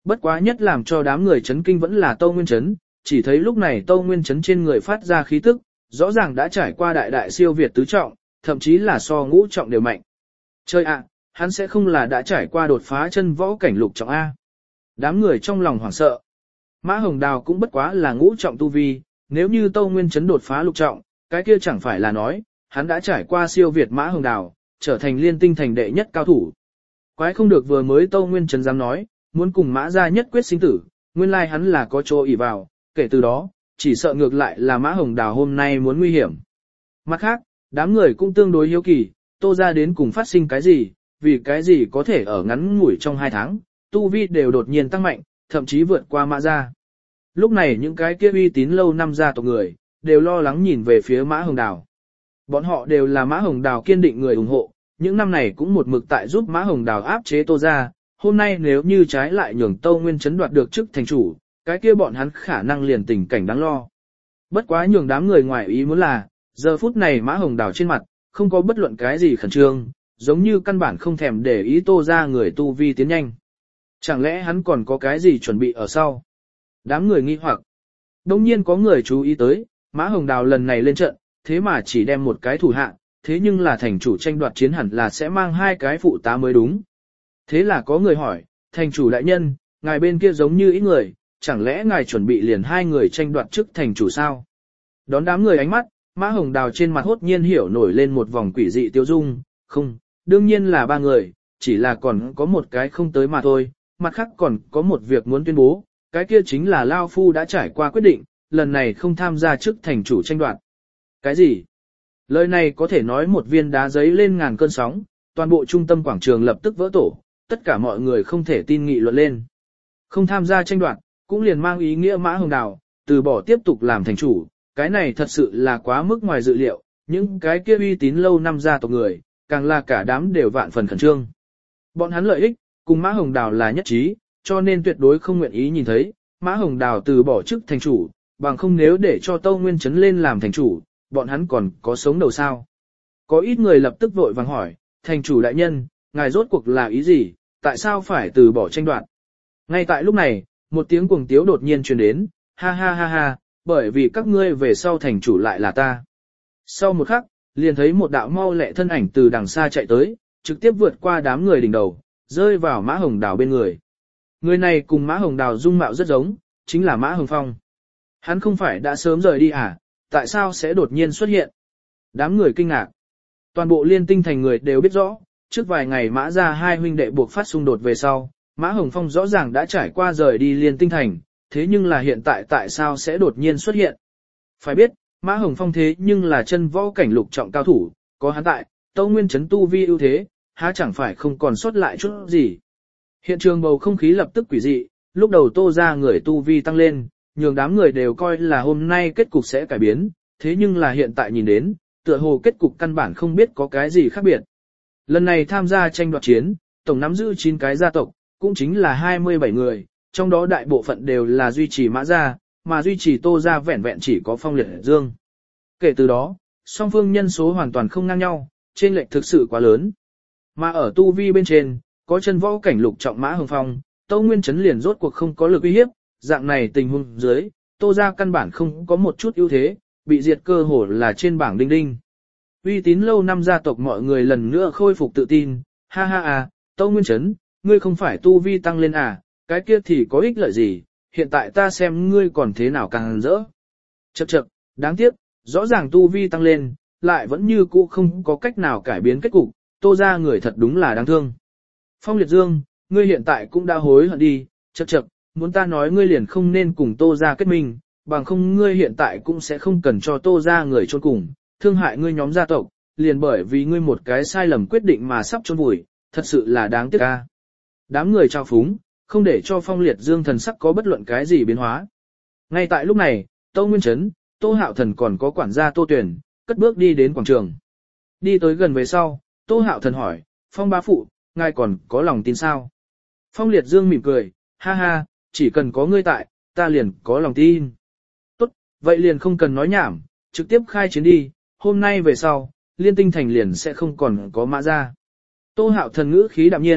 bất quá nhất làm cho đám người chấn kinh vẫn là Tâu Nguyên Chấn, chỉ thấy lúc này Tâu Nguyên Chấn trên người phát ra khí tức, rõ ràng đã trải qua đại đại siêu việt tứ trọng, thậm chí là so ngũ trọng đều mạnh. Chơi ạ, hắn sẽ không là đã trải qua đột phá chân võ cảnh lục trọng A. Đám người trong lòng hoảng sợ. Mã Hồng Đào cũng bất quá là ngũ trọng tu vi, nếu như Tâu Nguyên Chấn đột phá lục trọng, cái kia chẳng phải là nói, hắn đã trải qua siêu việt Mã Hồng Đào, trở thành Liên Tinh thành đệ nhất cao thủ. Quái không được vừa mới Tâu Nguyên Chấn dám nói, muốn cùng Mã gia nhất quyết sinh tử, nguyên lai hắn là có chỗ ỷ vào, kể từ đó, chỉ sợ ngược lại là Mã Hồng Đào hôm nay muốn nguy hiểm. Mặt khác, đám người cũng tương đối hiếu kỳ, Tô gia đến cùng phát sinh cái gì, vì cái gì có thể ở ngắn ngủi trong 2 tháng, tu vi đều đột nhiên tăng mạnh, thậm chí vượt qua Mã gia. Lúc này những cái kia uy tín lâu năm gia tộc người, đều lo lắng nhìn về phía Mã Hồng Đào. Bọn họ đều là Mã Hồng Đào kiên định người ủng hộ, những năm này cũng một mực tại giúp Mã Hồng Đào áp chế Tô gia, hôm nay nếu như trái lại nhường Tâu Nguyên Chấn đoạt được chức thành chủ, cái kia bọn hắn khả năng liền tình cảnh đáng lo. Bất quá nhường đám người ngoài ý muốn là, giờ phút này Mã Hồng Đào trên mặt, không có bất luận cái gì khẩn trương, giống như căn bản không thèm để ý Tô gia người tu vi tiến nhanh. Chẳng lẽ hắn còn có cái gì chuẩn bị ở sau? Đám người nghi hoặc. Đông nhiên có người chú ý tới, Mã Hồng Đào lần này lên trận, thế mà chỉ đem một cái thủ hạ, thế nhưng là thành chủ tranh đoạt chiến hẳn là sẽ mang 2 cái phụ tá mới đúng. Thế là có người hỏi, thành chủ đại nhân, ngài bên kia giống như ít người, chẳng lẽ ngài chuẩn bị liền 2 người tranh đoạt chức thành chủ sao? Đón đám người ánh mắt, Mã Hồng Đào trên mặt hốt nhiên hiểu nổi lên một vòng quỷ dị tiêu dung, không, đương nhiên là 3 người, chỉ là còn có một cái không tới mà thôi, mặt khác còn có một việc muốn tuyên bố, cái kia chính là Lao Phu đã trải qua quyết định, lần này không tham gia chức thành chủ tranh đoạt. Cái gì? Lời này có thể nói một viên đá giấy lên ngàn cơn sóng, toàn bộ trung tâm quảng trường lập tức vỡ tổ, tất cả mọi người không thể tin nghị luận lên. Không tham gia tranh đoạt, cũng liền mang ý nghĩa Mã Hồng Đào, từ bỏ tiếp tục làm thành chủ, cái này thật sự là quá mức ngoài dự liệu, những cái kia uy tín lâu năm gia tộc người, càng là cả đám đều vạn phần khẩn trương. Bọn hắn lợi ích, cùng Mã Hồng Đào là nhất trí, cho nên tuyệt đối không nguyện ý nhìn thấy, Mã Hồng Đào từ bỏ chức thành chủ, bằng không nếu để cho Tâu Nguyên Chấn lên làm thành chủ, bọn hắn còn có sống đầu sao. Có ít người lập tức vội vàng hỏi, thành chủ đại nhân, ngài rốt cuộc là ý gì, tại sao phải từ bỏ tranh đoạt? Ngay tại lúc này, một tiếng cuồng tiếu đột nhiên truyền đến, ha ha ha ha, bởi vì các ngươi về sau thành chủ lại là ta. Sau một khắc, liền thấy một đạo mau lẹ thân ảnh từ đằng xa chạy tới, trực tiếp vượt qua đám người đỉnh đầu, rơi vào Mã Hồng Đào bên người. Người này cùng Mã Hồng Đào dung mạo rất giống, chính là Mã Hồng Phong. Hắn không phải đã sớm rời đi à, tại sao sẽ đột nhiên xuất hiện? Đám người kinh ngạc. Toàn bộ Liên Tinh thành người đều biết rõ, trước vài ngày Mã gia 2 huynh đệ buộc phát xung đột về sau, Mã Hồng Phong rõ ràng đã trải qua rời đi Liên Tinh thành, thế nhưng là hiện tại sao sẽ đột nhiên xuất hiện? Phải biết, Mã Hồng Phong thế nhưng là chân võ cảnh lục trọng cao thủ, có hắn tại, Tâu Nguyên Chấn tu vi ưu thế, há chẳng phải không còn sót lại chút gì. Hiện trường bầu không khí lập tức quỷ dị, lúc đầu Tô gia người tu vi tăng lên, nhường đám người đều coi là hôm nay kết cục sẽ cải biến, thế nhưng là hiện tại nhìn đến, tựa hồ kết cục căn bản không biết có cái gì khác biệt. Lần này tham gia tranh đoạt chiến, tổng nắm giữ 9 cái gia tộc, cũng chính là 27 người, trong đó đại bộ phận đều là duy trì Mã gia, mà duy trì Tô gia vẻn vẹn chỉ có Phong Liệt Dương. Kể từ đó, song phương nhân số hoàn toàn không ngang nhau, chênh lệch thực sự quá lớn. Mà ở tu vi bên trên, có chân võ cảnh lục trọng Mã Hồng Phong, Tâu Nguyên Chấn liền rốt cuộc không có lực uy hiếp, dạng này tình huống dưới, Tô gia căn bản không có một chút ưu thế, bị diệt cơ hồ là trên bảng đinh đinh. Uy tín lâu năm gia tộc mọi người lần nữa khôi phục tự tin, ha ha à, Tâu Nguyên Chấn, ngươi không phải tu vi tăng lên à, cái kia thì có ích lợi gì, hiện tại ta xem ngươi còn thế nào càng rỡ. Chậc chậc, đáng tiếc, rõ ràng tu vi tăng lên, lại vẫn như cũ không có cách nào cải biến kết cục, Tô gia người thật đúng là đáng thương. Phong Liệt Dương, ngươi hiện tại cũng đã hối hận đi, chậc chậc, muốn ta nói ngươi liền không nên cùng Tô gia kết minh, bằng không ngươi hiện tại cũng sẽ không cần cho Tô gia người chôn cùng, thương hại ngươi nhóm gia tộc, liền bởi vì ngươi một cái sai lầm quyết định mà sắp chôn vùi, thật sự là đáng tiếc a. Đám người trao phúng, không để cho Phong Liệt Dương thần sắc có bất luận cái gì biến hóa. Ngay tại lúc này, Tâu Nguyên Chấn, Tô Hạo Thần còn có quản gia Tô Tuyển, cất bước đi đến quảng trường. Đi tới gần về sau, Tô Hạo Thần hỏi, Phong bá phụ, ngài còn có lòng tin sao? Phong Liệt Dương mỉm cười, ha ha, chỉ cần có ngươi tại, ta liền có lòng tin. Tốt, vậy liền không cần nói nhảm, trực tiếp khai chiến đi, hôm nay về sau, Liên Tinh thành liền sẽ không còn có Mã gia. Tô Hạo Thần ngữ khí đạm nhiên,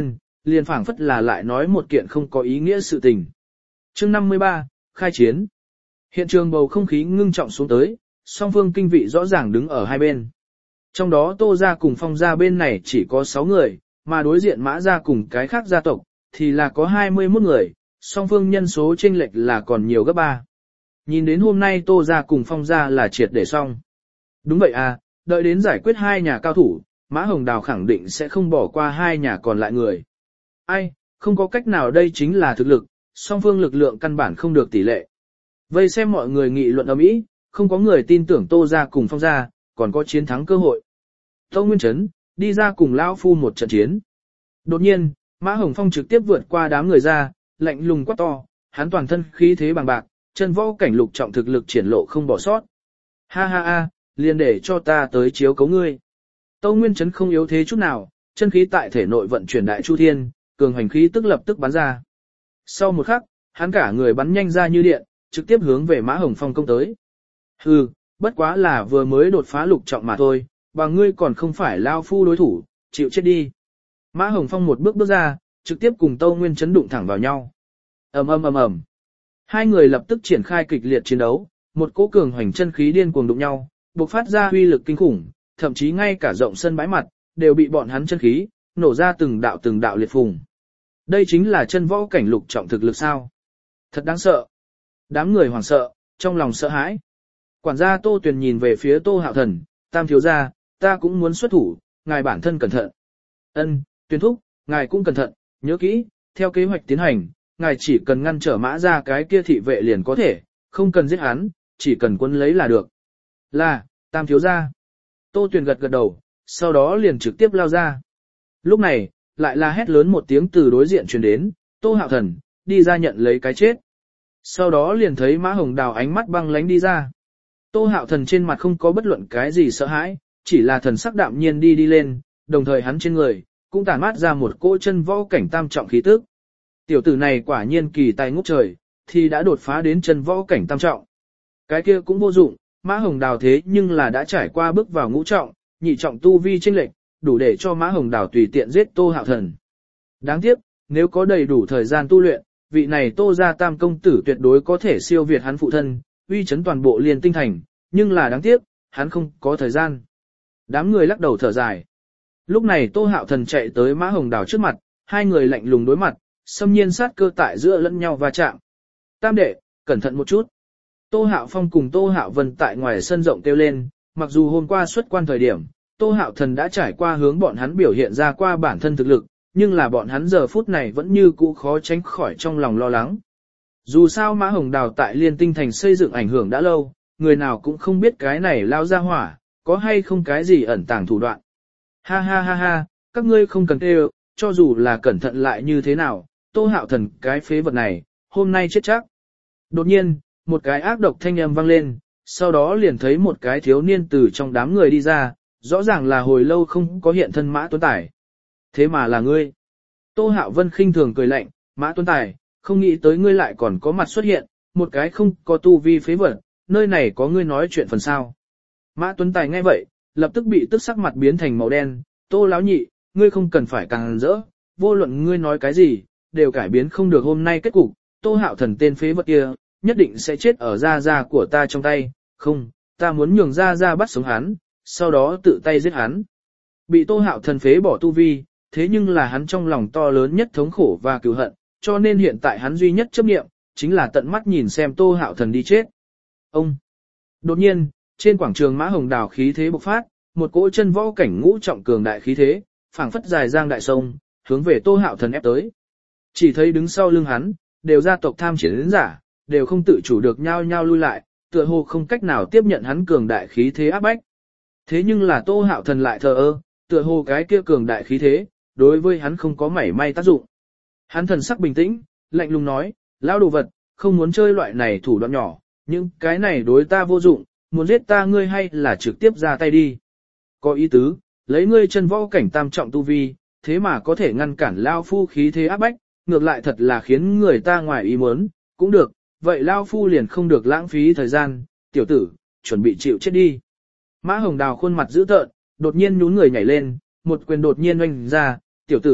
liền phảng phất là lại nói một kiện không có ý nghĩa sự tình. Chương 53, khai chiến. Hiện trường bầu không khí ngưng trọng xuống tới, song phương kinh vị rõ ràng đứng ở hai bên. Trong đó Tô gia cùng Phong gia bên này chỉ có 6 người, mà đối diện Mã gia cùng cái khác gia tộc thì là có 21 người, song phương nhân số chênh lệch là còn nhiều gấp 3. Nhìn đến hôm nay Tô gia cùng Phong gia là triệt để xong. Đúng vậy à, đợi đến giải quyết hai nhà cao thủ, Mã Hồng Đào khẳng định sẽ không bỏ qua hai nhà còn lại người. Ai, không có cách nào, đây chính là thực lực, song phương lực lượng căn bản không được tỷ lệ. Vây xem mọi người nghị luận ầm ĩ, không có người tin tưởng Tô gia cùng Phong gia còn có chiến thắng cơ hội. Tô Nguyên Trấn đi ra cùng lão phu một trận chiến. Đột nhiên, Mã Hồng Phong trực tiếp vượt qua đám người ra, lạnh lùng quát to, hắn toàn thân khí thế bằng bạc, chân võ cảnh lục trọng thực lực triển lộ không bỏ sót. Ha ha ha, liền để cho ta tới chiếu cấu ngươi. Tô Nguyên Trấn không yếu thế chút nào, chân khí tại thể nội vận chuyển đại chu thiên, cường hành khí tức lập tức bắn ra. Sau một khắc, hắn cả người bắn nhanh ra như điện, trực tiếp hướng về Mã Hồng Phong công tới. Hừ, bất quá là vừa mới đột phá lục trọng mà thôi, và ngươi còn không phải lao phu đối thủ, chịu chết đi. Mã Hồng Phong một bước bước ra, trực tiếp cùng Tô Nguyên Trấn đụng thẳng vào nhau. Ầm ầm ầm ầm. Hai người lập tức triển khai kịch liệt chiến đấu, một cỗ cường hoành chân khí điên cuồng đụng nhau, bộc phát ra uy lực kinh khủng, thậm chí ngay cả rộng sân bãi mặt đều bị bọn hắn chân khí nổ ra từng đạo liệt phùng. Đây chính là chân võ cảnh lục trọng thực lực sao? Thật đáng sợ. Đám người hoảng sợ, trong lòng sợ hãi. Quản gia Tô Tuyền nhìn về phía Tô Hạo Thần, Tam thiếu gia, ta cũng muốn xuất thủ, ngài bản thân cẩn thận. Ân, Tuyền thúc, ngài cũng cẩn thận, nhớ kỹ, theo kế hoạch tiến hành, ngài chỉ cần ngăn trở Mã ra cái kia thị vệ liền có thể, không cần giết hắn, chỉ cần quân lấy là được. Là, Tam thiếu gia. Tô Tuyền gật gật đầu, sau đó liền trực tiếp lao ra. Lúc này, lại là hét lớn một tiếng từ đối diện truyền đến, Tô Hạo Thần, đi ra nhận lấy cái chết. Sau đó liền thấy Mã Hồng Đào ánh mắt băng lánh đi ra. Tô Hạo Thần trên mặt không có bất luận cái gì sợ hãi, chỉ là thần sắc đạm nhiên đi lên, đồng thời hắn trên người cũng tản mát ra một cỗ chân võ cảnh tam trọng khí tức. Tiểu tử này quả nhiên kỳ tài ngút trời, thì đã đột phá đến chân võ cảnh tam trọng. Cái kia cũng vô dụng, Mã Hồng Đào thế nhưng là đã trải qua bước vào ngũ trọng, nhị trọng tu vi chênh lệch, đủ để cho Mã Hồng Đào tùy tiện giết Tô Hạo Thần. Đáng tiếc, nếu có đầy đủ thời gian tu luyện, vị này Tô gia tam công tử tuyệt đối có thể siêu việt hắn phụ thân, uy chấn toàn bộ Liên Tinh Thành, nhưng là đáng tiếc, hắn không có thời gian. Đám người lắc đầu thở dài. Lúc này Tô Hạo Thần chạy tới Mã Hồng Đào trước mặt, hai người lạnh lùng đối mặt, xâm nhiên sát cơ tại giữa lẫn nhau va chạm. Tam đệ, cẩn thận một chút. Tô Hạo Phong cùng Tô Hạo Vân tại ngoài sân rộng kêu lên, mặc dù hôm qua xuất quan thời điểm, Tô Hạo Thần đã trải qua hướng bọn hắn biểu hiện ra qua bản thân thực lực, nhưng là bọn hắn giờ phút này vẫn như cũ khó tránh khỏi trong lòng lo lắng. Dù sao Mã Hồng Đào tại Liên Tinh Thành xây dựng ảnh hưởng đã lâu, người nào cũng không biết cái này lao ra hỏa, có hay không cái gì ẩn tàng thủ đoạn. Ha ha ha ha, các ngươi không cần kêu, cho dù là cẩn thận lại như thế nào, Tô Hạo Thần cái phế vật này, hôm nay chết chắc. Đột nhiên, một cái ác độc thanh âm vang lên, sau đó liền thấy một cái thiếu niên từ trong đám người đi ra, rõ ràng là hồi lâu không có hiện thân Mã Tuấn Tài. Thế mà là ngươi. Tô Hạo Vân khinh thường cười lạnh, Mã Tuấn Tài, không nghĩ tới ngươi lại còn có mặt xuất hiện, một cái không có tu vi phế vật, nơi này có ngươi nói chuyện phần sao. Mã Tuấn Tài nghe vậy, lập tức bị tức sắc mặt biến thành màu đen, Tô lão nhị, ngươi không cần phải càng rỡ, vô luận ngươi nói cái gì, đều cải biến không được hôm nay kết cục, Tô Hạo Thần tên phế vật kia, nhất định sẽ chết ở gia gia của ta trong tay, không, ta muốn nhường gia gia bắt sống hắn, sau đó tự tay giết hắn. Bị Tô Hạo Thần phế bỏ tu vi, thế nhưng là hắn trong lòng to lớn nhất thống khổ và cừu hận, cho nên hiện tại hắn duy nhất chấp niệm, chính là tận mắt nhìn xem Tô Hạo Thần đi chết. Ông! Đột nhiên, trên quảng trường Mã Hồng Đào khí thế bộc phát, một cỗ chân võ cảnh ngũ trọng cường đại khí thế, phảng phất dài giang đại sông, hướng về Tô Hạo Thần ép tới. Chỉ thấy đứng sau lưng hắn, đều gia tộc tham chiến giả, đều không tự chủ được nhao nhao lui lại, tựa hồ không cách nào tiếp nhận hắn cường đại khí thế áp bách. Thế nhưng là Tô Hạo Thần lại thờ ơ, tựa hồ cái kia cường đại khí thế, đối với hắn không có mảy may tác dụng. Hắn thần sắc bình tĩnh, lạnh lùng nói, lão đồ vật, không muốn chơi loại này thủ đoạn nhỏ, nhưng cái này đối ta vô dụng, muốn giết ta ngươi hay là trực tiếp ra tay đi. Có ý tứ, lấy ngươi chân võ cảnh tam trọng tu vi, thế mà có thể ngăn cản lao phu khí thế áp bách, ngược lại thật là khiến người ta ngoài ý muốn, cũng được, vậy lao phu liền không được lãng phí thời gian, tiểu tử, chuẩn bị chịu chết đi. Mã Hồng Đào khuôn mặt dữ tợn, đột nhiên nhún người nhảy lên, một quyền đột nhiên oanh ra, tiểu tử,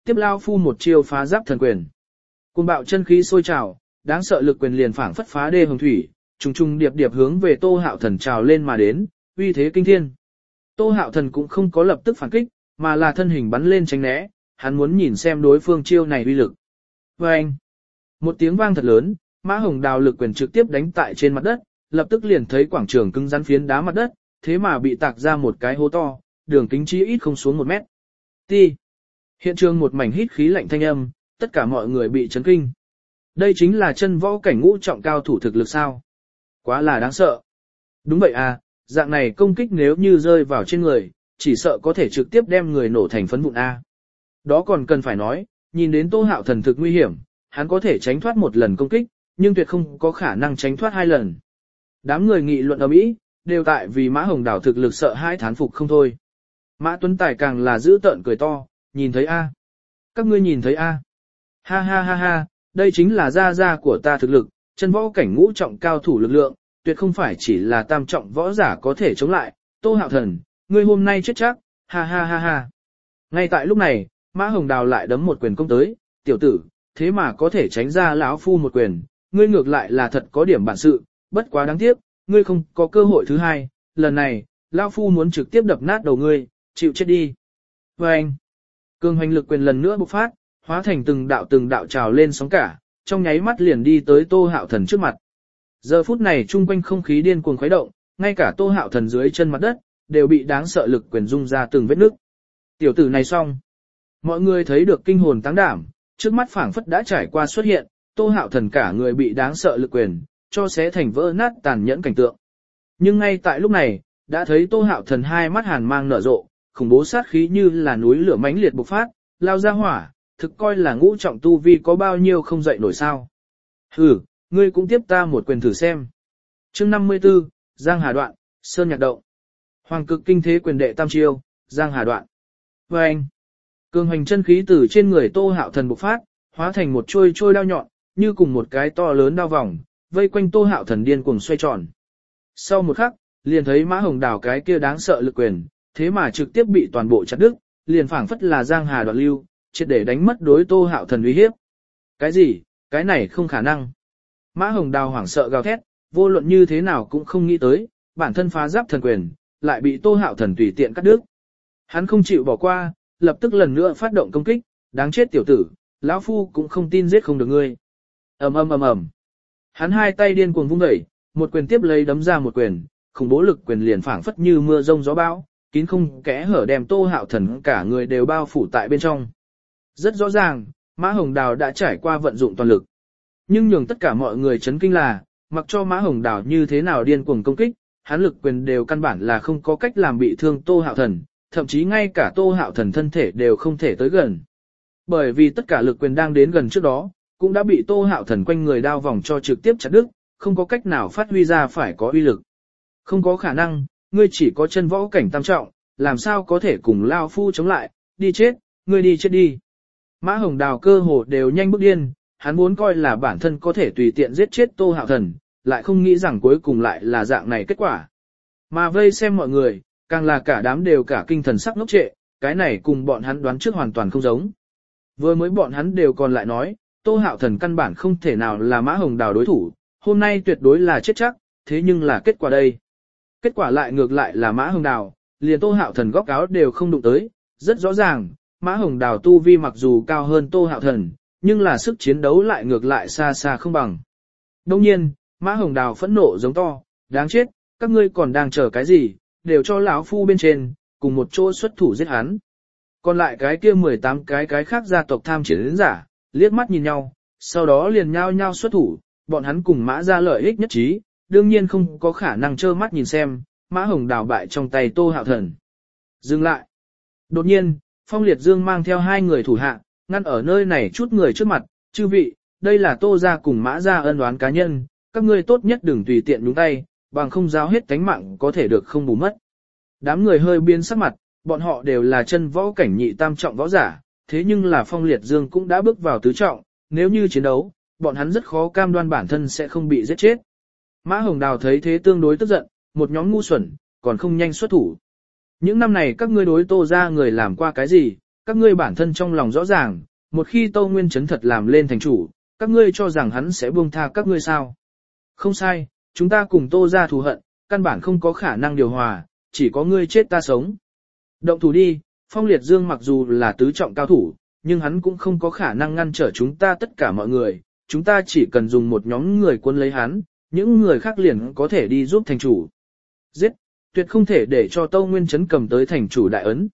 tiếp lao phu một chiêu phá giáp thần quyền. Cuồng bạo chân khí sôi trào, đáng sợ lực quyền liền phảng phất phá đê hồng thủy, trùng trùng điệp điệp hướng về Tô Hạo Thần trào lên mà đến, uy thế kinh thiên. Tô Hạo Thần cũng không có lập tức phản kích, mà là thân hình bắn lên tránh né, hắn muốn nhìn xem đối phương chiêu này uy lực. Oeng! Một tiếng vang thật lớn, Mã Hồng Đào lực quyền trực tiếp đánh tại trên mặt đất, lập tức liền thấy quảng trường cứng rắn phiến đá mặt đất, thế mà bị tạc ra một cái hố to, đường kính chí ít không xuống 1 mét. Ti! Hiện trường một mảnh hít khí lạnh thanh âm, tất cả mọi người bị chấn kinh. Đây chính là chân võ cảnh ngũ trọng cao thủ thực lực sao? Quá là đáng sợ. Đúng vậy à, dạng này công kích nếu như rơi vào trên người, chỉ sợ có thể trực tiếp đem người nổ thành phấn vụn a. Đó còn cần phải nói, nhìn đến Tô Hạo Thần thực nguy hiểm, hắn có thể tránh thoát 1 lần công kích, nhưng tuyệt không có khả năng tránh thoát 2 lần. Đám người nghị luận ầm ĩ, đều tại vì Mã Hồng Đào thực lực sợ hãi thán phục không thôi. Mã Tuấn Tài càng là giữ tợn cười to, nhìn thấy a? Các ngươi nhìn thấy a? Ha ha ha ha, đây chính là gia của ta thực lực, chân võ cảnh ngũ trọng cao thủ lực lượng, tuyệt không phải chỉ là tam trọng võ giả có thể chống lại. Tô Hạo Thần, ngươi hôm nay chết chắc, ha ha ha ha. Ngay tại lúc này, Mã Hồng Đào lại đấm một quyền công tới, tiểu tử, thế mà có thể tránh ra lão phu một quyền, ngươi ngược lại là thật có điểm bản sự, bất quá đáng tiếc, ngươi không có cơ hội thứ hai, lần này, lão phu muốn trực tiếp đập nát đầu ngươi, chịu chết đi. Và anh, cường hoành lực quyền lần nữa bộc phát, hóa thành từng đạo trào lên sóng cả, trong nháy mắt liền đi tới Tô Hạo Thần trước mặt. Giờ phút này chung quanh không khí điên cuồng khuấy động, ngay cả Tô Hạo Thần dưới chân mặt đất, đều bị đáng sợ lực quyền rung ra từng vết nứt. Tiểu tử này xong. Mọi người thấy được kinh hồn táng đảm, trước mắt phảng phất đã trải qua xuất hiện, Tô Hạo Thần cả người bị đáng sợ lực quyền, cho xé thành vỡ nát tàn nhẫn cảnh tượng. Nhưng ngay tại lúc này, đã thấy Tô Hạo Thần hai mắt hàn mang nở rộ, khủng bố sát khí như là núi lửa mãnh liệt bộc phát, lao ra hỏa, thực coi là ngũ trọng tu vi có bao nhiêu không dậy nổi sao. Hừ, ngươi cũng tiếp ta một quyền thử xem. Chương 54, Giang Hà Đoạn, Sơn Nhạc Động. Hoàng cực kinh thế quyền đệ tam chiêu, Giang Hà Đoạn. Và anh, cường hành chân khí từ trên người Tô Hạo Thần bộc phát, hóa thành một trôi đao nhọn, như cùng một cái to lớn đao vòng, vây quanh Tô Hạo Thần điên cuồng xoay tròn. Sau một khắc, liền thấy Mã Hồng Đào cái kia đáng sợ lực quyền, thế mà trực tiếp bị toàn bộ chặt đứt, liền phảng phất là Giang Hà Đoạn lưu, triệt để đánh mất đối Tô Hạo Thần uy hiếp. Cái gì? Cái này không khả năng. Mã Hồng Đào hoảng sợ gào thét, vô luận như thế nào cũng không nghĩ tới, bản thân phá giáp thần quyền, lại bị Tô Hạo Thần tùy tiện cắt đứt. Hắn không chịu bỏ qua, lập tức lần nữa phát động công kích, đáng chết tiểu tử, lão phu cũng không tin giết không được ngươi. Ầm ầm ầm ầm. Hắn hai tay điên cuồng vung đẩy, một quyền tiếp lấy đấm ra một quyền, khủng bố lực quyền liền phảng phất như mưa rông gió bão, kín không kẽ hở đem Tô Hạo Thần cả người đều bao phủ tại bên trong. Rất rõ ràng, Mã Hồng Đào đã trải qua vận dụng toàn lực. Nhưng nhường tất cả mọi người chấn kinh là, mặc cho Mã Hồng Đào như thế nào điên cuồng công kích, hắn lực quyền đều căn bản là không có cách làm bị thương Tô Hạo Thần, thậm chí ngay cả Tô Hạo Thần thân thể đều không thể tới gần. Bởi vì tất cả lực quyền đang đến gần trước đó, cũng đã bị Tô Hạo Thần quanh người đao vòng cho trực tiếp chặt đứt, không có cách nào phát huy ra phải có uy lực. Không có khả năng, ngươi chỉ có chân võ cảnh tam trọng, làm sao có thể cùng lao phu chống lại, đi chết, ngươi đi chết đi. Mã Hồng Đào cơ hồ đều nhanh bước điên, hắn muốn coi là bản thân có thể tùy tiện giết chết Tô Hạo Thần, lại không nghĩ rằng cuối cùng lại là dạng này kết quả. Mà vây xem mọi người, càng là cả đám đều cả kinh thần sắc ngốc trệ, cái này cùng bọn hắn đoán trước hoàn toàn không giống. Vừa mới bọn hắn đều còn lại nói, Tô Hạo Thần căn bản không thể nào là Mã Hồng Đào đối thủ, hôm nay tuyệt đối là chết chắc, thế nhưng là kết quả đây. Kết quả lại ngược lại là Mã Hồng Đào, liền Tô Hạo Thần góc áo đều không đụng tới, rất rõ ràng, Mã Hồng Đào tu vi mặc dù cao hơn Tô Hạo Thần, nhưng là sức chiến đấu lại ngược lại xa xa không bằng. Đồng nhiên, Mã Hồng Đào phẫn nộ giống to, đáng chết, các ngươi còn đang chờ cái gì, đều cho lão phu bên trên, cùng một chỗ xuất thủ giết hắn. Còn lại cái kia 18 cái khác gia tộc tham chiến giả, liếc mắt nhìn nhau, sau đó liền nhao nhao xuất thủ, bọn hắn cùng Mã ra lợi ích nhất trí, đương nhiên không có khả năng trơ mắt nhìn xem, Mã Hồng Đào bại trong tay Tô Hạo Thần. Dừng lại. Đột nhiên, Phong Liệt Dương mang theo 2 người thủ hạ, ngăn ở nơi này chút người trước mặt, chư vị, đây là Tô gia cùng Mã gia ân oán cá nhân, các ngươi tốt nhất đừng tùy tiện nhúng tay, bằng không giao hết tánh mạng có thể được không bù mất. Đám người hơi biến sắc mặt, bọn họ đều là chân võ cảnh nhị tam trọng võ giả, thế nhưng là Phong Liệt Dương cũng đã bước vào tứ trọng, nếu như chiến đấu, bọn hắn rất khó cam đoan bản thân sẽ không bị giết chết. Mã Hồng Đào thấy thế tương đối tức giận, một nhóm ngu xuẩn, còn không nhanh xuất thủ. Những năm này các ngươi đối Tô gia người làm qua cái gì, các ngươi bản thân trong lòng rõ ràng, một khi Tâu Nguyên Trấn thật làm lên thành chủ, các ngươi cho rằng hắn sẽ buông tha các ngươi sao? Không sai, chúng ta cùng Tô ra thù hận, căn bản không có khả năng điều hòa, chỉ có ngươi chết ta sống. Động thủ đi, Phong Liệt Dương mặc dù là tứ trọng cao thủ, nhưng hắn cũng không có khả năng ngăn trở chúng ta tất cả mọi người, chúng ta chỉ cần dùng một nhóm người quân lấy hắn, những người khác liền có thể đi giúp thành chủ. Giết, tuyệt không thể để cho Tâu Nguyên Trấn cầm tới thành chủ đại ấn.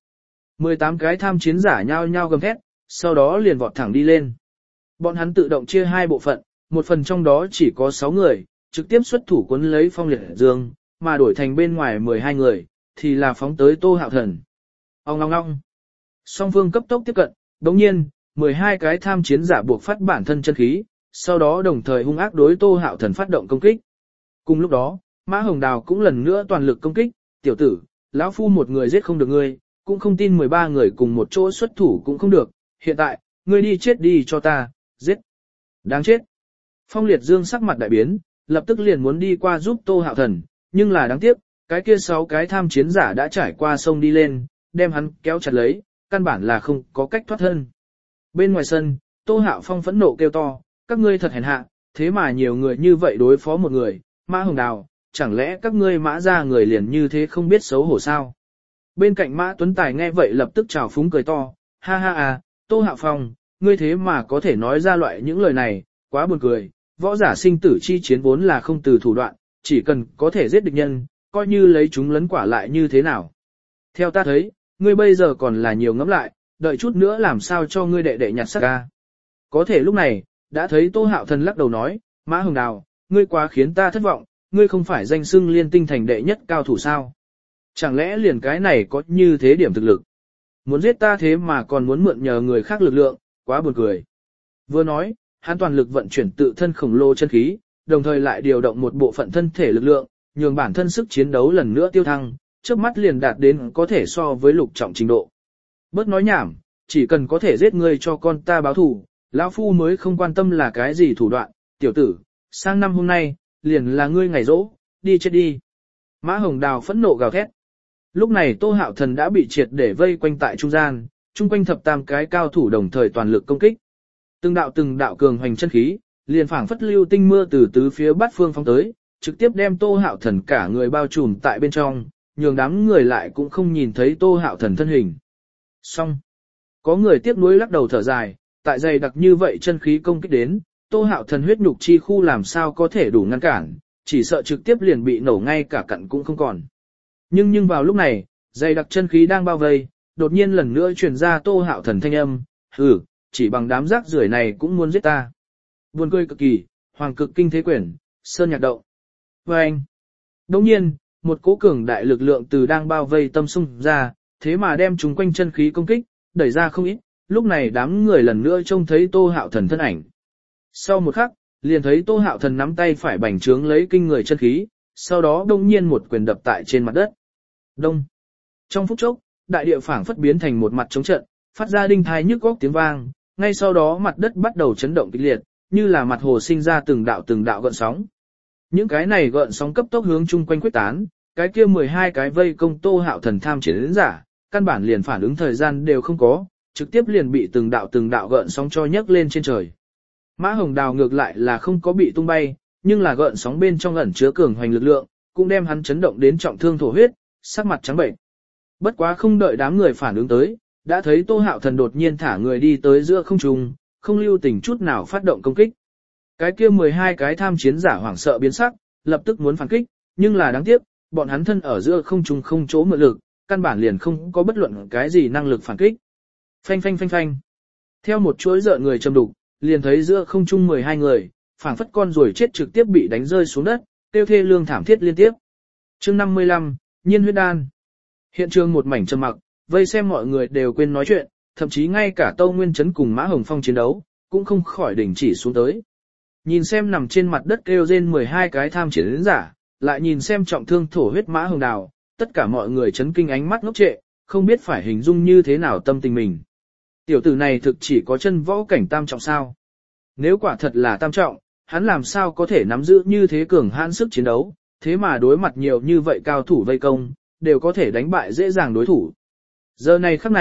18 cái tham chiến giả nhao nhao gầm thét, sau đó liền vọt thẳng đi lên. Bọn hắn tự động chia hai bộ phận, một phần trong đó chỉ có 6 người, trực tiếp xuất thủ cuốn lấy Phong Liệt Dương, mà đổi thành bên ngoài 12 người, thì là phóng tới Tô Hạo Thần. Ong ong ong. Song phương cấp tốc tiếp cận, đồng nhiên, 12 cái tham chiến giả buộc phát bản thân chân khí, sau đó đồng thời hung ác đối Tô Hạo Thần phát động công kích. Cùng lúc đó, Mã Hồng Đào cũng lần nữa toàn lực công kích, tiểu tử, lão phu một người giết không được ngươi, cũng không tin 13 người cùng một chỗ xuất thủ cũng không được, hiện tại, ngươi đi chết đi cho ta, giết. Đáng chết. Phong Liệt Dương sắc mặt đại biến, lập tức liền muốn đi qua giúp Tô Hạo Thần, nhưng là đáng tiếc, cái kia 6 cái tham chiến giả đã trải qua sông đi lên, đem hắn kéo chặt lấy, căn bản là không có cách thoát thân. Bên ngoài sân, Tô Hạo Phong phẫn nộ kêu to, các ngươi thật hèn hạ, thế mà nhiều người như vậy đối phó một người, Mã Hồng Đào, chẳng lẽ các ngươi Mã ra người liền như thế không biết xấu hổ sao? Bên cạnh Mã Tuấn Tài nghe vậy lập tức trào phúng cười to, ha ha à, Tô Hạo Phong, ngươi thế mà có thể nói ra loại những lời này, quá buồn cười, võ giả sinh tử chi chiến vốn là không từ thủ đoạn, chỉ cần có thể giết địch nhân, coi như lấy chúng lấn quả lại như thế nào. Theo ta thấy, ngươi bây giờ còn là nhiều ngẫm lại, đợi chút nữa làm sao cho ngươi đệ đệ nhặt xác ca. Có thể lúc này, đã thấy Tô Hạo Thần lắc đầu nói, Mã Hồng Đào, ngươi quá khiến ta thất vọng, ngươi không phải danh xưng liên tinh thành đệ nhất cao thủ sao. Chẳng lẽ liền cái này có như thế điểm thực lực? Muốn giết ta thế mà còn muốn mượn nhờ người khác lực lượng, quá buồn cười. Vừa nói, hắn toàn lực vận chuyển tự thân khổng lồ chân khí, đồng thời lại điều động một bộ phận thân thể lực lượng, nhường bản thân sức chiến đấu lần nữa tiêu thăng, trước mắt liền đạt đến có thể so với lục trọng trình độ. Bớt nói nhảm, chỉ cần có thể giết ngươi cho con ta báo thù, lão phu mới không quan tâm là cái gì thủ đoạn, tiểu tử, sang năm hôm nay, liền là ngươi ngày rỗ, đi chết đi. Mã Hồng Đào phẫn nộ gào thét. Lúc này Tô Hạo Thần đã bị triệt để vây quanh tại trung gian, chung quanh thập tam cái cao thủ đồng thời toàn lực công kích. Từng đạo cường hoành chân khí, liền phảng phất lưu tinh mưa từ tứ phía bát phương phóng tới, trực tiếp đem Tô Hạo Thần cả người bao trùm tại bên trong, nhường đám người lại cũng không nhìn thấy Tô Hạo Thần thân hình. Xong. Có người tiếc nuối lắc đầu thở dài, tại dày đặc như vậy chân khí công kích đến, Tô Hạo Thần huyết nhục chi khu làm sao có thể đủ ngăn cản, chỉ sợ trực tiếp liền bị nổ ngay cả cặn cũng không còn. Nhưng vào lúc này, dày đặc chân khí đang bao vây, đột nhiên lần nữa truyền ra Tô Hạo Thần thanh âm, hừ, chỉ bằng đám rác rưởi này cũng muốn giết ta. Buồn cười cực kỳ, hoàng cực kinh thế quyển, sơn nhạc động. Và anh, đồng nhiên, một cỗ cường đại lực lượng từ đang bao vây tâm xung ra, thế mà đem chúng quanh chân khí công kích, đẩy ra không ít, lúc này đám người lần nữa trông thấy Tô Hạo Thần thân ảnh. Sau một khắc, liền thấy Tô Hạo Thần nắm tay phải bành trướng lấy kinh người chân khí, sau đó đông nhiên một quyền đập tại trên mặt đất. Đông. Trong phút chốc, đại địa phảng phất biến thành một mặt trống trận, phát ra đinh thai nhức góc tiếng vang, ngay sau đó mặt đất bắt đầu chấn động kịch liệt, như là mặt hồ sinh ra từng đạo gợn sóng. Những cái này gợn sóng cấp tốc hướng chung quanh quyết tán, cái kia 12 cái vây công Tô Hạo Thần tham chiến giả, căn bản liền phản ứng thời gian đều không có, trực tiếp liền bị từng đạo gợn sóng cho nhấc lên trên trời. Mã Hồng Đào ngược lại là không có bị tung bay, nhưng là gợn sóng bên trong ẩn chứa cường hoành lực lượng, cũng đem hắn chấn động đến trọng thương thổ huyết, sắc mặt trắng bệnh. Bất quá không đợi đám người phản ứng tới, đã thấy Tô Hạo Thần đột nhiên thả người đi tới giữa không trung, không lưu tình chút nào phát động công kích. Cái kia 12 cái tham chiến giả hoảng sợ biến sắc, lập tức muốn phản kích, nhưng là đáng tiếc, bọn hắn thân ở giữa không trung không chỗ mượn lực, căn bản liền không có bất luận cái gì năng lực phản kích. Phanh phanh phanh phanh. Theo một chuỗi rợn người châm đục, liền thấy giữa không trung 12 người, phảng phất con ruồi chết trực tiếp bị đánh rơi xuống đất, tiêu thê lương thảm thiết liên tiếp. Chương 55, Nhiên huyết đan. Hiện trường một mảnh trầm mặc, vây xem mọi người đều quên nói chuyện, thậm chí ngay cả Tâu Nguyên Trấn cùng Mã Hồng Phong chiến đấu, cũng không khỏi đình chỉ xuống tới. Nhìn xem nằm trên mặt đất kêu rên 12 cái tham chiến giả, lại nhìn xem trọng thương thổ huyết Mã Hồng Đào, tất cả mọi người chấn kinh ánh mắt ngốc trệ, không biết phải hình dung như thế nào tâm tình mình. Tiểu tử này thực chỉ có chân võ cảnh tam trọng sao? Nếu quả thật là tam trọng, hắn làm sao có thể nắm giữ như thế cường hãn sức chiến đấu, thế mà đối mặt nhiều như vậy cao thủ vây công, đều có thể đánh bại dễ dàng đối thủ. Giờ này khắc này,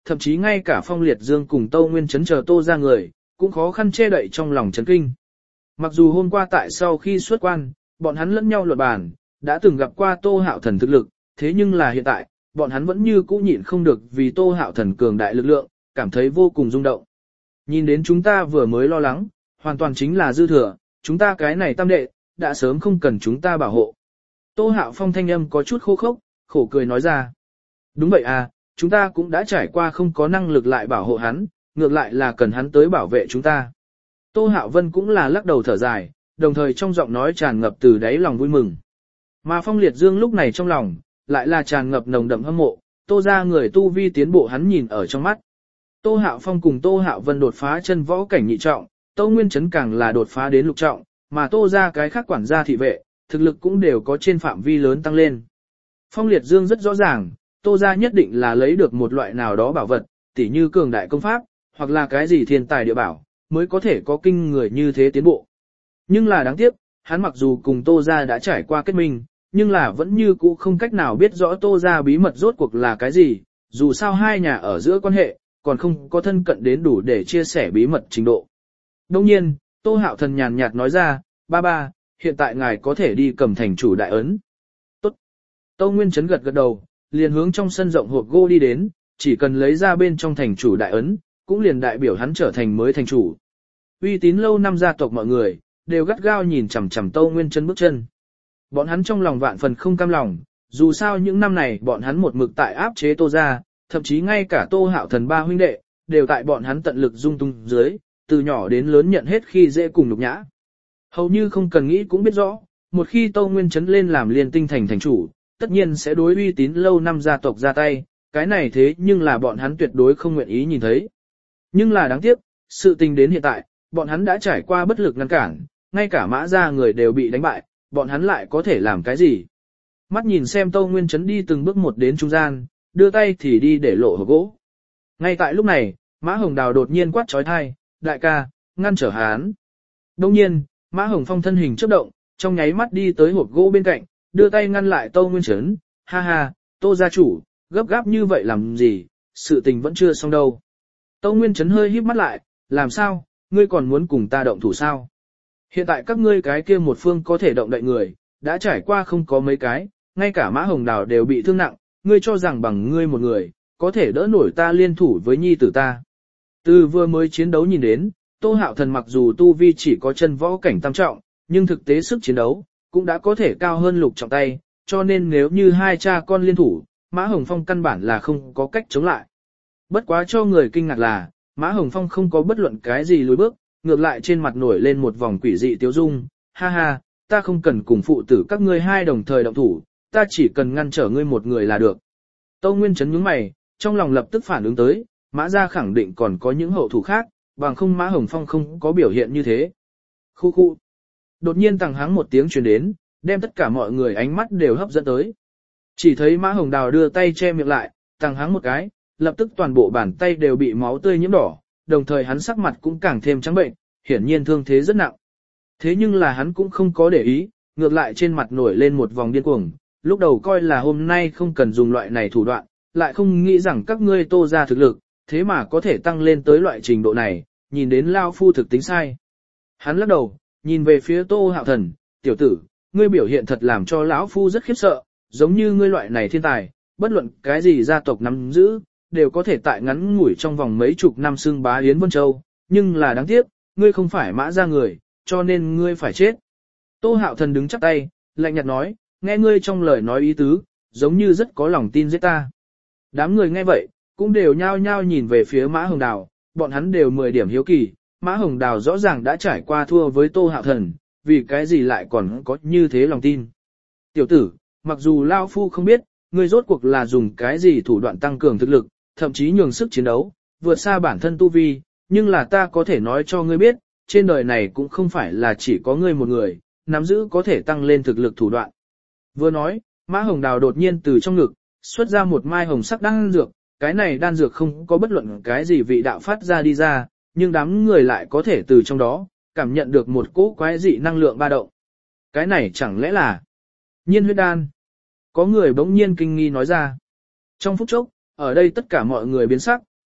thậm chí ngay cả Phong Liệt Dương cùng Tâu Nguyên Chấn chờ Tô ra người, cũng khó khăn che đậy trong lòng chấn kinh. Mặc dù hôm qua tại sau khi xuất quan, bọn hắn lẫn nhau luận bàn, đã từng gặp qua Tô Hạo Thần thực lực, thế nhưng là hiện tại, bọn hắn vẫn như cũ nhịn không được vì Tô Hạo Thần cường đại lực lượng, cảm thấy vô cùng rung động. Nhìn đến chúng ta vừa mới lo lắng, hoàn toàn chính là dư thừa, chúng ta cái này tam đệ, đã sớm không cần chúng ta bảo hộ. Tô Hạo Phong thanh âm có chút khô khốc, khổ cười nói ra. Đúng vậy à, chúng ta cũng đã trải qua không có năng lực lại bảo hộ hắn, ngược lại là cần hắn tới bảo vệ chúng ta. Tô Hạo Vân cũng là lắc đầu thở dài, đồng thời trong giọng nói tràn ngập từ đáy lòng vui mừng. Mà Phong Liệt Dương lúc này trong lòng, lại là tràn ngập nồng đậm hâm mộ, Tô ra người tu vi tiến bộ hắn nhìn ở trong mắt. Tô Hạo Phong cùng Tô Hạo Vân đột phá chân võ cảnh nhị trọng, Tô Nguyên Chấn càng là đột phá đến lục trọng, mà Tô ra cái khác quản gia thị vệ, thực lực cũng đều có trên phạm vi lớn tăng lên. Phong Liệt Dương rất rõ ràng, Tô ra nhất định là lấy được một loại nào đó bảo vật, tỉ như cường đại công pháp, hoặc là cái gì thiên tài địa bảo, mới có thể có kinh người như thế tiến bộ. Nhưng là đáng tiếc, hắn mặc dù cùng Tô ra đã trải qua kết minh, nhưng là vẫn như cũ không cách nào biết rõ Tô ra bí mật rốt cuộc là cái gì, dù sao hai nhà ở giữa quan hệ, còn không có thân cận đến đủ để chia sẻ bí mật trình độ. Đồng nhiên, Tô Hạo Thần nhàn nhạt nói ra, ba, hiện tại ngài có thể đi cầm thành chủ đại ấn. Tốt. Tô Nguyên Chấn gật gật đầu, liền hướng trong sân rộng hộp gỗ đi đến, chỉ cần lấy ra bên trong thành chủ đại ấn, cũng liền đại biểu hắn trở thành mới thành chủ. Uy tín lâu năm gia tộc mọi người, đều gắt gao nhìn chằm chằm Tô Nguyên Chấn bước chân. Bọn hắn trong lòng vạn phần không cam lòng, dù sao những năm này bọn hắn một mực tại áp chế Tô ra, thậm chí ngay cả Tô Hạo Thần ba huynh đệ, đều tại bọn hắn tận lực dung tung dưới, từ nhỏ đến lớn nhận hết khi dễ cùng nhục nhã. Hầu như không cần nghĩ cũng biết rõ, một khi Tô Nguyên Chấn lên làm liên tinh thành thành chủ, tất nhiên sẽ đối uy tín lâu năm gia tộc ra tay, cái này thế nhưng là bọn hắn tuyệt đối không nguyện ý nhìn thấy. Nhưng là đáng tiếc, sự tình đến hiện tại, bọn hắn đã trải qua bất lực ngăn cản, ngay cả Mã gia người đều bị đánh bại, bọn hắn lại có thể làm cái gì? Mắt nhìn xem Tô Nguyên Chấn đi từng bước một đến trung gian, đưa tay thì đi để lộ hộp gỗ. Ngay tại lúc này, Mã Hồng Đào đột nhiên quát trói thai, đại ca, ngăn trở hắn. Đông nhiên, Mã Hồng Phong thân hình chớp động, trong nháy mắt đi tới hộp gỗ bên cạnh, đưa tay ngăn lại Tô Nguyên Chấn, ha ha, Tô gia chủ, gấp gáp như vậy làm gì, sự tình vẫn chưa xong đâu. Tô Nguyên Chấn hơi híp mắt lại, làm sao, ngươi còn muốn cùng ta động thủ sao? Hiện tại các ngươi cái kia một phương có thể động đậy người, đã trải qua không có mấy cái, ngay cả Mã Hồng Đào đều bị thương nặng, ngươi cho rằng bằng ngươi một người, có thể đỡ nổi ta liên thủ với nhi tử ta. Từ vừa mới chiến đấu nhìn đến, Tô Hạo Thần mặc dù tu vi chỉ có chân võ cảnh tam trọng, nhưng thực tế sức chiến đấu, cũng đã có thể cao hơn lục trọng tay, cho nên nếu như hai cha con liên thủ, Mã Hồng Phong căn bản là không có cách chống lại. Bất quá cho người kinh ngạc là, Mã Hồng Phong không có bất luận cái gì lùi bước, ngược lại trên mặt nổi lên một vòng quỷ dị tiêu dung, ha ha, ta không cần cùng phụ tử các ngươi hai đồng thời động thủ, ta chỉ cần ngăn trở ngươi một người là được. Tô Nguyên Chấn nhướng mày, trong lòng lập tức phản ứng tới, Mã gia khẳng định còn có những hậu thủ khác, bằng không Mã Hồng Phong không có biểu hiện như thế. Khu khu. Đột nhiên tằng hắng một tiếng truyền đến, đem tất cả mọi người ánh mắt đều hấp dẫn tới. Chỉ thấy Mã Hồng Đào đưa tay che miệng lại, tằng hắng một cái, lập tức toàn bộ bàn tay đều bị máu tươi nhiễm đỏ, đồng thời hắn sắc mặt cũng càng thêm trắng bệnh, hiển nhiên thương thế rất nặng. Thế nhưng là hắn cũng không có để ý, ngược lại trên mặt nổi lên một vòng điên cuồng, lúc đầu coi là hôm nay không cần dùng loại này thủ đoạn, lại không nghĩ rằng các ngươi Tô ra thực lực, thế mà có thể tăng lên tới loại trình độ này, nhìn đến lao phu thực tính sai. Hắn lắc đầu, nhìn về phía Tô Hạo Thần, tiểu tử, ngươi biểu hiện thật làm cho lão phu rất khiếp sợ, giống như ngươi loại này thiên tài, bất luận cái gì gia tộc nắm giữ, đều có thể tại ngắn ngủi trong vòng mấy chục năm xưng bá Yến Vân Châu, nhưng là đáng tiếc, ngươi không phải Mã gia người, cho nên ngươi phải chết. Tô Hạo Thần đứng chắp tay, lạnh nhạt nói, nghe ngươi trong lời nói ý tứ, giống như rất có lòng tin giết ta. Đám người nghe vậy, cũng đều nhao nhao nhìn về phía Mã Hồng Đào, bọn hắn đều 10 điểm hiếu kỳ, Mã Hồng Đào rõ ràng đã trải qua thua với Tô Hạo Thần, vì cái gì lại còn có như thế lòng tin. Tiểu tử, mặc dù Lao Phu không biết, ngươi rốt cuộc là dùng cái gì thủ đoạn tăng cường thực lực, thậm chí nhường sức chiến đấu, vượt xa bản thân tu vi, nhưng là ta có thể nói cho ngươi biết, trên đời này cũng không phải là chỉ có ngươi một người, nắm giữ có thể tăng lên thực lực thủ đoạn. Vừa nói, Mã Hồng Đào đột nhiên từ trong ngực, xuất ra một mai hồng sắc đan dược, cái này đan dược không có bất luận cái gì vị đạo phát ra đi ra, nhưng đám người lại có thể từ trong đó, cảm nhận được một cỗ quái dị năng lượng ba động. Cái này chẳng lẽ là nhiên huyết đan? Có người bỗng nhiên kinh nghi nói ra. Trong phút chốc, ở đây tất cả mọi người biến sắc,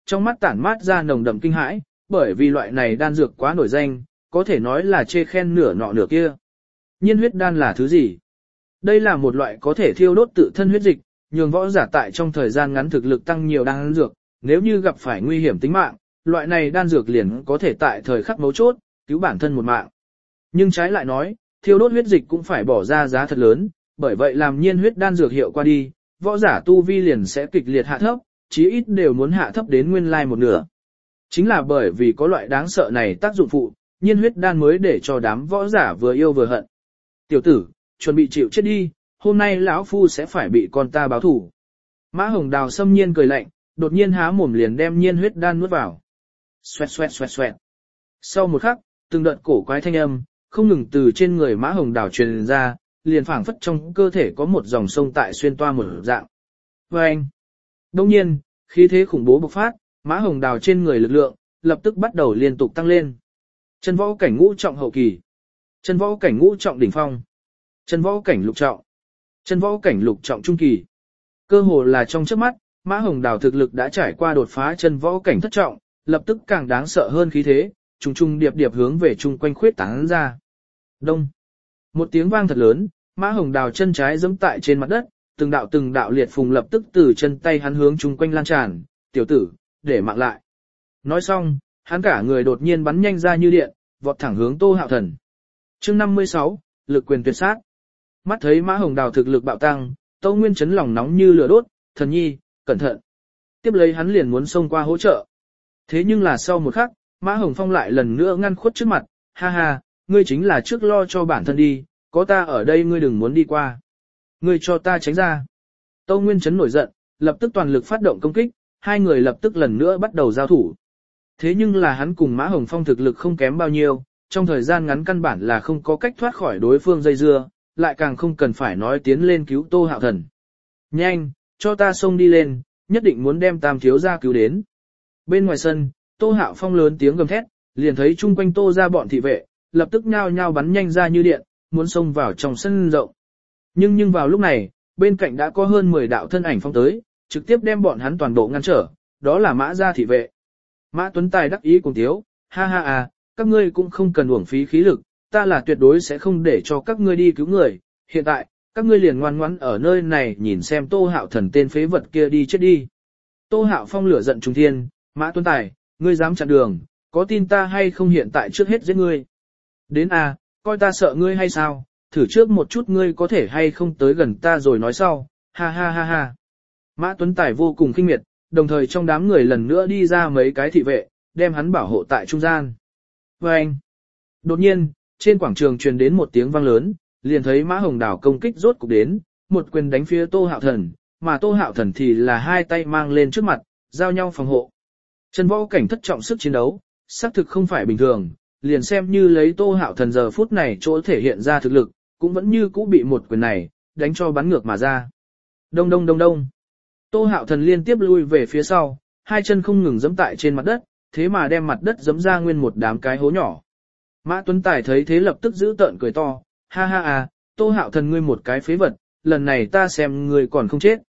trong mắt tản mát ra nồng đậm kinh hãi, bởi vì loại này đan dược quá nổi danh, có thể nói là chê khen nửa nọ nửa kia. Nhiên huyết đan là thứ gì? Đây là một loại có thể thiêu đốt tự thân huyết dịch, nhường võ giả tại trong thời gian ngắn thực lực tăng nhiều đan dược, nếu như gặp phải nguy hiểm tính mạng, loại này đan dược liền có thể tại thời khắc mấu chốt, cứu bản thân một mạng. Nhưng trái lại nói, thiêu đốt huyết dịch cũng phải bỏ ra giá thật lớn, bởi vậy làm nhiên huyết đan dược hiệu qua đi, võ giả tu vi liền sẽ kịch liệt hạ thấp, chí ít đều muốn hạ thấp đến nguyên lai một nửa. Chính là bởi vì có loại đáng sợ này tác dụng phụ, nhiên huyết đan mới để cho đám võ giả vừa yêu vừa hận. Tiểu tử, chuẩn bị chịu chết đi, hôm nay lão phu sẽ phải bị con ta báo thù. Mã Hồng Đào xâm nhiên cười lạnh, đột nhiên há mồm liền đem nhiên huyết đan nuốt vào. Xoẹt xoẹt xoẹt xoẹt. Sau một khắc, từng đợt cổ quái thanh âm không ngừng từ trên người Mã Hồng Đào truyền ra, liền phảng phất trong cơ thể có một dòng sông tại xuyên toa một dạng. Và anh. Đông nhiên, khí thế khủng bố bộc phát, Mã Hồng Đào trên người lực lượng lập tức bắt đầu liên tục tăng lên. Chân võ cảnh ngũ trọng hậu kỳ, chân võ cảnh ngũ trọng đỉnh phong, chân võ cảnh lục trọng, chân võ cảnh lục trọng trung kỳ. Cơ hồ là trong chớp mắt, Mã Hồng Đào thực lực đã trải qua đột phá chân võ cảnh thất trọng, lập tức càng đáng sợ hơn khí thế, trùng trùng điệp điệp hướng về chung quanh khuyết tán ra. Đông. Một tiếng vang thật lớn, Mã Hồng Đào chân trái giẫm tại trên mặt đất, từng đạo liệt phùng lập tức từ chân tay hắn hướng chung quanh lan tràn, "Tiểu tử, để mạng lại." Nói xong, hắn cả người đột nhiên bắn nhanh ra như điện, vọt thẳng hướng Tô Hạo Thần. Chương 56, lực quyền tuyệt sát. Mắt thấy Mã Hồng Đào thực lực bạo tăng, Tô Nguyên Chấn lòng nóng như lửa đốt, "Thần nhi, cẩn thận." Tiếp lấy hắn liền muốn xông qua hỗ trợ. Thế nhưng là sau một khắc, Mã Hồng Phong lại lần nữa ngăn khuất trước mặt, "Ha ha, ngươi chính là trước lo cho bản thân đi, có ta ở đây ngươi đừng muốn đi qua. Ngươi cho ta tránh ra." Tô Nguyên Chấn nổi giận, lập tức toàn lực phát động công kích, hai người lập tức lần nữa bắt đầu giao thủ. Thế nhưng là hắn cùng Mã Hồng Phong thực lực không kém bao nhiêu, trong thời gian ngắn căn bản là không có cách thoát khỏi đối phương dây dưa, lại càng không cần phải nói tiến lên cứu Tô Hạo Thần. "Nhanh, cho ta xông đi lên, nhất định muốn đem Tam thiếu gia cứu đến." Bên ngoài sân, Tô Hạo Phong lớn tiếng gầm thét, liền thấy chung quanh Tô ra bọn thị vệ, lập tức nhao nhao bắn nhanh ra như điện, muốn xông vào trong sân rộng. Nhưng vào lúc này, bên cạnh đã có hơn 10 đạo thân ảnh phong tới, trực tiếp đem bọn hắn toàn bộ ngăn trở, đó là Mã gia thị vệ. Mã Tuấn Tài đắc ý cùng tiếu, "Ha ha à, các ngươi cũng không cần uổng phí khí lực, ta là tuyệt đối sẽ không để cho các ngươi đi cứu người, hiện tại, các ngươi liền ngoan ngoãn ở nơi này nhìn xem Tô Hạo Thần tên phế vật kia đi chết đi." Tô Hạo Phong lửa giận trùng thiên, "Mã Tuấn Tài, ngươi dám chặn đường, có tin ta hay không hiện tại trước hết giết ngươi? Đến à, coi ta sợ ngươi hay sao, thử trước một chút ngươi có thể hay không tới gần ta rồi nói sau, ha ha ha ha." Mã Tuấn Tài vô cùng khinh miệt, đồng thời trong đám người lần nữa đi ra mấy cái thị vệ, đem hắn bảo hộ tại trung gian. Và anh, đột nhiên, trên quảng trường truyền đến một tiếng vang lớn, liền thấy Mã Hồng Đào công kích rốt cục đến, một quyền đánh phía Tô Hạo Thần, mà Tô Hạo Thần thì là hai tay mang lên trước mặt, giao nhau phòng hộ. Chân võ cảnh thất trọng sức chiến đấu, xác thực không phải bình thường, liền xem như lấy Tô Hạo Thần giờ phút này chỗ thể hiện ra thực lực, cũng vẫn như cũ bị một quyền này đánh cho bắn ngược mà ra. Đông đông đông đông. Tô Hạo Thần liên tiếp lui về phía sau, hai chân không ngừng giẫm tại trên mặt đất, thế mà đem mặt đất giẫm ra nguyên một đám cái hố nhỏ. Mã Tuấn Tài thấy thế lập tức giữ tợn cười to, "Ha ha à, Tô Hạo Thần ngươi một cái phế vật, lần này ta xem ngươi còn không chết.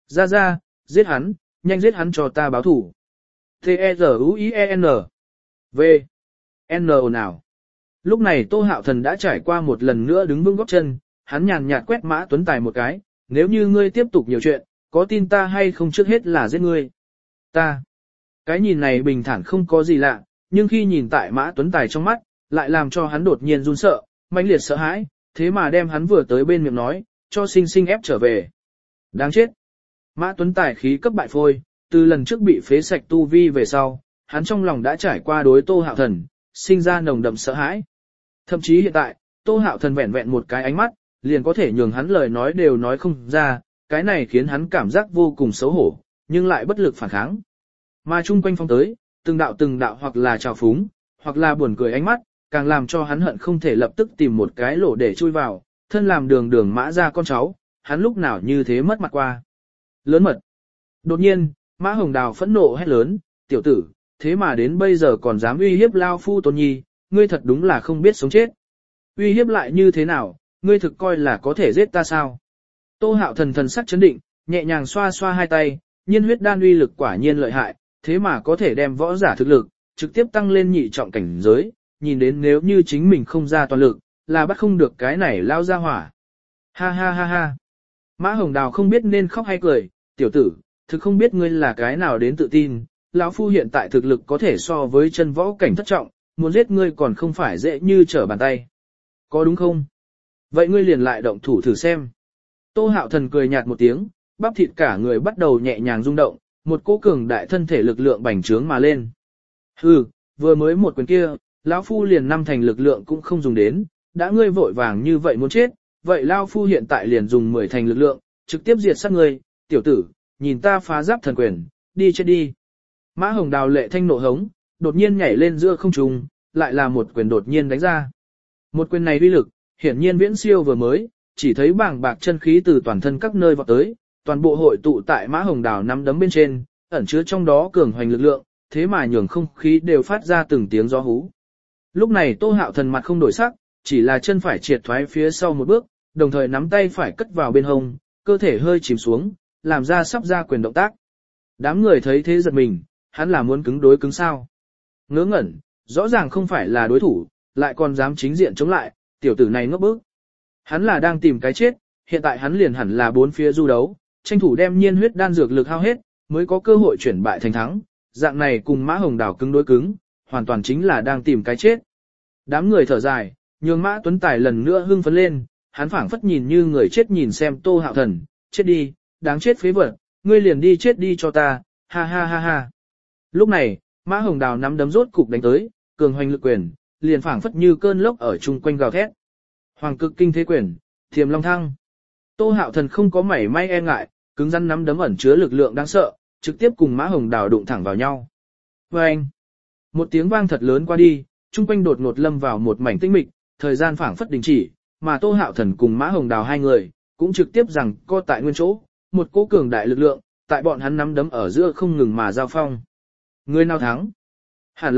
Ra, giết hắn, nhanh giết hắn cho ta báo thủ." T-E-Z-U-I-E-N V N nào. Lúc này Tô Hạo Thần đã trải qua một lần nữa đứng vững gót chân, hắn nhàn nhạt quét Mã Tuấn Tài một cái, "Nếu như ngươi tiếp tục nhiều chuyện, có tin ta hay không trước hết là giết ngươi?" "Ta." Cái nhìn này bình thản không có gì lạ, nhưng khi nhìn tại Mã Tuấn Tài trong mắt, lại làm cho hắn đột nhiên run sợ, mãnh liệt sợ hãi, thế mà đem hắn vừa tới bên miệng nói, cho sinh sinh ép trở về. Đáng chết. Mã Tuấn Tài khí cấp bại phôi, từ lần trước bị phế sạch tu vi về sau, hắn trong lòng đã trải qua đối Tô Hạo Thần, sinh ra nồng đậm sợ hãi. Thậm chí hiện tại, Tô Hạo Thần vẹn vẹn một cái ánh mắt, liền có thể nhường hắn lời nói đều nói không ra, cái này khiến hắn cảm giác vô cùng xấu hổ, nhưng lại bất lực phản kháng. Mà chung quanh phong tới, từng đạo hoặc là trào phúng, hoặc là buồn cười ánh mắt, càng làm cho hắn hận không thể lập tức tìm một cái lỗ để chui vào, thân làm đường Mã ra con cháu, hắn lúc nào như thế mất mặt qua. Lớn mật. Đột nhiên, Mã Hồng Đào phẫn nộ hét lớn, "Tiểu tử, thế mà đến bây giờ còn dám uy hiếp lao phu tôn nhi, ngươi thật đúng là không biết sống chết. Uy hiếp lại như thế nào, ngươi thực coi là có thể giết ta sao?" Tô Hạo Thần thần sắc chấn định, nhẹ nhàng xoa xoa hai tay, nhiên huyết đan uy lực quả nhiên lợi hại, thế mà có thể đem võ giả thực lực, trực tiếp tăng lên nhị trọng cảnh giới, nhìn đến nếu như chính mình không ra toàn lực, là bắt không được cái này lao ra hỏa. Ha ha ha ha. Mã Hồng Đào không biết nên khóc hay cười, tiểu tử, thực không biết ngươi là cái nào đến tự tin, lão phu hiện tại thực lực có thể so với chân võ cảnh thất trọng, muốn giết ngươi còn không phải dễ như trở bàn tay. Có đúng không? Vậy ngươi liền lại động thủ thử xem. Tô Hạo Thần cười nhạt một tiếng, bắp thịt cả người bắt đầu nhẹ nhàng rung động, một cỗ cường đại thân thể lực lượng bành trướng mà lên. Hừ, vừa mới một quyền kia, lão phu liền năm thành lực lượng cũng không dùng đến, đã ngươi vội vàng như vậy muốn chết, vậy lão phu hiện tại liền dùng 10 thành lực lượng, trực tiếp diệt sát ngươi, tiểu tử, nhìn ta phá giáp thần quyền, đi chết đi. Mã Hồng Đào lệ thanh nộ hống, đột nhiên nhảy lên giữa không trung, lại là một quyền đột nhiên đánh ra. Một quyền này uy lực, hiển nhiên viễn siêu vừa mới, chỉ thấy bàng bạc chân khí từ toàn thân các nơi vọt tới, toàn bộ hội tụ tại Mã Hồng Đào nắm đấm bên trên, ẩn chứa trong đó cường hoành lực lượng, thế mà nhường không khí đều phát ra từng tiếng gió hú. Lúc này Tô Hạo Thần mặt không đổi sắc, chỉ là chân phải triệt thoái phía sau một bước, đồng thời nắm tay phải cất vào bên hông, cơ thể hơi chìm xuống, làm ra sắp ra quyền động tác. Đám người thấy thế giật mình, hắn là muốn cứng đối cứng sao. Ngớ ngẩn, rõ ràng không phải là đối thủ, lại còn dám chính diện chống lại, tiểu tử này ngốc bức. Hắn là đang tìm cái chết, hiện tại hắn liền hẳn là bốn phía du đấu, tranh thủ đem nhiên huyết đan dược lực hao hết, mới có cơ hội chuyển bại thành thắng. Dạng này cùng Mã Hồng Đào cứng đối cứng, hoàn toàn chính là đang tìm cái chết. Đám người thở dài, nhường Mã Tuấn Tài lần nữa hưng phấn lên, hắn phảng phất nhìn như người chết nhìn xem Tô Hạo Thần, chết đi, đáng chết phế vật, ngươi liền đi chết đi cho ta, ha ha ha ha. Lúc này, Mã Hồng Đào nắm đấm rốt cục đánh tới, cường hoành lực quyền, liền phảng phất như cơn lốc ở chung quanh gào thét. Hoàng cực kinh thế quyền, Thiềm Long Thăng. Tô Hạo Thần không có mảy may e ngại, cứng rắn nắm đấm ẩn chứa lực lượng đáng sợ, trực tiếp cùng Mã Hồng Đào đụng thẳng vào nhau. Oeng! Một tiếng vang thật lớn qua đi, chung quanh đột ngột lâm vào một mảnh tĩnh mịch, thời gian phảng phất đình chỉ, mà Tô Hạo Thần cùng Mã Hồng Đào hai người, cũng trực tiếp rằng co tại nguyên chỗ, một cỗ cường đại lực lượng, tại bọn hắn nắm đấm ở giữa không ngừng mà giao phong. Người nào thắng? Hẳn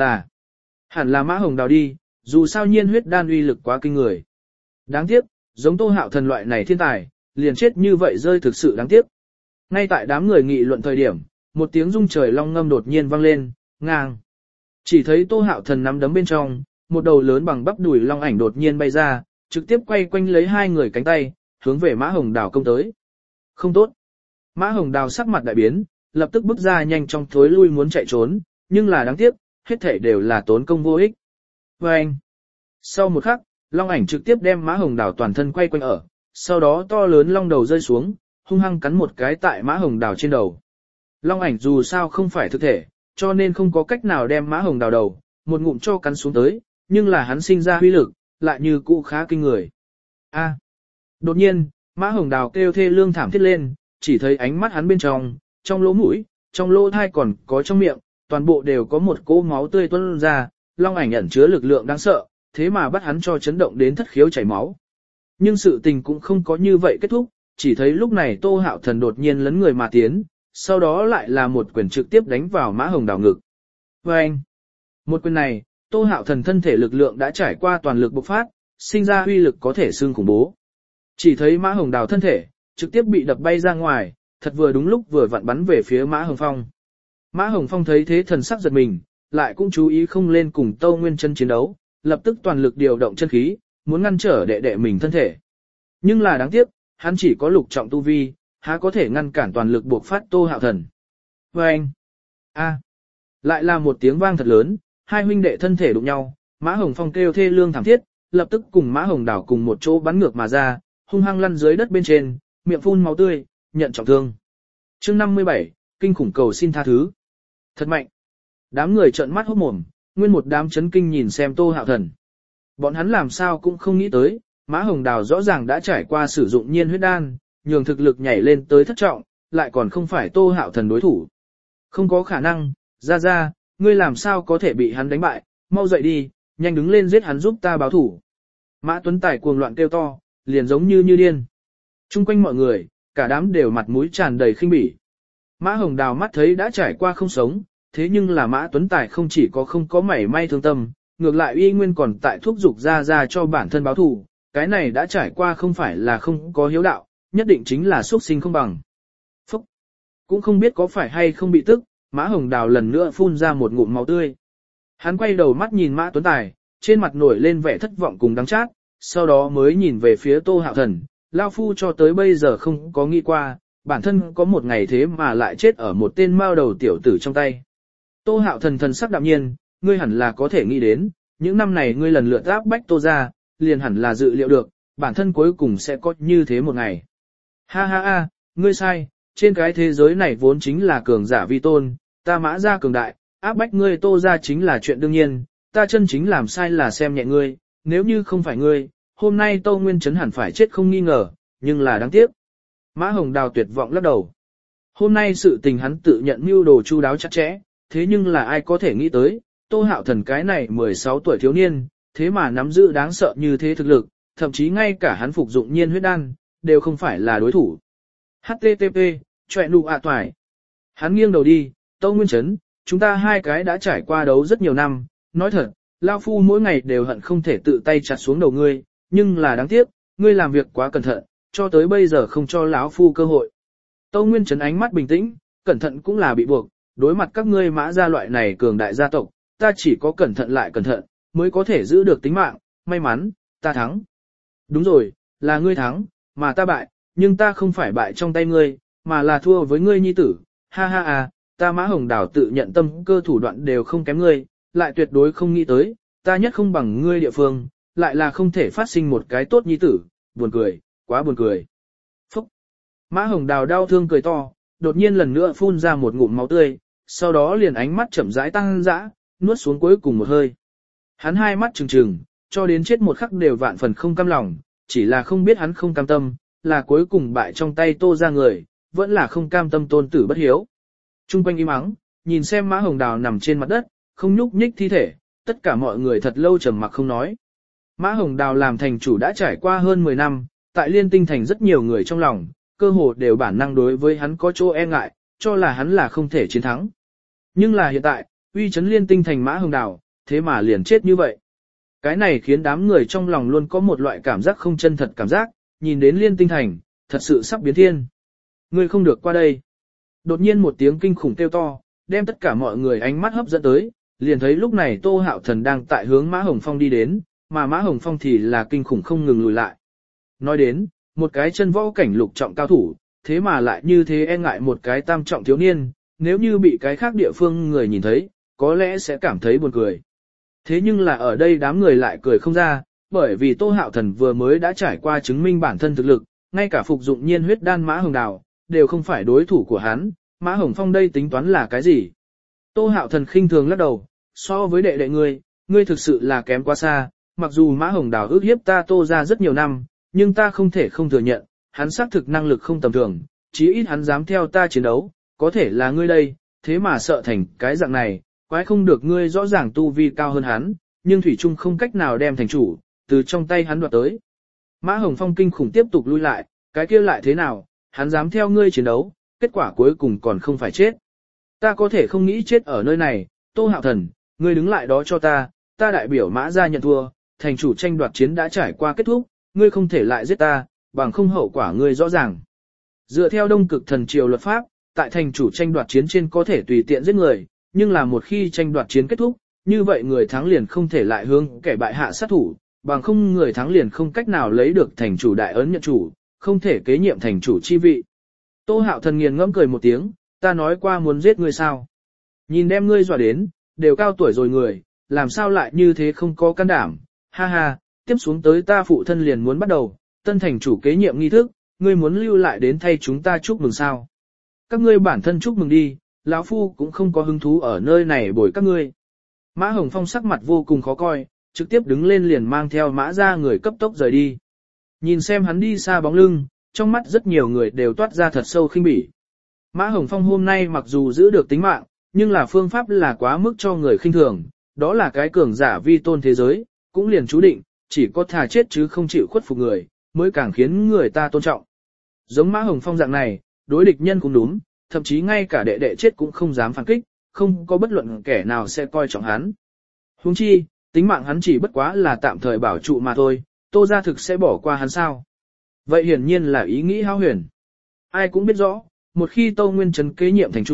là Mã Hồng Đào đi, dù sao nhiên huyết đan uy lực quá kinh người. Đáng tiếc, giống Tô Hạo Thần loại này thiên tài, liền chết như vậy rơi thực sự đáng tiếc. Ngay tại đám người nghị luận thời điểm, một tiếng rung trời long ngâm đột nhiên vang lên, ngang. Chỉ thấy Tô Hạo Thần nắm đấm bên trong, một đầu lớn bằng bắp đùi long ảnh đột nhiên bay ra, trực tiếp quay quanh lấy hai người cánh tay, hướng về Mã Hồng Đào công tới. Không tốt. Mã Hồng Đào sắc mặt đại biến, lập tức bước ra nhanh trong thối lui muốn chạy trốn, nhưng là đáng tiếc, hết thảy đều là tốn công vô ích. Oeng. Sau một khắc, long ảnh trực tiếp đem Mã Hồng Đào toàn thân quay quanh ở, sau đó to lớn long đầu rơi xuống, hung hăng cắn một cái tại Mã Hồng Đào trên đầu. Long ảnh dù sao không phải thực thể, cho nên không có cách nào đem Mã Hồng Đào đầu, một ngụm cho cắn xuống tới, nhưng là hắn sinh ra huy lực, lại như cũ khá kinh người. A. Đột nhiên, Mã Hồng Đào kêu thê lương thảm thiết lên, chỉ thấy ánh mắt hắn bên trong lỗ mũi, trong lỗ thai còn có trong miệng, toàn bộ đều có một cỗ máu tươi tuôn ra, long ảnh ẩn chứa lực lượng đáng sợ, thế mà bắt hắn cho chấn động đến thất khiếu chảy máu. Nhưng sự tình cũng không có như vậy kết thúc, chỉ thấy lúc này Tô Hạo Thần đột nhiên lấn người mà tiến, sau đó lại là một quyền trực tiếp đánh vào Mã Hồng Đào ngực. Oeng! Một quyền này, Tô Hạo Thần thân thể lực lượng đã trải qua toàn lực bộc phát, sinh ra uy lực có thể xương khủng bố. Chỉ thấy Mã Hồng Đào thân thể, trực tiếp bị đập bay ra ngoài, thật vừa đúng lúc vừa vặn bắn về phía Mã Hồng Phong. Mã Hồng Phong thấy thế thần sắc giật mình, lại cũng chú ý không lên cùng Tâu Nguyên Chân chiến đấu, lập tức toàn lực điều động chân khí, muốn ngăn trở đệ đệ mình thân thể. Nhưng là đáng tiếc, hắn chỉ có lục trọng tu vi, há có thể ngăn cản toàn lực buộc phát Tô Hạo Thần. Oeng! A! Lại là một tiếng vang thật lớn, hai huynh đệ thân thể đụng nhau, Mã Hồng Phong kêu thê lương thảm thiết, lập tức cùng Mã Hồng Đào cùng một chỗ bắn ngược mà ra, hung hăng lăn dưới đất bên trên, miệng phun máu tươi, nhận trọng thương. Chương 57, kinh khủng cầu xin tha thứ. Thật mạnh. Đám người trợn mắt hốt mồm, nguyên một đám chấn kinh nhìn xem Tô Hạo Thần. Bọn hắn làm sao cũng không nghĩ tới, Mã Hồng Đào rõ ràng đã trải qua sử dụng nhiên huyết đan, nhường thực lực nhảy lên tới thất trọng, lại còn không phải Tô Hạo Thần đối thủ. Không có khả năng, ra, ngươi làm sao có thể bị hắn đánh bại, mau dậy đi, nhanh đứng lên giết hắn giúp ta báo thủ. Mã Tuấn Tài cuồng loạn kêu to, liền giống như điên. Trung quanh mọi người, cả đám đều mặt mũi tràn đầy khinh bỉ. Mã Hồng Đào mắt thấy đã trải qua không sống, thế nhưng là Mã Tuấn Tài không chỉ không có mảy may thương tâm, ngược lại uy nguyên còn tại thúc giục ra cho bản thân báo thù, cái này đã trải qua không phải là không có hiếu đạo, nhất định chính là xuất sinh không bằng. Phúc! Cũng không biết có phải hay không bị tức, Mã Hồng Đào lần nữa phun ra một ngụm máu tươi. Hắn quay đầu mắt nhìn Mã Tuấn Tài, trên mặt nổi lên vẻ thất vọng cùng đắng chát, sau đó mới nhìn về phía Tô Hạo Thần, lao phu cho tới bây giờ không có nghĩ qua, bản thân có một ngày thế mà lại chết ở một tên mao đầu tiểu tử trong tay. Tô Hạo Thần thần sắc đạm nhiên, ngươi hẳn là có thể nghĩ đến, những năm này ngươi lần lượt áp bách Tô ra, liền hẳn là dự liệu được, bản thân cuối cùng sẽ có như thế một ngày. Ha ha ha, ngươi sai, trên cái thế giới này vốn chính là cường giả vi tôn, ta Mã gia cường đại, áp bách ngươi Tô ra chính là chuyện đương nhiên, ta chân chính làm sai là xem nhẹ ngươi, nếu như không phải ngươi, hôm nay Tô Nguyên Trấn hẳn phải chết không nghi ngờ, nhưng là đáng tiếc. Mã Hồng Đào tuyệt vọng lắc đầu. Hôm nay sự tình hắn tự nhận mưu đồ chu đáo chặt chẽ, thế nhưng là ai có thể nghĩ tới, Tô Hạo Thần cái này 16 tuổi thiếu niên, thế mà nắm giữ đáng sợ như thế thực lực, thậm chí ngay cả hắn phục dụng nhiên huyết đan, đều không phải là đối thủ. HTTP, chọe nụ toài. Hắn nghiêng đầu đi, Tô Nguyên Trấn, chúng ta hai cái đã trải qua đấu rất nhiều năm, nói thật, Lao Phu mỗi ngày đều hận không thể tự tay chặt xuống đầu ngươi, nhưng là đáng tiếc, ngươi làm việc quá cẩn thận, cho tới bây giờ không cho lão Phu cơ hội. Tô Nguyên Trấn ánh mắt bình tĩnh, cẩn thận cũng là bị buộc, đối mặt các ngươi Mã gia loại này cường đại gia tộc, ta chỉ có cẩn thận lại cẩn thận, mới có thể giữ được tính mạng, may mắn, ta thắng. Đúng rồi, là ngươi thắng, mà ta bại, nhưng ta không phải bại trong tay ngươi, mà là thua với ngươi nhi tử, ha ha ha, ta Mã Hồng Đào tự nhận tâm cơ thủ đoạn đều không kém ngươi, lại tuyệt đối không nghĩ tới, ta nhất không bằng ngươi địa phương, lại là không thể phát sinh một cái tốt nhi tử, buồn cười, quá buồn cười. Phúc! Mã Hồng Đào đau thương cười to, đột nhiên lần nữa phun ra một ngụm máu tươi, sau đó liền ánh mắt chậm rãi tăng dã, nuốt xuống cuối cùng một hơi. Hắn hai mắt trừng trừng, cho đến chết một khắc đều vạn phần không cam lòng, chỉ là không biết hắn không cam tâm, là cuối cùng bại trong tay Tô ra người, vẫn là không cam tâm tôn tử bất hiếu. Trung quanh im ắng, nhìn xem Mã Hồng Đào nằm trên mặt đất, không nhúc nhích thi thể, tất cả mọi người thật lâu trầm mặc không nói. Mã Hồng Đào làm thành chủ đã trải qua hơn 10 năm, tại Liên Tinh Thành rất nhiều người trong lòng, cơ hồ đều bản năng đối với hắn có chỗ e ngại, cho là hắn là không thể chiến thắng. Nhưng là hiện tại, uy chấn Liên Tinh Thành Mã Hồng Đào, thế mà liền chết như vậy. Cái này khiến đám người trong lòng luôn có một loại cảm giác không chân thật cảm giác, nhìn đến Liên Tinh Thành, thật sự sắp biến thiên. Ngươi không được qua đây. Đột nhiên một tiếng kinh khủng kêu to, đem tất cả mọi người ánh mắt hấp dẫn tới, liền thấy lúc này Tô Hạo Thần đang tại hướng Mã Hồng Phong đi đến, mà Mã Hồng Phong thì là kinh khủng không ngừng lùi lại. Nói đến, một cái chân võ cảnh lục trọng cao thủ, thế mà lại như thế e ngại một cái tam trọng thiếu niên, nếu như bị cái khác địa phương người nhìn thấy, có lẽ sẽ cảm thấy buồn cười. Thế nhưng là ở đây đám người lại cười không ra, bởi vì Tô Hạo Thần vừa mới đã trải qua chứng minh bản thân thực lực, ngay cả phục dụng nhiên huyết đan Mã Hồng Đào, đều không phải đối thủ của hắn, Mã Hồng Phong đây tính toán là cái gì? Tô Hạo Thần khinh thường lắc đầu, so với đệ đệ ngươi thực sự là kém quá xa, mặc dù Mã Hồng Đào ước hiếp ta Tô ra rất nhiều năm, nhưng ta không thể không thừa nhận, hắn xác thực năng lực không tầm thường, chí ít hắn dám theo ta chiến đấu, có thể là ngươi đây, thế mà sợ thành cái dạng này, quái không được ngươi rõ ràng tu vi cao hơn hắn, nhưng Thủy Trung không cách nào đem thành chủ, từ trong tay hắn đoạt tới. Mã Hồng Phong kinh khủng tiếp tục lui lại, cái kia lại thế nào, hắn dám theo ngươi chiến đấu, kết quả cuối cùng còn không phải chết. Ta có thể không nghĩ chết ở nơi này, Tô Hạo Thần, ngươi đứng lại đó cho ta đại biểu Mã gia nhận thua, thành chủ tranh đoạt chiến đã trải qua kết thúc, ngươi không thể lại giết ta, bằng không hậu quả ngươi rõ ràng. Dựa theo Đông Cực Thần Triều luật pháp, tại thành chủ tranh đoạt chiến trên có thể tùy tiện giết người, nhưng là một khi tranh đoạt chiến kết thúc, như vậy người thắng liền không thể lại hướng kẻ bại hạ sát thủ, bằng không người thắng liền không cách nào lấy được thành chủ đại ấn nhận chủ, không thể kế nhiệm thành chủ chi vị. Tô Hạo Thần nghiền ngẫm cười một tiếng, ta nói qua muốn giết ngươi sao? Nhìn đem ngươi dọa đến, đều cao tuổi rồi người, làm sao lại như thế không có can đảm, ha ha, tiếp xuống tới ta phụ thân liền muốn bắt đầu, tân thành chủ kế nhiệm nghi thức, ngươi muốn lưu lại đến thay chúng ta chúc mừng sao? Các ngươi bản thân chúc mừng đi, lão phu cũng không có hứng thú ở nơi này bồi các ngươi. Mã Hồng Phong sắc mặt vô cùng khó coi, trực tiếp đứng lên liền mang theo Mã ra người cấp tốc rời đi. Nhìn xem hắn đi xa bóng lưng, trong mắt rất nhiều người đều toát ra thật sâu khinh bỉ. Mã Hồng Phong hôm nay mặc dù giữ được tính mạng, nhưng là phương pháp là quá mức cho người khinh thường, đó là cái cường giả vi tôn thế giới, cũng liền chú định, chỉ có thà chết chứ không chịu khuất phục người, mới càng khiến người ta tôn trọng. Giống Mã Hồng Phong dạng này, đối địch nhân cũng đúng, thậm chí ngay cả đệ đệ chết cũng không dám phản kích, không có bất luận kẻ nào sẽ coi trọng hắn. Huống chi, tính mạng hắn chỉ bất quá là tạm thời bảo trụ mà thôi, Tô gia thực sẽ bỏ qua hắn sao? Vậy hiển nhiên là ý nghĩ hão huyền. Ai cũng biết rõ, một khi Tô Nguyên Trấn kế nhiệm thành chủ,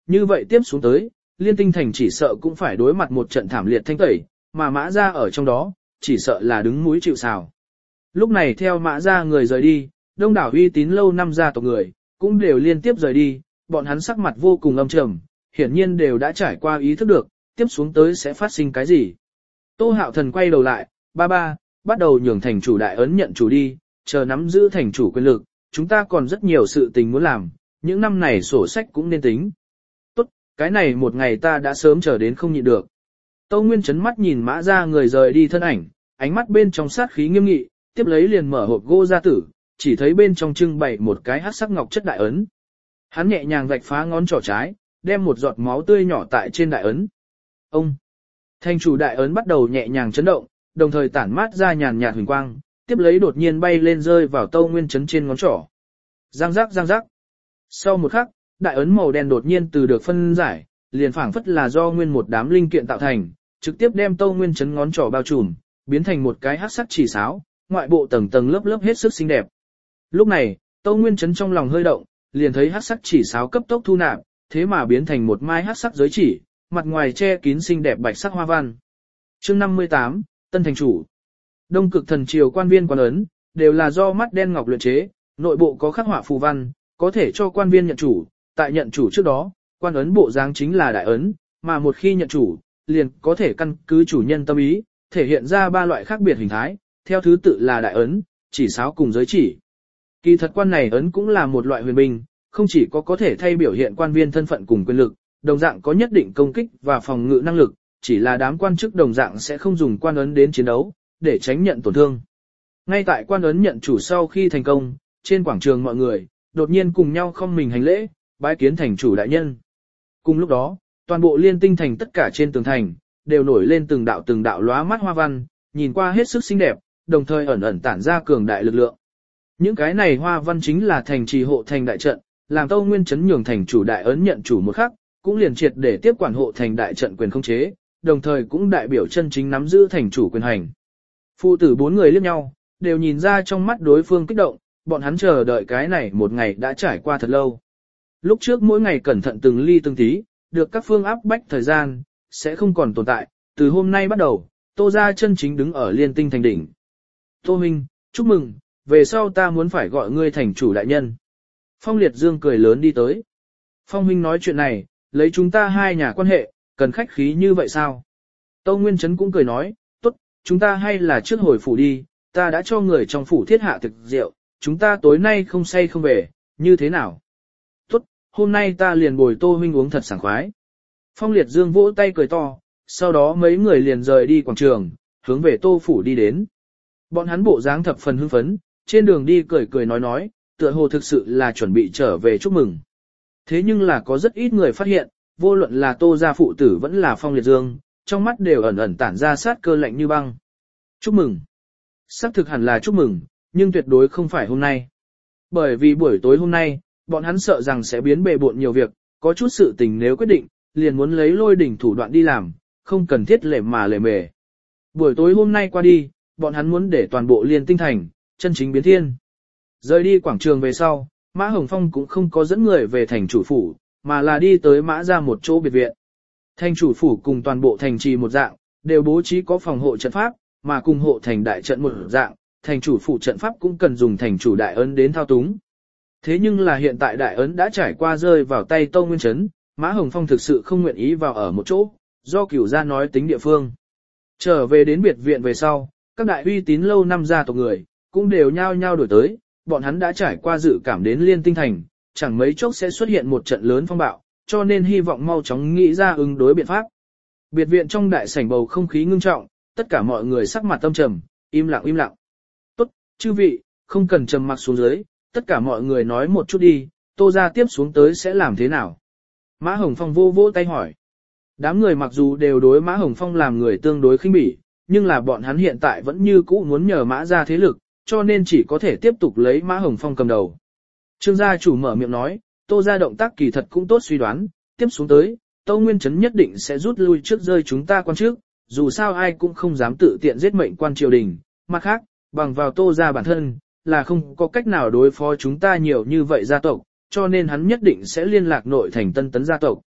như vậy tiếp xuống tới, Liên Tinh Thành chỉ sợ cũng phải đối mặt một trận thảm liệt thanh tẩy, mà Mã Gia ở trong đó, chỉ sợ là đứng mũi chịu sào. Lúc này theo Mã Gia người rời đi, đông đảo uy tín lâu năm gia tộc người, cũng đều liên tiếp rời đi, bọn hắn sắc mặt vô cùng âm trầm, hiển nhiên đều đã trải qua ý thức được, tiếp xuống tới sẽ phát sinh cái gì. Tô Hạo Thần quay đầu lại, ba, bắt đầu nhường thành chủ đại ấn nhận chủ đi, chờ nắm giữ thành chủ quyền lực, chúng ta còn rất nhiều sự tình muốn làm, những năm này sổ sách cũng nên tính. Tốt, cái này một ngày ta đã sớm chờ đến không nhịn được. Tâu Nguyên chấn mắt nhìn Mã Gia người rời đi thân ảnh, ánh mắt bên trong sát khí nghiêm nghị, tiếp lấy liền mở hộp gỗ ra tử, chỉ thấy bên trong trưng bày một cái hắc sắc ngọc chất đại ấn. Hắn nhẹ nhàng vạch phá ngón trỏ trái, đem một giọt máu tươi nhỏ tại trên đại ấn. Ông! Thành chủ đại ấn bắt đầu nhẹ nhàng chấn động, đồng thời tản mát ra nhàn nhạt huỳnh quang, tiếp lấy đột nhiên bay lên rơi vào Tâu Nguyên chấn trên ngón trỏ. Giang giác giang giác. Sau một khắc, đại ấn màu đen đột nhiên từ được phân giải, liền phảng phất là do nguyên một đám linh kiện tạo thành, trực tiếp đem Tâu Nguyên chấn ngón trỏ bao trùm, biến thành một cái hắc sắc chỉ sáo, ngoại bộ tầng tầng lớp lớp hết sức xinh đẹp. Lúc này, Tâu Nguyên chấn trong lòng hơi động, liền thấy hắc sắc chỉ sáo cấp tốc thu nạp, thế mà biến thành một mai hắc sắc giới chỉ, mặt ngoài che kín xinh đẹp bạch sắc hoa văn. Chương 58, Tân thành chủ. Đông Cực Thần Triều quan viên quan ấn đều là do mắt đen ngọc luyện chế, nội bộ có khắc họa phù văn, có thể cho quan viên nhận chủ, tại nhận chủ trước đó, quan ấn bộ dáng chính là đại ấn, mà một khi nhận chủ, liền có thể căn cứ chủ nhân tâm ý, thể hiện ra ba loại khác biệt hình thái, theo thứ tự là đại ấn, chỉ sáo cùng giới chỉ. Kỳ thật quan này ấn cũng là một loại huyền binh, không chỉ có thể thay biểu hiện quan viên thân phận cùng quyền lực, đồng dạng có nhất định công kích và phòng ngự năng lực, chỉ là đám quan chức đồng dạng sẽ không dùng quan ấn đến chiến đấu, để tránh nhận tổn thương. Ngay tại quan ấn nhận chủ sau khi thành công, trên quảng trường mọi người, đột nhiên cùng nhau không mình hành lễ, bái kiến thành chủ đại nhân. Cùng lúc đó, toàn bộ Liên Tinh Thành tất cả trên tường thành, đều nổi lên từng đạo lóa mắt hoa văn, nhìn qua hết sức xinh đẹp, đồng thời ẩn ẩn tản ra cường đại lực lượng. Những cái này hoa văn chính là thành trì hộ thành đại trận, làm Tâu Nguyên chấn nhường thành chủ đại ấn nhận chủ một khắc, cũng liền triệt để tiếp quản hộ thành đại trận quyền không chế, đồng thời cũng đại biểu chân chính nắm giữ thành chủ quyền hành. Phụ tử bốn người liếc nhau, đều nhìn ra trong mắt đối phương kích động, bọn hắn chờ đợi cái này một ngày đã trải qua thật lâu. Lúc trước mỗi ngày cẩn thận từng ly từng tí, được các phương áp bách thời gian, sẽ không còn tồn tại, từ hôm nay bắt đầu, Tô gia chân chính đứng ở Liên Tinh thành đỉnh. Tô Minh, chúc mừng, về sau ta muốn phải gọi ngươi thành chủ đại nhân. Phong Liệt Dương cười lớn đi tới. Phong Minh nói chuyện này, lấy chúng ta hai nhà quan hệ, cần khách khí như vậy sao? Tâu Nguyên Trấn cũng cười nói, tốt, chúng ta hay là trước hồi phủ đi, ta đã cho người trong phủ thiết hạ thực rượu, chúng ta tối nay không say không về, như thế nào? Tốt, hôm nay ta liền bồi Tô Huynh uống thật sảng khoái. Phong Liệt Dương vỗ tay cười to, sau đó mấy người liền rời đi quảng trường, hướng về Tô phủ đi đến. Bọn hắn bộ dáng thập phần hưng phấn, trên đường đi cười cười nói, tựa hồ thực sự là chuẩn bị trở về chúc mừng. Thế nhưng là có rất ít người phát hiện, vô luận là Tô gia phụ tử vẫn là Phong Liệt Dương, trong mắt đều ẩn ẩn tản ra sát cơ lạnh như băng. Chúc mừng. Xác thực hẳn là chúc mừng, nhưng tuyệt đối không phải hôm nay. Bởi vì buổi tối hôm nay, bọn hắn sợ rằng sẽ biến bề bộn nhiều việc, có chút sự tình nếu quyết định, liền muốn lấy lôi đỉnh thủ đoạn đi làm, không cần thiết lề mề. Buổi tối hôm nay qua đi, bọn hắn muốn để toàn bộ Liên Tinh thành, chân chính biến thiên. Rời đi quảng trường về sau, Mã Hồng Phong cũng không có dẫn người về thành chủ phủ, mà là đi tới Mã ra một chỗ biệt viện. Thành chủ phủ cùng toàn bộ thành trì một dạng, đều bố trí có phòng hộ trận pháp, mà cùng hộ thành đại trận một dạng, thành chủ phủ trận pháp cũng cần dùng thành chủ đại ấn đến thao túng. Thế nhưng là hiện tại đại ấn đã trải qua rơi vào tay Tâu Nguyên Trấn, Mã Hồng Phong thực sự không nguyện ý vào ở một chỗ, do cửu gia nói tính địa phương. Trở về đến biệt viện về sau, các đại uy tín lâu năm gia tộc người, cũng đều nhao nhao đổi tới, bọn hắn đã trải qua dự cảm đến Liên Tinh thành, chẳng mấy chốc sẽ xuất hiện một trận lớn phong bạo, cho nên hy vọng mau chóng nghĩ ra ứng đối biện pháp. Biệt viện trong đại sảnh bầu không khí ngưng trọng, tất cả mọi người sắc mặt tâm trầm, im lặng. Tốt, chư vị, không cần trầm mặc xuống dưới, tất cả mọi người nói một chút đi, Tô gia tiếp xuống tới sẽ làm thế nào? Mã Hồng Phong vỗ tay hỏi. Đám người mặc dù đều đối Mã Hồng Phong làm người tương đối khinh bỉ, nhưng là bọn hắn hiện tại vẫn như cũ muốn nhờ Mã gia thế lực, cho nên chỉ có thể tiếp tục lấy Mã Hồng Phong cầm đầu. Trương gia chủ mở miệng nói, Tô gia động tác kỳ thật cũng tốt suy đoán, tiếp xuống tới, Tâu Nguyên Trấn nhất định sẽ rút lui trước rơi chúng ta quan trước, dù sao ai cũng không dám tự tiện giết mệnh quan triều đình, mặt khác, bằng vào Tô gia bản thân, là không có cách nào đối phó chúng ta nhiều như vậy gia tộc, cho nên hắn nhất định sẽ liên lạc nội thành Tân Tấn gia tộc,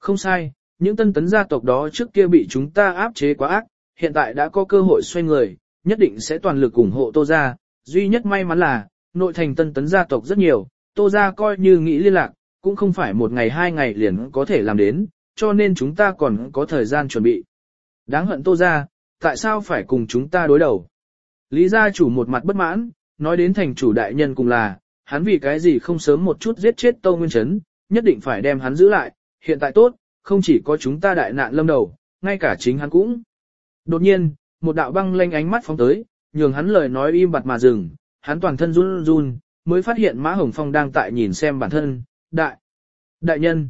Không sai, những tân tấn gia tộc đó trước kia bị chúng ta áp chế quá ác, hiện tại đã có cơ hội xoay người, nhất định sẽ toàn lực ủng hộ Tô gia. Duy nhất may mắn là, nội thành tân tấn gia tộc rất nhiều, Tô gia coi như nghĩ liên lạc, cũng không phải một ngày hai ngày liền có thể làm đến, cho nên chúng ta còn có thời gian chuẩn bị. Đáng hận Tô gia, tại sao phải cùng chúng ta đối đầu? Lý gia chủ một mặt bất mãn, nói đến thành chủ đại nhân cùng là, hắn vì cái gì không sớm một chút giết chết Tô Nguyên Chấn, nhất định phải đem hắn giữ lại, hiện tại tốt, không chỉ có chúng ta đại nạn lâm đầu, ngay cả chính hắn cũng. Đột nhiên, một đạo băng lanh ánh mắt phóng tới, nhường hắn lời nói im bặt mà dừng, hắn toàn thân run run, mới phát hiện Mã Hồng Phong đang tại nhìn xem bản thân, đại nhân,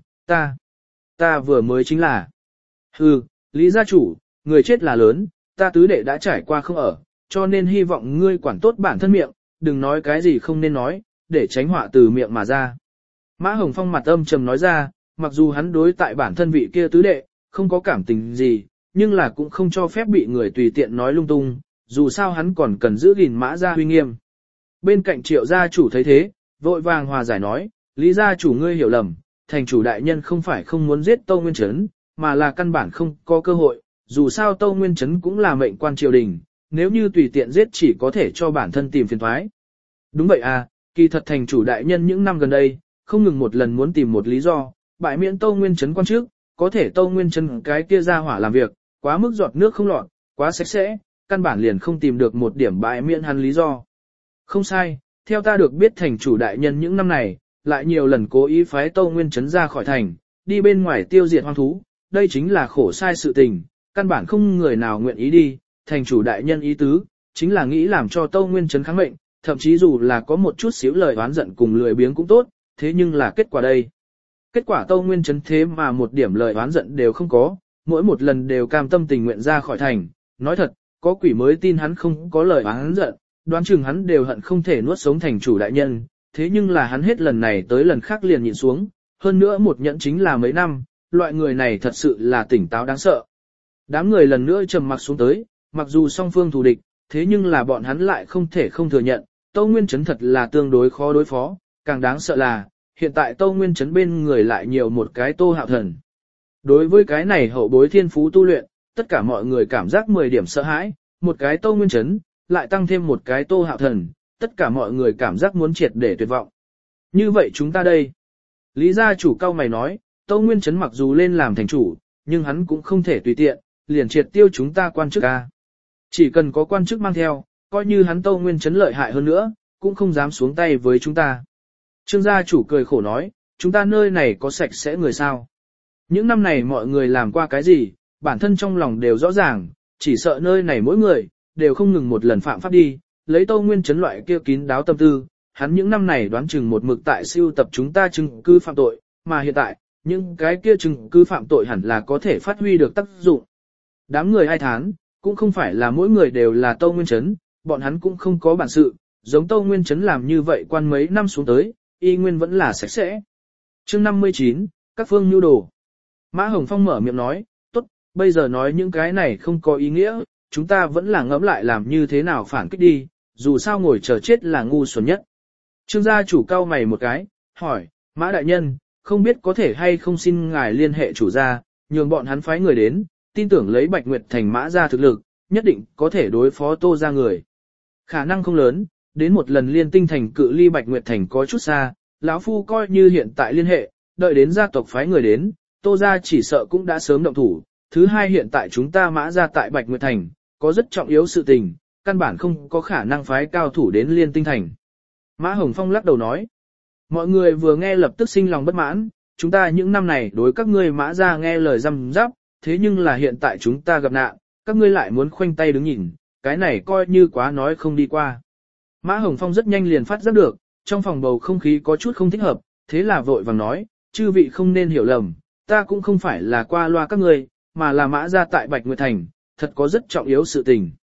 ta vừa mới chính là. Hừ, Lý gia chủ, người chết là lớn, ta tứ đệ đã trải qua không ở, cho nên hy vọng ngươi quản tốt bản thân miệng, đừng nói cái gì không nên nói, để tránh họa từ miệng mà ra. Mã Hồng Phong mặt âm trầm nói ra, mặc dù hắn đối tại bản thân vị kia tứ đệ, không có cảm tình gì, nhưng là cũng không cho phép bị người tùy tiện nói lung tung, dù sao hắn còn cần giữ gìn Mã gia uy nghiêm. Bên cạnh Triệu gia chủ thấy thế, vội vàng hòa giải nói, Lý gia chủ ngươi hiểu lầm, thành chủ đại nhân không phải không muốn giết Tâu Nguyên Chấn, mà là căn bản không có cơ hội, dù sao Tâu Nguyên Chấn cũng là mệnh quan triều đình, nếu như tùy tiện giết chỉ có thể cho bản thân tìm phiền toái. Đúng vậy à, kỳ thật thành chủ đại nhân những năm gần đây, không ngừng một lần muốn tìm một lý do, bại miễn Tâu Nguyên Chấn quan trước, có thể Tâu Nguyên Chấn cái kia ra hỏa làm việc, quá mức giọt nước không lọt, quá sạch sẽ, căn bản liền không tìm được một điểm bại miễn hắn lý do. Không sai, theo ta được biết thành chủ đại nhân những năm này, lại nhiều lần cố ý phái Tâu Nguyên Chấn ra khỏi thành, đi bên ngoài tiêu diệt hoang thú, đây chính là khổ sai sự tình, căn bản không người nào nguyện ý đi, thành chủ đại nhân ý tứ, chính là nghĩ làm cho Tâu Nguyên Chấn kháng mệnh, thậm chí dù là có một chút xíu lời oán giận cùng lười biếng cũng tốt, thế nhưng là kết quả đây. Kết quả Tâu Nguyên Chấn thế mà một điểm lời oán giận đều không có, mỗi một lần đều cam tâm tình nguyện ra khỏi thành, nói thật, có quỷ mới tin hắn không có lời oán giận, đoán chừng hắn đều hận không thể nuốt sống thành chủ đại nhân, thế nhưng là hắn hết lần này tới lần khác liền nhịn xuống, hơn nữa một nhẫn chính là mấy năm, loại người này thật sự là tỉnh táo đáng sợ. Đám người lần nữa trầm mặc xuống tới, mặc dù song phương thù địch, thế nhưng là bọn hắn lại không thể không thừa nhận, Tâu Nguyên Chấn thật là tương đối khó đối phó, càng đáng sợ là, hiện tại Tâu Nguyên Chấn bên người lại nhiều một cái Tô Hạo Thần. Đối với cái này hậu bối thiên phú tu luyện, tất cả mọi người cảm giác 10 điểm sợ hãi, một cái Tâu Nguyên Chấn, lại tăng thêm một cái Tô Hạo Thần, tất cả mọi người cảm giác muốn triệt để tuyệt vọng. Như vậy chúng ta đây. Lý gia chủ cao mày nói, Tâu Nguyên Chấn mặc dù lên làm thành chủ, nhưng hắn cũng không thể tùy tiện, liền triệt tiêu chúng ta quan chức a. Chỉ cần có quan chức mang theo, coi như hắn Tâu Nguyên Chấn lợi hại hơn nữa, cũng không dám xuống tay với chúng ta. Trương gia chủ cười khổ nói, chúng ta nơi này có sạch sẽ người sao? Những năm này mọi người làm qua cái gì, bản thân trong lòng đều rõ ràng, chỉ sợ nơi này mỗi người, đều không ngừng một lần phạm pháp đi, lấy Tâu Nguyên Chấn loại kia kín đáo tâm tư, hắn những năm này đoán chừng một mực tại siêu tập chúng ta chứng cứ phạm tội, mà hiện tại, những cái kia chứng cứ phạm tội hẳn là có thể phát huy được tác dụng. Đám người ai thán, cũng không phải là mỗi người đều là Tâu Nguyên Chấn, bọn hắn cũng không có bản sự, giống Tâu Nguyên Chấn làm như vậy quan mấy năm xuống tới, y nguyên vẫn là sạch sẽ. Chương 59, các phương nhu đồ. Mã Hồng Phong mở miệng nói, tốt, bây giờ nói những cái này không có ý nghĩa, chúng ta vẫn là ngẫm lại làm như thế nào phản kích đi, dù sao ngồi chờ chết là ngu xuẩn nhất. Trương gia chủ cau mày một cái, hỏi, Mã đại nhân, không biết có thể hay không xin ngài liên hệ chủ gia, nhường bọn hắn phái người đến, tin tưởng lấy Bạch Nguyệt Thành Mã gia thực lực, nhất định có thể đối phó Tô gia người. Khả năng không lớn, đến một lần Liên Tinh Thành cự ly Bạch Nguyệt Thành có chút xa, lão phu coi như hiện tại liên hệ, đợi đến gia tộc phái người đến, Tô gia chỉ sợ cũng đã sớm động thủ. Thứ hai hiện tại chúng ta Mã gia tại Bạch Nguyệt Thành, có rất trọng yếu sự tình, căn bản không có khả năng phái cao thủ đến Liên Tinh Thành. Mã Hồng Phong lắc đầu nói, mọi người vừa nghe lập tức sinh lòng bất mãn, chúng ta những năm này đối các ngươi Mã gia nghe lời răm rắp, thế nhưng là hiện tại chúng ta gặp nạn, các ngươi lại muốn khoanh tay đứng nhìn, cái này coi như quá nói không đi qua. Mã Hồng Phong rất nhanh liền phát giác được, trong phòng bầu không khí có chút không thích hợp, thế là vội vàng nói, chư vị không nên hiểu lầm, ta cũng không phải là qua loa các ngươi, mà là Mã gia tại Bạch Nguyệt Thành, thật có rất trọng yếu sự tình.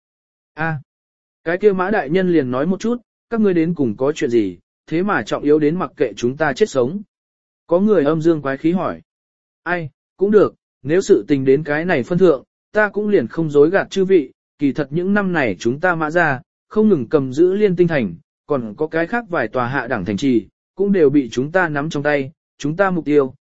Cái kia Mã đại nhân liền nói một chút, các ngươi đến cùng có chuyện gì, thế mà trọng yếu đến mặc kệ chúng ta chết sống. Có người âm dương quái khí hỏi. Ai, cũng được, nếu sự tình đến cái này phân thượng, ta cũng liền không dối gạt chư vị, kỳ thật những năm này chúng ta Mã gia không ngừng cầm giữ Liên Tinh Thành, còn có cái khác vài tòa hạ đẳng thành trì, cũng đều bị chúng ta nắm trong tay, chúng ta mục tiêu,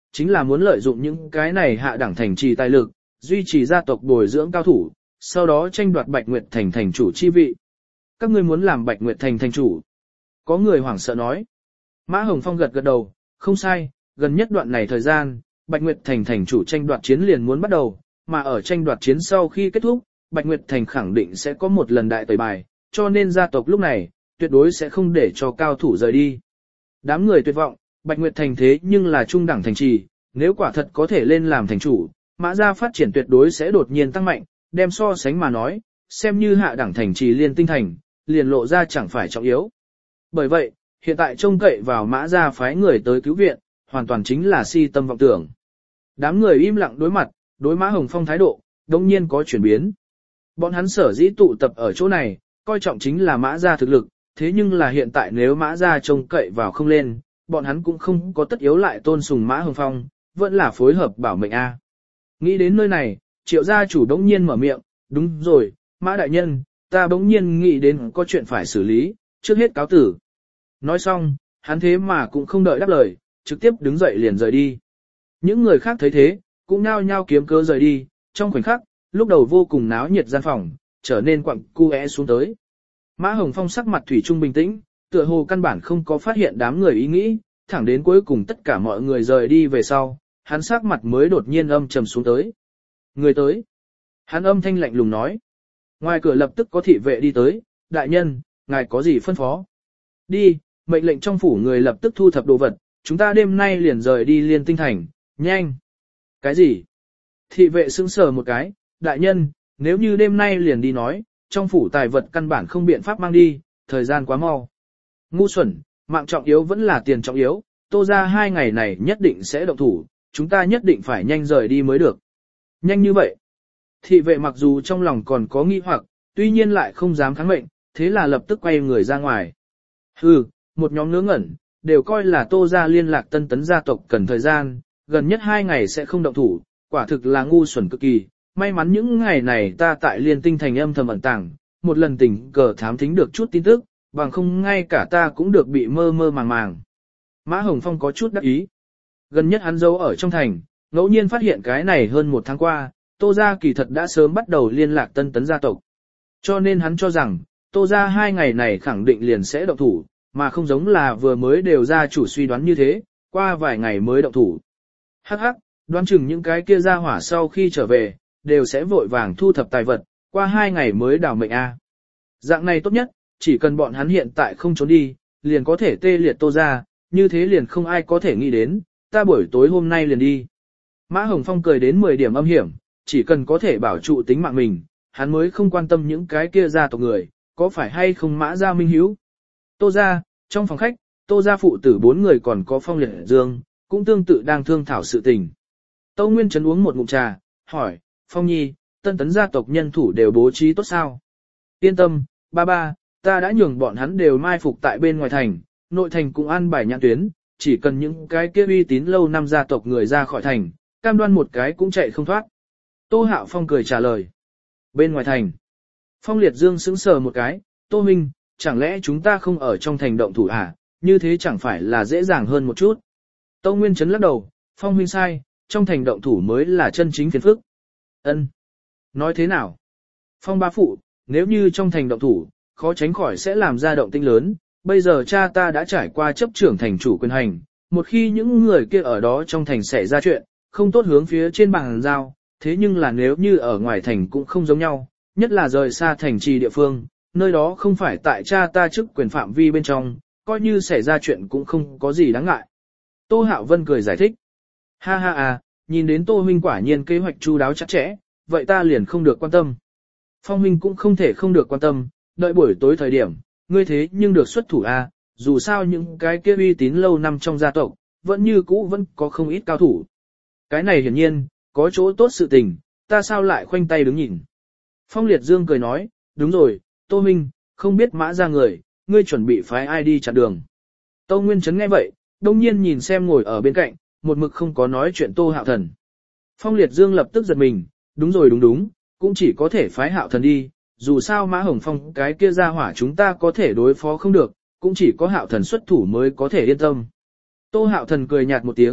chính là muốn lợi dụng những cái này hạ đẳng thành trì tài lực, duy trì gia tộc bồi dưỡng cao thủ, sau đó tranh đoạt Bạch Nguyệt Thành thành chủ chi vị. Các ngươi muốn làm Bạch Nguyệt Thành thành chủ? Có người hoảng sợ nói. Mã Hồng Phong gật gật đầu, không sai, gần nhất đoạn này thời gian, Bạch Nguyệt Thành thành chủ tranh đoạt chiến liền muốn bắt đầu, mà ở tranh đoạt chiến sau khi kết thúc, Bạch Nguyệt Thành khẳng định sẽ có một lần đại tẩy bài, cho nên gia tộc lúc này, tuyệt đối sẽ không để cho cao thủ rời đi. Đám người tuyệt vọng, Bạch Nguyệt Thành thế nhưng là trung đẳng thành trì, nếu quả thật có thể lên làm thành chủ, Mã gia phát triển tuyệt đối sẽ đột nhiên tăng mạnh, đem so sánh mà nói, xem như hạ đẳng thành trì Liên Tinh Thành, liền lộ ra chẳng phải trọng yếu. Bởi vậy, hiện tại trông cậy vào Mã gia phái người tới cứu viện, hoàn toàn chính là si tâm vọng tưởng. Đám người im lặng đối mặt, đối Mã Hồng Phong thái độ, đột nhiên có chuyển biến. Bọn hắn sở dĩ tụ tập ở chỗ này, coi trọng chính là Mã gia thực lực, thế nhưng là hiện tại nếu Mã gia trông cậy vào không lên, bọn hắn cũng không có tất yếu lại tôn sùng Mã Hồng Phong, vẫn là phối hợp bảo mệnh a. Nghĩ đến nơi này, Triệu gia chủ đống nhiên mở miệng, đúng rồi, Mã đại nhân, ta bỗng nhiên nghĩ đến có chuyện phải xử lý, trước hết cáo tử. Nói xong, hắn thế mà cũng không đợi đáp lời, trực tiếp đứng dậy liền rời đi. Những người khác thấy thế, cũng nhao nhao kiếm cớ rời đi, trong khoảnh khắc, lúc đầu vô cùng náo nhiệt gian phòng, trở nên quặng cu é xuống tới. Mã Hồng Phong sắc mặt thủy chung bình tĩnh, tựa hồ căn bản không có phát hiện đám người ý nghĩ, thẳng đến cuối cùng tất cả mọi người rời đi về sau, hắn sắc mặt mới đột nhiên âm trầm xuống tới. Người tới. Hắn âm thanh lạnh lùng nói. Ngoài cửa lập tức có thị vệ đi tới, đại nhân, ngài có gì phân phó? Đi, mệnh lệnh trong phủ người lập tức thu thập đồ vật, chúng ta đêm nay liền rời đi Liên Tinh Thành, nhanh. Cái gì? Thị vệ sững sờ một cái, đại nhân, nếu như đêm nay liền đi nói, trong phủ tài vật căn bản không biện pháp mang đi, thời gian quá mau. Ngu xuẩn, mạng trọng yếu vẫn là tiền trọng yếu, Tô ra 2 ngày này nhất định sẽ động thủ, chúng ta nhất định phải nhanh rời đi mới được. Nhanh như vậy. Thị vệ mặc dù trong lòng còn có nghi hoặc, tuy nhiên lại không dám kháng mệnh, thế là lập tức quay người ra ngoài. Hừ, một nhóm ngớ ngẩn, đều coi là Tô gia liên lạc Tân Tấn gia tộc cần thời gian, gần nhất 2 ngày sẽ không động thủ, quả thực là ngu xuẩn cực kỳ. May mắn những ngày này ta tại Liên Tinh Thành âm thầm ẩn tàng, một lần tình cờ thám thính được chút tin tức, bằng không ngay cả ta cũng được bị mơ mơ màng màng. Mã Hồng Phong có chút đắc ý. Gần nhất hắn giấu ở trong thành, ngẫu nhiên phát hiện cái này hơn 1 tháng qua, Tô gia kỳ thật đã sớm bắt đầu liên lạc Tân Tấn gia tộc. Cho nên hắn cho rằng, Tô gia 2 ngày này khẳng định liền sẽ động thủ, mà không giống là vừa mới đều ra chủ suy đoán như thế, qua vài ngày mới động thủ. Hắc hắc, đoán chừng những cái kia ra hỏa sau khi trở về, đều sẽ vội vàng thu thập tài vật, qua 2 ngày mới đảo mệnh a. Dạng này tốt nhất, chỉ cần bọn hắn hiện tại không trốn đi, liền có thể tê liệt Tô gia, như thế liền không ai có thể nghĩ đến, ta buổi tối hôm nay liền đi. Mã Hồng Phong cười đến 10 điểm âm hiểm, chỉ cần có thể bảo trụ tính mạng mình, hắn mới không quan tâm những cái kia gia tộc người, có phải hay không Mã gia minh hiếu. Tô gia, trong phòng khách, Tô gia phụ tử 4 người còn có Phong Liệt Dương, cũng tương tự đang thương thảo sự tình. Tâu Nguyên Trấn uống một ngụm trà, hỏi, Phong Nhi, Tân Tấn gia tộc nhân thủ đều bố trí tốt sao? Yên tâm, ba, ta đã nhường bọn hắn đều mai phục tại bên ngoài thành, nội thành cũng an bài nhãn tuyến, chỉ cần những cái kia uy tín lâu năm gia tộc người ra khỏi thành, cam đoan một cái cũng chạy không thoát. Tô Hạo Phong cười trả lời. Bên ngoài thành. Phong Liệt Dương sững sờ một cái, Tô Minh, chẳng lẽ chúng ta không ở trong thành động thủ à, như thế chẳng phải là dễ dàng hơn một chút. Tâu Nguyên Trấn lắc đầu, Phong Minh sai, trong thành động thủ mới là chân chính phiền phức. Ân. Nói thế nào? Phong bá phụ, nếu như trong thành động thủ, khó tránh khỏi sẽ làm ra động tĩnh lớn, bây giờ cha ta đã trải qua chấp trưởng thành chủ quyền hành, một khi những người kia ở đó trong thành xảy ra chuyện, không tốt hướng phía trên bàn giao, thế nhưng là nếu như ở ngoài thành cũng không giống nhau, nhất là rời xa thành trì địa phương, nơi đó không phải tại cha ta chức quyền phạm vi bên trong, coi như xảy ra chuyện cũng không có gì đáng ngại. Tô Hạo Vân cười giải thích. Ha ha à, nhìn đến Tô huynh quả nhiên kế hoạch chu đáo chặt chẽ, vậy ta liền không được quan tâm. Phong huynh cũng không thể không được quan tâm, đợi buổi tối thời điểm, ngươi thế nhưng được xuất thủ a, dù sao những cái kia uy tín lâu năm trong gia tộc, vẫn như cũ vẫn có không ít cao thủ. Cái này hiển nhiên, có chỗ tốt sự tình, ta sao lại khoanh tay đứng nhìn. Phong Liệt Dương cười nói, đúng rồi, Tô Minh, không biết Mã ra người, ngươi chuẩn bị phái ai đi chặn đường. Tâu Nguyên Trấn nghe vậy, đông nhiên nhìn xem ngồi ở bên cạnh, một mực không có nói chuyện Tô Hạo Thần. Phong Liệt Dương lập tức giật mình, đúng rồi đúng, cũng chỉ có thể phái Hạo Thần đi, dù sao Mã Hồng Phong cái kia ra hỏa chúng ta có thể đối phó không được, cũng chỉ có Hạo Thần xuất thủ mới có thể yên tâm. Tô Hạo Thần cười nhạt một tiếng,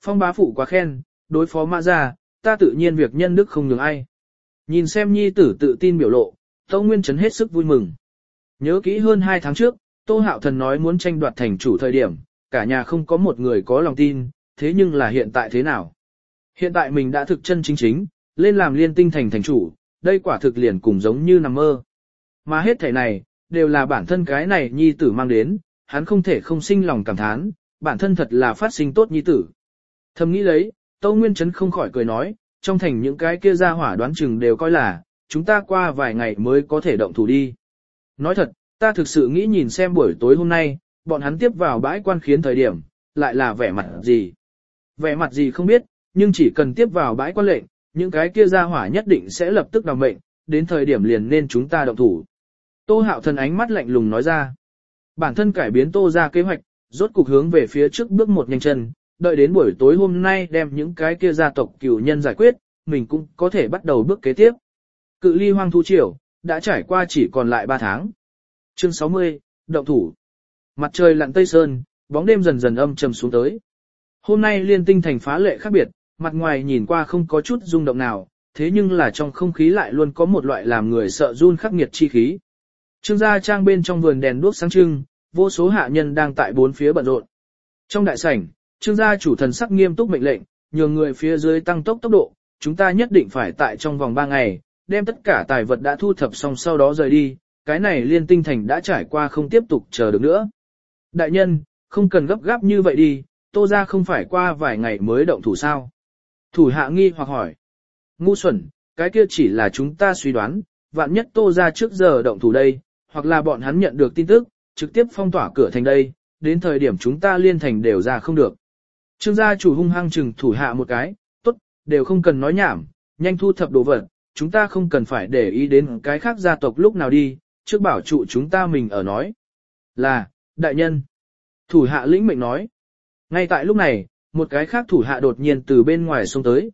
Phong bá phụ quá khen, đối phó Mã gia, ta tự nhiên việc nhân đức không nhường ai. Nhìn xem nhi tử tự tin biểu lộ, Tâu Nguyên Trấn hết sức vui mừng. Nhớ kỹ hơn 2 tháng trước, Tô Hạo Thần nói muốn tranh đoạt thành chủ thời điểm, cả nhà không có một người có lòng tin, thế nhưng là hiện tại thế nào? Hiện tại mình đã thực chân chính, lên làm Liên Tinh thành thành chủ, đây quả thực liền cùng giống như nằm mơ. Mà hết thảy này, đều là bản thân cái này nhi tử mang đến, hắn không thể không sinh lòng cảm thán, bản thân thật là phát sinh tốt nhi tử. Thầm nghĩ lấy, Tâu Nguyên Trấn không khỏi cười nói, trong thành những cái kia ra hỏa đoán chừng đều coi là, chúng ta qua vài ngày mới có thể động thủ đi. Nói thật, ta thực sự nghĩ nhìn xem buổi tối hôm nay, bọn hắn tiếp vào bãi quan khiến thời điểm, lại là vẻ mặt gì. Vẻ mặt gì không biết, nhưng chỉ cần tiếp vào bãi quan lệnh, những cái kia ra hỏa nhất định sẽ lập tức đào mệnh, đến thời điểm liền nên chúng ta động thủ. Tô Hạo Thần ánh mắt lạnh lùng nói ra. Bản thân cải biến Tô ra kế hoạch, rốt cục hướng về phía trước bước một nhanh chân, đợi đến buổi tối hôm nay đem những cái kia gia tộc cửu nhân giải quyết, mình cũng có thể bắt đầu bước kế tiếp. Cự ly hoang thú triều, đã trải qua chỉ còn lại 3 tháng. Chương 60, động thủ. Mặt trời lặn tây sơn, bóng đêm dần dần âm trầm xuống tới. Hôm nay Liên Tinh thành phá lệ khác biệt, mặt ngoài nhìn qua không có chút rung động nào, thế nhưng là trong không khí lại luôn có một loại làm người sợ run khắc nghiệt chi khí. Trương gia trang bên trong vườn đèn đuốc sáng trưng, vô số hạ nhân đang tại bốn phía bận rộn. Trong đại sảnh, Trương gia chủ thần sắc nghiêm túc mệnh lệnh, nhường người phía dưới tăng tốc độ, chúng ta nhất định phải tại trong vòng 3 ngày, đem tất cả tài vật đã thu thập xong sau đó rời đi, cái này Liên Tinh thành đã trải qua không tiếp tục chờ được nữa. Đại nhân, không cần gấp gáp như vậy đi, Tô gia không phải qua vài ngày mới động thủ sao? Thủ hạ nghi hoặc hỏi. Ngu xuẩn, cái kia chỉ là chúng ta suy đoán, vạn nhất Tô gia trước giờ động thủ đây, hoặc là bọn hắn nhận được tin tức, trực tiếp phong tỏa cửa thành đây, đến thời điểm chúng ta Liên thành đều ra không được. Trương gia chủ hung hăng chừng thủ hạ một cái, tốt, đều không cần nói nhảm, nhanh thu thập đồ vật, chúng ta không cần phải để ý đến cái khác gia tộc lúc nào đi, trước bảo trụ chúng ta mình ở nói. Là, đại nhân. Thủ hạ lĩnh mệnh nói. Ngay tại lúc này, một cái khác thủ hạ đột nhiên từ bên ngoài xông tới,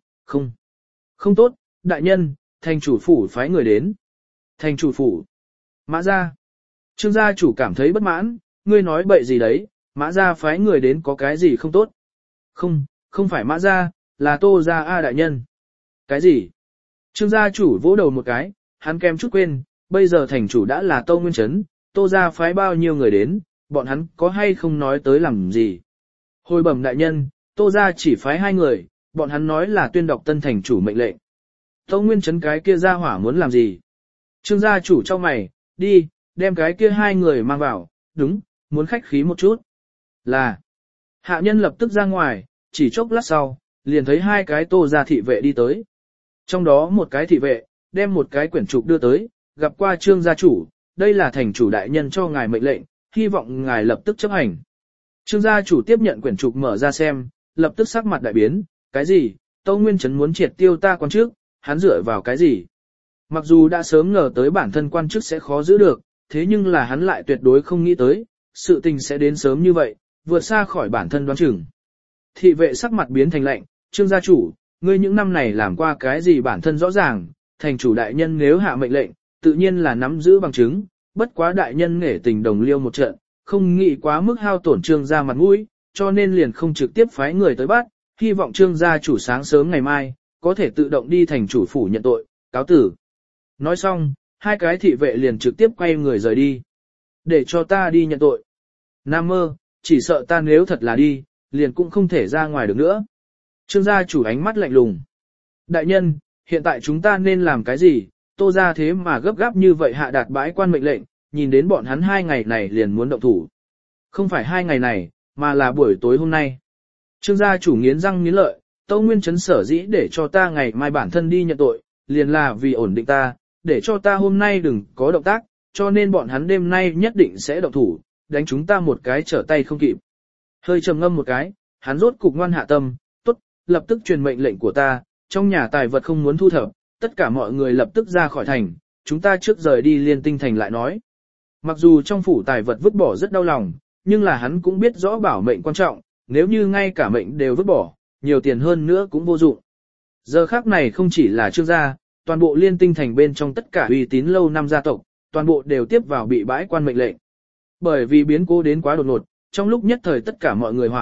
không tốt, đại nhân, thành chủ phủ phái người đến. Thành chủ phủ. Mã gia. Trương gia chủ cảm thấy bất mãn, ngươi nói bậy gì đấy, Mã gia phái người đến có cái gì không tốt. Không phải Mã gia, là Tô gia a đại nhân. Cái gì? Trương gia chủ vỗ đầu một cái, hắn kém chút quên, bây giờ thành chủ đã là Tâu Nguyên Trấn, Tô gia phái bao nhiêu người đến, bọn hắn có hay không nói tới làm gì. Hồi bẩm đại nhân, Tô gia chỉ phái 2 người, bọn hắn nói là tuyên đọc tân thành chủ mệnh lệnh. Tâu Nguyên Trấn cái kia ra hỏa muốn làm gì? Trương gia chủ cho mày, đi, đem cái kia 2 người mang vào, đúng, muốn khách khí một chút. Là, hạ nhân lập tức ra ngoài, chỉ chốc lát sau, liền thấy 2 cái Tô gia thị vệ đi tới. Trong đó một cái thị vệ, đem một cái quyển trục đưa tới, gặp qua Trương gia chủ, đây là thành chủ đại nhân cho ngài mệnh lệnh, hy vọng ngài lập tức chấp hành. Trương gia chủ tiếp nhận quyển trục mở ra xem, lập tức sắc mặt đại biến, cái gì, Tâu Nguyên Trấn muốn triệt tiêu ta quan chức, hắn dựa vào cái gì? Mặc dù đã sớm ngờ tới bản thân quan chức sẽ khó giữ được, thế nhưng là hắn lại tuyệt đối không nghĩ tới, sự tình sẽ đến sớm như vậy, vượt xa khỏi bản thân đoán chừng. Thị vệ sắc mặt biến thành lạnh, Trương gia chủ, ngươi những năm này làm qua cái gì bản thân rõ ràng, thành chủ đại nhân nếu hạ mệnh lệnh, tự nhiên là nắm giữ bằng chứng, bất quá đại nhân nể tình đồng liêu một trận, không nghĩ quá mức hao tổn Trương gia mặt mũi, cho nên liền không trực tiếp phái người tới bắt, hy vọng Trương gia chủ sáng sớm ngày mai, có thể tự động đi thành chủ phủ nhận tội, cáo tử. Nói xong, 2 cái thị vệ liền trực tiếp quay người rời đi. Để cho ta đi nhận tội. Nam mơ, chỉ sợ ta nếu thật là đi, liền cũng không thể ra ngoài được nữa. Trương gia chủ ánh mắt lạnh lùng. Đại nhân, hiện tại chúng ta nên làm cái gì? Tô gia thế mà gấp gáp như vậy hạ đạt bãi quan mệnh lệnh, nhìn đến bọn hắn 2 ngày này liền muốn động thủ. Không phải 2 ngày này, mà là buổi tối hôm nay. Trương gia chủ nghiến răng nghiến lợi, Tâu Nguyên Trấn sở dĩ để cho ta ngày mai bản thân đi nhận tội, liền là vì ổn định ta, để cho ta hôm nay đừng có động tác, cho nên bọn hắn đêm nay nhất định sẽ động thủ, đánh chúng ta một cái trở tay không kịp. Hơi trầm ngâm một cái, hắn rốt cục ngoan hạ tâm, tốt, lập tức truyền mệnh lệnh của ta, trong nhà tài vật không muốn thu thập, tất cả mọi người lập tức ra khỏi thành, chúng ta trước rời đi Liên Tinh thành lại nói. Mặc dù trong phủ tài vật vứt bỏ rất đau lòng, nhưng là hắn cũng biết rõ bảo mệnh quan trọng, nếu như ngay cả mệnh đều vứt bỏ, nhiều tiền hơn nữa cũng vô dụng. Giờ khác này không chỉ là Trương gia, toàn bộ Liên Tinh thành bên trong tất cả uy tín lâu năm gia tộc, toàn bộ đều tiếp vào bị bãi quan mệnh lệnh. Bởi vì biến cố đến quá đột ngột, trong lúc nhất thời tất cả mọi người hoảng,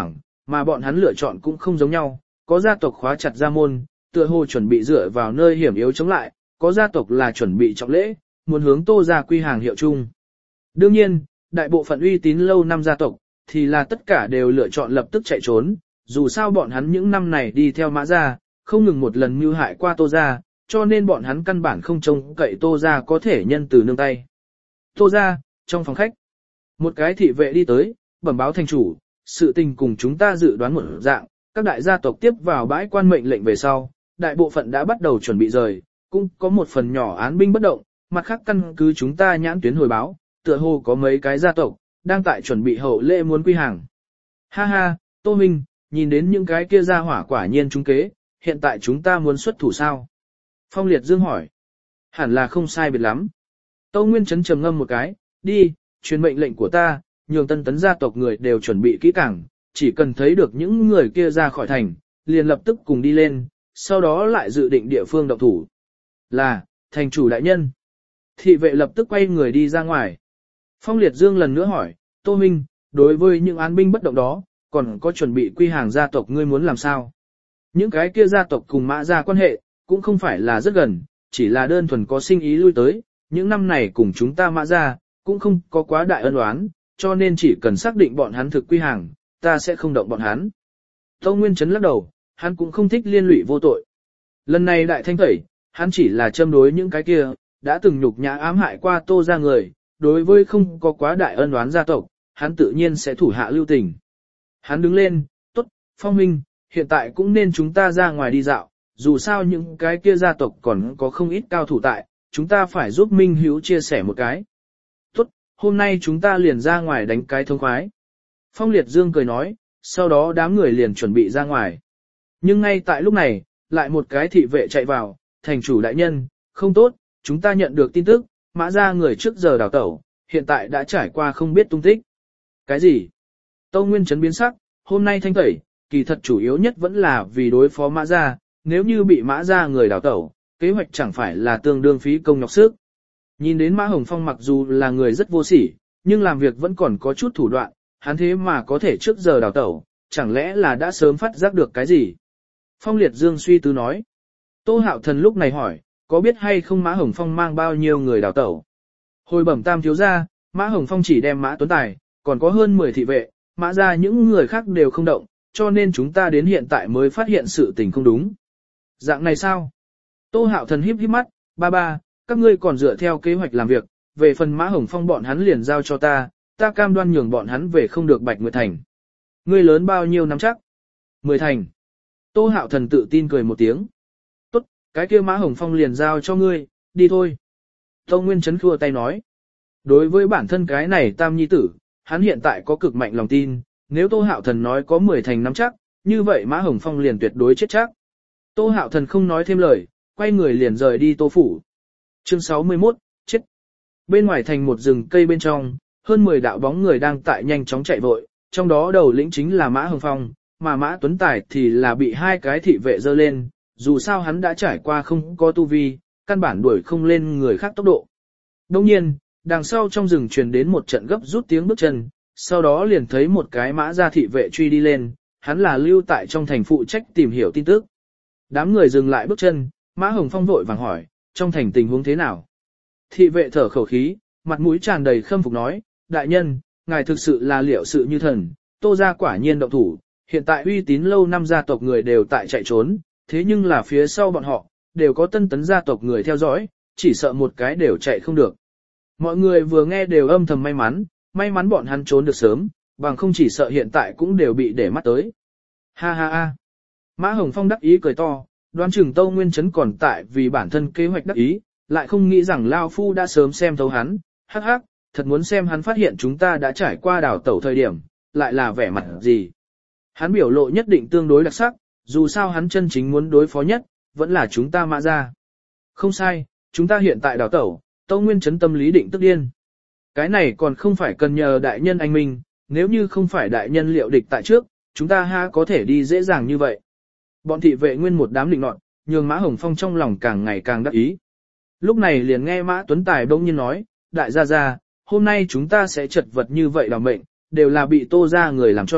mà bọn hắn lựa chọn cũng không giống nhau, có gia tộc khóa chặt gia môn, tựa hồ chuẩn bị dựa vào nơi hiểm yếu chống lại, có gia tộc là chuẩn bị trọng lễ, muốn hướng Tô gia quy hàng hiệu chung. Đương nhiên, đại bộ phận uy tín lâu năm gia tộc, thì là tất cả đều lựa chọn lập tức chạy trốn, dù sao bọn hắn những năm này đi theo Mã gia, không ngừng một lần mưu hại qua Tô gia, cho nên bọn hắn căn bản không trông cậy Tô gia có thể nhân từ nương tay. Tô gia, trong phòng khách, một cái thị vệ đi tới, bẩm báo thành chủ, sự tình cùng chúng ta dự đoán một dạng, các đại gia tộc tiếp vào bãi quan mệnh lệnh về sau, đại bộ phận đã bắt đầu chuẩn bị rời, cũng có một phần nhỏ án binh bất động, mặt khác căn cứ chúng ta nhãn tuyến hồi báo, tựa hồ có mấy cái gia tộc đang tại chuẩn bị hậu lễ muốn quy hàng. Ha ha, Tô Minh, nhìn đến những cái kia gia hỏa quả nhiên trúng kế, hiện tại chúng ta muốn xuất thủ sao? Phong Liệt Dương hỏi. Hẳn là không sai biệt lắm. Tâu Nguyên Trấn trầm ngâm một cái, đi, truyền mệnh lệnh của ta, nhường Tân Tấn gia tộc người đều chuẩn bị kỹ càng, chỉ cần thấy được những người kia ra khỏi thành, liền lập tức cùng đi lên, sau đó lại dự định địa phương động thủ. Là, thành chủ đại nhân. Thị vệ lập tức quay người đi ra ngoài. Phong Liệt Dương lần nữa hỏi, Tô Minh, đối với những án binh bất động đó, còn có chuẩn bị quy hàng gia tộc ngươi muốn làm sao? Những cái kia gia tộc cùng Mã gia quan hệ, cũng không phải là rất gần, chỉ là đơn thuần có sinh ý lui tới, những năm này cùng chúng ta Mã gia, cũng không có quá đại ân oán, cho nên chỉ cần xác định bọn hắn thực quy hàng, ta sẽ không động bọn hắn. Tâu Nguyên Trấn lắc đầu, hắn cũng không thích liên lụy vô tội. Lần này đại thanh tẩy, hắn chỉ là châm đối những cái kia, đã từng nhục nhã ám hại qua Tô gia người, đối với không có quá đại ân oán gia tộc, hắn tự nhiên sẽ thủ hạ lưu tình. Hắn đứng lên, tốt, Phong Minh, hiện tại cũng nên chúng ta ra ngoài đi dạo, dù sao những cái kia gia tộc còn có không ít cao thủ tại, chúng ta phải giúp Minh Hữu chia sẻ một cái. Tốt, hôm nay chúng ta liền ra ngoài đánh cái thông khoái. Phong Liệt Dương cười nói, sau đó đám người liền chuẩn bị ra ngoài. Nhưng ngay tại lúc này, lại một cái thị vệ chạy vào, thành chủ đại nhân, không tốt, chúng ta nhận được tin tức, Mã gia người trước giờ đào tẩu, hiện tại đã trải qua không biết tung tích. Cái gì? Tâu Nguyên Trấn biến sắc, hôm nay thanh tẩy, kỳ thật chủ yếu nhất vẫn là vì đối phó Mã gia, nếu như bị Mã gia người đào tẩu, kế hoạch chẳng phải là tương đương phí công nhọc sức. Nhìn đến Mã Hồng Phong mặc dù là người rất vô sỉ, nhưng làm việc vẫn còn có chút thủ đoạn, hắn thế mà có thể trước giờ đào tẩu, chẳng lẽ là đã sớm phát giác được cái gì? Phong Liệt Dương suy tư nói. Tô Hạo Thần lúc này hỏi, có biết hay không Mã Hồng Phong mang bao nhiêu người đào tẩu? Hồi bẩm tam thiếu gia, Mã Hồng Phong chỉ đem Mã Tuấn Tài, còn có hơn 10 thị vệ, Mã gia những người khác đều không động, cho nên chúng ta đến hiện tại mới phát hiện sự tình không đúng. Dạng này sao? Tô Hạo Thần híp híp mắt, ba, các ngươi còn dựa theo kế hoạch làm việc, về phần Mã Hồng Phong bọn hắn liền giao cho ta cam đoan nhường bọn hắn về không được Bạch Nguyệt Thành. Ngươi lớn bao nhiêu năm chắc? 10 thành. Tô Hạo Thần tự tin cười một tiếng. Tốt, cái kia Mã Hồng Phong liền giao cho ngươi, đi thôi. Tâu Nguyên Trấn khua tay nói. Đối với bản thân cái này tam nhi tử, hắn hiện tại có cực mạnh lòng tin, nếu Tô Hạo Thần nói có 10 thành nắm chắc, như vậy Mã Hồng Phong liền tuyệt đối chết chắc. Tô Hạo Thần không nói thêm lời, quay người liền rời đi Tô phủ. Chương 61, chết. Bên ngoài thành một rừng cây bên trong, hơn 10 đạo bóng người đang tại nhanh chóng chạy vội, trong đó đầu lĩnh chính là Mã Hồng Phong, mà Mã Tuấn Tài thì là bị hai cái thị vệ dơ lên, dù sao hắn đã trải qua không có tu vi, căn bản đuổi không lên người khác tốc độ. Đồng nhiên, đằng sau trong rừng truyền đến một trận gấp rút tiếng bước chân, sau đó liền thấy một cái Mã gia thị vệ truy đi lên, hắn là lưu tại trong thành phụ trách tìm hiểu tin tức. Đám người dừng lại bước chân, Mã Hồng Phong vội vàng hỏi, trong thành tình huống thế nào? Thị vệ thở khẩu khí, mặt mũi tràn đầy khâm phục nói, đại nhân, ngài thực sự là liệu sự như thần, Tô gia quả nhiên động thủ, hiện tại uy tín lâu năm gia tộc người đều tại chạy trốn, thế nhưng là phía sau bọn họ, đều có Tân Tấn gia tộc người theo dõi, chỉ sợ một cái đều chạy không được. Mọi người vừa nghe đều âm thầm may mắn bọn hắn trốn được sớm, bằng không chỉ sợ hiện tại cũng đều bị để mắt tới. Ha ha ha. Mã Hồng Phong đắc ý cười to, đoán chừng Tâu Nguyên Trấn còn tại vì bản thân kế hoạch đắc ý, lại không nghĩ rằng Lao Phu đã sớm xem thấu hắn, hắc hắc, thật muốn xem hắn phát hiện chúng ta đã trải qua đảo tẩu thời điểm, lại là vẻ mặt gì. Hắn biểu lộ nhất định tương đối đặc sắc, dù sao hắn chân chính muốn đối phó nhất, vẫn là chúng ta Mã gia. Không sai, chúng ta hiện tại đảo tẩu, Tâu Nguyên Trấn tâm lý định tức điên. Cái này còn không phải cần nhờ đại nhân anh minh, nếu như không phải đại nhân liệu địch tại trước, chúng ta ha có thể đi dễ dàng như vậy. Bọn thị vệ nguyên một đám định nọt, nhường Mã Hồng Phong trong lòng càng ngày càng đắc ý. Lúc này liền nghe Mã Tuấn Tài bỗng nhiên nói, đại gia, hôm nay chúng ta sẽ chật vật như vậy đảm mệnh, đều là bị Tô gia người làm cho,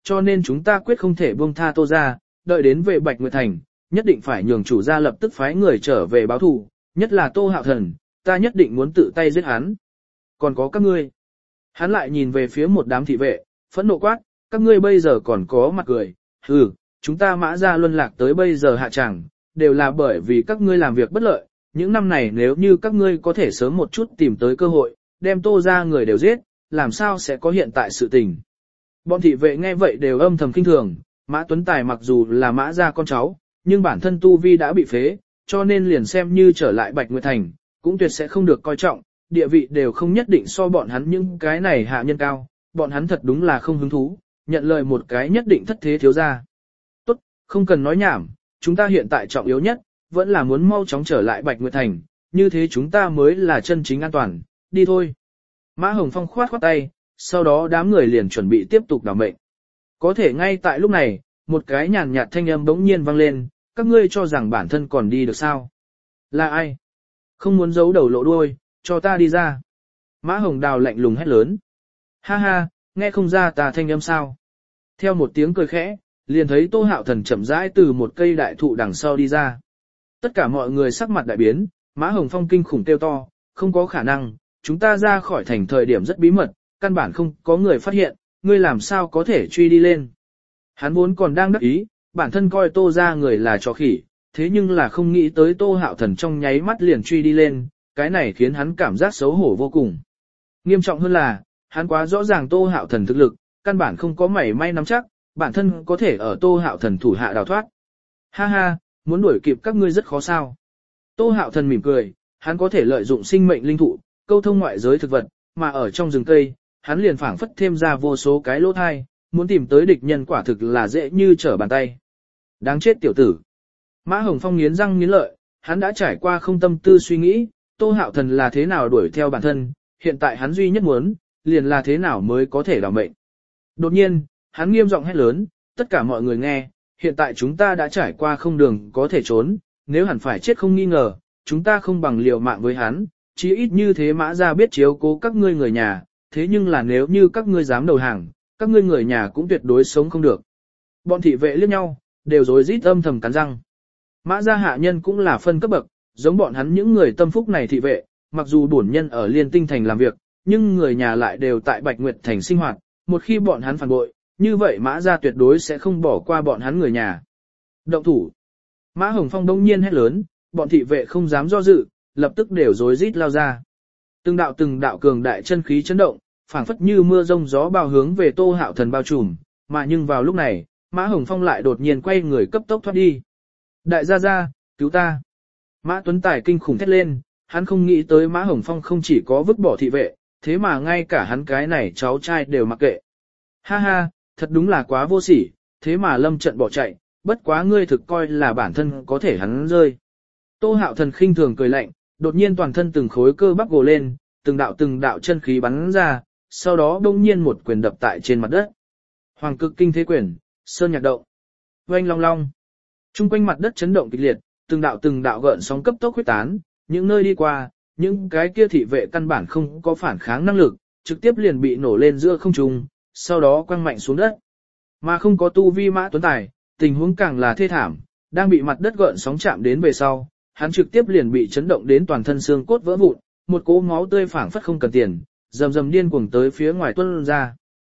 cho nên chúng ta quyết không thể buông tha Tô gia, đợi đến về Bạch Nguyệt Thành, nhất định phải nhường chủ gia lập tức phái người trở về báo thù, nhất là Tô Hạo Thần, ta nhất định muốn tự tay giết hắn. Còn có các ngươi. Hắn lại nhìn về phía một đám thị vệ, phẫn nộ quát, các ngươi bây giờ còn có mặt cười, hừ, chúng ta Mã gia luân lạc tới bây giờ hạ tràng, đều là bởi vì các ngươi làm việc bất lợi, những năm này nếu như các ngươi có thể sớm một chút tìm tới cơ hội, đem Tô gia người đều giết, làm sao sẽ có hiện tại sự tình. Bọn thị vệ nghe vậy đều âm thầm kinh thường, Mã Tuấn Tài mặc dù là Mã gia con cháu, nhưng bản thân tu vi đã bị phế, cho nên liền xem như trở lại Bạch Nguyệt Thành, cũng tuyệt sẽ không được coi trọng, địa vị đều không nhất định so bọn hắn những cái này hạ nhân cao, bọn hắn thật đúng là không hứng thú, nhận lời một cái nhất định thất thế thiếu gia. Tốt, không cần nói nhảm, chúng ta hiện tại trọng yếu nhất, vẫn là muốn mau chóng trở lại Bạch Nguyệt Thành, như thế chúng ta mới là chân chính an toàn, đi thôi. Mã Hồng Phong khoát khoát tay, sau đó đám người liền chuẩn bị tiếp tục đảo mệnh. Có thể ngay tại lúc này, một cái nhàn nhạt thanh âm bỗng nhiên vang lên, các ngươi cho rằng bản thân còn đi được sao? Là ai? Không muốn giấu đầu lộ đuôi, cho ta đi ra. Mã Hồng Đào lạnh lùng hét lớn. Ha ha, nghe không ra ta thanh âm sao? Theo một tiếng cười khẽ, liền thấy Tô Hạo Thần chậm rãi từ một cây đại thụ đằng sau đi ra. Tất cả mọi người sắc mặt đại biến, Mã Hồng Phong kinh khủng kêu to, không có khả năng, chúng ta ra khỏi thành thời điểm rất bí mật, căn bản không có người phát hiện, ngươi làm sao có thể truy đi lên. Hắn vốn còn đang đắc ý, bản thân coi Tô ra người là chó khỉ, thế nhưng là không nghĩ tới Tô Hạo Thần trong nháy mắt liền truy đi lên, cái này khiến hắn cảm giác xấu hổ vô cùng. Nghiêm trọng hơn là, hắn quá rõ ràng Tô Hạo Thần thực lực, căn bản không có mảy may nắm chắc, bản thân có thể ở Tô Hạo Thần thủ hạ đào thoát. Ha ha, muốn đuổi kịp các ngươi rất khó sao. Tô Hạo Thần mỉm cười, hắn có thể lợi dụng sinh mệnh linh thụ, câu thông ngoại giới thực vật, mà ở trong rừng cây, hắn liền phảng phất thêm ra vô số cái lỗ thai, muốn tìm tới địch nhân quả thực là dễ như trở bàn tay. Đáng chết tiểu tử. Mã Hồng Phong nghiến răng nghiến lợi, hắn đã trải qua không tâm tư suy nghĩ, Tô Hạo Thần là thế nào đuổi theo bản thân, hiện tại hắn duy nhất muốn, liền là thế nào mới có thể đảm mệnh. Đột nhiên, hắn nghiêm giọng hét lớn, tất cả mọi người nghe, hiện tại chúng ta đã trải qua không đường có thể trốn, nếu hẳn phải chết không nghi ngờ, chúng ta không bằng liều mạng với hắn, chí ít như thế Mã gia biết chiếu cố các ngươi người nhà, thế nhưng là nếu như các ngươi dám đầu hàng, các ngươi người nhà cũng tuyệt đối sống không được. Bọn thị vệ liếc nhau, đều rối rít âm thầm cắn răng. Mã gia hạ nhân cũng là phân cấp bậc, giống bọn hắn những người tâm phúc này thị vệ, mặc dù bổn nhân ở Liên Tinh Thành làm việc, nhưng người nhà lại đều tại Bạch Nguyệt Thành sinh hoạt, một khi bọn hắn phản bội, như vậy Mã gia tuyệt đối sẽ không bỏ qua bọn hắn người nhà. Động thủ. Mã Hồng Phong đông nhiên hét lớn, bọn thị vệ không dám do dự, lập tức đều rối rít lao ra. Từng đạo cường đại chân khí chấn động, phảng phất như mưa rông gió bao hướng về Tô Hạo Thần bao trùm, mà nhưng vào lúc này, Mã Hồng Phong lại đột nhiên quay người cấp tốc thoát đi. Đại gia gia, cứu ta. Mã Tuấn Tài kinh khủng thét lên, hắn không nghĩ tới Mã Hồng Phong không chỉ có vứt bỏ thị vệ, thế mà ngay cả hắn cái này cháu trai đều mặc kệ. Ha ha, thật đúng là quá vô sỉ, thế mà lâm trận bỏ chạy, bất quá ngươi thực coi là bản thân có thể hắn rơi. Tô Hạo Thần khinh thường cười lạnh, đột nhiên toàn thân từng khối cơ bắp gồ lên, từng đạo chân khí bắn ra, sau đó đông nhiên một quyền đập tại trên mặt đất. Hoàng cực kinh thế quyền, sơn nhạc động. Oanh long long. Trung quanh mặt đất chấn động kịch liệt, từng đạo gợn sóng cấp tốc huyết tán, những nơi đi qua, những cái kia thị vệ căn bản không có phản kháng năng lực, trực tiếp liền bị nổ lên giữa không trung, sau đó quăng mạnh xuống đất. Mà không có tu vi Mã Tuấn Tài, tình huống càng là thê thảm, đang bị mặt đất gợn sóng chạm đến về sau, hắn trực tiếp liền bị chấn động đến toàn thân xương cốt vỡ vụn, một cỗ máu tươi phảng phất không cần tiền, rầm điên cuồng tới phía ngoài tuôn ra.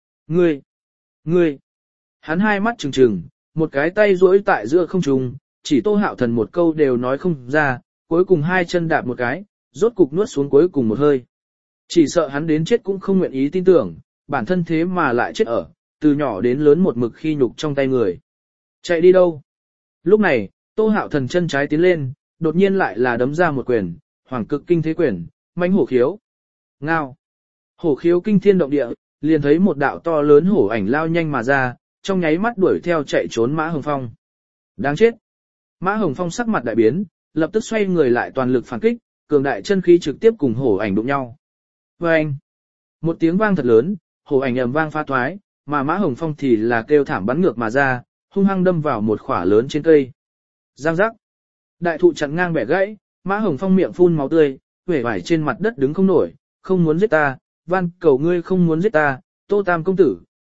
Ngươi! Hắn hai mắt trừng trừng, một cái tay duỗi tại giữa không trung, chỉ Tô Hạo Thần một câu đều nói không ra, cuối cùng hai chân đạp một cái, rốt cục nuốt xuống cuối cùng một hơi. Chỉ sợ hắn đến chết cũng không nguyện ý tin tưởng, bản thân thế mà lại chết ở, từ nhỏ đến lớn một mực khi nhục trong tay người. Chạy đi đâu? Lúc này, Tô Hạo Thần chân trái tiến lên, đột nhiên lại là đấm ra một quyền, hoàng cực kinh thế quyền, mãnh hổ khiếu. Ngao. Hổ khiếu kinh thiên động địa, liền thấy một đạo to lớn hổ ảnh lao nhanh mà ra, trong nháy mắt đuổi theo chạy trốn Mã Hồng Phong. Đáng chết. Mã Hồng Phong sắc mặt đại biến, lập tức xoay người lại toàn lực phản kích, cường đại chân khí trực tiếp cùng hổ ảnh đụng nhau. Vâng! Một tiếng vang thật lớn, hổ ảnh ầm vang phá thoái, mà Mã Hồng Phong thì là kêu thảm bắn ngược mà ra, hung hăng đâm vào một khỏa lớn trên cây. Giang giác! Đại thụ chặn ngang bẻ gãy, Mã Hồng Phong miệng phun máu tươi, uể oải trên mặt đất đứng không nổi, không muốn giết ta, van cầu ngươi không muốn giết ta, Tô Tam công tử,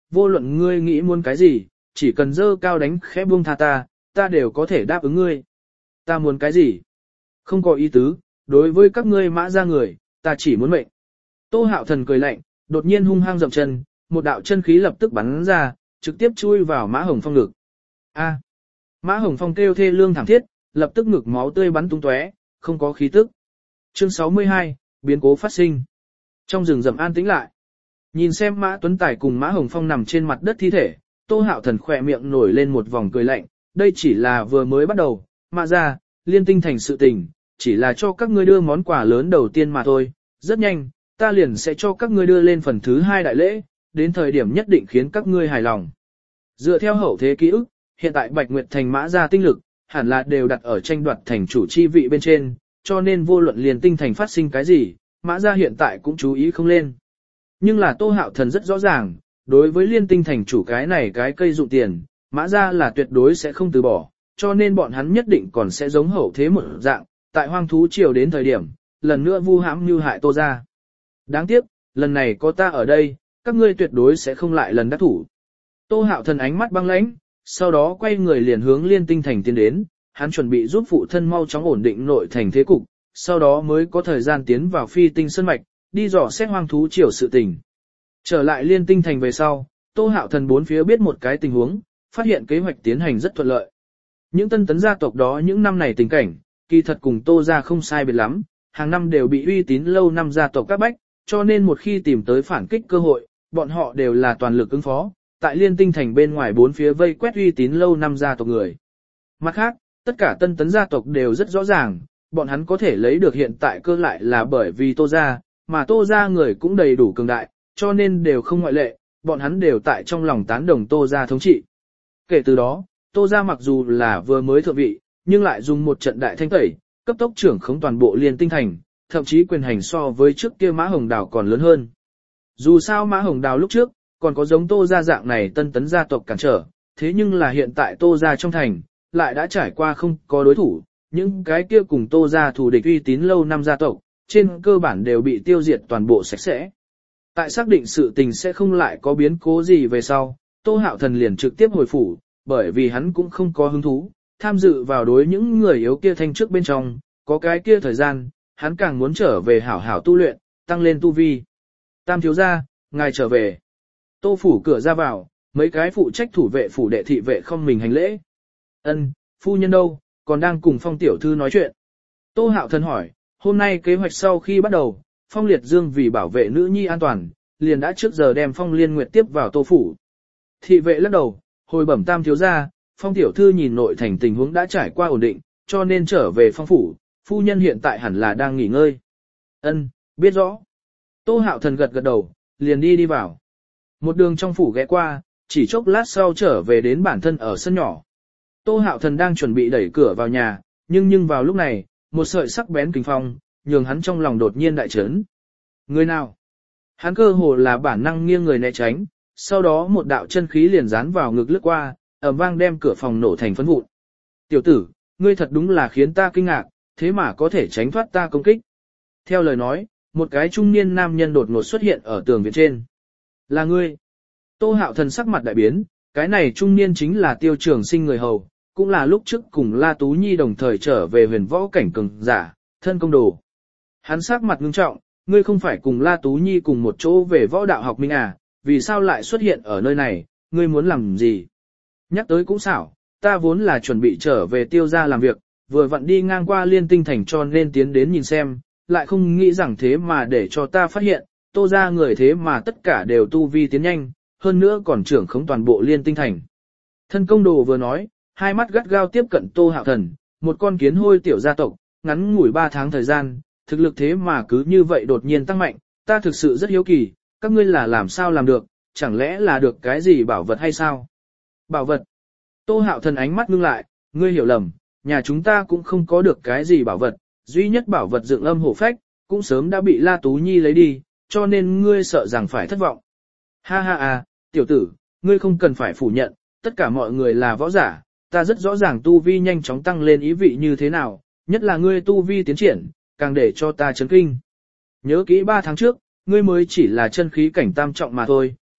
vô luận ngươi nghĩ muốn cái gì, chỉ cần dơ cao đánh khẽ buông tha ta đều có thể đáp ứng ngươi. Ta muốn cái gì? Không có ý tứ, đối với các ngươi Mã gia người, ta chỉ muốn mệnh. Tô Hạo Thần cười lạnh, đột nhiên hung hăng dậm chân, một đạo chân khí lập tức bắn ra, trực tiếp chui vào Mã Hồng Phong ngực. A! Mã Hồng Phong kêu thê lương thảm thiết, lập tức ngực máu tươi bắn tung tóe, không có khí tức. Chương 62, biến cố phát sinh. Trong rừng rậm an tĩnh lại. Nhìn xem Mã Tuấn Tài cùng Mã Hồng Phong nằm trên mặt đất thi thể, Tô Hạo Thần khỏe miệng nổi lên một vòng cười lạnh, đây chỉ là vừa mới bắt đầu, Mã gia, liên tinh thành sự tình, chỉ là cho các ngươi đưa món quà lớn đầu tiên mà thôi, rất nhanh, ta liền sẽ cho các ngươi đưa lên phần thứ 2 đại lễ, đến thời điểm nhất định khiến các ngươi hài lòng. Dựa theo hậu thế ký ức, hiện tại Bạch Nguyệt Thành Mã gia tinh lực, hẳn là đều đặt ở tranh đoạt thành chủ chi vị bên trên, cho nên vô luận liên tinh thành phát sinh cái gì, Mã gia hiện tại cũng chú ý không lên. Nhưng là Tô Hạo Thần rất rõ ràng, đối với liên tinh thành chủ cái này cái cây dụng tiền, Mã gia là tuyệt đối sẽ không từ bỏ, cho nên bọn hắn nhất định còn sẽ giống hậu thế một dạng, tại hoang thú triều đến thời điểm, lần nữa vu hãm như hại Tô gia. Đáng tiếc, lần này có ta ở đây, các ngươi tuyệt đối sẽ không lại lần đắc thủ. Tô Hạo Thần ánh mắt băng lãnh, sau đó quay người liền hướng liên tinh thành tiến đến, hắn chuẩn bị giúp phụ thân mau chóng ổn định nội thành thế cục, sau đó mới có thời gian tiến vào phi tinh sơn mạch, đi dò xét hoang thú triều sự tình. Trở lại liên tinh thành về sau, Tô Hạo Thần bốn phía biết một cái tình huống, phát hiện kế hoạch tiến hành rất thuận lợi. Những tân tấn gia tộc đó những năm này tình cảnh, kỳ thật cùng Tô gia không sai biệt lắm, hàng năm đều bị uy tín lâu năm gia tộc các bách, cho nên một khi tìm tới phản kích cơ hội, bọn họ đều là toàn lực ứng phó, tại liên tinh thành bên ngoài bốn phía vây quét uy tín lâu năm gia tộc người. Mặt khác, tất cả tân tấn gia tộc đều rất rõ ràng, bọn hắn có thể lấy được hiện tại cơ lại là bởi vì Tô gia, mà Tô gia người cũng đầy đủ cường đại, cho nên đều không ngoại lệ, bọn hắn đều tại trong lòng tán đồng Tô gia thống trị. Kể từ đó, Tô gia mặc dù là vừa mới thượng vị, nhưng lại dùng một trận đại thanh tẩy, cấp tốc trưởng khống toàn bộ liên tinh thành, thậm chí quyền hành so với trước kia Mã Hồng Đào còn lớn hơn. Dù sao Mã Hồng Đào lúc trước, còn có giống Tô gia dạng này tân tấn gia tộc cản trở, thế nhưng là hiện tại Tô gia trong thành, lại đã trải qua không có đối thủ, những cái kia cùng Tô gia thù địch uy tín lâu năm gia tộc, trên cơ bản đều bị tiêu diệt toàn bộ sạch sẽ. Tại xác định sự tình sẽ không lại có biến cố gì về sau, Tô Hạo Thần liền trực tiếp hồi phủ, bởi vì hắn cũng không có hứng thú, tham dự vào đối những người yếu kia thanh trước bên trong, có cái kia thời gian, hắn càng muốn trở về hảo hảo tu luyện, tăng lên tu vi. Tam thiếu gia, ngài trở về. Tô phủ cửa ra vào, mấy cái phụ trách thủ vệ phủ đệ thị vệ không mình hành lễ. Ân, phu nhân đâu, còn đang cùng Phong tiểu thư nói chuyện. Tô Hạo Thần hỏi, hôm nay kế hoạch sau khi bắt đầu, Phong Liệt Dương vì bảo vệ nữ nhi an toàn, liền đã trước giờ đem Phong Liên Nguyệt tiếp vào Tô phủ. Thị vệ lắc đầu, hồi bẩm tam thiếu gia, Phong tiểu thư nhìn nội thành tình huống đã trải qua ổn định, cho nên trở về Phong phủ, phu nhân hiện tại hẳn là đang nghỉ ngơi. Ân, biết rõ. Tô Hạo Thần gật gật đầu, liền đi vào. Một đường trong phủ ghé qua, chỉ chốc lát sau trở về đến bản thân ở sân nhỏ. Tô Hạo Thần đang chuẩn bị đẩy cửa vào nhà, nhưng vào lúc này, một sợi sắc bén kình phong, nhường hắn trong lòng đột nhiên đại chấn. Người nào? Hắn cơ hồ là bản năng nghiêng người né tránh, sau đó một đạo chân khí liền dán vào ngực lướt qua, ầm vang đem cửa phòng nổ thành phấn vụn. Tiểu tử, ngươi thật đúng là khiến ta kinh ngạc, thế mà có thể tránh thoát ta công kích. Theo lời nói, một cái trung niên nam nhân đột ngột xuất hiện ở tường viện trên. Là ngươi. Tô Hạo Thần sắc mặt đại biến, cái này trung niên chính là Tiêu Trường Sinh người hầu, cũng là lúc trước cùng La Tú Nhi đồng thời trở về huyền võ cảnh cường giả, thân công đồ. Hắn sắc mặt ngưng trọng, ngươi không phải cùng La Tú Nhi cùng một chỗ về võ đạo học minh à, vì sao lại xuất hiện ở nơi này, ngươi muốn làm gì? Nhắc tới cũng xảo, ta vốn là chuẩn bị trở về Tiêu gia làm việc, vừa vặn đi ngang qua liên tinh thành cho nên tiến đến nhìn xem, lại không nghĩ rằng thế mà để cho ta phát hiện, Tô gia người thế mà tất cả đều tu vi tiến nhanh, hơn nữa còn trưởng khống toàn bộ liên tinh thành. Thân công đồ vừa nói, hai mắt gắt gao tiếp cận Tô Hạo Thần, một con kiến hôi tiểu gia tộc, ngắn ngủi 3 tháng thời gian, thực lực thế mà cứ như vậy đột nhiên tăng mạnh, ta thực sự rất hiếu kỳ, các ngươi là làm sao làm được, chẳng lẽ là được cái gì bảo vật hay sao? Bảo vật? Tô Hạo Thần ánh mắt ngưng lại, ngươi hiểu lầm, nhà chúng ta cũng không có được cái gì bảo vật, duy nhất bảo vật dựng âm hổ phách, cũng sớm đã bị La Tú Nhi lấy đi, cho nên ngươi sợ rằng phải thất vọng. Ha ha à, tiểu tử, ngươi không cần phải phủ nhận, tất cả mọi người là võ giả, ta rất rõ ràng tu vi nhanh chóng tăng lên ý vị như thế nào, nhất là ngươi tu vi tiến triển, càng để cho ta chấn kinh. Nhớ kỹ 3 tháng trước, ngươi mới chỉ là chân khí cảnh tam trọng mà thôi,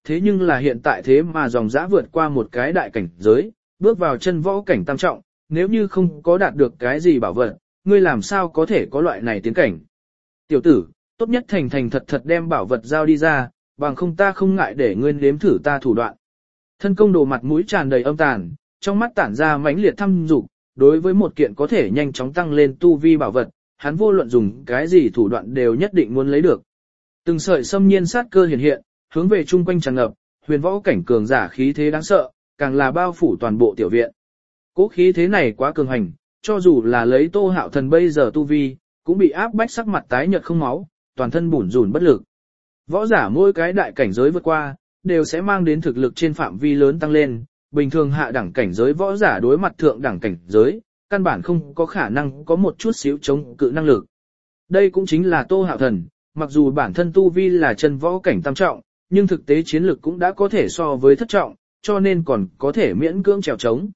thế nhưng là hiện tại thế mà dòng dã vượt qua một cái đại cảnh giới, bước vào chân võ cảnh tam trọng, nếu như không có đạt được cái gì bảo vật, ngươi làm sao có thể có loại này tiến cảnh. Tiểu tử, tốt nhất thành thành thật thật đem bảo vật giao đi ra, bằng không ta không ngại để ngươi nếm thử ta thủ đoạn. Thân công đồ mặt mũi tràn đầy âm tàn, trong mắt tản ra mãnh liệt thăm dục, đối với một kiện có thể nhanh chóng tăng lên tu vi bảo vật, hắn vô luận dùng cái gì thủ đoạn đều nhất định muốn lấy được. Từng sợi xâm nhiên sát cơ hiện hiện, hướng về chung quanh tràn ngập, huyền võ cảnh cường giả khí thế đáng sợ, càng là bao phủ toàn bộ tiểu viện. Cố khí thế này quá cường hành, cho dù là lấy Tô Hạo Thần bây giờ tu vi, cũng bị áp bách sắc mặt tái nhợt không máu, toàn thân bủn rủn bất lực. Võ giả mỗi cái đại cảnh giới vượt qua, đều sẽ mang đến thực lực trên phạm vi lớn tăng lên, bình thường hạ đẳng cảnh giới võ giả đối mặt thượng đẳng cảnh giới, căn bản không có khả năng có một chút xíu chống cự năng lực. Đây cũng chính là Tô Hạo Thần, mặc dù bản thân tu vi là chân võ cảnh tam trọng, nhưng thực tế chiến lực cũng đã có thể so với thất trọng, cho nên còn có thể miễn cưỡng trèo trống.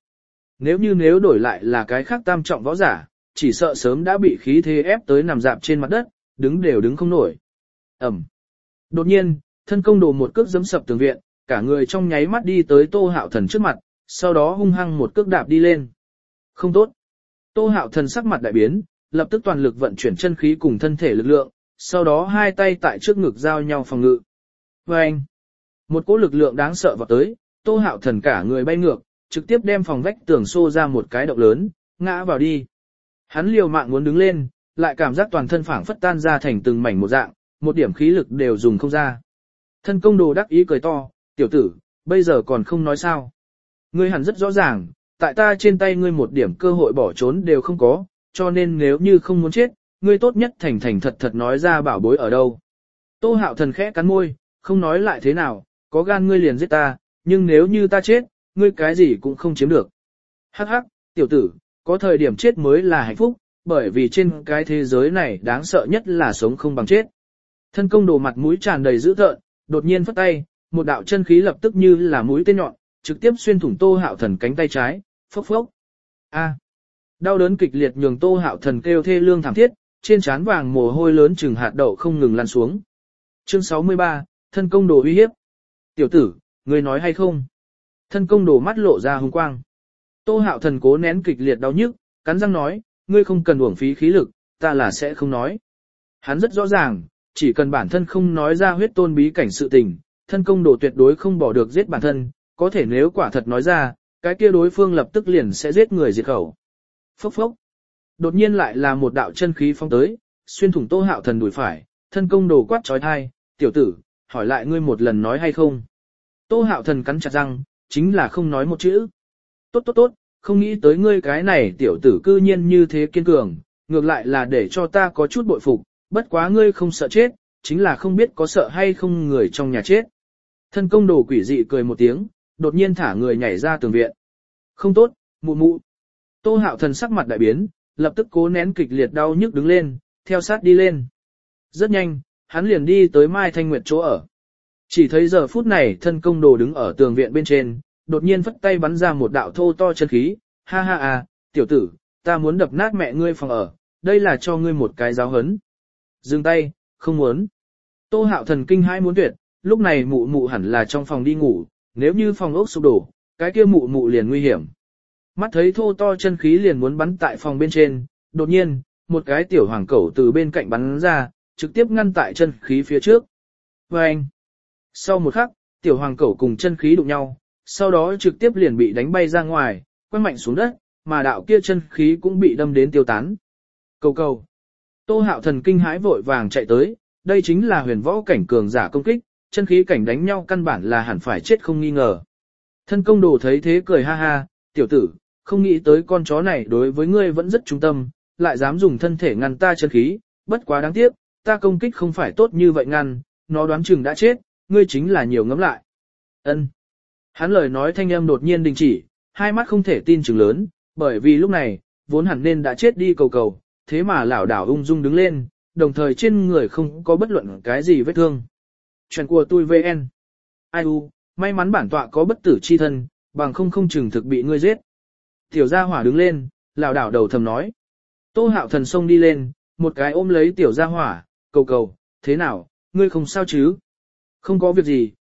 Nếu đổi lại là cái khác tam trọng võ giả, chỉ sợ sớm đã bị khí thế ép tới nằm dạp trên mặt đất, đứng đều đứng không nổi. Ẩm. Đột nhiên, thân công đồ một cước giẫm sập tường viện, cả người trong nháy mắt đi tới Tô Hạo Thần trước mặt, sau đó hung hăng một cước đạp đi lên. Không tốt. Tô Hạo Thần sắc mặt đại biến, lập tức toàn lực vận chuyển chân khí cùng thân thể lực lượng, sau đó hai tay tại trước ngực giao nhau phòng ngự. Vâng! Một cỗ lực lượng đáng sợ vọt tới, Tô Hạo Thần cả người bay ngược, trực tiếp đem phòng vách tường xô ra một cái động lớn, ngã vào đi. Hắn liều mạng muốn đứng lên, lại cảm giác toàn thân phảng phất tan ra thành từng mảnh một dạng, một điểm khí lực đều dùng không ra. Thân công đồ đắc ý cười to, tiểu tử, bây giờ còn không nói sao. Ngươi hẳn rất rõ ràng, tại ta trên tay ngươi một điểm cơ hội bỏ trốn đều không có, cho nên nếu như không muốn chết, ngươi tốt nhất thành thành thật thật nói ra bảo bối ở đâu. Tô Hạo Thần khẽ cắn môi, không nói lại thế nào, có gan ngươi liền giết ta, nhưng nếu như ta chết, ngươi cái gì cũng không chiếm được. Hắc hắc, tiểu tử, có thời điểm chết mới là hạnh phúc, bởi vì trên cái thế giới này đáng sợ nhất là sống không bằng chết. Thân công đồ mặt mũi tràn đầy dữ tợn, đột nhiên phất tay, một đạo chân khí lập tức như là mũi tên nhọn, trực tiếp xuyên thủng Tô Hạo Thần cánh tay trái, phốc phốc. A. Đau đớn kịch liệt nhường Tô Hạo Thần kêu thê lương thảm thiết, trên trán vàng mồ hôi lớn chừng hạt đậu không ngừng lăn xuống. Chương 63, thân công đồ uy hiếp. Tiểu tử, ngươi nói hay không? Thân công đồ mắt lộ ra hung quang. Tô Hạo Thần cố nén kịch liệt đau nhức, cắn răng nói, ngươi không cần uổng phí khí lực, ta là sẽ không nói. Hắn rất rõ ràng, chỉ cần bản thân không nói ra huyết tôn bí cảnh sự tình, thân công đồ tuyệt đối không bỏ được giết bản thân, có thể nếu quả thật nói ra, cái kia đối phương lập tức liền sẽ giết người diệt khẩu. Phốc phốc. Đột nhiên lại là một đạo chân khí phong tới, xuyên thủng Tô Hạo Thần đùi phải, thân công đồ quát trói thai, tiểu tử, hỏi lại ngươi một lần nói hay không. Tô Hạo Thần cắn chặt răng, chính là không nói một chữ. Tốt tốt tốt, không nghĩ tới ngươi cái này tiểu tử cư nhiên như thế kiên cường, ngược lại là để cho ta có chút bội phục, bất quá ngươi không sợ chết, chính là không biết có sợ hay không người trong nhà chết. Thân công đồ quỷ dị cười một tiếng, đột nhiên thả người nhảy ra tường viện. Không tốt, mụ mụ. Tô Hạo Thần sắc mặt đại biến, lập tức cố nén kịch liệt đau nhức đứng lên, theo sát đi lên. Rất nhanh, hắn liền đi tới Mai Thanh Nguyệt chỗ ở. Chỉ thấy giờ phút này thân công đồ đứng ở tường viện bên trên, đột nhiên phất tay bắn ra một đạo thô to chân khí, ha ha à, tiểu tử, ta muốn đập nát mẹ ngươi phòng ở, đây là cho ngươi một cái giáo hấn. Dừng tay, không muốn. Tô Hạo Thần kinh hãi muốn tuyệt, lúc này mụ mụ hẳn là trong phòng đi ngủ, nếu như phòng ốc sụp đổ, cái kia mụ mụ liền nguy hiểm. Mắt thấy thô to chân khí liền muốn bắn tại phòng bên trên, đột nhiên, một cái tiểu hoàng cẩu từ bên cạnh bắn ra, trực tiếp ngăn tại chân khí phía trước. Và anh, sau một khắc, tiểu hoàng cẩu cùng chân khí đụng nhau, sau đó trực tiếp liền bị đánh bay ra ngoài, quăng mạnh xuống đất, mà đạo kia chân khí cũng bị đâm đến tiêu tán. Cầu cầu. Tô Hạo Thần kinh hãi vội vàng chạy tới, đây chính là huyền võ cảnh cường giả công kích, chân khí cảnh đánh nhau căn bản là hẳn phải chết không nghi ngờ. Thân công đồ thấy thế cười ha ha, tiểu tử, không nghĩ tới con chó này đối với ngươi vẫn rất trung tâm, lại dám dùng thân thể ngăn ta chân khí, bất quá đáng tiếc, ta công kích không phải tốt như vậy ngăn, nó đoán chừng đã chết, ngươi chính là nhiều ngấm lại. Ân. Hắn lời nói thanh âm đột nhiên đình chỉ, hai mắt không thể tin chừng lớn, bởi vì lúc này, vốn hẳn nên đã chết đi cầu cầu, thế mà lảo đảo ung dung đứng lên, đồng thời trên người không có bất luận cái gì vết thương. Chuyện của tôi VN. Ai u, may mắn bản tọa có bất tử chi thân, bằng không chừng thực bị ngươi giết. Tiểu gia hỏa đứng lên, lảo đảo đầu thầm nói. Tô Hạo Thần xông đi lên, một cái ôm lấy tiểu gia hỏa, cầu cầu, thế nào, ngươi không sao chứ? Không có việc gì,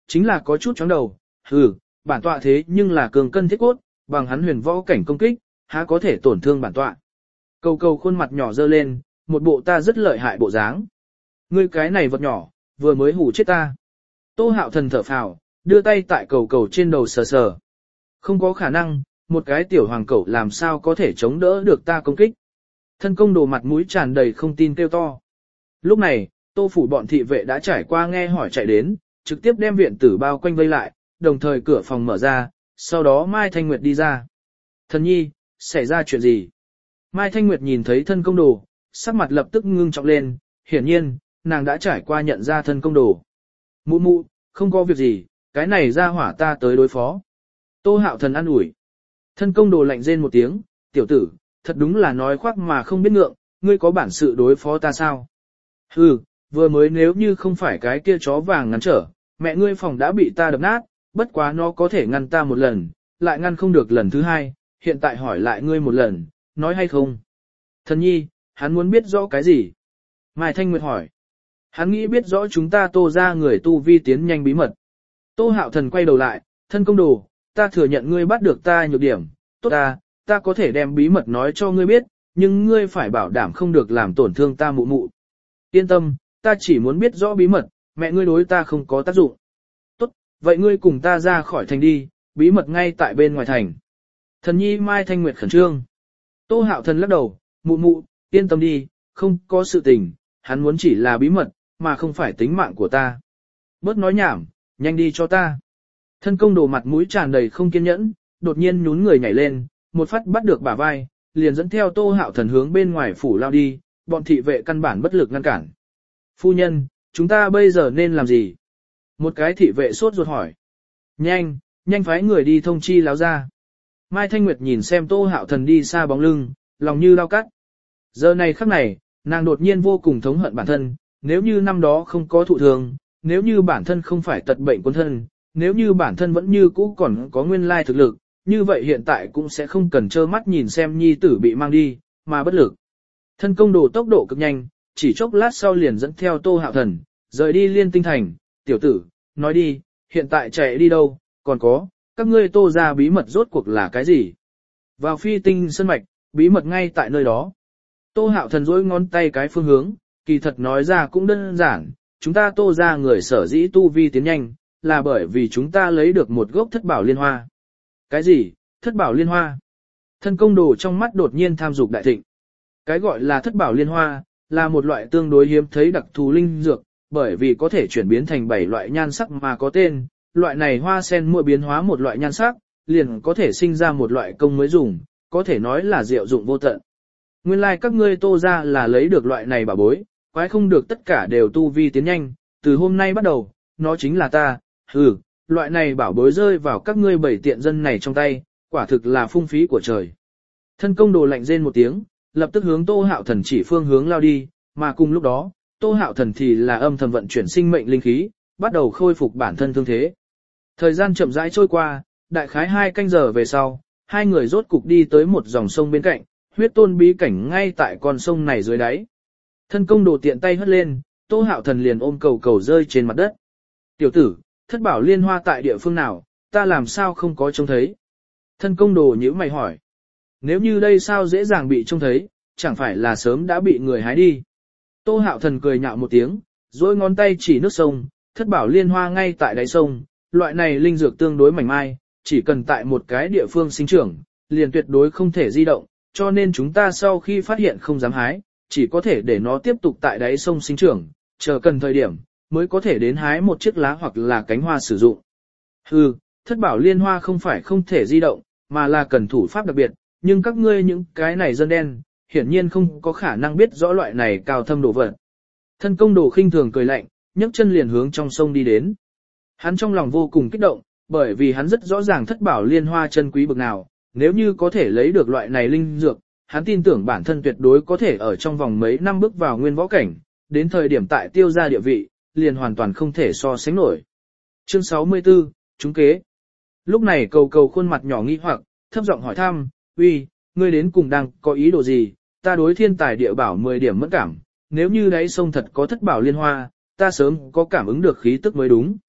chính là có chút chóng đầu, bản tọa thế nhưng là cường cân thiết cốt, bằng hắn huyền võ cảnh công kích, há có thể tổn thương bản tọa. Cầu cầu khuôn mặt nhỏ dơ lên, một bộ ta rất lợi hại bộ dáng. Ngươi cái này vật nhỏ, vừa mới hù chết ta. Tô Hạo Thần thở phào, đưa tay tại cầu cầu trên đầu sờ sờ. Không có khả năng, một cái tiểu hoàng cẩu làm sao có thể chống đỡ được ta công kích. Thân công đồ mặt mũi tràn đầy không tin kêu to. Lúc này, Tô phủ bọn thị vệ đã trải qua nghe hỏi chạy đến, trực tiếp đem viện tử bao quanh vây lại, đồng thời cửa phòng mở ra, sau đó Mai Thanh Nguyệt đi ra. Thần nhi, xảy ra chuyện gì? Mai Thanh Nguyệt nhìn thấy thân công đồ, sắc mặt lập tức ngưng trọng lên, hiển nhiên, nàng đã trải qua nhận ra thân công đồ. Mụ mụ, không có việc gì, cái này ra hỏa ta tới đối phó. Tô Hạo Thần an ủi. Thân công đồ lạnh rên một tiếng, tiểu tử, thật đúng là nói khoác mà không biết ngượng, ngươi có bản sự đối phó ta sao? Vừa mới nếu như không phải cái kia chó vàng ngăn trở, mẹ ngươi phòng đã bị ta đập nát, bất quá nó có thể ngăn ta một lần, lại ngăn không được lần thứ hai, hiện tại hỏi lại ngươi một lần, nói hay không? Thần nhi, hắn muốn biết rõ cái gì? Mai Thanh Nguyệt hỏi. Hắn nghĩ biết rõ chúng ta Tô ra người tu vi tiến nhanh bí mật. Tô Hạo Thần quay đầu lại, thân công đồ, ta thừa nhận ngươi bắt được ta nhược điểm, tốt ta có thể đem bí mật nói cho ngươi biết, nhưng ngươi phải bảo đảm không được làm tổn thương ta mụ mụ. Yên tâm, ta chỉ muốn biết rõ bí mật, mẹ ngươi đối ta không có tác dụng. Tốt, vậy ngươi cùng ta ra khỏi thành đi, bí mật ngay tại bên ngoài thành. Thần nhi Mai Thanh Nguyệt khẩn trương. Tô Hạo Thần lắc đầu, mụ mụ, yên tâm đi, không có sự tình, hắn muốn chỉ là bí mật, mà không phải tính mạng của ta. Bớt nói nhảm, nhanh đi cho ta. Thân công đồ mặt mũi tràn đầy không kiên nhẫn, đột nhiên nhún người nhảy lên, một phát bắt được bả vai, liền dẫn theo Tô Hạo Thần hướng bên ngoài phủ lao đi, bọn thị vệ căn bản bất lực ngăn cản. Phu nhân, chúng ta bây giờ nên làm gì? Một cái thị vệ sốt ruột hỏi. Nhanh phái người đi thông chi láo ra. Mai Thanh Nguyệt nhìn xem Tô Hạo Thần đi xa bóng lưng, lòng như lao cắt. Giờ này khắc này, nàng đột nhiên vô cùng thống hận bản thân, nếu như năm đó không có thụ thường, nếu như bản thân không phải tật bệnh quân thân, nếu như bản thân vẫn như cũ còn có nguyên lai thực lực, như vậy hiện tại cũng sẽ không cần trơ mắt nhìn xem nhi tử bị mang đi, mà bất lực. Thân công đồ tốc độ cực nhanh, chỉ chốc lát sau liền dẫn theo Tô Hạo Thần, rời đi Liên Tinh Thành, tiểu tử, nói đi, hiện tại chạy đi đâu, còn có, các ngươi Tô ra bí mật rốt cuộc là cái gì? Vào Phi Tinh Sơn Mạch, bí mật ngay tại nơi đó. Tô Hạo Thần dỗi ngón tay cái phương hướng, kỳ thật nói ra cũng đơn giản, chúng ta Tô ra người sở dĩ tu vi tiến nhanh, là bởi vì chúng ta lấy được một gốc thất bảo liên hoa. Cái gì, thất bảo liên hoa? Thân công đồ trong mắt đột nhiên tham dục đại thịnh. Cái gọi là thất bảo liên hoa, là một loại tương đối hiếm thấy đặc thù linh dược, bởi vì có thể chuyển biến thành 7 loại nhan sắc mà có tên, loại này hoa sen mỗi biến hóa một loại nhan sắc, liền có thể sinh ra một loại công mới dùng, có thể nói là diệu dụng vô tận. Nguyên lai các ngươi Tô ra là lấy được loại này bảo bối, quái không được tất cả đều tu vi tiến nhanh, từ hôm nay bắt đầu, nó chính là ta, loại này bảo bối rơi vào các ngươi bảy tiện dân này trong tay, quả thực là phung phí của trời. Thân công đồ lạnh rên một tiếng, lập tức hướng Tô Hạo Thần chỉ phương hướng lao đi, mà cùng lúc đó, Tô Hạo Thần thì là âm thầm vận chuyển sinh mệnh linh khí, bắt đầu khôi phục bản thân thương thế. Thời gian chậm rãi trôi qua, đại khái 2 canh giờ về sau, hai người rốt cục đi tới một dòng sông bên cạnh, huyết tôn bí cảnh ngay tại con sông này dưới đáy. Thân công đồ tiện tay hất lên, Tô Hạo Thần liền ôm cầu cầu rơi trên mặt đất. Tiểu tử, thất bảo liên hoa tại địa phương nào, ta làm sao không có trông thấy? Thân công đồ nhíu mày hỏi. Nếu như đây sao dễ dàng bị trông thấy, chẳng phải là sớm đã bị người hái đi. Tô Hạo Thần cười nhạo một tiếng, rồi ngón tay chỉ nước sông, thất bảo liên hoa ngay tại đáy sông, loại này linh dược tương đối mảnh mai, chỉ cần tại một cái địa phương sinh trưởng, liền tuyệt đối không thể di động, cho nên chúng ta sau khi phát hiện không dám hái, chỉ có thể để nó tiếp tục tại đáy sông sinh trưởng, chờ cần thời điểm, mới có thể đến hái một chiếc lá hoặc là cánh hoa sử dụng. Thất bảo liên hoa không phải không thể di động, mà là cần thủ pháp đặc biệt, nhưng các ngươi những cái này dân đen, hiển nhiên không có khả năng biết rõ loại này cao thâm đồ vật. Thân công đồ khinh thường cười lạnh, nhấc chân liền hướng trong sông đi đến. Hắn trong lòng vô cùng kích động, bởi vì hắn rất rõ ràng thất bảo liên hoa chân quý bực nào, nếu như có thể lấy được loại này linh dược, hắn tin tưởng bản thân tuyệt đối có thể ở trong vòng mấy năm bước vào nguyên võ cảnh, đến thời điểm tại tiêu gia địa vị, liền hoàn toàn không thể so sánh nổi. Chương 64, trúng kế. Lúc này cầu cầu khuôn mặt nhỏ nghi hoặc, thấp giọng hỏi thăm, uy, ngươi đến cùng đang có ý đồ gì, ta đối thiên tài địa bảo 10 điểm mẫn cảm, nếu như đáy sông thật có thất bảo liên hoa, ta sớm có cảm ứng được khí tức mới đúng.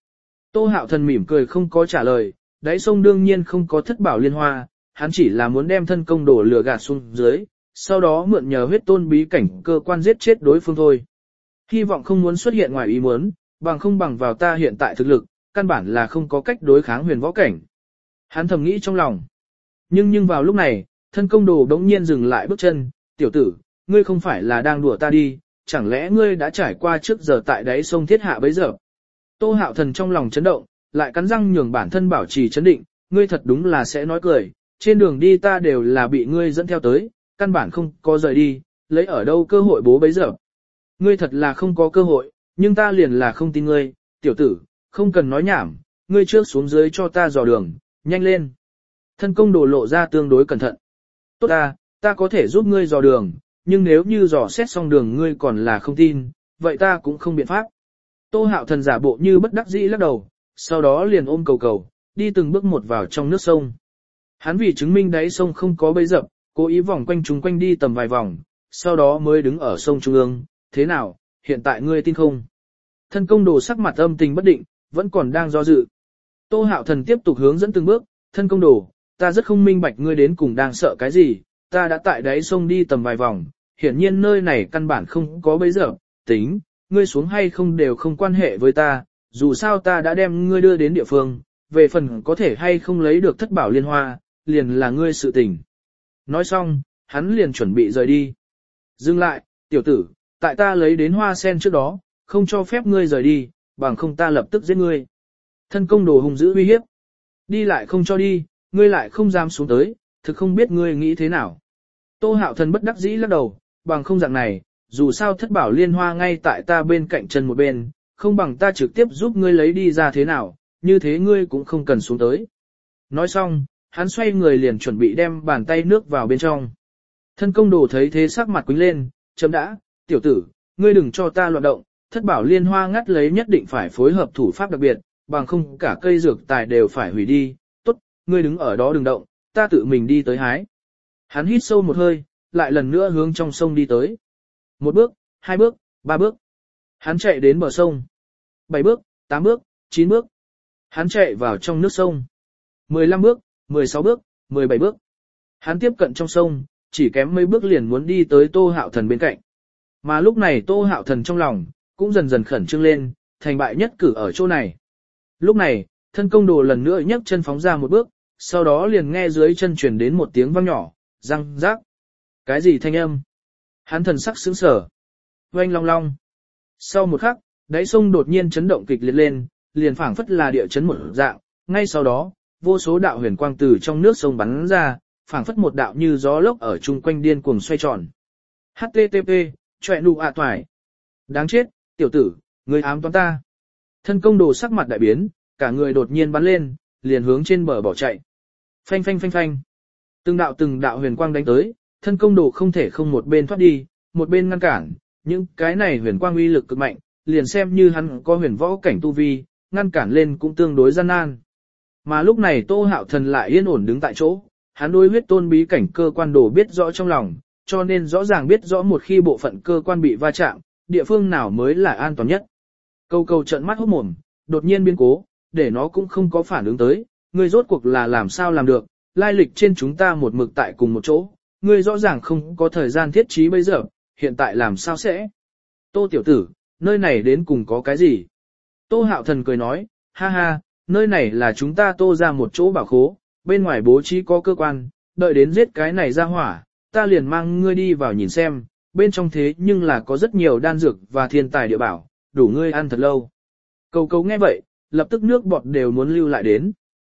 Tô Hạo Thần mỉm cười không có trả lời, đáy sông đương nhiên không có thất bảo liên hoa, hắn chỉ là muốn đem thân công đồ lừa gạt xuống dưới, sau đó mượn nhờ huyết tôn bí cảnh cơ quan giết chết đối phương thôi. Hy vọng không muốn xuất hiện ngoài ý muốn, bằng không bằng vào ta hiện tại thực lực, căn bản là không có cách đối kháng huyền võ cảnh. Hắn thầm nghĩ trong lòng. Nhưng vào lúc này, thân công đồ đống nhiên dừng lại bước chân, tiểu tử, ngươi không phải là đang đùa ta đi, chẳng lẽ ngươi đã trải qua trước giờ tại đáy sông thiết hạ bấy giờ. Tô Hạo Thần trong lòng chấn động, lại cắn răng nhường bản thân bảo trì chấn định, ngươi thật đúng là sẽ nói cười, trên đường đi ta đều là bị ngươi dẫn theo tới, căn bản không có rời đi, lấy ở đâu cơ hội bố bấy giờ. Ngươi thật là không có cơ hội, nhưng ta liền là không tin ngươi, tiểu tử, không cần nói nhảm, ngươi trước xuống dưới cho ta dò đường, nhanh lên. Thân công đồ lộ ra tương đối cẩn thận. Tốt ta có thể giúp ngươi dò đường, nhưng nếu như dò xét xong đường ngươi còn là không tin, vậy ta cũng không biện pháp. Tô Hạo Thần giả bộ như bất đắc dĩ lắc đầu, sau đó liền ôm cầu, đi từng bước một vào trong nước sông. Hắn vì chứng minh đáy sông không có bẫy dập, cố ý vòng quanh chúng quanh đi tầm vài vòng, sau đó mới đứng ở sông trung ương, thế nào, hiện tại ngươi tin không? Thân công đồ sắc mặt âm tình bất định, vẫn còn đang do dự. Tô Hạo Thần tiếp tục hướng dẫn từng bước, thân công đồ, ta rất không minh bạch ngươi đến cùng đang sợ cái gì, ta đã tại đáy sông đi tầm vài vòng, hiển nhiên nơi này căn bản không có bẫy dập, tính, ngươi xuống hay không đều không quan hệ với ta, dù sao ta đã đem ngươi đưa đến địa phương, về phần có thể hay không lấy được thất bảo liên hoa, liền là ngươi sự tình. Nói xong, hắn liền chuẩn bị rời đi. Dừng lại, tiểu tử, tại ta lấy đến hoa sen trước đó, không cho phép ngươi rời đi, bằng không ta lập tức giết ngươi. Thân công đồ hung dữ uy hiếp. Đi lại không cho đi, ngươi lại không dám xuống tới, thực không biết ngươi nghĩ thế nào. Tô Hạo Thần bất đắc dĩ lắc đầu, bằng không dạng này, dù sao thất bảo liên hoa ngay tại ta bên cạnh chân một bên, không bằng ta trực tiếp giúp ngươi lấy đi ra thế nào, như thế ngươi cũng không cần xuống tới. Nói xong, hắn xoay người liền chuẩn bị đem bàn tay nước vào bên trong. Thân công đồ thấy thế sắc mặt quýnh lên, chấm đã, tiểu tử, ngươi đừng cho ta loạn động, thất bảo liên hoa ngắt lấy nhất định phải phối hợp thủ pháp đặc biệt, bằng không cả cây dược tài đều phải hủy đi, tốt, ngươi đứng ở đó đừng động, ta tự mình đi tới hái. Hắn hít sâu một hơi, lại lần nữa hướng trong sông đi tới. 1 bước, 2 bước, 3 bước. Hắn chạy đến bờ sông. 7 bước, 8 bước, 9 bước. Hắn chạy vào trong nước sông. 15 bước, 16 bước, 17 bước. Hắn tiếp cận trong sông, chỉ kém mấy bước liền muốn đi tới Tô Hạo Thần bên cạnh. Mà lúc này Tô Hạo Thần trong lòng, cũng dần dần khẩn trương lên, thành bại nhất cử ở chỗ này. Lúc này, thân công đồ lần nữa nhấc chân phóng ra một bước, sau đó liền nghe dưới chân truyền đến một tiếng vang nhỏ, răng rác. Cái gì thanh âm? Hắn thần sắc sững sờ. Oanh long long. Sau một khắc, đáy sông đột nhiên chấn động kịch liệt lên, liền phảng phất là địa chấn một dạng, ngay sau đó, vô số đạo huyền quang từ trong nước sông bắn ra, phảng phất một đạo như gió lốc ở chung quanh điên cuồng xoay tròn. HTTP, chọe nụ ạ toài. Đáng chết, tiểu tử, ngươi ám toán ta. Thân công đồ sắc mặt đại biến, cả người đột nhiên bắn lên, liền hướng trên bờ bỏ chạy. Phanh phanh phanh phanh. Từng đạo huyền quang đánh tới, thân công đồ không thể không một bên thoát đi, một bên ngăn cản, những cái này huyền quang uy lực cực mạnh, liền xem như hắn có huyền võ cảnh tu vi, ngăn cản lên cũng tương đối gian nan. Mà lúc này Tô Hạo Thần lại yên ổn đứng tại chỗ, hắn đối huyết tôn bí cảnh cơ quan đồ biết rõ trong lòng, cho nên rõ ràng biết rõ một khi bộ phận cơ quan bị va chạm, địa phương nào mới là an toàn nhất. Câu trợn mắt hốt mồm, đột nhiên biến cố, để nó cũng không có phản ứng tới, ngươi rốt cuộc là làm sao làm được, lai lịch trên chúng ta một mực tại cùng một chỗ, ngươi rõ ràng không có thời gian thiết trí bây giờ, hiện tại làm sao sẽ? Tô tiểu tử, nơi này đến cùng có cái gì? Tô Hạo Thần cười nói, ha ha, nơi này là chúng ta Tô ra một chỗ bảo khố, bên ngoài bố trí có cơ quan, đợi đến giết cái này ra hỏa, ta liền mang ngươi đi vào nhìn xem, bên trong thế nhưng là có rất nhiều đan dược và thiên tài địa bảo, đủ ngươi ăn thật lâu. Cầu nghe vậy, lập tức nước bọt đều muốn lưu lại đến.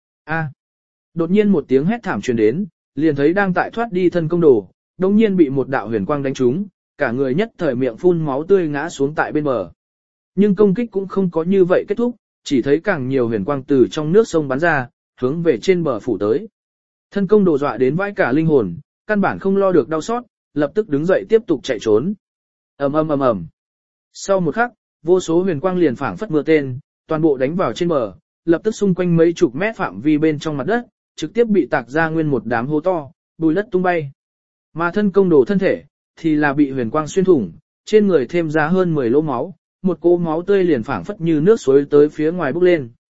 Đột nhiên một tiếng hét thảm truyền đến, liền thấy đang tại thoát đi thân công đồ, đồng nhiên bị một đạo huyền quang đánh trúng, cả người nhất thời miệng phun máu tươi ngã xuống tại bên bờ. Nhưng công kích cũng không có như vậy kết thúc, chỉ thấy càng nhiều huyền quang từ trong nước sông bắn ra, hướng về trên bờ phủ tới. Thân công đồ dọa đến vãi cả linh hồn, căn bản không lo được đau xót, lập tức đứng dậy tiếp tục chạy trốn. Ầm ầm ầm ầm. Sau một khắc, vô số huyền quang liền phảng phất mưa tên, toàn bộ đánh vào trên bờ, lập tức xung quanh mấy chục mét phạm vi bên trong mặt đất, trực tiếp bị tạc ra nguyên một đám hố to, bùi đất tung bay. Mà thân công đồ thân thể, thì là bị huyền quang xuyên thủng, trên người thêm ra hơn 10 lỗ máu, một cỗ máu tươi liền phảng phất như nước suối tới phía ngoài bốc lên.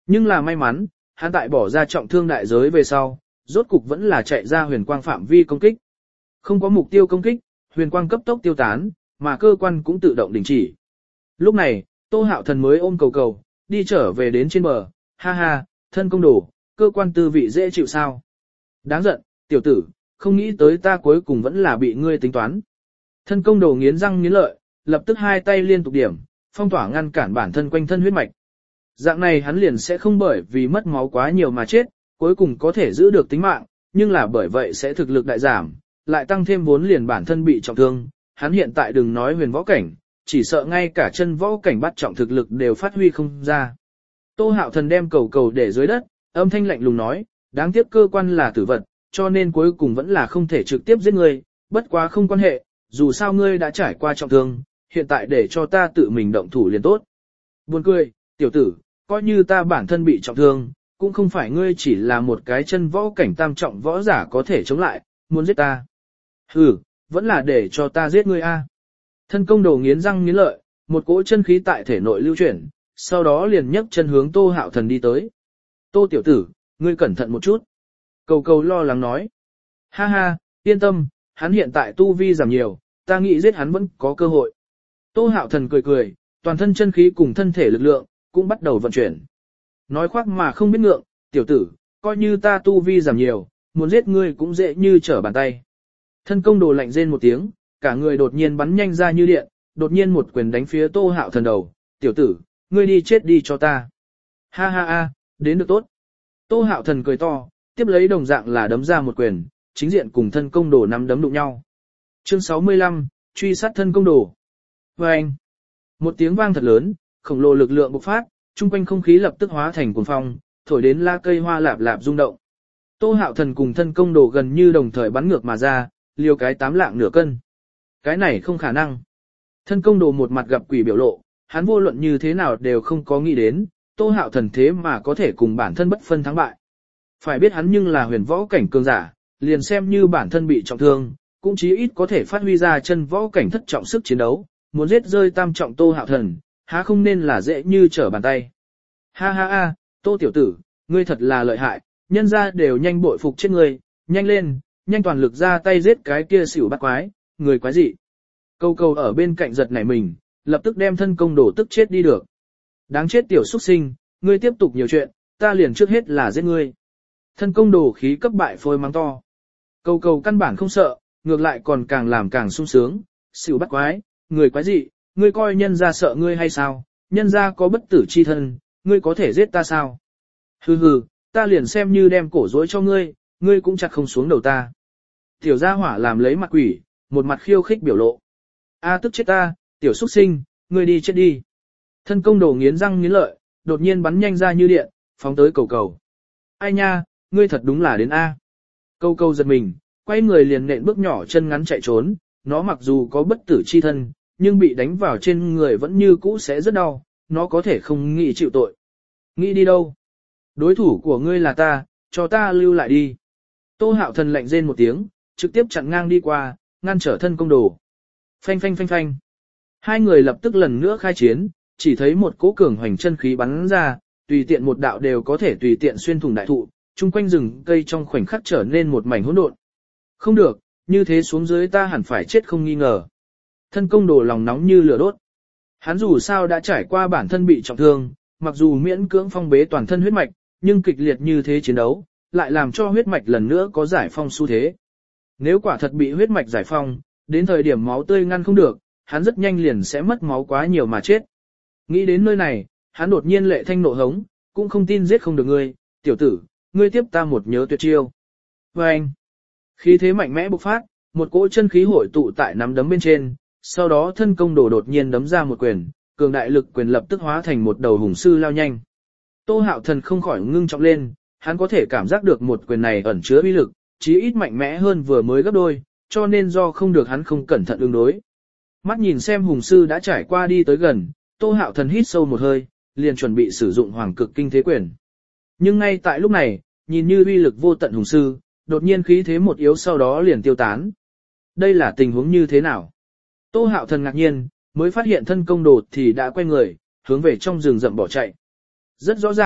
Nhưng là may mắn, hắn tại bỏ ra trọng thương đại giới về sau, rốt cục vẫn là chạy ra huyền quang phạm vi công kích. Không có mục tiêu công kích, huyền quang cấp tốc tiêu tán, mà cơ quan cũng tự động đình chỉ. Lúc này, Tô Hạo Thần mới ôm cầu cầu, đi trở về đến trên bờ, ha ha, thân công đồ, cơ quan tư vị dễ chịu sao. Đáng giận, tiểu tử, không nghĩ tới ta cuối cùng vẫn là bị ngươi tính toán. Thân công đồ nghiến răng nghiến lợi, lập tức hai tay liên tục điểm, phong tỏa ngăn cản bản thân quanh thân huyết mạch. Dạng này hắn liền sẽ không bởi vì mất máu quá nhiều mà chết, cuối cùng có thể giữ được tính mạng, nhưng là bởi vậy sẽ thực lực đại giảm, lại tăng thêm vốn liền bản thân bị trọng thương. Hắn hiện tại đừng nói huyền võ cảnh, chỉ sợ ngay cả chân võ cảnh bắt trọng thực lực đều phát huy không ra. Tô Hạo Thần đem cầu cầu để dưới đất, âm thanh lạnh lùng nói, đáng tiếc cơ quan là tử vật, cho nên cuối cùng vẫn là không thể trực tiếp giết ngươi, bất quá không quan hệ, dù sao ngươi đã trải qua trọng thương, hiện tại để cho ta tự mình động thủ liền tốt. Buồn cười, tiểu tử, coi như ta bản thân bị trọng thương, cũng không phải ngươi chỉ là một cái chân võ cảnh tam trọng võ giả có thể chống lại, muốn giết ta. Hừ, vẫn là để cho ta giết ngươi a. Thân công đồ nghiến răng nghiến lợi, một cỗ chân khí tại thể nội lưu chuyển, sau đó liền nhấc chân hướng Tô Hạo Thần đi tới. Tô tiểu tử, ngươi cẩn thận một chút. Cầu cầu lo lắng nói. Ha ha, yên tâm, hắn hiện tại tu vi giảm nhiều, ta nghĩ giết hắn vẫn có cơ hội. Tô Hạo Thần cười cười, toàn thân chân khí cùng thân thể lực lượng, cũng bắt đầu vận chuyển. Nói khoác mà không biết ngượng, tiểu tử, coi như ta tu vi giảm nhiều, muốn giết ngươi cũng dễ như trở bàn tay. Thân công đồ lạnh rên một tiếng, cả người đột nhiên bắn nhanh ra như điện, đột nhiên một quyền đánh phía Tô Hạo Thần đầu, tiểu tử, ngươi đi chết đi cho ta. Ha ha ha, đến được tốt. Tô Hạo Thần cười to, tiếp lấy đồng dạng là đấm ra một quyền, chính diện cùng thân công đồ nắm đấm đụng nhau. Chương 65, truy sát thân công đồ. Và anh, một tiếng vang thật lớn, khổng lồ lực lượng bộc phát, chung quanh không khí lập tức hóa thành cuồng phong, thổi đến lá cây hoa lạp lạp rung động. Tô Hạo Thần cùng thân công đồ gần như đồng thời bắn ngược mà ra, liều cái 8 lạng nửa cân. Cái này không khả năng. Thân công đồ một mặt gặp quỷ biểu lộ, hắn vô luận như thế nào đều không có nghĩ đến, Tô Hạo Thần thế mà có thể cùng bản thân bất phân thắng bại. Phải biết hắn nhưng là huyền võ cảnh cường giả, liền xem như bản thân bị trọng thương, cũng chí ít có thể phát huy ra chân võ cảnh thất trọng sức chiến đấu, muốn giết rơi tam trọng Tô Hạo Thần, há không nên là dễ như trở bàn tay. Ha ha ha, Tô tiểu tử, ngươi thật là lợi hại, nhân ra đều nhanh bội phục chết ngươi, nhanh lên, nhanh toàn lực ra tay giết cái kia xỉu bắt quái, người quái dị. Câu câu ở bên cạnh giật nảy mình, lập tức đem thân công đồ tức chết đi được. Đáng chết tiểu xuất sinh, ngươi tiếp tục nhiều chuyện, ta liền trước hết là giết ngươi. Thân công đồ khí cấp bại phôi mắng to. Câu câu căn bản không sợ, ngược lại còn càng làm càng sung sướng, xỉu bắt quái, người quái dị, ngươi coi nhân ra sợ ngươi hay sao, nhân ra có bất tử chi thân, ngươi có thể giết ta sao? Hừ hừ, ta liền xem như đem cổ rối cho ngươi, ngươi cũng chặt không xuống đầu ta. Tiểu gia hỏa làm lấy mặt quỷ, một mặt khiêu khích biểu lộ. A tức chết ta, tiểu xuất sinh, ngươi đi chết đi. Thân công đồ nghiến răng nghiến lợi, đột nhiên bắn nhanh ra như điện, phóng tới cầu cầu. Ai nha, ngươi thật đúng là đến A. Cầu cầu giật mình, quay người liền nện bước nhỏ chân ngắn chạy trốn, nó mặc dù có bất tử chi thân, nhưng bị đánh vào trên người vẫn như cũ sẽ rất đau, nó có thể không nghĩ chịu tội. Nghĩ đi đâu? Đối thủ của ngươi là ta, cho ta lưu lại đi. Tô Hạo Thần lạnh rên một tiếng, trực tiếp chặn ngang đi qua, ngăn trở thân công đồ. Phanh phanh phanh phanh. Hai người lập tức lần nữa khai chiến, chỉ thấy một cỗ cường hoành chân khí bắn ra, tùy tiện một đạo đều có thể tùy tiện xuyên thủng đại thụ, chung quanh rừng cây trong khoảnh khắc trở nên một mảnh hỗn độn. Không được, như thế xuống dưới ta hẳn phải chết không nghi ngờ. Thân công đồ lòng nóng như lửa đốt. Hắn dù sao đã trải qua bản thân bị trọng thương, mặc dù miễn cưỡng phong bế toàn thân huyết mạch, nhưng kịch liệt như thế chiến đấu, lại làm cho huyết mạch lần nữa có giải phong xu thế. Nếu quả thật bị huyết mạch giải phong, đến thời điểm máu tươi ngăn không được, hắn rất nhanh liền sẽ mất máu quá nhiều mà chết. Nghĩ đến nơi này, hắn đột nhiên lệ thanh nộ hống, cũng không tin giết không được ngươi, tiểu tử, ngươi tiếp ta một nhớ tuyệt chiêu. Và anh, khí thế mạnh mẽ bộc phát, một cỗ chân khí hội tụ tại nắm đấm bên trên, sau đó thân công đồ đột nhiên đấm ra một quyền, cường đại lực quyền lập tức hóa thành một đầu hùng sư lao nhanh. Tô Hạo Thần không khỏi ngưng trọng lên, hắn có thể cảm giác được một quyền này ẩn chứa uy lực, chí ít mạnh mẽ hơn vừa mới gấp đôi, cho nên do không được hắn không cẩn thận ứng đối. Mắt nhìn xem hùng sư đã trải qua đi tới gần, Tô Hạo Thần hít sâu một hơi, liền chuẩn bị sử dụng hoàng cực kinh thế quyền. Nhưng ngay tại lúc này, nhìn như uy lực vô tận hùng sư, đột nhiên khí thế một yếu sau đó liền tiêu tán. Đây là tình huống như thế nào? Tô Hạo Thần ngạc nhiên, mới phát hiện thân công đồ thì đã quay người, hướng về trong rừng rậm bỏ chạy. Rất rõ ràng,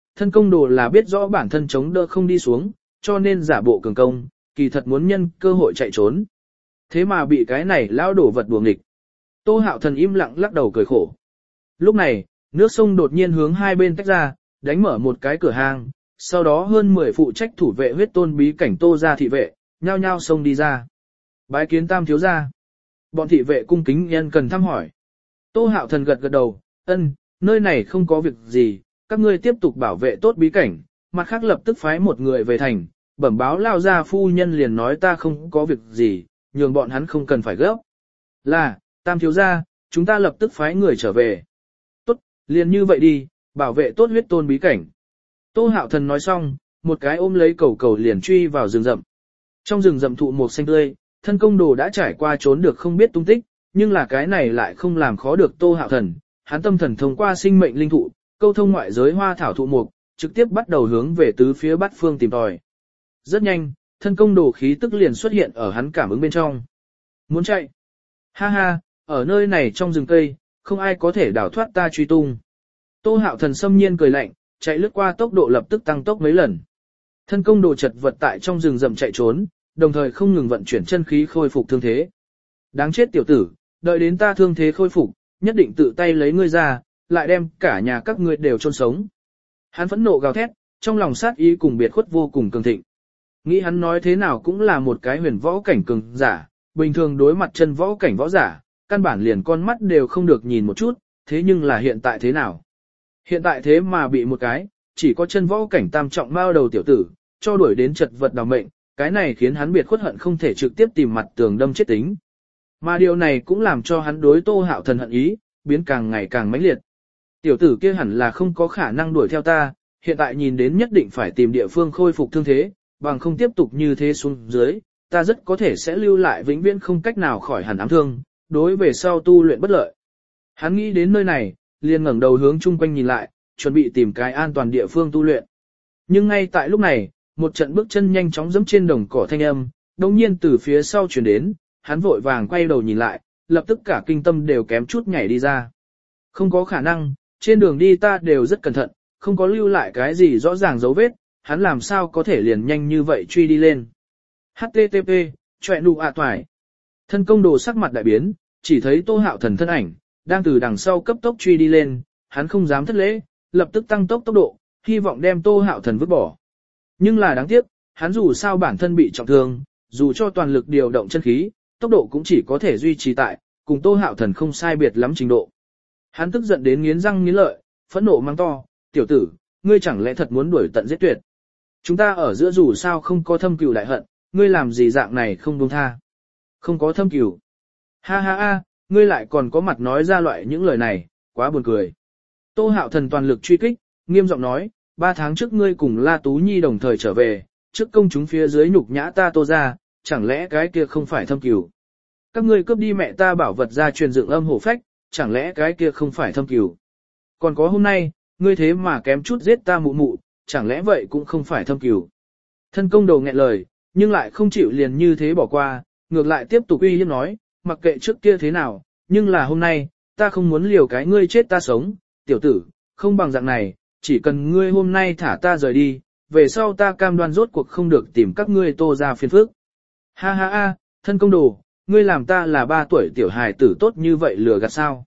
thân công đồ là biết rõ bản thân chống đỡ không đi xuống, cho nên giả bộ cường công, kỳ thật muốn nhân cơ hội chạy trốn. Thế mà bị cái này lão đổ vật đùa nghịch. Tô Hạo Thần im lặng lắc đầu cười khổ. Lúc này, nước sông đột nhiên hướng hai bên tách ra, đánh mở một cái cửa hang, sau đó hơn 10 phụ trách thủ vệ huyết tôn bí cảnh Tô gia thị vệ, nhao nhao xông đi ra. Bái kiến Tam thiếu gia. Bọn thị vệ cung kính nhân cần thăm hỏi. Tô Hạo Thần gật gật đầu, ân, nơi này không có việc gì, các ngươi tiếp tục bảo vệ tốt bí cảnh, mặt khác lập tức phái một người về thành, bẩm báo lao gia phu nhân liền nói ta không có việc gì, nhường bọn hắn không cần phải gấp. Là, Tam thiếu gia, chúng ta lập tức phái người trở về. Tốt, liền như vậy đi, bảo vệ tốt huyết tôn bí cảnh. Tô Hạo Thần nói xong, một cái ôm lấy cầu cầu liền truy vào rừng rậm. Trong rừng rậm thụ một xanh tươi, thân công đồ đã trải qua trốn được không biết tung tích, nhưng là cái này lại không làm khó được Tô Hạo Thần. Hắn tâm thần thông qua sinh mệnh linh thụ, câu thông ngoại giới hoa thảo thụ mục, trực tiếp bắt đầu hướng về tứ phía bát phương tìm tòi. Rất nhanh, thân công đồ khí tức liền xuất hiện ở hắn cảm ứng bên trong. Muốn chạy? Ha ha, ở nơi này trong rừng cây, không ai có thể đào thoát ta truy tung. Tô Hạo Thần xâm nhiên cười lạnh, chạy lướt qua tốc độ lập tức tăng tốc mấy lần. Thân công đồ chật vật tại trong rừng rậm chạy trốn, đồng thời không ngừng vận chuyển chân khí khôi phục thương thế. Đáng chết tiểu tử, đợi đến ta thương thế khôi phục, nhất định tự tay lấy ngươi ra, lại đem cả nhà các ngươi đều chôn sống. Hắn phẫn nộ gào thét, trong lòng sát ý cùng biệt khuất vô cùng cường thịnh. Nghĩ hắn nói thế nào cũng là một cái huyền võ cảnh cường giả, bình thường đối mặt chân võ cảnh võ giả, căn bản liền con mắt đều không được nhìn một chút, thế nhưng là hiện tại thế nào? Hiện tại thế mà bị một cái, chỉ có chân võ cảnh tam trọng mao đầu tiểu tử, cho đuổi đến chật vật đào mệnh, cái này khiến hắn biệt khuất hận không thể trực tiếp tìm mặt tường đâm chết tính. Mà điều này cũng làm cho hắn đối Tô Hạo Thần hận ý, biến càng ngày càng mãnh liệt. Tiểu tử kia hẳn là không có khả năng đuổi theo ta, hiện tại nhìn đến nhất định phải tìm địa phương khôi phục thương thế, bằng không tiếp tục như thế xuống dưới, ta rất có thể sẽ lưu lại vĩnh viễn không cách nào khỏi hẳn ám thương, đối về sau tu luyện bất lợi. Hắn nghĩ đến nơi này, liền ngẩng đầu hướng chung quanh nhìn lại, chuẩn bị tìm cái an toàn địa phương tu luyện. Nhưng ngay tại lúc này, một trận bước chân nhanh chóng giẫm trên đồng cỏ thanh âm, đột nhiên từ phía sau truyền đến, hắn vội vàng quay đầu nhìn lại, lập tức cả kinh tâm đều kém chút nhảy đi ra. Không có khả năng, trên đường đi ta đều rất cẩn thận, không có lưu lại cái gì rõ ràng dấu vết, hắn làm sao có thể liền nhanh như vậy truy đi lên. HTTP, chọe nụ ạ toài. Thân công đồ sắc mặt đại biến, chỉ thấy Tô Hạo Thần thân ảnh, đang từ đằng sau cấp tốc truy đi lên, hắn không dám thất lễ, lập tức tăng tốc tốc độ, hy vọng đem Tô Hạo Thần vứt bỏ. Nhưng là đáng tiếc, hắn dù sao bản thân bị trọng thương, dù cho toàn lực điều động chân khí, tốc độ cũng chỉ có thể duy trì tại, cùng Tô Hạo Thần không sai biệt lắm trình độ. Hắn tức giận đến nghiến răng nghiến lợi, phẫn nộ mang to, tiểu tử, ngươi chẳng lẽ thật muốn đuổi tận giết tuyệt. Chúng ta ở giữa dù sao không có thâm cừu đại hận, ngươi làm gì dạng này không buông tha. Không có thâm cừu. Ha ha ha, ngươi lại còn có mặt nói ra loại những lời này, quá buồn cười. Tô Hạo Thần toàn lực truy kích, nghiêm giọng nói, 3 tháng trước ngươi cùng La Tú Nhi đồng thời trở về, trước công chúng phía dưới nhục nhã ta Tô ra, chẳng lẽ cái kia không phải thâm cừu. Các ngươi cướp đi mẹ ta bảo vật ra truyền dựng âm hổ phách, chẳng lẽ cái kia không phải thâm cừu. Còn có hôm nay, ngươi thế mà kém chút giết ta mụ mụ, chẳng lẽ vậy cũng không phải thâm cừu. Thân công đầu nghẹn lời, nhưng lại không chịu liền như thế bỏ qua, ngược lại tiếp tục uy hiếp nói, mặc kệ trước kia thế nào, nhưng là hôm nay, ta không muốn liều cái ngươi chết ta sống, tiểu tử, không bằng dạng này, chỉ cần ngươi hôm nay thả ta rời đi, về sau ta cam đoan rốt cuộc không được tìm các ngươi Tô ra phiền phức. Ha ha ha, thân công đồ, ngươi làm ta là 3 tuổi tiểu hài tử tốt như vậy lừa gạt sao?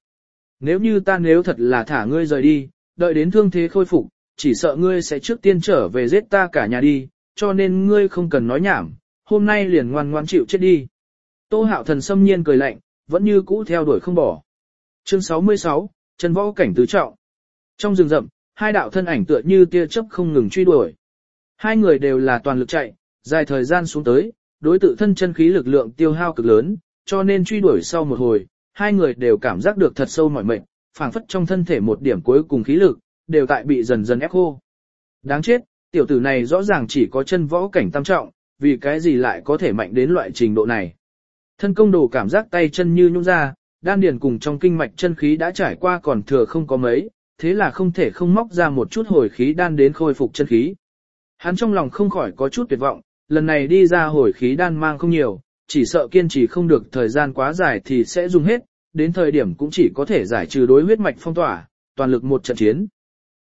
Nếu thật là thả ngươi rời đi, đợi đến thương thế khôi phục, chỉ sợ ngươi sẽ trước tiên trở về giết ta cả nhà đi, cho nên ngươi không cần nói nhảm, hôm nay liền ngoan ngoan chịu chết đi. Tô Hạo Thần xâm nhiên cười lạnh, vẫn như cũ theo đuổi không bỏ. Chương 66, chân võ cảnh tứ trọng. Trong rừng rậm, hai đạo thân ảnh tựa như tia chớp không ngừng truy đuổi. Hai người đều là toàn lực chạy, dài thời gian xuống tới, đối tự thân chân khí lực lượng tiêu hao cực lớn, cho nên truy đuổi sau một hồi, hai người đều cảm giác được thật sâu mỏi mệt, phảng phất trong thân thể một điểm cuối cùng khí lực, đều tại bị dần dần ép khô. Đáng chết, tiểu tử này rõ ràng chỉ có chân võ cảnh tam trọng, vì cái gì lại có thể mạnh đến loại trình độ này. Thân công đồ cảm giác tay chân như nhũn ra, đan điền cùng trong kinh mạch chân khí đã trải qua còn thừa không có mấy, thế là không thể không móc ra một chút hồi khí đan đến khôi phục chân khí. Hắn trong lòng không khỏi có chút tuyệt vọng, lần này đi ra hồi khí đan mang không nhiều, chỉ sợ kiên trì không được thời gian quá dài thì sẽ dùng hết, đến thời điểm cũng chỉ có thể giải trừ đối huyết mạch phong tỏa, toàn lực một trận chiến.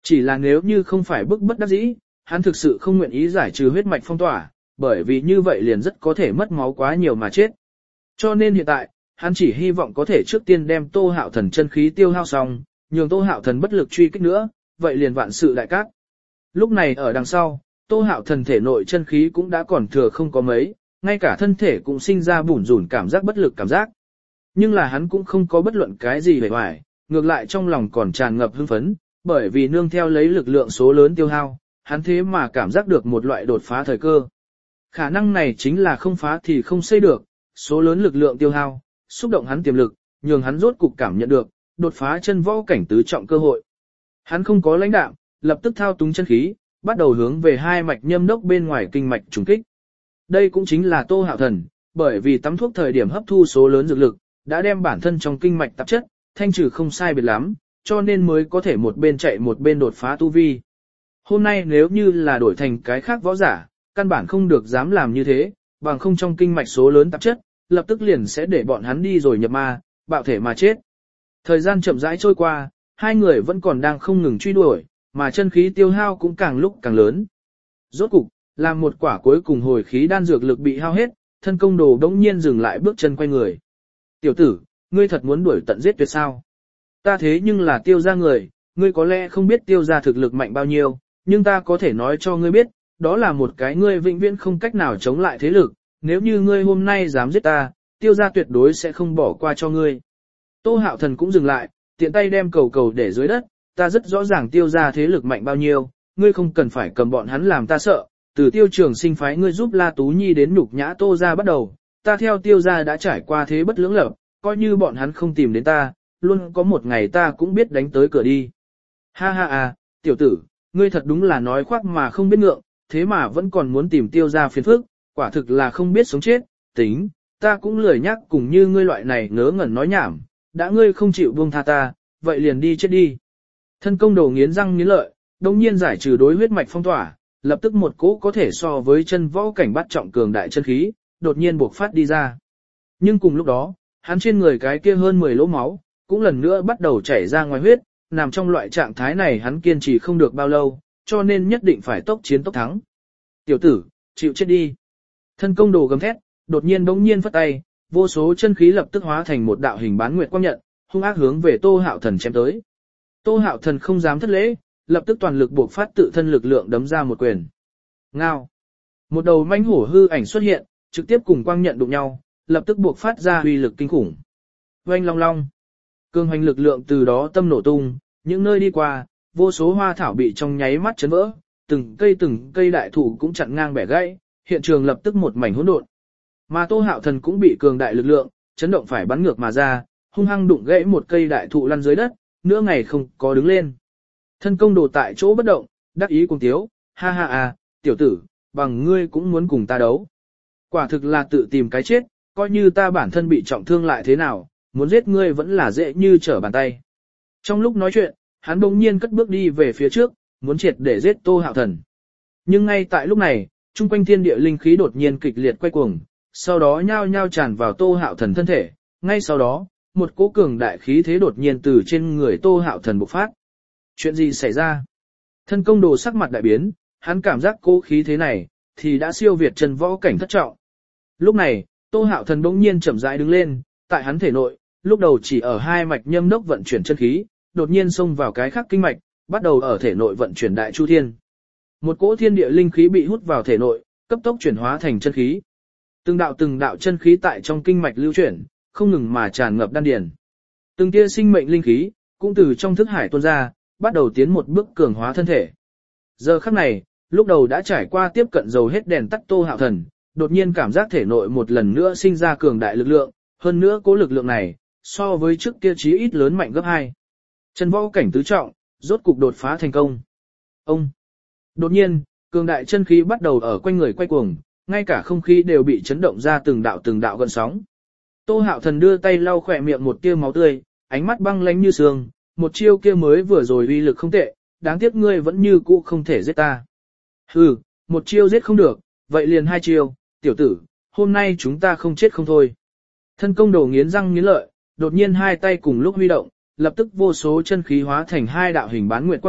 Chỉ là nếu như không phải bức bất đắc dĩ, hắn thực sự không nguyện ý giải trừ huyết mạch phong tỏa, bởi vì như vậy liền rất có thể mất máu quá nhiều mà chết. Cho nên hiện tại, hắn chỉ hy vọng có thể trước tiên đem Tô Hạo Thần chân khí tiêu hao xong, nhường Tô Hạo Thần bất lực truy kích nữa, vậy liền vạn sự đại cát. Lúc này ở đằng sau, Tô Hạo Thần thể nội chân khí cũng đã còn thừa không có mấy, ngay cả thân thể cũng sinh ra bủn rủn cảm giác bất lực cảm giác. Nhưng là hắn cũng không có bất luận cái gì vẻ vải, ngược lại trong lòng còn tràn ngập hưng phấn, bởi vì nương theo lấy lực lượng số lớn tiêu hao, hắn thế mà cảm giác được một loại đột phá thời cơ. Khả năng này chính là không phá thì không xây được, số lớn lực lượng tiêu hao, xúc động hắn tiềm lực, nhường hắn rốt cục cảm nhận được, đột phá chân võ cảnh tứ trọng cơ hội. Hắn không có lãnh đạm, lập tức thao túng chân khí, bắt đầu hướng về hai mạch nhâm đốc bên ngoài kinh mạch trùng kích. Đây cũng chính là Tô Hạo Thần, bởi vì tắm thuốc thời điểm hấp thu số lớn dược lực, đã đem bản thân trong kinh mạch tạp chất, thanh trừ không sai biệt lắm, cho nên mới có thể một bên chạy một bên đột phá tu vi. Hôm nay nếu như là đổi thành cái khác võ giả, căn bản không được dám làm như thế, bằng không trong kinh mạch số lớn tạp chất, lập tức liền sẽ để bọn hắn đi rồi nhập ma, bạo thể mà chết. Thời gian chậm rãi trôi qua, hai người vẫn còn đang không ngừng truy đuổi, mà chân khí tiêu hao cũng càng lúc càng lớn. Rốt cục, làm một quả cuối cùng hồi khí đan dược lực bị hao hết, thân công đồ đống nhiên dừng lại bước chân quay người. Tiểu tử, ngươi thật muốn đuổi tận giết tuyệt sao? Ta thế nhưng là tiêu gia người, ngươi có lẽ không biết tiêu gia thực lực mạnh bao nhiêu, nhưng ta có thể nói cho ngươi biết, đó là một cái ngươi vĩnh viễn không cách nào chống lại thế lực, nếu như ngươi hôm nay dám giết ta, tiêu gia tuyệt đối sẽ không bỏ qua cho ngươi. Tô Hạo Thần cũng dừng lại, tiện tay đem cầu cầu để dưới đất, ta rất rõ ràng tiêu gia thế lực mạnh bao nhiêu, ngươi không cần phải cầm bọn hắn làm ta sợ, từ tiêu trường sinh phái ngươi giúp La Tú Nhi đến nhục nhã Tô gia bắt đầu, ta theo tiêu gia đã trải qua thế bất lưỡng lập, coi như bọn hắn không tìm đến ta, luôn có một ngày ta cũng biết đánh tới cửa đi. Ha ha à, tiểu tử, ngươi thật đúng là nói khoác mà không biết ngượng, thế mà vẫn còn muốn tìm tiêu gia phiền phức, quả thực là không biết sống chết, tính, ta cũng lười nhắc cùng như ngươi loại này ngớ ngẩn nói nhảm, đã ngươi không chịu buông tha ta, vậy liền đi chết đi. Thân công đồ nghiến răng nghiến lợi, đồng nhiên giải trừ đối huyết mạch phong tỏa, lập tức một cỗ có thể so với chân võ cảnh bắt trọng cường đại chân khí, đột nhiên buộc phát đi ra. Nhưng cùng lúc đó, hắn trên người cái kia hơn 10 lỗ máu, cũng lần nữa bắt đầu chảy ra ngoài huyết, nằm trong loại trạng thái này hắn kiên trì không được bao lâu, cho nên nhất định phải tốc chiến tốc thắng. Tiểu tử, chịu chết đi. Thân công đồ gầm thét, đột nhiên bỗng nhiên phất tay, vô số chân khí lập tức hóa thành một đạo hình bán nguyệt quang nhận, hung ác hướng về Tô Hạo Thần chém tới. Tô Hạo Thần không dám thất lễ, lập tức toàn lực buộc phát tự thân lực lượng đấm ra một quyền. Ngao. Một đầu manh hổ hư ảnh xuất hiện, trực tiếp cùng quang nhận đụng nhau, lập tức buộc phát ra uy lực kinh khủng. Oanh long long. Cường hành lực lượng từ đó tâm nổ tung, những nơi đi qua, vô số hoa thảo bị trong nháy mắt chấn vỡ, từng cây đại thụ cũng chặn ngang bẻ gãy, hiện trường lập tức một mảnh hỗn độn. Mà Tô Hạo Thần cũng bị cường đại lực lượng chấn động phải bắn ngược mà ra, hung hăng đụng gãy một cây đại thụ lăn dưới đất, nửa ngày không có đứng lên. Thân công đồ tại chỗ bất động, đắc ý cùng tiếu, ha ha à, tiểu tử, bằng ngươi cũng muốn cùng ta đấu. Quả thực là tự tìm cái chết, coi như ta bản thân bị trọng thương lại thế nào, muốn giết ngươi vẫn là dễ như trở bàn tay. Trong lúc nói chuyện, hắn bỗng nhiên cất bước đi về phía trước, muốn triệt để giết Tô Hạo Thần. Nhưng ngay tại lúc này, trung quanh thiên địa linh khí đột nhiên kịch liệt quay cuồng, sau đó nhao nhao tràn vào Tô Hạo Thần thân thể, ngay sau đó, một cỗ cường đại khí thế đột nhiên từ trên người Tô Hạo Thần bộc phát. Chuyện gì xảy ra? Thân công đồ sắc mặt đại biến, hắn cảm giác cỗ khí thế này thì đã siêu việt chân võ cảnh thất trọng. Lúc này, Tô Hạo Thần bỗng nhiên chậm rãi đứng lên, tại hắn thể nội, lúc đầu chỉ ở hai mạch nhâm đốc vận chuyển chân khí, đột nhiên xông vào cái khác kinh mạch, bắt đầu ở thể nội vận chuyển đại chu thiên. Một cỗ thiên địa linh khí bị hút vào thể nội, cấp tốc chuyển hóa thành chân khí. Từng đạo chân khí tại trong kinh mạch lưu chuyển, không ngừng mà tràn ngập đan điền. Từng tia sinh mệnh linh khí cũng từ trong thức hải tuôn ra, bắt đầu tiến một bước cường hóa thân thể. Giờ khắc này, lúc đầu đã trải qua tiếp cận dầu hết đèn tắt Tô Hạo Thần, đột nhiên cảm giác thể nội một lần nữa sinh ra cường đại lực lượng, hơn nữa cố lực lượng này, so với trước kia chí ít lớn mạnh gấp 2. Chân võ cảnh tứ trọng, rốt cục đột phá thành công. Ông! Đột nhiên, cường đại chân khí bắt đầu ở quanh người quay cuồng, ngay cả không khí đều bị chấn động ra từng đạo gợn sóng. Tô Hạo Thần đưa tay lau khỏe miệng một tia máu tươi, ánh mắt băng lãnh như sương, một chiêu kia mới vừa rồi uy lực không tệ, đáng tiếc ngươi vẫn như cũ không thể giết ta. Hừ, một chiêu giết không được, vậy liền 2 chiêu, tiểu tử, hôm nay chúng ta không chết không thôi. Thân công đồ nghiến răng nghiến lợi, đột nhiên hai tay cùng lúc huy động, lập tức vô số chân khí hóa thành 2 đạo hình bán nguyệt quang nhận,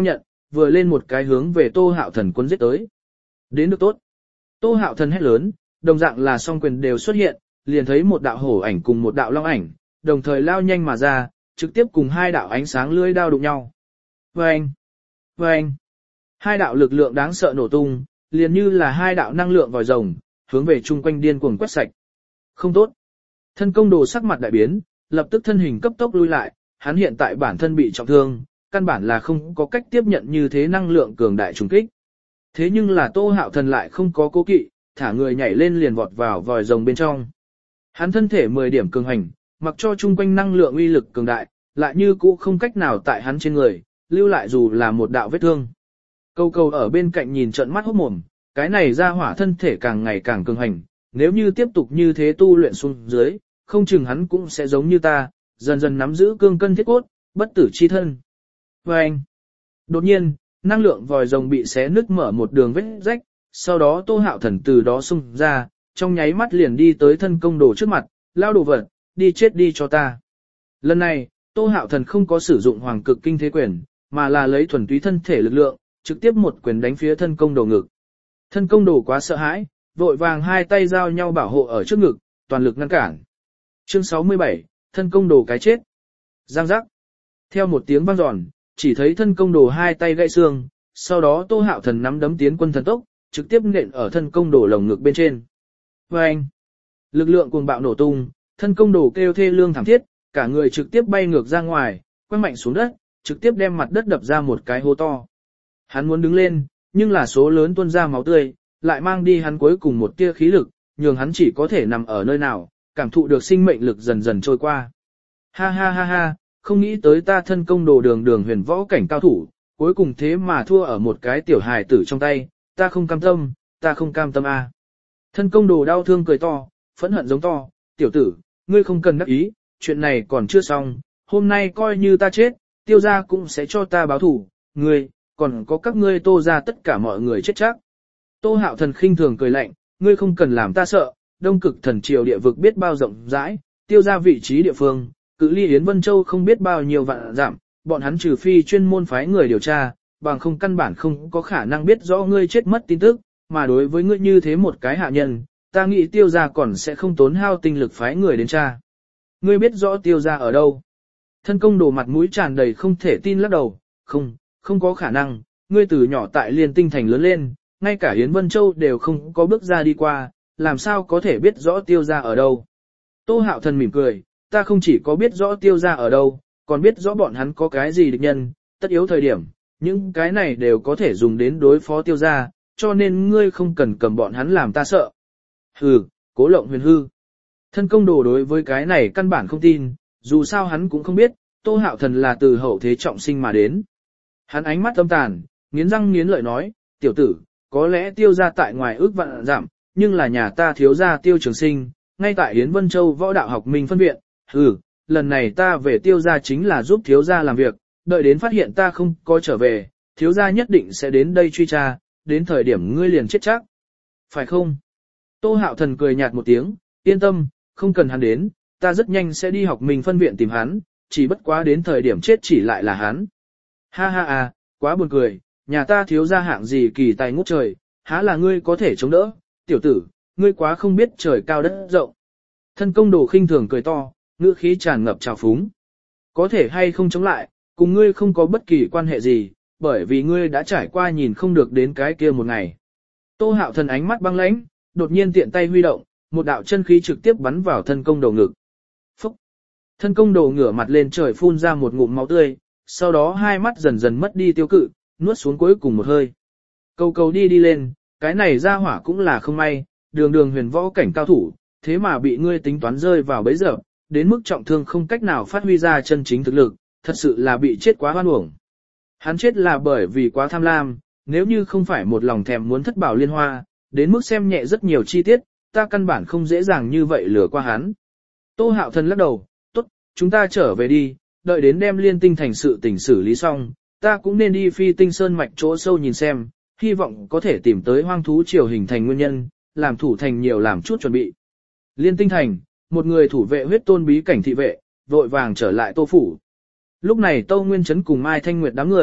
vừa lên một cái hướng về Tô Hạo Thần cuốn giết tới. Đến được tốt. Tô Hạo Thần hét lớn, đồng dạng là song quyền đều xuất hiện, liền thấy một đạo hổ ảnh cùng một đạo long ảnh, đồng thời lao nhanh mà ra, trực tiếp cùng hai đạo ánh sáng lưỡi đao đụng nhau. Vâng! Vâng! Hai đạo lực lượng đáng sợ nổ tung, liền như là hai đạo năng lượng vòi rồng, hướng về chung quanh điên cuồng quét sạch. Không tốt! Thân công đồ sắc mặt đại biến, lập tức thân hình cấp tốc lui lại, hắn hiện tại bản thân bị trọng thương, căn bản là không có cách tiếp nhận như thế năng lượng cường đại trùng kích. Thế nhưng là Tô Hạo Thần lại không có cố kỵ, thả người nhảy lên liền vọt vào vòi rồng bên trong. Hắn thân thể 10 điểm cường hành, mặc cho chung quanh năng lượng uy lực cường đại, lại như cũ không cách nào tại hắn trên người, lưu lại dù là một đạo vết thương. Câu câu ở bên cạnh nhìn trợn mắt hốt mồm, cái này ra hỏa thân thể càng ngày càng cường hành, nếu như tiếp tục như thế tu luyện xuống dưới, không chừng hắn cũng sẽ giống như ta, dần dần nắm giữ cương cân thiết cốt, bất tử chi thân. Và anh, đột nhiên, năng lượng vòi rồng bị xé nứt mở một đường vết rách, sau đó Tô Hạo Thần từ đó xung ra, trong nháy mắt liền đi tới thân công đồ trước mặt, lao đồ vật, đi chết đi cho ta. Lần này, Tô Hạo Thần không có sử dụng hoàng cực kinh thế quyền, mà là lấy thuần túy thân thể lực lượng, trực tiếp một quyền đánh phía thân công đồ ngực. Thân công đồ quá sợ hãi, vội vàng hai tay giao nhau bảo hộ ở trước ngực, toàn lực ngăn cản. Chương 67, thân công đồ cái chết. Giang giác. Theo một tiếng vang giòn, chỉ thấy thân công đồ hai tay gãy xương, sau đó Tô Hạo Thần nắm đấm tiến quân thần tốc, trực tiếp nện ở thân công đồ lồng ngực bên trên. Và anh, lực lượng cuồng bạo nổ tung, thân công đồ kêu thê lương thảm thiết, cả người trực tiếp bay ngược ra ngoài, quăng mạnh xuống đất, trực tiếp đem mặt đất đập ra một cái hố to. Hắn muốn đứng lên, nhưng là số lớn tuôn ra máu tươi, lại mang đi hắn cuối cùng một tia khí lực, nhường hắn chỉ có thể nằm ở nơi nào, cảm thụ được sinh mệnh lực dần dần trôi qua. Ha ha ha ha, không nghĩ tới ta thân công đồ đường đường huyền võ cảnh cao thủ, cuối cùng thế mà thua ở một cái tiểu hài tử trong tay, ta không cam tâm, ta không cam tâm a. Thân công đồ đau thương cười to, phẫn hận giống to, tiểu tử, ngươi không cần đắc ý, chuyện này còn chưa xong, hôm nay coi như ta chết, tiêu gia cũng sẽ cho ta báo thủ, ngươi, còn có các ngươi Tô gia tất cả mọi người chết chắc. Tô Hạo Thần khinh thường cười lạnh, ngươi không cần làm ta sợ, đông cực thần triều địa vực biết bao rộng rãi, tiêu gia vị trí địa phương, cự ly Yến Vân Châu không biết bao nhiêu vạn dặm, bọn hắn trừ phi chuyên môn phái người điều tra, bằng không căn bản không có khả năng biết rõ ngươi chết mất tin tức, mà đối với ngươi như thế một cái hạ nhân, ta nghĩ tiêu gia còn sẽ không tốn hao tinh lực phái người đến tra. Ngươi biết rõ tiêu gia ở đâu? Thân công đồ mặt mũi tràn đầy không thể tin lắc đầu, không có khả năng, ngươi từ nhỏ tại Liên Tinh Thành lớn lên, ngay cả Yến Vân Châu đều không có bước ra đi qua, làm sao có thể biết rõ tiêu gia ở đâu? Tô Hạo Thần mỉm cười, ta không chỉ có biết rõ tiêu gia ở đâu, còn biết rõ bọn hắn có cái gì địch nhân, tất yếu thời điểm, những cái này đều có thể dùng đến đối phó tiêu gia, cho nên ngươi không cần cầm bọn hắn làm ta sợ. Hừ, Cố Lộng Huyền hư. Thân công đồ đối với cái này căn bản không tin, dù sao hắn cũng không biết, Tô Hạo Thần là từ hậu thế trọng sinh mà đến. Hắn ánh mắt âm tàn, nghiến răng nghiến lợi nói, tiểu tử, có lẽ tiêu gia tại ngoài ước vạn giảm, nhưng là nhà ta thiếu gia Tiêu Trường Sinh, ngay tại Yến Vân Châu võ đạo học minh phân viện, lần này ta về tiêu gia chính là giúp thiếu gia làm việc, đợi đến phát hiện ta không có trở về, thiếu gia nhất định sẽ đến đây truy tra, đến thời điểm ngươi liền chết chắc. Phải không? Tô Hạo Thần cười nhạt một tiếng, yên tâm, không cần hắn đến, ta rất nhanh sẽ đi học minh phân viện tìm hắn, chỉ bất quá đến thời điểm chết chỉ lại là hắn. Ha ha à, quá buồn cười, nhà ta thiếu gia hạng gì kỳ tài ngút trời, há là ngươi có thể chống đỡ, tiểu tử, ngươi quá không biết trời cao đất rộng. Thân công đồ khinh thường cười to, ngữ khí tràn ngập trào phúng. Có thể hay không chống lại, cùng ngươi không có bất kỳ quan hệ gì, bởi vì ngươi đã trải qua nhìn không được đến cái kia một ngày. Tô Hạo Thần ánh mắt băng lãnh, đột nhiên tiện tay huy động, một đạo chân khí trực tiếp bắn vào thân công đồ ngực. Phúc! Thân công đồ ngửa mặt lên trời phun ra một ngụm máu tươi, sau đó hai mắt dần dần mất đi tiêu cự, nuốt xuống cuối cùng một hơi. Cầu đi lên, cái này ra hỏa cũng là không may, đường huyền võ cảnh cao thủ, thế mà bị ngươi tính toán rơi vào bấy giờ, đến mức trọng thương không cách nào phát huy ra chân chính thực lực, thật sự là bị chết quá hoan uổng. Hắn chết là bởi vì quá tham lam, nếu như không phải một lòng thèm muốn thất bảo liên hoa, đến mức xem nhẹ rất nhiều chi tiết, ta căn bản không dễ dàng như vậy lừa qua hắn. Tô Hạo Thần lắc đầu, tốt, chúng ta trở về đi, đợi đến đem Liên Tinh Thành sự tình xử lý xong, ta cũng nên đi Phi Tinh Sơn mạch chỗ sâu nhìn xem, hy vọng có thể tìm tới hoang thú triều hình thành nguyên nhân, làm thủ thành nhiều làm chút chuẩn bị. Liên Tinh Thành, một người thủ vệ huyết tôn bí cảnh thị vệ, vội vàng trở lại Tô phủ. Lúc này Tô Nguyên Chấn cùng Mai Thanh Nguyệt đám người,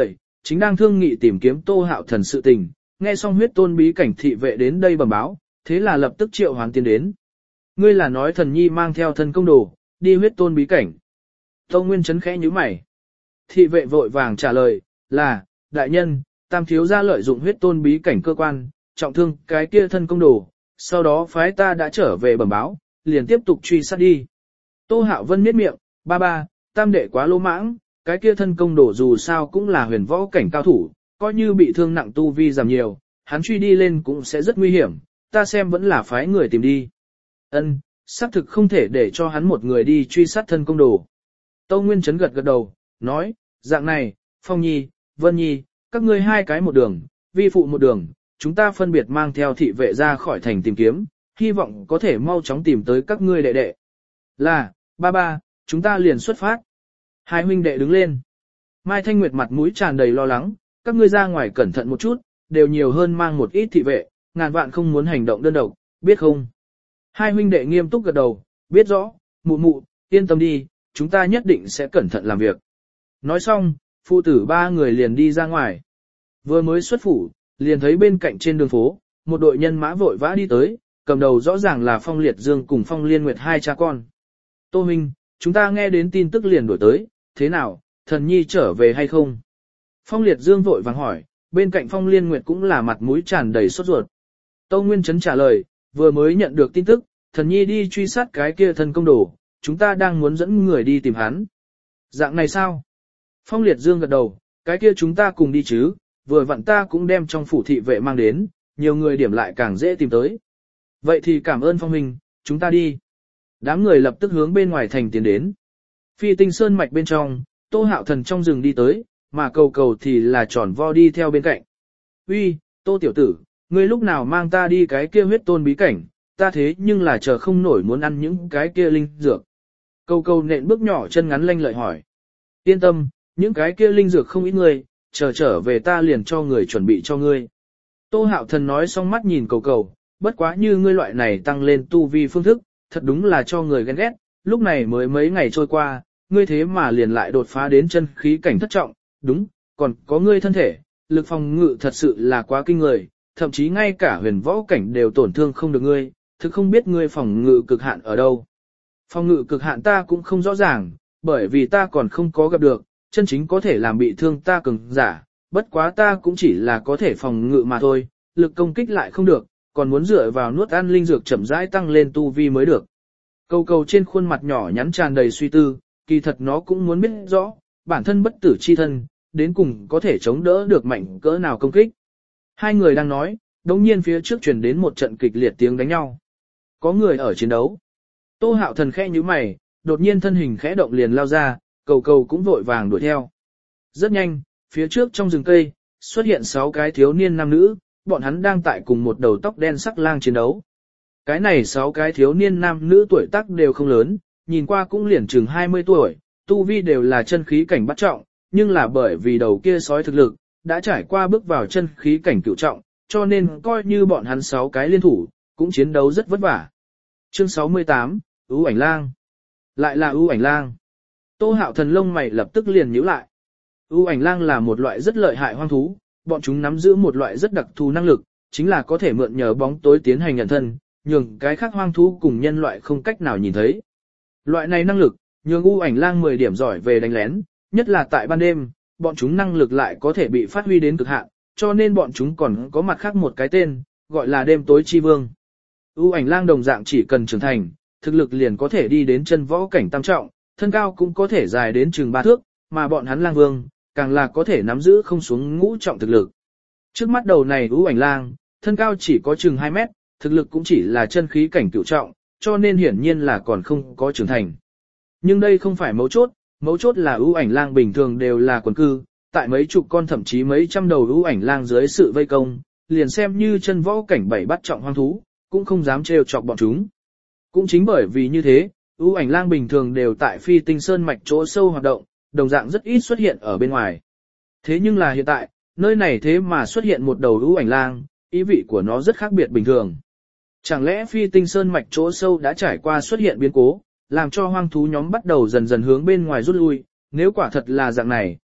chính đang thương nghị tìm kiếm Tô Hạo Thần sự tình, nghe xong huyết tôn bí cảnh thị vệ đến đây bẩm báo, thế là lập tức triệu hoán tiến đến. Ngươi là nói thần nhi mang theo thân công đồ, đi huyết tôn bí cảnh. Tâu Nguyên Chấn khẽ nhíu mày. Thị vệ vội vàng trả lời, là, đại nhân, tam thiếu gia lợi dụng huyết tôn bí cảnh cơ quan, trọng thương cái kia thân công đồ, sau đó phái ta đã trở về bẩm báo, liền tiếp tục truy sát đi. Tô Hạo Vân miết miệng, ba, tam đệ quá lỗ mãng, cái kia thân công đồ dù sao cũng là huyền võ cảnh cao thủ, coi như bị thương nặng tu vi giảm nhiều, hắn truy đi lên cũng sẽ rất nguy hiểm, ta xem vẫn là phái người tìm đi. Ân, xác thực không thể để cho hắn một người đi truy sát thân công đồ. Tâu Nguyên Chấn gật đầu, nói, dạng này, Phong Nhi, Vân Nhi, các ngươi hai cái một đường, vi phụ một đường, chúng ta phân biệt mang theo thị vệ ra khỏi thành tìm kiếm, hy vọng có thể mau chóng tìm tới các ngươi đệ đệ. Là, ba, chúng ta liền xuất phát. Hai huynh đệ đứng lên. Mai Thanh Nguyệt mặt mũi tràn đầy lo lắng, các ngươi ra ngoài cẩn thận một chút, đều nhiều hơn mang một ít thị vệ, ngàn vạn không muốn hành động đơn độc, biết không? Hai huynh đệ nghiêm túc gật đầu, biết rõ, mụ, yên tâm đi, chúng ta nhất định sẽ cẩn thận làm việc. Nói xong, phụ tử ba người liền đi ra ngoài. Vừa mới xuất phủ, liền thấy bên cạnh trên đường phố, một đội nhân mã vội vã đi tới, cầm đầu rõ ràng là Phong Liệt Dương cùng Phong Liên Nguyệt hai cha con. Tô Minh, chúng ta nghe đến tin tức liền đổi tới, thế nào, thần nhi trở về hay không? Phong Liệt Dương vội vàng hỏi, bên cạnh Phong Liên Nguyệt cũng là mặt mũi tràn đầy sốt ruột. Tâu Nguyên Chấn trả lời, vừa mới nhận được tin tức, thần nhi đi truy sát cái kia thân công đồ, chúng ta đang muốn dẫn người đi tìm hắn. Dạng này sao? Phong Liệt Dương gật đầu, cái kia chúng ta cùng đi chứ, vừa vặn ta cũng đem trong phủ thị vệ mang đến, nhiều người điểm lại càng dễ tìm tới. Vậy thì cảm ơn Phong Minh, chúng ta đi. Đám người lập tức hướng bên ngoài thành tiến đến. Phi Tinh Sơn mạch bên trong, Tô Hạo Thần trong rừng đi tới, mà cầu thì là tròn vo đi theo bên cạnh. Uy, Tô tiểu tử, ngươi lúc nào mang ta đi cái kia huyết tôn bí cảnh, ta thế nhưng là chờ không nổi muốn ăn những cái kia linh dược. Cầu nện bước nhỏ chân ngắn lanh lợi hỏi. Yên tâm, những cái kia linh dược không ít ngươi, trở về ta liền cho người chuẩn bị cho ngươi. Tô Hạo Thần nói xong mắt nhìn cầu, bất quá như ngươi loại này tăng lên tu vi phương thức, thật đúng là cho người ghen ghét, lúc này mới mấy ngày trôi qua, ngươi thế mà liền lại đột phá đến chân khí cảnh thất trọng, đúng, còn có ngươi thân thể, lực phòng ngự thật sự là quá kinh người, thậm chí ngay cả huyền võ cảnh đều tổn thương không được ngươi, thực không biết ngươi phòng ngự cực hạn ở đâu. Phòng ngự cực hạn ta cũng không rõ ràng, bởi vì ta còn không có gặp được, chân chính có thể làm bị thương ta cường giả, bất quá ta cũng chỉ là có thể phòng ngự mà thôi, lực công kích lại không được, còn muốn dựa vào nuốt ăn linh dược chậm rãi tăng lên tu vi mới được. Cầu trên khuôn mặt nhỏ nhắn tràn đầy suy tư, kỳ thật nó cũng muốn biết rõ, bản thân bất tử chi thân, đến cùng có thể chống đỡ được mạnh cỡ nào công kích. Hai người đang nói, đống nhiên phía trước truyền đến một trận kịch liệt tiếng đánh nhau. Có người ở chiến đấu. Tô Hạo Thần khẽ nhíu mày, đột nhiên thân hình khẽ động liền lao ra, cầu cũng vội vàng đuổi theo. Rất nhanh, phía trước trong rừng cây, xuất hiện 6 cái thiếu niên nam nữ, bọn hắn đang tại cùng một đầu tóc đen sắc lang chiến đấu. Cái này 6 cái thiếu niên nam nữ tuổi tác đều không lớn, nhìn qua cũng liền chừng 20 tuổi, tu vi đều là chân khí cảnh bắt trọng, nhưng là bởi vì đầu kia sói thực lực, đã trải qua bước vào chân khí cảnh cửu trọng, cho nên coi như bọn hắn 6 cái liên thủ, cũng chiến đấu rất vất vả. Chương 68, ưu ảnh lang. Lại là ưu ảnh lang. Tô Hạo Thần lông mày lập tức liền nhíu lại. Ưu ảnh lang là một loại rất lợi hại hoang thú, bọn chúng nắm giữ một loại rất đặc thù năng lực, chính là có thể mượn nhờ bóng tối tiến hành nhận thân, nhường cái khác hoang thú cùng nhân loại không cách nào nhìn thấy. Loại này năng lực, nhường ưu ảnh lang 10 điểm giỏi về đánh lén, nhất là tại ban đêm, bọn chúng năng lực lại có thể bị phát huy đến cực hạn, cho nên bọn chúng còn có mặt khác một cái tên, gọi là đêm tối chi vương. Ưu ảnh lang đồng dạng chỉ cần trưởng thành, thực lực liền có thể đi đến chân võ cảnh tam trọng, thân cao cũng có thể dài đến chừng 3 thước, mà bọn hắn lang vương, càng là có thể nắm giữ không xuống ngũ trọng thực lực. Trước mắt đầu này ưu ảnh lang, thân cao chỉ có chừng 2 mét, thực lực cũng chỉ là chân khí cảnh cửu trọng, cho nên hiển nhiên là còn không có trưởng thành. Nhưng đây không phải mấu chốt là ưu ảnh lang bình thường đều là quần cư, tại mấy chục con thậm chí mấy trăm đầu ưu ảnh lang dưới sự vây công, liền xem như chân võ cảnh 7 bắt trọng hoang thú, cũng không dám trêu chọc bọn chúng. Cũng chính bởi vì như thế, ưu ảnh lang bình thường đều tại Phi Tinh Sơn mạch chỗ sâu hoạt động, đồng dạng rất ít xuất hiện ở bên ngoài. Thế nhưng là hiện tại, nơi này thế mà xuất hiện một đầu ưu ảnh lang, ý vị của nó rất khác biệt bình thường. Chẳng lẽ Phi Tinh Sơn mạch chỗ sâu đã trải qua xuất hiện biến cố, làm cho hoang thú nhóm bắt đầu dần dần hướng bên ngoài rút lui, nếu quả thật là dạng này,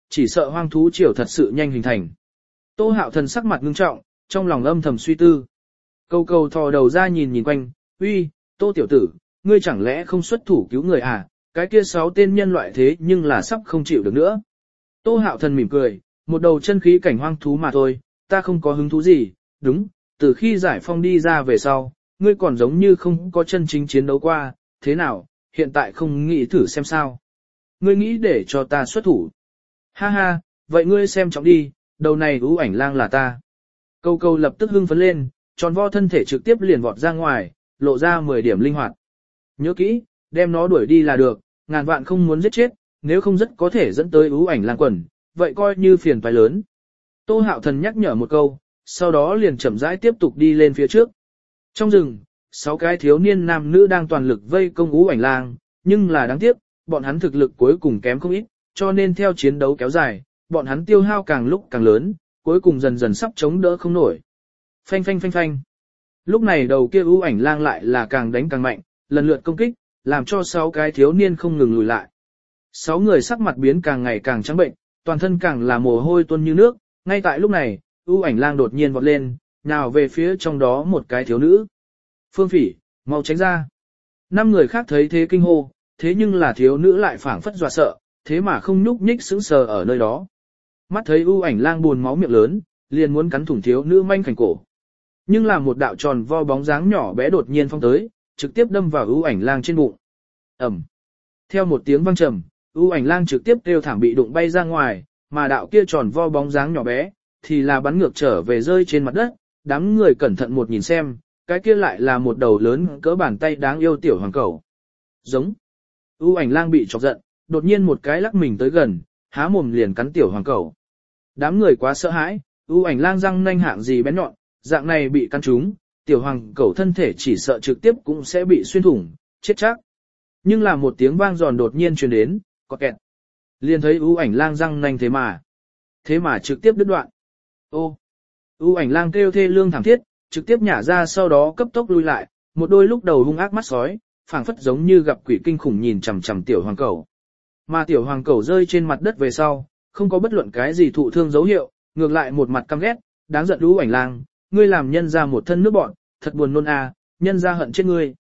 chỉ sợ hoang thú triều thật sự nhanh hình thành. Tô Hạo Thần sắc mặt ngưng trọng, trong lòng âm thầm suy tư. Câu câu thò đầu ra nhìn nhìn quanh, uy, Tô tiểu tử, ngươi chẳng lẽ không xuất thủ cứu người à, cái kia 6 tên nhân loại thế nhưng là sắp không chịu được nữa. Tô Hạo Thần mỉm cười, một đầu chân khí cảnh hoang thú mà thôi, ta không có hứng thú gì, đúng, từ khi giải phong đi ra về sau, ngươi còn giống như không có chân chính chiến đấu qua, thế nào, hiện tại không nghĩ thử xem sao. Ngươi nghĩ để cho ta xuất thủ. Ha ha, vậy ngươi xem trọng đi, đầu này ưu ảnh lang là ta. Câu câu lập tức hưng phấn lên, tròn vo thân thể trực tiếp liền vọt ra ngoài, lộ ra 10 điểm linh hoạt. Nhớ kỹ, đem nó đuổi đi là được, ngàn vạn không muốn giết chết, nếu không rất có thể dẫn tới ưu ảnh lang quần, vậy coi như phiền toái lớn. Tô Hạo Thần nhắc nhở một câu, sau đó liền chậm rãi tiếp tục đi lên phía trước. Trong rừng, 6 cái thiếu niên nam nữ đang toàn lực vây công ưu ảnh lang, nhưng là đáng tiếc, bọn hắn thực lực cuối cùng kém không ít, cho nên theo chiến đấu kéo dài, bọn hắn tiêu hao càng lúc càng lớn, cuối cùng dần dần sắp chống đỡ không nổi. Phanh phanh phanh phanh. Lúc này đầu kia ưu ảnh lang lại là càng đánh càng mạnh, lần lượt công kích, làm cho 6 cái thiếu niên không ngừng lùi lại. 6 người sắc mặt biến càng ngày càng trắng bệnh, toàn thân càng là mồ hôi tuôn như nước, ngay tại lúc này, ưu ảnh lang đột nhiên vọt lên, nào về phía trong đó một cái thiếu nữ. Phương Phỉ, mau tránh ra. 5 người khác thấy thế kinh hô, thế nhưng là thiếu nữ lại phảng phất dọa sợ, thế mà không nhúc nhích sững sờ ở nơi đó. Mắt thấy ưu ảnh lang buồn máu miệng lớn, liền muốn cắn thủng thiếu nữ manh khảnh cổ. Nhưng là một đạo tròn vo bóng dáng nhỏ bé đột nhiên phong tới, trực tiếp đâm vào ưu ảnh lang trên bụng. Ầm. Theo một tiếng vang trầm, ưu ảnh lang trực tiếp kêu thảm bị đụng bay ra ngoài, mà đạo kia tròn vo bóng dáng nhỏ bé thì là bắn ngược trở về rơi trên mặt đất. Đám người cẩn thận một nhìn xem, cái kia lại là một đầu lớn cỡ bàn tay đáng yêu tiểu hoàng cẩu. Giống. ưu ảnh lang bị chọc giận, đột nhiên một cái lắc mình tới gần, há mồm liền cắn tiểu hoàng cẩu. Đám người quá sợ hãi, ưu ảnh lang răng nanh hạng gì bén nhọn, dạng này bị cắn trúng, tiểu hoàng cẩu thân thể chỉ sợ trực tiếp cũng sẽ bị xuyên thủng, chết chắc. Nhưng là một tiếng vang giòn đột nhiên truyền đến, cọt kẹt. Liền thấy ưu ảnh lang răng nanh thế mà trực tiếp đứt đoạn. Ô, ưu ảnh lang kêu thê lương thảm thiết, trực tiếp nhả ra sau đó cấp tốc lui lại, một đôi lúc đầu hung ác mắt sói, phảng phất giống như gặp quỷ kinh khủng nhìn chằm chằm tiểu hoàng cẩu. Mà tiểu hoàng cẩu rơi trên mặt đất về sau, không có bất luận cái gì thụ thương dấu hiệu, ngược lại một mặt căm ghét, đáng giận ưu ảnh lang, ngươi làm nhân ra một thân nước bọn, thật buồn nôn à, nhân ra hận chết ngươi.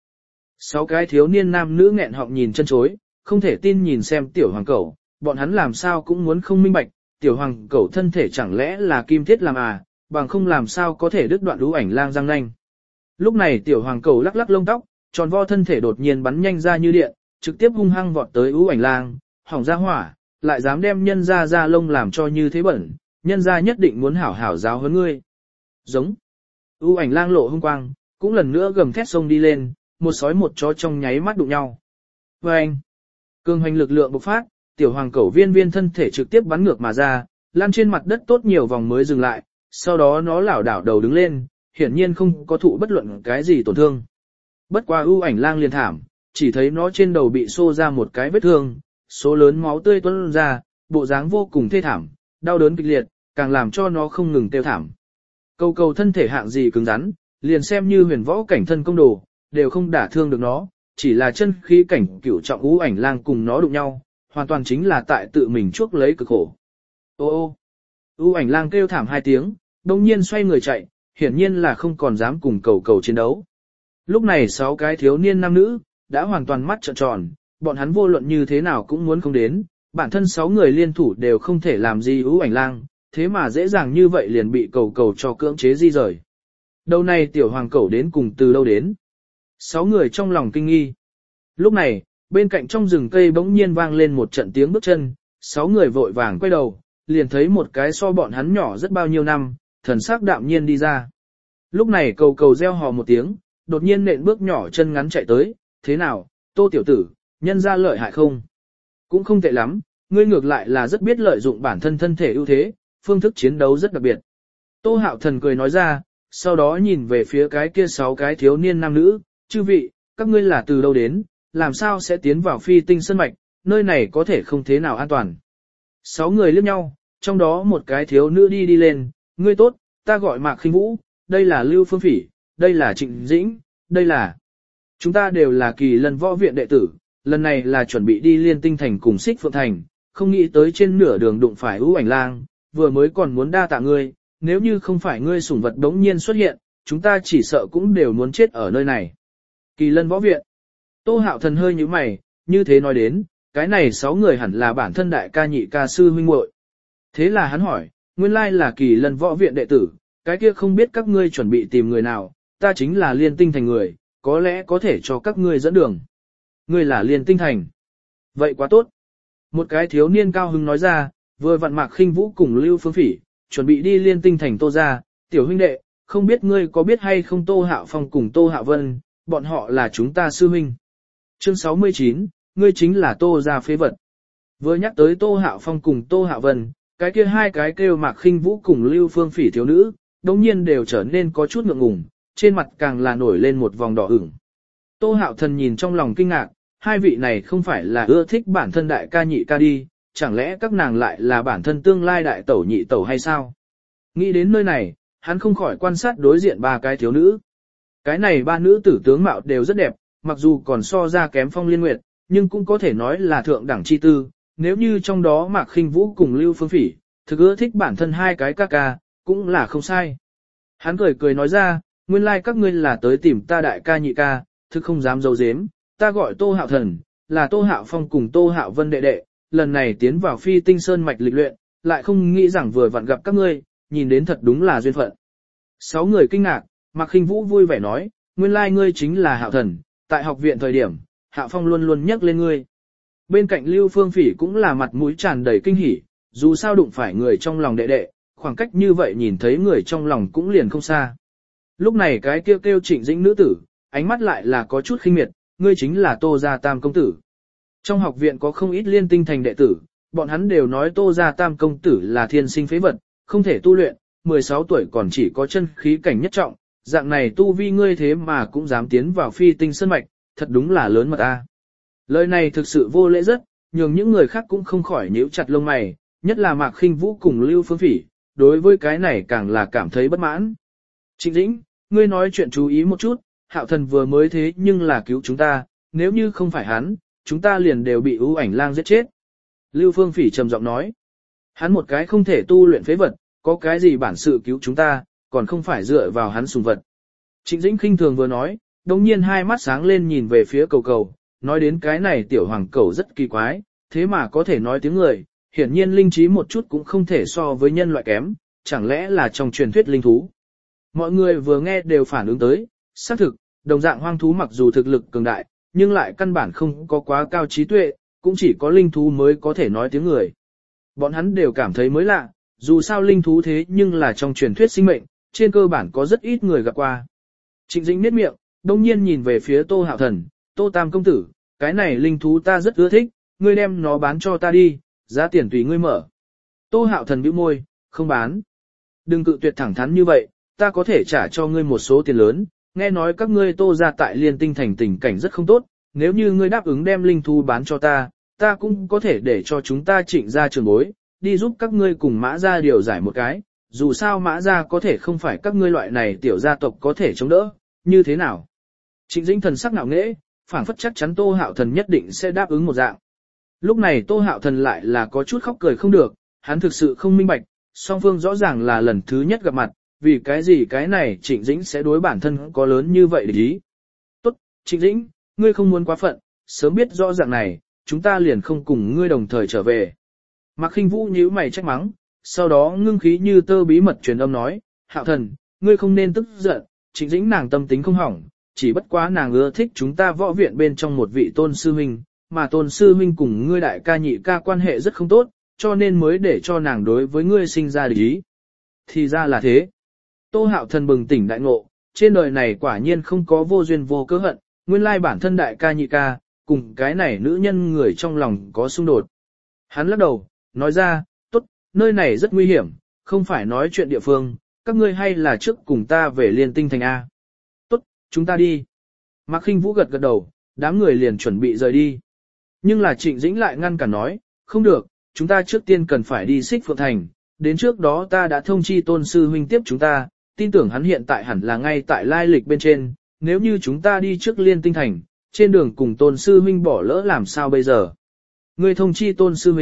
6 cái thiếu niên nam nữ nghẹn họng nhìn chân chối, không thể tin nhìn xem tiểu hoàng cẩu, bọn hắn làm sao cũng muốn không minh bạch, tiểu hoàng cẩu thân thể chẳng lẽ là kim thiết làm à, bằng không làm sao có thể đứt đoạn ưu ảnh lang răng nanh. Lúc này tiểu hoàng cẩu lắc lắc lông tóc, tròn vo thân thể đột nhiên bắn nhanh ra như điện, trực tiếp hung hăng vọt tới ưu ảnh lang, hỏng ra hỏa, lại dám đem nhân ra da lông làm cho như thế bẩn, nhân ra nhất định muốn hảo hảo giáo huấn ngươi. Giống. ưu ảnh lang lộ hung quang, cũng lần nữa gầm thét xông đi lên, một sói một chó trong nháy mắt đụng nhau. Và anh, cường hoành lực lượng bộc phát, tiểu hoàng cẩu viên viên thân thể trực tiếp bắn ngược mà ra, lan trên mặt đất tốt nhiều vòng mới dừng lại, sau đó nó lảo đảo đầu đứng lên, hiển nhiên không có thụ bất luận cái gì tổn thương. Bất quá ưu ảnh lang liền thảm, chỉ thấy nó trên đầu bị xô ra một cái vết thương, số lớn máu tươi tuôn ra, bộ dáng vô cùng thê thảm, đau đớn kịch liệt, càng làm cho nó không ngừng kêu thảm. Câu cầu thân thể hạng gì cứng rắn, liền xem như huyền võ cảnh thân công đồ, đều không đả thương được nó, chỉ là chân khí cảnh cửu trọng ưu ảnh lang cùng nó đụng nhau, hoàn toàn chính là tại tự mình chuốc lấy cực khổ. Ô ô, ưu ảnh lang kêu thảm 2 tiếng, đồng nhiên xoay người chạy, hiển nhiên là không còn dám cùng cầu cầu chiến đấu. Lúc này 6 cái thiếu niên nam nữ, đã hoàn toàn mắt trợn tròn, bọn hắn vô luận như thế nào cũng muốn không đến, bản thân 6 người liên thủ đều không thể làm gì ưu ảnh lang, thế mà dễ dàng như vậy liền bị cầu cầu cho cưỡng chế di rời. Đầu này tiểu hoàng cẩu đến cùng từ đâu đến? 6 người trong lòng kinh nghi. Lúc này, bên cạnh trong rừng cây bỗng nhiên vang lên một trận tiếng bước chân, 6 người vội vàng quay đầu, liền thấy một cái so bọn hắn nhỏ rất bao nhiêu năm, thần sắc đạm nhiên đi ra. Lúc này cầu cầu reo hò một tiếng, đột nhiên nện bước nhỏ chân ngắn chạy tới, thế nào, Tô tiểu tử, nhân ra lợi hại không? Cũng không tệ lắm, ngươi ngược lại là rất biết lợi dụng bản thân thân thể ưu thế, phương thức chiến đấu rất đặc biệt. Tô Hạo Thần cười nói ra, sau đó nhìn về phía cái kia 6 cái thiếu niên nam nữ, chư vị, các ngươi là từ đâu đến, làm sao sẽ tiến vào Phi Tinh Sơn Mạch, nơi này có thể không thế nào an toàn. 6 người liếc nhau, trong đó một cái thiếu nữ đi lên, ngươi tốt, ta gọi Mạc Khinh Vũ, đây là Lưu Phương Phỉ, đây là Trịnh Dĩnh, đây là... Chúng ta đều là Kỳ Lân Võ Viện đệ tử, lần này là chuẩn bị đi Liên Tinh Thành cùng Xích Phượng Thành, không nghĩ tới trên nửa đường đụng phải ưu ảnh lang, vừa mới còn muốn đa tạ ngươi, nếu như không phải ngươi sủng vật đống nhiên xuất hiện, chúng ta chỉ sợ cũng đều muốn chết ở nơi này. Kỳ Lân võ viện. Tô Hạo Thần hơi nhíu mày, như thế nói đến, cái này 6 người hẳn là bản thân đại ca nhị ca sư huynh muội. Thế là hắn hỏi, nguyên lai là Kỳ Lân võ viện đệ tử, cái kia không biết các ngươi chuẩn bị tìm người nào, ta chính là Liên Tinh Thành người, có lẽ có thể cho các ngươi dẫn đường. Ngươi là Liên Tinh Thành. Vậy quá tốt. Một cái thiếu niên cao hứng nói ra, vừa vặn Mạc Khinh Vũ cùng Lưu Phương Phỉ, chuẩn bị đi Liên Tinh Thành Tô gia, tiểu huynh đệ, không biết ngươi có biết hay không Tô Hạo Phong cùng Tô Hạo Vân, bọn họ là chúng ta sư huynh. Chương 69, ngươi chính là Tô gia phế vật. Vừa nhắc tới Tô Hạo Phong cùng Tô Hạo Vân, cái kia hai cái kêu Mạc Khinh Vũ cùng Lưu Phương Phỉ thiếu nữ, đồng nhiên đều trở nên có chút ngượng ngùng, trên mặt càng là nổi lên một vòng đỏ ửng. Tô Hạo Thần nhìn trong lòng kinh ngạc, hai vị này không phải là ưa thích bản thân đại ca nhị ca đi, chẳng lẽ các nàng lại là bản thân tương lai đại tẩu nhị tẩu hay sao? Nghĩ đến nơi này, hắn không khỏi quan sát đối diện ba cái thiếu nữ. Cái này ba nữ tử tướng mạo đều rất đẹp, mặc dù còn so ra kém Phong Liên Nguyệt, nhưng cũng có thể nói là thượng đẳng chi tư, nếu như trong đó Mạc Khinh Vũ cùng Lưu Phương Phỉ, thực ưa thích bản thân hai cái ca ca, cũng là không sai. Hắn cười cười nói ra, nguyên lai các ngươi là tới tìm ta đại ca nhị ca, thực không dám giấu giếm, ta gọi Tô Hạo Thần, là Tô Hạo Phong cùng Tô Hạo Vân đệ đệ, lần này tiến vào Phi Tinh Sơn mạch lịch luyện, lại không nghĩ rằng vừa vặn gặp các ngươi, nhìn đến thật đúng là duyên phận. 6 người kinh ngạc, Mạc Khinh Vũ vui vẻ nói, nguyên lai ngươi chính là Hạo Thần, tại học viện thời điểm, Hạo Phong luôn luôn nhắc lên ngươi. Bên cạnh Lưu Phương Phỉ cũng là mặt mũi tràn đầy kinh hỉ, dù sao đụng phải người trong lòng đệ đệ, khoảng cách như vậy nhìn thấy người trong lòng cũng liền không xa. Lúc này cái kêu Trịnh Dĩnh nữ tử, ánh mắt lại là có chút khinh miệt, ngươi chính là Tô gia Tam công tử. Trong học viện có không ít Liên Tinh Thành đệ tử, bọn hắn đều nói Tô gia Tam công tử là thiên sinh phế vật, không thể tu luyện, 16 tuổi còn chỉ có chân khí cảnh nhất trọng, dạng này tu vi ngươi thế mà cũng dám tiến vào Phi Tinh Sơn mạch, thật đúng là lớn mật a. Lời này thực sự vô lễ rất, nhường những người khác cũng không khỏi nhíu chặt lông mày, nhất là Mạc Khinh Vũ cùng Lưu Phương Phỉ, đối với cái này càng là cảm thấy bất mãn. Trịnh Dĩnh, ngươi nói chuyện chú ý một chút, Hạo Thần vừa mới thế nhưng là cứu chúng ta, nếu như không phải hắn, chúng ta liền đều bị ưu ảnh lang giết chết. Lưu Phương Phỉ trầm giọng nói, hắn một cái không thể tu luyện phế vật, có cái gì bản sự cứu chúng ta, còn không phải dựa vào hắn sùng vật. Trịnh Dĩnh khinh thường vừa nói, đồng nhiên hai mắt sáng lên nhìn về phía cầu cầu, nói đến cái này tiểu hoàng cầu rất kỳ quái, thế mà có thể nói tiếng người, hiển nhiên linh trí một chút cũng không thể so với nhân loại kém, chẳng lẽ là trong truyền thuyết linh thú. Mọi người vừa nghe đều phản ứng tới, xác thực, đồng dạng hoang thú mặc dù thực lực cường đại, nhưng lại căn bản không có quá cao trí tuệ, cũng chỉ có linh thú mới có thể nói tiếng người. Bọn hắn đều cảm thấy mới lạ, dù sao linh thú thế nhưng là trong truyền thuyết sinh mệnh, trên cơ bản có rất ít người gặp qua. Trịnh Dĩnh nhếch miệng, đông nhiên nhìn về phía Tô Hạo Thần, Tô Tam công tử, cái này linh thú ta rất ưa thích, ngươi đem nó bán cho ta đi, giá tiền tùy ngươi mở. Tô Hạo Thần bĩu môi, không bán. Đừng cự tuyệt thẳng thắn như vậy, ta có thể trả cho ngươi một số tiền lớn, nghe nói các ngươi Tô gia tại Liên Tinh Thành tình cảnh rất không tốt, nếu như ngươi đáp ứng đem linh thú bán cho ta, ta cũng có thể để cho chúng ta Trịnh gia trường bối, đi giúp các ngươi cùng Mã gia điều giải một cái, dù sao Mã gia có thể không phải các ngươi loại này tiểu gia tộc có thể chống đỡ, như thế nào? Trịnh Dĩnh thần sắc ngạo nghễ, phảng phất chắc chắn Tô Hạo Thần nhất định sẽ đáp ứng một dạng. Lúc này Tô Hạo Thần lại là có chút khóc cười không được, hắn thực sự không minh bạch, song phương rõ ràng là lần thứ nhất gặp mặt, vì cái gì cái này Trịnh Dĩnh sẽ đối bản thân có lớn như vậy để ý. Tốt, Trịnh Dĩnh, ngươi không muốn quá phận, sớm biết rõ dạng này, chúng ta liền không cùng ngươi đồng thời trở về. Mạc Khinh Vũ nhíu mày trách mắng, sau đó ngưng khí như tơ bí mật truyền âm nói, Hạo Thần, ngươi không nên tức giận, Trịnh Dĩnh nàng tâm tính không hỏng, chỉ bất quá nàng ưa thích chúng ta võ viện bên trong một vị tôn sư huynh, mà tôn sư huynh cùng ngươi đại ca nhị ca quan hệ rất không tốt, cho nên mới để cho nàng đối với ngươi sinh ra địch ý. Thì ra là thế. Tô Hạo Thần bừng tỉnh đại ngộ, trên đời này quả nhiên không có vô duyên vô cớ hận, nguyên lai bản thân đại ca nhị ca, cùng cái này nữ nhân người trong lòng có xung đột. Hắn lắc đầu, nói ra, tốt, nơi này rất nguy hiểm, không phải nói chuyện địa phương, các ngươi hay là trước cùng ta về Liên Tinh Thành A. Tốt, chúng ta đi. Mạc Khinh Vũ gật gật đầu, đám người liền chuẩn bị rời đi. Nhưng là Trịnh Dĩnh lại ngăn cản nói, không được, chúng ta trước tiên cần phải đi Xích Phượng Thành, đến trước đó ta đã thông chi tôn sư huynh tiếp chúng ta, tin tưởng hắn hiện tại hẳn là ngay tại lai lịch bên trên, nếu như chúng ta đi trước Liên Tinh Thành, trên đường cùng tôn sư huynh bỏ lỡ làm sao bây giờ. Ngươi thông chi tôn sư huynh,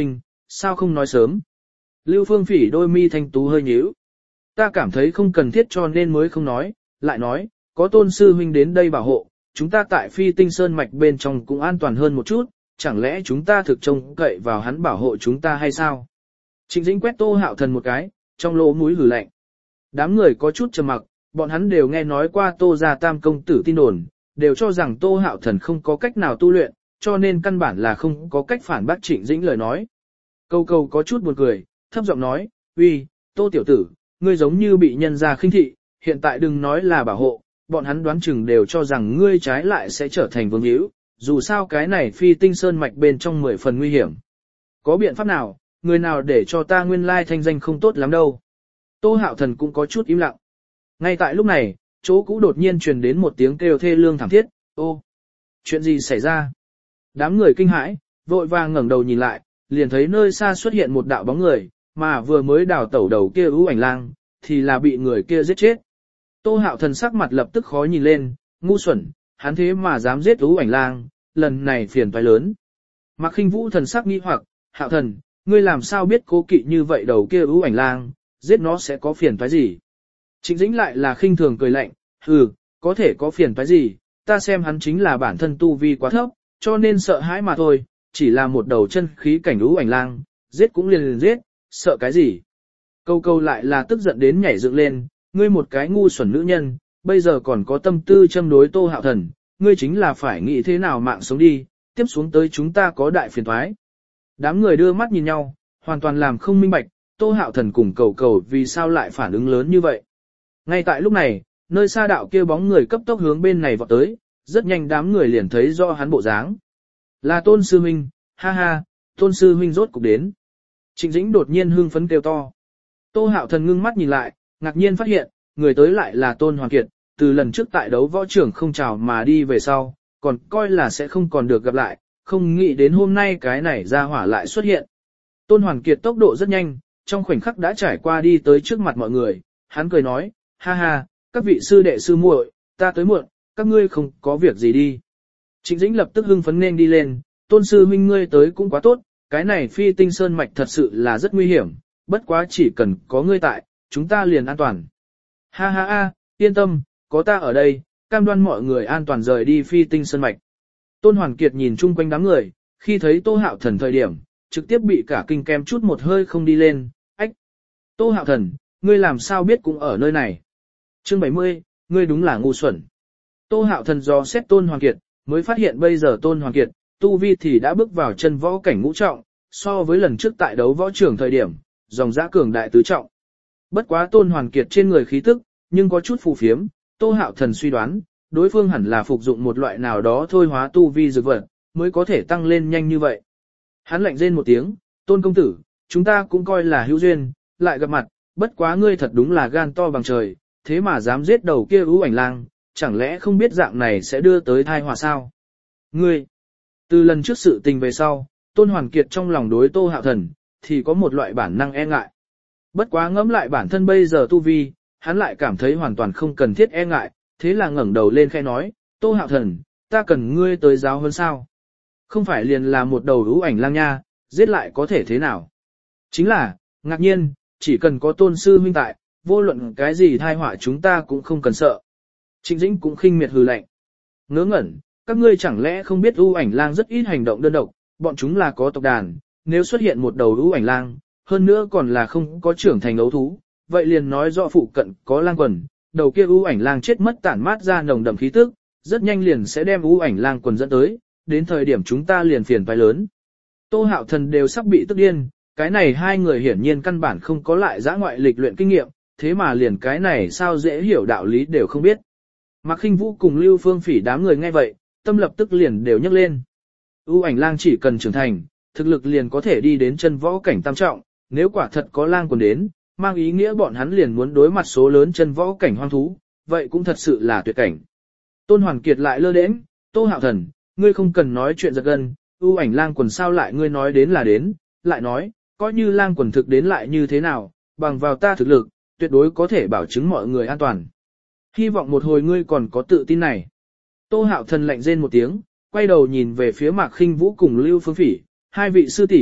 sao không nói sớm. Lưu Phương Phỉ đôi mi thanh tú hơi nhíu. Ta cảm thấy không cần thiết cho nên mới không nói, lại nói, có Tôn sư huynh đến đây bảo hộ, chúng ta tại Phi Tinh Sơn mạch bên trong cũng an toàn hơn một chút, chẳng lẽ chúng ta thực trông cậy vào hắn bảo hộ chúng ta hay sao? Trịnh Dĩnh quét Tô Hạo Thần một cái, trong lỗ mũi hừ lạnh. Đám người có chút trầm mặc, bọn hắn đều nghe nói qua Tô gia tam công tử tin đồn, đều cho rằng Tô Hạo Thần không có cách nào tu luyện, cho nên căn bản là không có cách phản bác Trịnh Dĩnh lời nói. Câu câu có chút buồn cười, thấp giọng nói, uy, Tô tiểu tử, ngươi giống như bị nhân gia khinh thị, hiện tại đừng nói là bảo hộ, bọn hắn đoán chừng đều cho rằng ngươi trái lại sẽ trở thành vương hữu, dù sao cái này Phi Tinh Sơn mạch bên trong 10 phần nguy hiểm. Có biện pháp nào, người nào để cho ta nguyên lai thanh danh không tốt lắm đâu. Tô Hạo Thần cũng có chút im lặng. Ngay tại lúc này, chỗ cũ đột nhiên truyền đến một tiếng kêu thê lương thảm thiết, ô, chuyện gì xảy ra? Đám người kinh hãi, vội vàng ngẩng đầu nhìn lại, liền thấy nơi xa xuất hiện một đạo bóng người, mà vừa mới đào tẩu đầu kia ưu ảnh lang, thì là bị người kia giết chết. Tô Hạo Thần sắc mặt lập tức khó nhìn lên, ngu xuẩn, hắn thế mà dám giết ưu ảnh lang, lần này phiền toái lớn. Mạc Khinh Vũ thần sắc nghi hoặc, Hạo Thần, ngươi làm sao biết cố kỵ như vậy đầu kia ưu ảnh lang, giết nó sẽ có phiền toái gì? Trịnh Dĩnh lại là khinh thường cười lạnh, có thể có phiền toái gì, ta xem hắn chính là bản thân tu vi quá thấp, cho nên sợ hãi mà thôi, chỉ là một đầu chân khí cảnh ưu ảnh lang, giết cũng liền giết, sợ cái gì? Câu câu lại là tức giận đến nhảy dựng lên, ngươi một cái ngu xuẩn nữ nhân, bây giờ còn có tâm tư châm đối Tô Hạo Thần, ngươi chính là phải nghĩ thế nào mạng sống đi, tiếp xuống tới chúng ta có đại phiền toái. Đám người đưa mắt nhìn nhau, hoàn toàn làm không minh bạch, Tô Hạo Thần cùng cầu cầu vì sao lại phản ứng lớn như vậy. Ngay tại lúc này, nơi xa đạo kia bóng người cấp tốc hướng bên này vọt tới, rất nhanh đám người liền thấy do hắn bộ dáng. Là Tôn sư huynh, ha ha, Tôn sư huynh rốt cục đến. Trịnh Dĩnh đột nhiên hưng phấn kêu to. Tô Hạo Thần ngưng mắt nhìn lại, ngạc nhiên phát hiện, người tới lại là Tôn Hoàn Kiệt, từ lần trước tại đấu võ trưởng không chào mà đi về sau, còn coi là sẽ không còn được gặp lại, không nghĩ đến hôm nay cái này ra hỏa lại xuất hiện. Tôn Hoàn Kiệt tốc độ rất nhanh, trong khoảnh khắc đã trải qua đi tới trước mặt mọi người, hắn cười nói, ha ha, các vị sư đệ sư muội, ta tới muộn, các ngươi không có việc gì đi. Trịnh Dĩnh lập tức hưng phấn nên đi lên, Tôn sư huynh ngươi tới cũng quá tốt, cái này Phi Tinh Sơn mạch thật sự là rất nguy hiểm, bất quá chỉ cần có ngươi tại, chúng ta liền an toàn. Ha ha ha, yên tâm, có ta ở đây, cam đoan mọi người an toàn rời đi Phi Tinh Sơn mạch. Tôn Hoàn Kiệt nhìn chung quanh đám người, khi thấy Tô Hạo Thần thời điểm, trực tiếp bị cả kinh kem chút một hơi không đi lên, ách. Tô Hạo Thần, ngươi làm sao biết cũng ở nơi này. Chương 70, ngươi đúng là ngu xuẩn. Tô Hạo Thần do xét Tôn Hoàn Kiệt, mới phát hiện bây giờ Tôn Hoàn Kiệt, tu vi thì đã bước vào chân võ cảnh ngũ trọng, so với lần trước tại đấu võ trưởng thời điểm, dòng dã cường đại tứ trọng. Bất quá Tôn Hoàn Kiệt trên người khí tức, nhưng có chút phù phiếm, Tô Hạo Thần suy đoán, đối phương hẳn là phục dụng một loại nào đó thôi hóa tu vi dược vật, mới có thể tăng lên nhanh như vậy. Hắn lạnh rên một tiếng, Tôn công tử, chúng ta cũng coi là hữu duyên, lại gặp mặt, bất quá ngươi thật đúng là gan to bằng trời, thế mà dám giết đầu kia ưu ảnh lang, chẳng lẽ không biết dạng này sẽ đưa tới tai họa sao? Ngươi, từ lần trước sự tình về sau, Tôn Hoàn Kiệt trong lòng đối Tô Hạo Thần, thì có một loại bản năng e ngại. Bất quá ngẫm lại bản thân bây giờ tu vi, hắn lại cảm thấy hoàn toàn không cần thiết e ngại, thế là ngẩng đầu lên khẽ nói, Tô Hạo Thần, ta cần ngươi tới giáo hơn sao? Không phải liền là một đầu ưu ảnh lang nha, giết lại có thể thế nào? Chính là, ngạc nhiên, chỉ cần có Tôn sư huynh tại, vô luận cái gì tai họa chúng ta cũng không cần sợ. Trịnh Dĩnh cũng khinh miệt hừ lạnh. Ngớ ngẩn, các ngươi chẳng lẽ không biết ưu ảnh lang rất ít hành động đơn độc, bọn chúng là có tộc đàn, nếu xuất hiện một đầu ưu ảnh lang, hơn nữa còn là không có trưởng thành ấu thú, vậy liền nói rõ phụ cận có lang quần, đầu kia ưu ảnh lang chết mất tản mát ra nồng đậm khí tức, rất nhanh liền sẽ đem ưu ảnh lang quần dẫn tới, đến thời điểm chúng ta liền phiền toái lớn. Tô Hạo Thần đều sắp bị tức điên, cái này hai người hiển nhiên căn bản không có lại dã ngoại lịch luyện kinh nghiệm, thế mà liền cái này sao dễ hiểu đạo lý đều không biết. Mạc Khinh Vũ cùng Lưu Phương Phỉ đám người nghe vậy, tâm lập tức liền đều nhấc lên. Ưu ảnh lang chỉ cần trưởng thành, thực lực liền có thể đi đến chân võ cảnh tam trọng, nếu quả thật có lang quần đến, mang ý nghĩa bọn hắn liền muốn đối mặt số lớn chân võ cảnh hoang thú, vậy cũng thật sự là tuyệt cảnh. Tôn Hoàn Kiệt lại lơ đễnh, Tô Hạo Thần, ngươi không cần nói chuyện giật gân, ưu ảnh lang quần sao lại ngươi nói đến là đến, lại nói, coi như lang quần thực đến lại như thế nào, bằng vào ta thực lực, tuyệt đối có thể bảo chứng mọi người an toàn. Hy vọng một hồi ngươi còn có tự tin này. Tô Hạo Thần lạnh rên một tiếng, quay đầu nhìn về phía Mạc Khinh Vũ cùng Lưu Phương Phỉ, hai vị sư tỷ,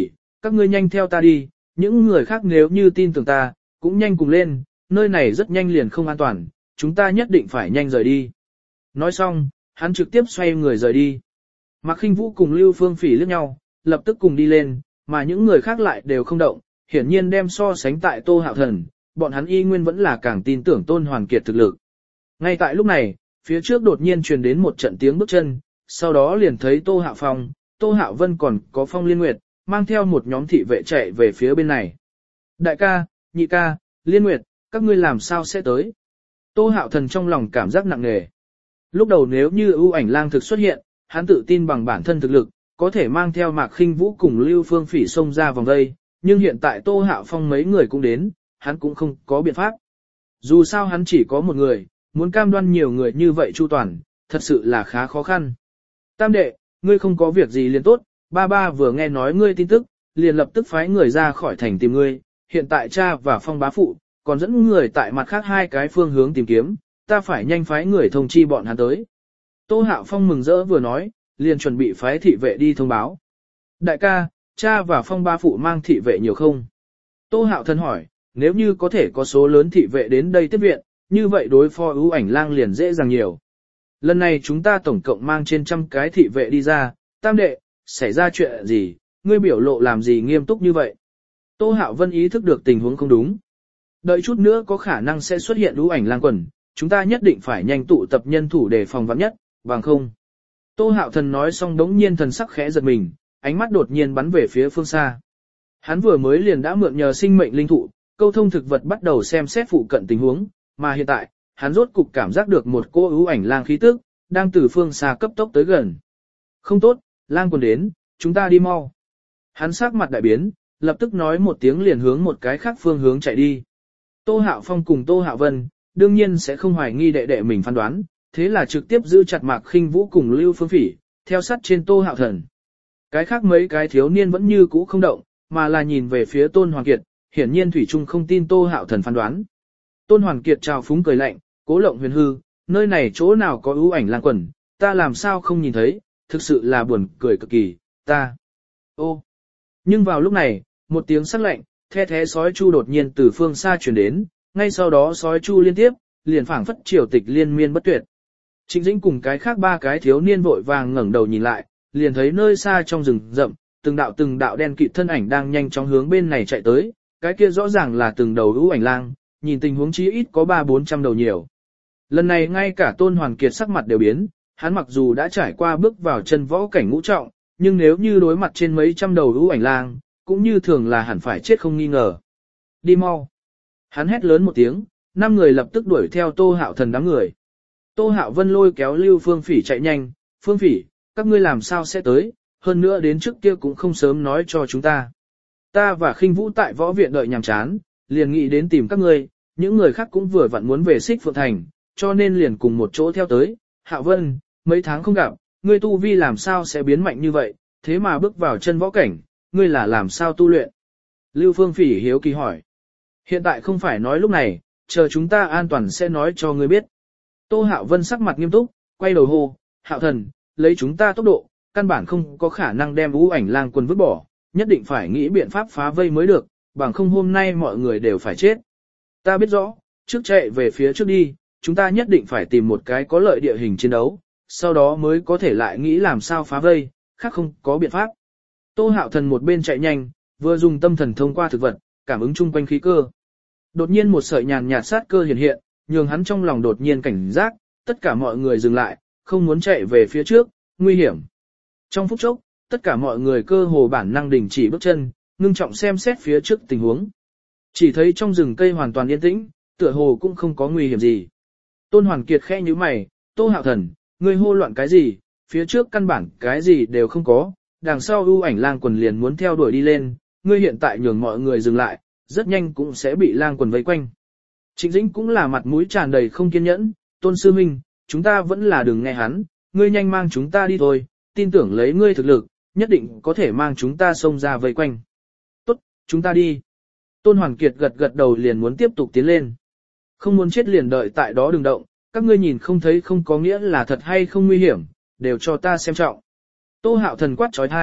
Các ngươi nhanh theo ta đi, những người khác nếu như tin tưởng ta, cũng nhanh cùng lên, nơi này rất nhanh liền không an toàn, chúng ta nhất định phải nhanh rời đi. Nói xong, hắn trực tiếp xoay người rời đi. Mạc Khinh Vũ cùng Lưu Phương Phỉ liếc nhau, lập tức cùng đi lên, mà những người khác lại đều không động, hiển nhiên đem so sánh tại Tô Hạo Thần, bọn hắn y nguyên vẫn là càng tin tưởng Tôn Hoàn Kiệt thực lực. Ngay tại lúc này, phía trước đột nhiên truyền đến một trận tiếng bước chân, sau đó liền thấy Tô Hạo Phong, Tô Hạo Vân còn có Phong Liên Nguyệt, mang theo một nhóm thị vệ chạy về phía bên này. Đại ca, nhị ca, Liên Nguyệt, các ngươi làm sao sẽ tới? Tô Hạo Thần trong lòng cảm giác nặng nề. Lúc đầu nếu như ưu ảnh lang thực xuất hiện, hắn tự tin bằng bản thân thực lực, có thể mang theo Mạc Khinh Vũ cùng Lưu Phương Phỉ xông ra vòng đây, nhưng hiện tại Tô Hạo Phong mấy người cũng đến, hắn cũng không có biện pháp. Dù sao hắn chỉ có một người, muốn cam đoan nhiều người như vậy chu toàn, thật sự là khá khó khăn. Tam đệ, ngươi không có việc gì liền tốt, ba ba vừa nghe nói ngươi tin tức, liền lập tức phái người ra khỏi thành tìm ngươi, hiện tại cha và Phong bá phụ, còn dẫn người tại mặt khác hai cái phương hướng tìm kiếm, ta phải nhanh phái người thông chi bọn hắn tới. Tô Hạo Phong mừng rỡ vừa nói, liền chuẩn bị phái thị vệ đi thông báo. Đại ca, cha và Phong bá phụ mang thị vệ nhiều không? Tô Hạo Thần hỏi, nếu như có thể có số lớn thị vệ đến đây tiếp viện, như vậy đối phó ưu ảnh lang liền dễ dàng nhiều. Lần này chúng ta tổng cộng mang trên 100 cái thị vệ đi ra, tam đệ, xảy ra chuyện gì, ngươi biểu lộ làm gì nghiêm túc như vậy? Tô Hạo Vân ý thức được tình huống không đúng. Đợi chút nữa có khả năng sẽ xuất hiện ưu ảnh lang quần, chúng ta nhất định phải nhanh tụ tập nhân thủ để phòng vạn nhất, bằng không. Tô Hạo Thần nói xong đống nhiên thần sắc khẽ giật mình, ánh mắt đột nhiên bắn về phía phương xa. Hắn vừa mới liền đã mượn nhờ sinh mệnh linh thụ, câu thông thực vật bắt đầu xem xét phụ cận tình huống, mà hiện tại, hắn rốt cục cảm giác được một cô ưu ảnh lang khí tức, đang từ phương xa cấp tốc tới gần. Không tốt, lang quần đến, chúng ta đi mau. Hắn sắc mặt đại biến, lập tức nói một tiếng liền hướng một cái khác phương hướng chạy đi. Tô Hạo Phong cùng Tô Hạo Vân, đương nhiên sẽ không hoài nghi đệ đệ mình phán đoán, thế là trực tiếp giữ chặt Mạc Khinh Vũ cùng Lưu Phương Phỉ, theo sát trên Tô Hạo Thần. Cái khác mấy cái thiếu niên vẫn như cũ không động, mà là nhìn về phía Tôn Hoàn Kiệt, hiển nhiên thủy chung không tin Tô Hạo Thần phán đoán. Tôn Hoàn Kiệt trào phúng cười lạnh, Cố Lộng Huyền hư, nơi này chỗ nào có ưu ảnh lang quần, ta làm sao không nhìn thấy, thực sự là buồn cười cực kỳ, ta. Ô. Nhưng vào lúc này, một tiếng sắc lạnh, the thé sói chu đột nhiên từ phương xa truyền đến, ngay sau đó sói chu liên tiếp, liền phảng phất triều tịch liên miên bất tuyệt. Trịnh Dĩnh cùng cái khác ba cái thiếu niên vội vàng ngẩng đầu nhìn lại, liền thấy nơi xa trong rừng rậm, từng đạo đen kịt thân ảnh đang nhanh chóng hướng bên này chạy tới, cái kia rõ ràng là từng đầu ưu ảnh lang, nhìn tình huống chí ít có 300-400 đầu nhiều. Lần này ngay cả Tôn Hoàn Kiệt sắc mặt đều biến, hắn mặc dù đã trải qua bước vào chân võ cảnh ngũ trọng, nhưng nếu như đối mặt trên mấy trăm đầu ưu ảnh lang, cũng như thường là hẳn phải chết không nghi ngờ. Đi mau. Hắn hét lớn một tiếng, 5 người lập tức đuổi theo Tô Hạo Thần đám người. Tô Hạo Vân lôi kéo Lưu Phương Phỉ chạy nhanh, Phương Phỉ, các ngươi làm sao sẽ tới, hơn nữa đến trước kia cũng không sớm nói cho chúng ta. Ta và Khinh Vũ tại võ viện đợi nhàm chán, liền nghĩ đến tìm các ngươi, những người khác cũng vừa vặn muốn về Xích Phượng Thành, cho nên liền cùng một chỗ theo tới. Hạo Vân, mấy tháng không gặp, ngươi tu vi làm sao sẽ biến mạnh như vậy, thế mà bước vào chân võ cảnh, ngươi là làm sao tu luyện? Lưu Phương Phỉ hiếu kỳ hỏi. Hiện tại không phải nói lúc này, chờ chúng ta an toàn sẽ nói cho ngươi biết. Tô Hạo Vân sắc mặt nghiêm túc, quay đầu hô, Hạo Thần, lấy chúng ta tốc độ, căn bản không có khả năng đem ưu ảnh lang quân vứt bỏ, nhất định phải nghĩ biện pháp phá vây mới được, bằng không hôm nay mọi người đều phải chết. Ta biết rõ, trước chạy về phía trước đi, chúng ta nhất định phải tìm một cái có lợi địa hình chiến đấu, sau đó mới có thể lại nghĩ làm sao phá vây, khác không có biện pháp. Tô Hạo Thần một bên chạy nhanh, vừa dùng tâm thần thông qua thực vật, cảm ứng chung quanh khí cơ. Đột nhiên một sợi nhàn nhạt sát cơ hiện hiện, nhường hắn trong lòng đột nhiên cảnh giác, tất cả mọi người dừng lại, không muốn chạy về phía trước, nguy hiểm. Trong phút chốc, tất cả mọi người cơ hồ bản năng đình chỉ bước chân, ngưng trọng xem xét phía trước tình huống. Chỉ thấy trong rừng cây hoàn toàn yên tĩnh, tựa hồ cũng không có nguy hiểm gì. Tôn Hoàn Kiệt khẽ nhíu mày, Tô Hạo Thần, ngươi hô loạn cái gì, phía trước căn bản cái gì đều không có, đằng sau ưu ảnh lang quần liền muốn theo đuổi đi lên, ngươi hiện tại nhường mọi người dừng lại, rất nhanh cũng sẽ bị lang quần vây quanh. Trịnh Dĩnh cũng là mặt mũi tràn đầy không kiên nhẫn, Tôn Sư Minh, chúng ta vẫn là đừng nghe hắn, ngươi nhanh mang chúng ta đi thôi, tin tưởng lấy ngươi thực lực, nhất định có thể mang chúng ta xông ra vây quanh. Tốt, chúng ta đi. Tôn Hoàn Kiệt gật gật đầu liền muốn tiếp tục tiến lên. Không muốn chết liền đợi tại đó đừng động, các ngươi nhìn không thấy không có nghĩa là thật hay không nguy hiểm, đều cho ta xem trọng. Tô Hạo Thần quát trói thai,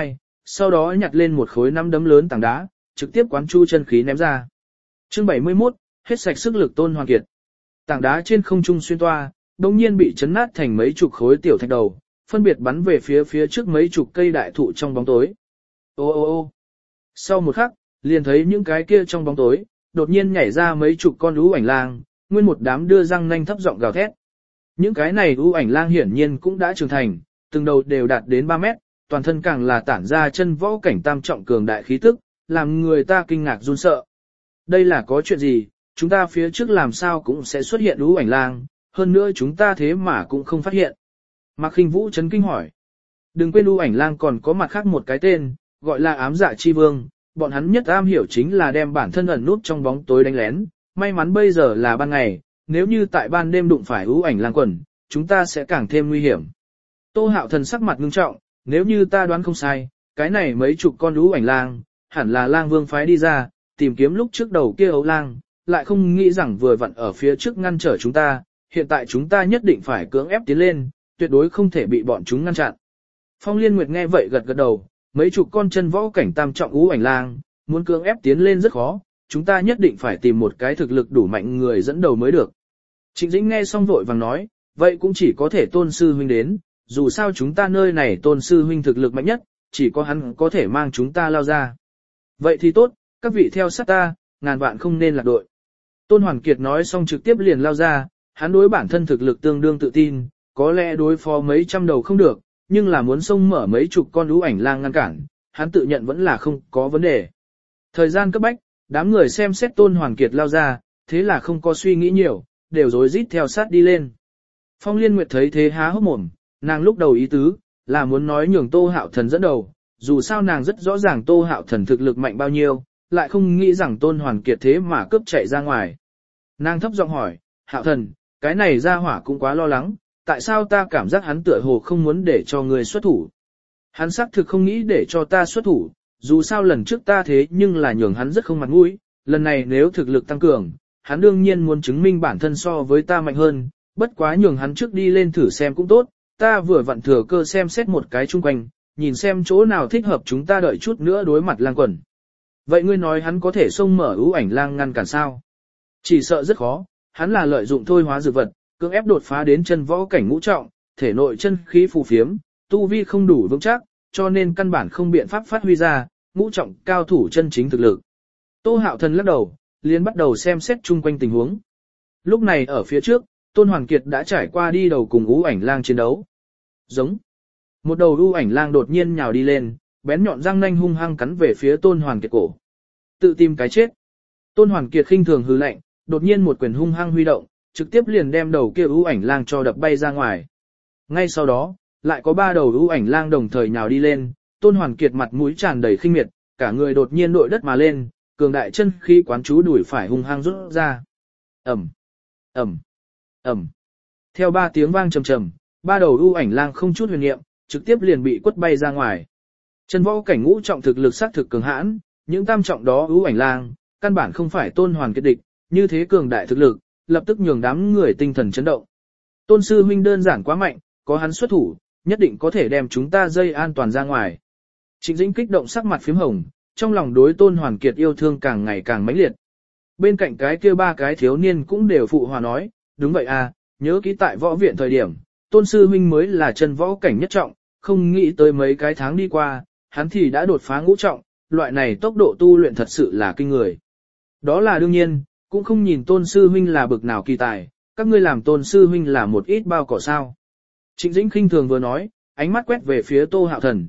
sau đó nhặt lên một khối nắm đấm lớn tảng đá, trực tiếp quán chu chân khí ném ra. Chương 71, hết sạch sức lực Tôn Hoàn Kiệt. Tảng đá trên không trung xuyên toa, đồng nhiên bị chấn nát thành mấy chục khối tiểu thạch đầu, phân biệt bắn về phía trước mấy chục cây đại thụ trong bóng tối. Ô ô ô. Sau một khắc, liền thấy những cái kia trong bóng tối, đột nhiên nhảy ra mấy chục con ú ảnh lang, nguyên một đám đưa răng nanh thấp giọng gào thét. Những cái này ú ảnh lang hiển nhiên cũng đã trưởng thành, từng đầu đều đạt đến 3 mét, toàn thân càng là tản ra chân võ cảnh tam trọng cường đại khí tức, làm người ta kinh ngạc run sợ. Đây là có chuyện gì, chúng ta phía trước làm sao cũng sẽ xuất hiện ú ảnh lang, hơn nữa chúng ta thế mà cũng không phát hiện. Mạc Khinh Vũ chấn kinh hỏi. Đừng quên ú ảnh lang còn có mặt khác một cái tên, gọi là ám dạ chi vương, bọn hắn nhất am hiểu chính là đem bản thân ẩn núp trong bóng tối đánh lén, may mắn bây giờ là ban ngày, nếu như tại ban đêm đụng phải ú ảnh lang quần, chúng ta sẽ càng thêm nguy hiểm. Tô Hạo Thần sắc mặt ngưng trọng, nếu như ta đoán không sai, cái này mấy chục con ú ảnh lang, hẳn là lang vương phái đi ra, tìm kiếm lúc trước đầu kia ấu lang, lại không nghĩ rằng vừa vặn ở phía trước ngăn trở chúng ta, hiện tại chúng ta nhất định phải cưỡng ép tiến lên, tuyệt đối không thể bị bọn chúng ngăn chặn. Phong Liên Nguyệt nghe vậy gật gật đầu, mấy chục con chân võ cảnh tam trọng ú ảnh lang, muốn cưỡng ép tiến lên rất khó, chúng ta nhất định phải tìm một cái thực lực đủ mạnh người dẫn đầu mới được. Trịnh Dĩnh nghe xong vội vàng nói, vậy cũng chỉ có thể Tôn sư huynh đến, dù sao chúng ta nơi này Tôn sư huynh thực lực mạnh nhất, chỉ có hắn có thể mang chúng ta lao ra. Vậy thì tốt, các vị theo sát ta, ngàn vạn không nên lạc đội. Tôn Hoàn Kiệt nói xong trực tiếp liền lao ra, hắn đối bản thân thực lực tương đương tự tin, có lẽ đối phó mấy trăm đầu không được, nhưng là muốn xông mở mấy chục con ú ảnh lang ngăn cản, hắn tự nhận vẫn là không có vấn đề. Thời gian cấp bách, đám người xem xét Tôn Hoàn Kiệt lao ra, thế là không có suy nghĩ nhiều, đều rối rít theo sát đi lên. Phong Liên Nguyệt thấy thế há hốc mồm, nàng lúc đầu ý tứ, là muốn nói nhường Tô Hạo Thần dẫn đầu, dù sao nàng rất rõ ràng Tô Hạo Thần thực lực mạnh bao nhiêu, lại không nghĩ rằng Tôn Hoàn Kiệt thế mà cướp chạy ra ngoài. Nàng thấp giọng hỏi, Hạo Thần, cái này ra hỏa cũng quá lo lắng, tại sao ta cảm giác hắn tựa hồ không muốn để cho người xuất thủ. Hắn xác thực không nghĩ để cho ta xuất thủ, dù sao lần trước ta thế nhưng là nhường hắn rất không mặt mũi, lần này nếu thực lực tăng cường, hắn đương nhiên muốn chứng minh bản thân so với ta mạnh hơn, bất quá nhường hắn trước đi lên thử xem cũng tốt, ta vừa vặn thừa cơ xem xét một cái chung quanh, nhìn xem chỗ nào thích hợp chúng ta đợi chút nữa đối mặt lang quần. Vậy ngươi nói hắn có thể xông mở ú ảnh lang ngăn cản sao? Chỉ sợ rất khó, hắn là lợi dụng thôi hóa dược vật, cưỡng ép đột phá đến chân võ cảnh ngũ trọng, thể nội chân khí phù phiếm, tu vi không đủ vững chắc, cho nên căn bản không biện pháp phát huy ra, ngũ trọng cao thủ chân chính thực lực. Tô Hạo Thần lắc đầu, liền bắt đầu xem xét chung quanh tình huống. Lúc này ở phía trước, Tôn Hoàn Kiệt đã trải qua đi đầu cùng ú ảnh lang chiến đấu. Giống. Một đầu ú ảnh lang đột nhiên nhào đi lên, bén nhọn răng nanh hung hăng cắn về phía Tôn Hoàn Kiệt cổ. Tự tìm cái chết. Tôn Hoàn Kiệt khinh thường hừ lạnh, đột nhiên một quyền hung hăng huy động, trực tiếp liền đem đầu kia ú ảnh lang cho đập bay ra ngoài. Ngay sau đó, lại có 3 đầu ú ảnh lang đồng thời nhào đi lên, Tôn Hoàn Kiệt mặt mũi tràn đầy khinh miệt, cả người đột nhiên đội đất mà lên, cường đại chân khí quán chú đuổi phải hung hăng rút ra. Ầm, ầm, ầm. Theo 3 tiếng vang trầm trầm, 3 đầu ú ảnh lang không chút huyền niệm, trực tiếp liền bị quất bay ra ngoài. Chân võ cảnh ngũ trọng thực lực sát thực cường hãn, những tam trọng đó ú ảnh lang, căn bản không phải Tôn Hoàn Kiệt địch, như thế cường đại thực lực, lập tức nhường đám người tinh thần chấn động. Tôn sư huynh đơn giản quá mạnh, có hắn xuất thủ, nhất định có thể đem chúng ta dây an toàn ra ngoài. Trịnh Dĩnh kích động sắc mặt phím hồng, trong lòng đối Tôn Hoàn Kiệt yêu thương càng ngày càng mãnh liệt. Bên cạnh cái kia 3 cái thiếu niên cũng đều phụ hòa nói, đúng vậy à, nhớ kỹ tại võ viện thời điểm, Tôn sư huynh mới là chân võ cảnh nhất trọng, không nghĩ tới mấy cái tháng đi qua, hắn thì đã đột phá ngũ trọng, loại này tốc độ tu luyện thật sự là kinh người. Đó là đương nhiên, cũng không nhìn Tôn sư huynh là bực nào kỳ tài, các ngươi làm Tôn sư huynh là một ít bao cỏ sao. Trịnh Dĩnh khinh thường vừa nói, ánh mắt quét về phía Tô Hạo Thần,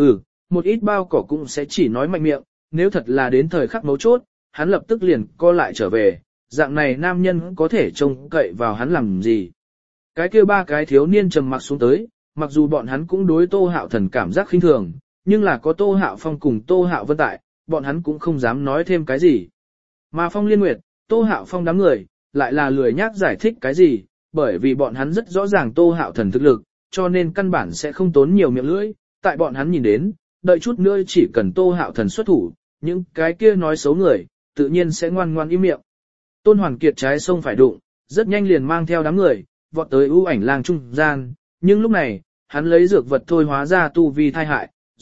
một ít bao cỏ cũng sẽ chỉ nói mạnh miệng, nếu thật là đến thời khắc mấu chốt, hắn lập tức liền co lại trở về, dạng này nam nhân có thể trông cậy vào hắn làm gì. Cái kia 3 cái thiếu niên trầm mặc xuống tới, mặc dù bọn hắn cũng đối Tô Hạo Thần cảm giác khinh thường, nhưng là có Tô Hạo Phong cùng Tô Hạo Vân tại, bọn hắn cũng không dám nói thêm cái gì. Mà Phong Liên Nguyệt, Tô Hạo Phong đám người, lại là lười nhác giải thích cái gì, bởi vì bọn hắn rất rõ ràng Tô Hạo Thần thực lực, cho nên căn bản sẽ không tốn nhiều miệng lưỡi, tại bọn hắn nhìn đến, đợi chút nữa chỉ cần Tô Hạo Thần xuất thủ, những cái kia nói xấu người, tự nhiên sẽ ngoan ngoan im miệng. Tôn Hoàn Kiệt trái sông phải đụng, rất nhanh liền mang theo đám người, vọt tới ưu ảnh lang trung gian, nhưng lúc này, hắn lấy dược vật thôi hóa ra tu vi thai hại,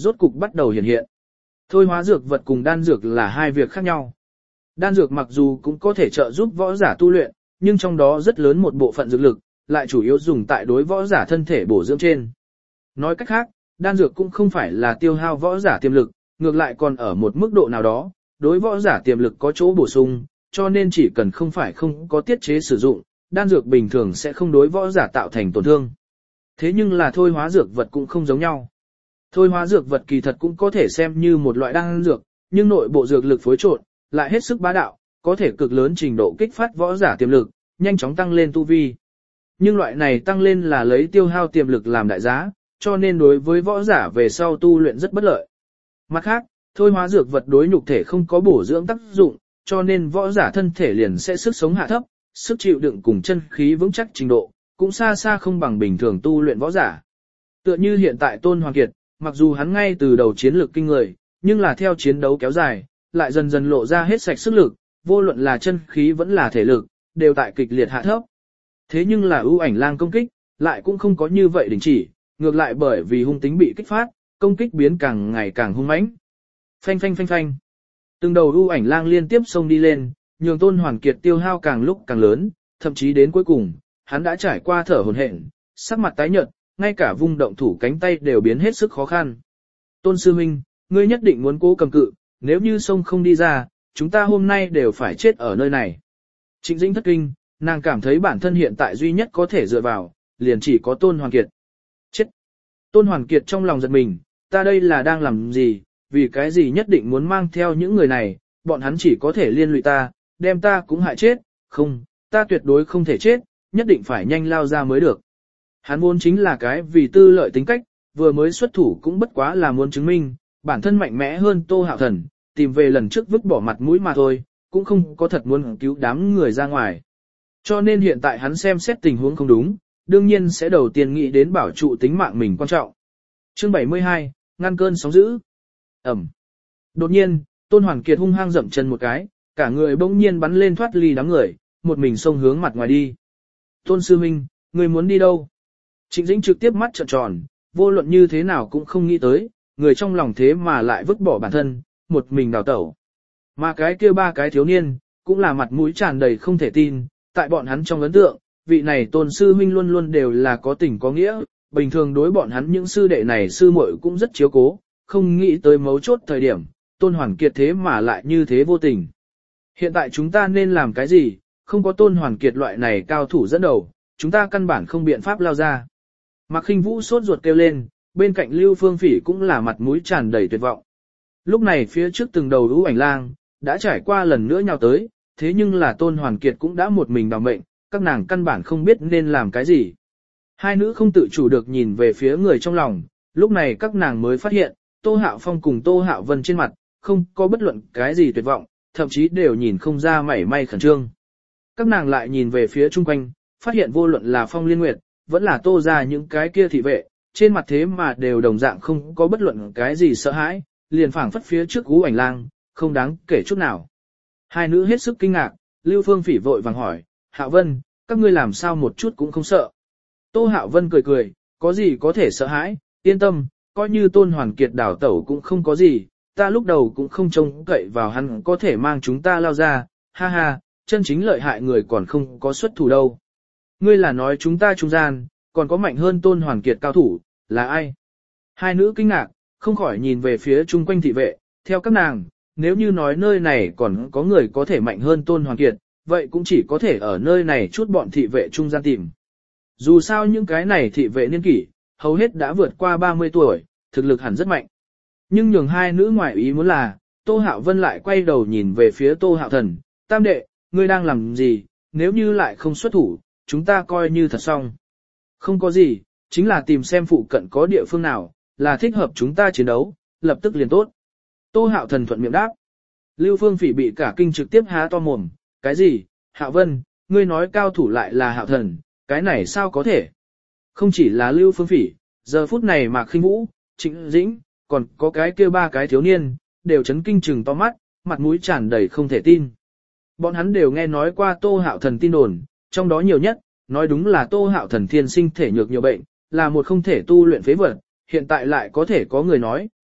rốt cục bắt đầu hiện hiện. Thôi hóa dược vật cùng đan dược là hai việc khác nhau. Đan dược mặc dù cũng có thể trợ giúp võ giả tu luyện, nhưng trong đó rất lớn một bộ phận dược lực, lại chủ yếu dùng tại đối võ giả thân thể bổ dưỡng trên. Nói cách khác, đan dược cũng không phải là tiêu hao võ giả tiềm lực, ngược lại còn ở một mức độ nào đó, đối võ giả tiềm lực có chỗ bổ sung, cho nên chỉ cần không có tiết chế sử dụng, đan dược bình thường sẽ không đối võ giả tạo thành tổn thương. Thế nhưng là thôi hóa dược vật cũng không giống nhau. Thôi hóa dược vật kỳ thật cũng có thể xem như một loại đan dược, nhưng nội bộ dược lực phối trộn, lại hết sức bá đạo, có thể cực lớn trình độ kích phát võ giả tiềm lực, nhanh chóng tăng lên tu vi. Nhưng loại này tăng lên là lấy tiêu hao tiềm lực làm đại giá, cho nên đối với võ giả về sau tu luyện rất bất lợi. Mặt khác, thôi hóa dược vật đối nhục thể không có bổ dưỡng tác dụng, cho nên võ giả thân thể liền sẽ sức sống hạ thấp, sức chịu đựng cùng chân khí vững chắc trình độ, cũng xa xa không bằng bình thường tu luyện võ giả. Tựa như hiện tại Tôn Hoàng Kiệt, mặc dù hắn ngay từ đầu chiến lược kinh người, nhưng là theo chiến đấu kéo dài, lại dần dần lộ ra hết sạch sức lực, vô luận là chân khí vẫn là thể lực, đều tại kịch liệt hạ thấp. Thế nhưng là ưu ảnh lang công kích, lại cũng không có như vậy đình chỉ, ngược lại bởi vì hung tính bị kích phát, công kích biến càng ngày càng hung mãnh. Phanh phanh phanh phanh. Từng đầu ưu ảnh lang liên tiếp xông đi lên, nhường Tôn Hoàn Kiệt tiêu hao càng lúc càng lớn, thậm chí đến cuối cùng, hắn đã trải qua thở hổn hển, sắc mặt tái nhợt, ngay cả vung động thủ cánh tay đều biến hết sức khó khăn. Tôn sư huynh, ngươi nhất định muốn cố cầm cự, nếu như xông không đi ra, chúng ta hôm nay đều phải chết ở nơi này. Trịnh Dĩnh thất kinh, nàng cảm thấy bản thân hiện tại duy nhất có thể dựa vào, liền chỉ có Tôn Hoàn Kiệt. Chết! Tôn Hoàn Kiệt trong lòng giật mình, ta đây là đang làm gì, vì cái gì nhất định muốn mang theo những người này, bọn hắn chỉ có thể liên lụy ta, đem ta cũng hại chết, không, ta tuyệt đối không thể chết, nhất định phải nhanh lao ra mới được. Hắn vốn chính là cái vì tư lợi tính cách, vừa mới xuất thủ cũng bất quá là muốn chứng minh, bản thân mạnh mẽ hơn Tô Hạo Thần, tìm về lần trước vứt bỏ mặt mũi mà thôi, cũng không có thật muốn cứu đám người ra ngoài. Cho nên hiện tại hắn xem xét tình huống không đúng, đương nhiên sẽ đầu tiên nghĩ đến bảo trụ tính mạng mình quan trọng. Chương 72, ngăn cơn sóng dữ. Ẩm. Đột nhiên, Tôn Hoàn Kiệt hung hăng dậm chân một cái, cả người bỗng nhiên bắn lên thoát ly đám người, một mình xông hướng mặt ngoài đi. Tôn sư huynh, người muốn đi đâu? Trịnh Dĩnh trực tiếp mắt trợn tròn, vô luận như thế nào cũng không nghĩ tới, người trong lòng thế mà lại vứt bỏ bản thân, một mình đào tẩu. Mà cái kia ba cái thiếu niên, cũng là mặt mũi tràn đầy không thể tin, tại bọn hắn trong ấn tượng, vị này Tôn sư huynh luôn luôn đều là có tình có nghĩa, bình thường đối bọn hắn những sư đệ này sư muội cũng rất chiếu cố, không nghĩ tới mấu chốt thời điểm, Tôn Hoàn Kiệt thế mà lại như thế vô tình. Hiện tại chúng ta nên làm cái gì, không có Tôn Hoàn Kiệt loại này cao thủ dẫn đầu, chúng ta căn bản không biện pháp lao ra. Mạc Khinh Vũ sốt ruột kêu lên, bên cạnh Lưu Phương Phỉ cũng là mặt mũi tràn đầy tuyệt vọng. Lúc này phía trước từng đầu ưu ảnh lang, đã trải qua lần nữa nhào tới, thế nhưng là Tôn Hoàn Kiệt cũng đã một mình đào mệnh, các nàng căn bản không biết nên làm cái gì. Hai nữ không tự chủ được nhìn về phía người trong lòng, lúc này các nàng mới phát hiện, Tô Hạo Phong cùng Tô Hạo Vân trên mặt, không có bất luận cái gì tuyệt vọng, thậm chí đều nhìn không ra mảy may khẩn trương. Các nàng lại nhìn về phía chung quanh, phát hiện vô luận là Phong Liên Nguyệt, vẫn là Tô ra những cái kia thị vệ, trên mặt thế mà đều đồng dạng không có bất luận cái gì sợ hãi, liền phảng phất phía trước ú ảnh lang, không đáng kể chút nào. Hai nữ hết sức kinh ngạc, Lưu Phương Phỉ vội vàng hỏi, Hạo Vân, các ngươi làm sao một chút cũng không sợ. Tô Hạo Vân cười cười, có gì có thể sợ hãi, yên tâm, coi như Tôn Hoàn Kiệt đảo tẩu cũng không có gì, ta lúc đầu cũng không trông cậy vào hắn có thể mang chúng ta lao ra, ha ha, chân chính lợi hại người còn không có xuất thủ đâu. Ngươi là nói chúng ta trung gian, còn có mạnh hơn Tôn Hoàn Kiệt cao thủ, là ai? Hai nữ kinh ngạc, không khỏi nhìn về phía chung quanh thị vệ, theo các nàng, nếu như nói nơi này còn có người có thể mạnh hơn Tôn Hoàn Kiệt, vậy cũng chỉ có thể ở nơi này chút bọn thị vệ trung gian tìm. Dù sao những cái này thị vệ niên kỷ, hầu hết đã vượt qua 30 tuổi, thực lực hẳn rất mạnh. Nhưng nhường hai nữ ngoại ý muốn là, Tô Hạo Vân lại quay đầu nhìn về phía Tô Hạo Thần, tam đệ, ngươi đang làm gì, nếu như lại không xuất thủ, chúng ta coi như thật xong. Không có gì, chính là tìm xem phụ cận có địa phương nào, là thích hợp chúng ta chiến đấu, lập tức liền tốt. Tô Hạo Thần thuận miệng đáp. Lưu Phương Phỉ bị cả kinh trực tiếp há to mồm, cái gì, Hạo Vân, ngươi nói cao thủ lại là Hạo Thần, cái này sao có thể? Không chỉ là Lưu Phương Phỉ, giờ phút này Mạc Khinh Vũ, Trịnh Dĩnh, còn có cái kia ba cái thiếu niên, đều chấn kinh trừng to mắt, mặt mũi tràn đầy không thể tin. Bọn hắn đều nghe nói qua Tô Hạo Thần tin đồn, trong đó nhiều nhất, nói đúng là Tô Hạo Thần thiên sinh thể nhược nhiều bệnh, là một không thể tu luyện phế vật, hiện tại lại có thể có người nói,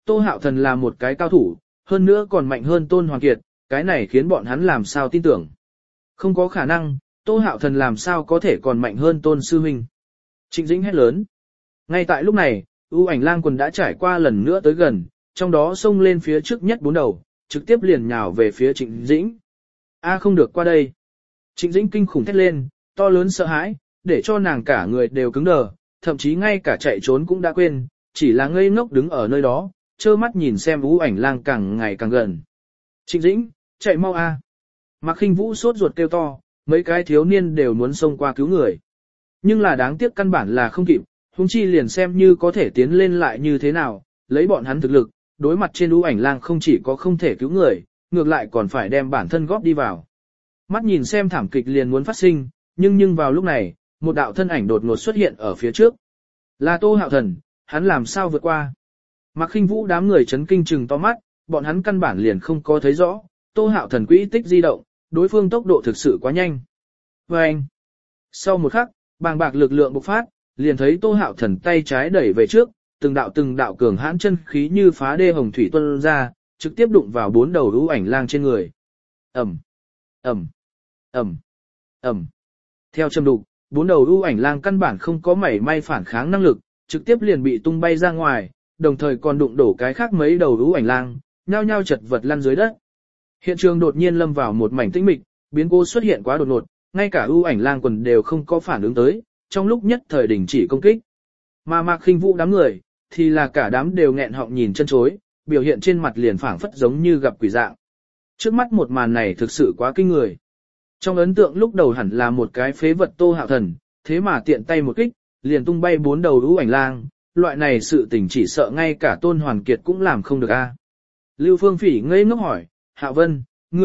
Tô Hạo Thần là một cái cao thủ, hơn nữa còn mạnh hơn Tôn Hoàng Kiệt, cái này khiến bọn hắn làm sao tin tưởng. Không có khả năng, Tô Hạo Thần làm sao có thể còn mạnh hơn Tôn Sư Huynh. Trịnh Dĩnh hét lớn. Ngay tại lúc này, ưu ảnh lang quần đã trải qua lần nữa tới gần, trong đó xông lên phía trước nhất 4 đầu, trực tiếp liền nhào về phía Trịnh Dĩnh. A không được qua đây. Trịnh Dĩnh kinh khủng thét lên, to lớn sợ hãi, để cho nàng cả người đều cứng đờ, thậm chí ngay cả chạy trốn cũng đã quên, chỉ là ngây ngốc đứng ở nơi đó, trơ mắt nhìn xem ưu ảnh lang càng ngày càng gần. Trịnh Dĩnh, chạy mau a! Mạc Khinh Vũ sốt ruột kêu to, mấy cái thiếu niên đều muốn xông qua cứu người. Nhưng là đáng tiếc căn bản là không kịp, huống chi liền xem như có thể tiến lên lại như thế nào, lấy bọn hắn thực lực, đối mặt trên ưu ảnh lang không chỉ có không thể cứu người, ngược lại còn phải đem bản thân góp đi vào. Mắt nhìn xem thảm kịch liền muốn phát sinh, nhưng vào lúc này, một đạo thân ảnh đột ngột xuất hiện ở phía trước. Là Tô Hạo Thần, hắn làm sao vượt qua? Mạc Khinh Vũ đám người chấn kinh trừng to mắt, bọn hắn căn bản liền không có thấy rõ, Tô Hạo Thần quỹ tích di động, đối phương tốc độ thực sự quá nhanh. Và anh, sau một khắc, bàng bạc lực lượng bộc phát, liền thấy Tô Hạo Thần tay trái đẩy về trước, từng đạo cường hãn chân khí như phá đê hồng thủy tuôn ra, trực tiếp đụng vào 4 đầu ưu ảnh lang trên người. Ầm, ầm, ầm, ầm. Theo châm đục, 4 đầu ưu ảnh lang căn bản không có mảy may phản kháng năng lực, trực tiếp liền bị tung bay ra ngoài, đồng thời còn đụng đổ cái khác mấy đầu ưu ảnh lang, nhao nhao chật vật lăn dưới đất. Hiện trường đột nhiên lâm vào một mảnh tĩnh mịch, biến cố xuất hiện quá đột ngột, ngay cả ưu ảnh lang quần đều không có phản ứng tới, trong lúc nhất thời đình chỉ công kích. Mà Mạc Khinh Vũ đám người, thì là cả đám đều nghẹn họng nhìn chân chối, biểu hiện trên mặt liền phảng phất giống như gặp quỷ dạng. Trước mắt một màn này thực sự quá kinh người. Trong ấn tượng lúc đầu hẳn là một cái phế vật Tô Hạo Thần, thế mà tiện tay một kích, liền tung bay 4 đầu ưu ảnh lang, loại này sự tình chỉ sợ ngay cả Tôn Hoàn Kiệt cũng làm không được a. Lưu Phương Phỉ ngây ngốc hỏi, Hạo Vân,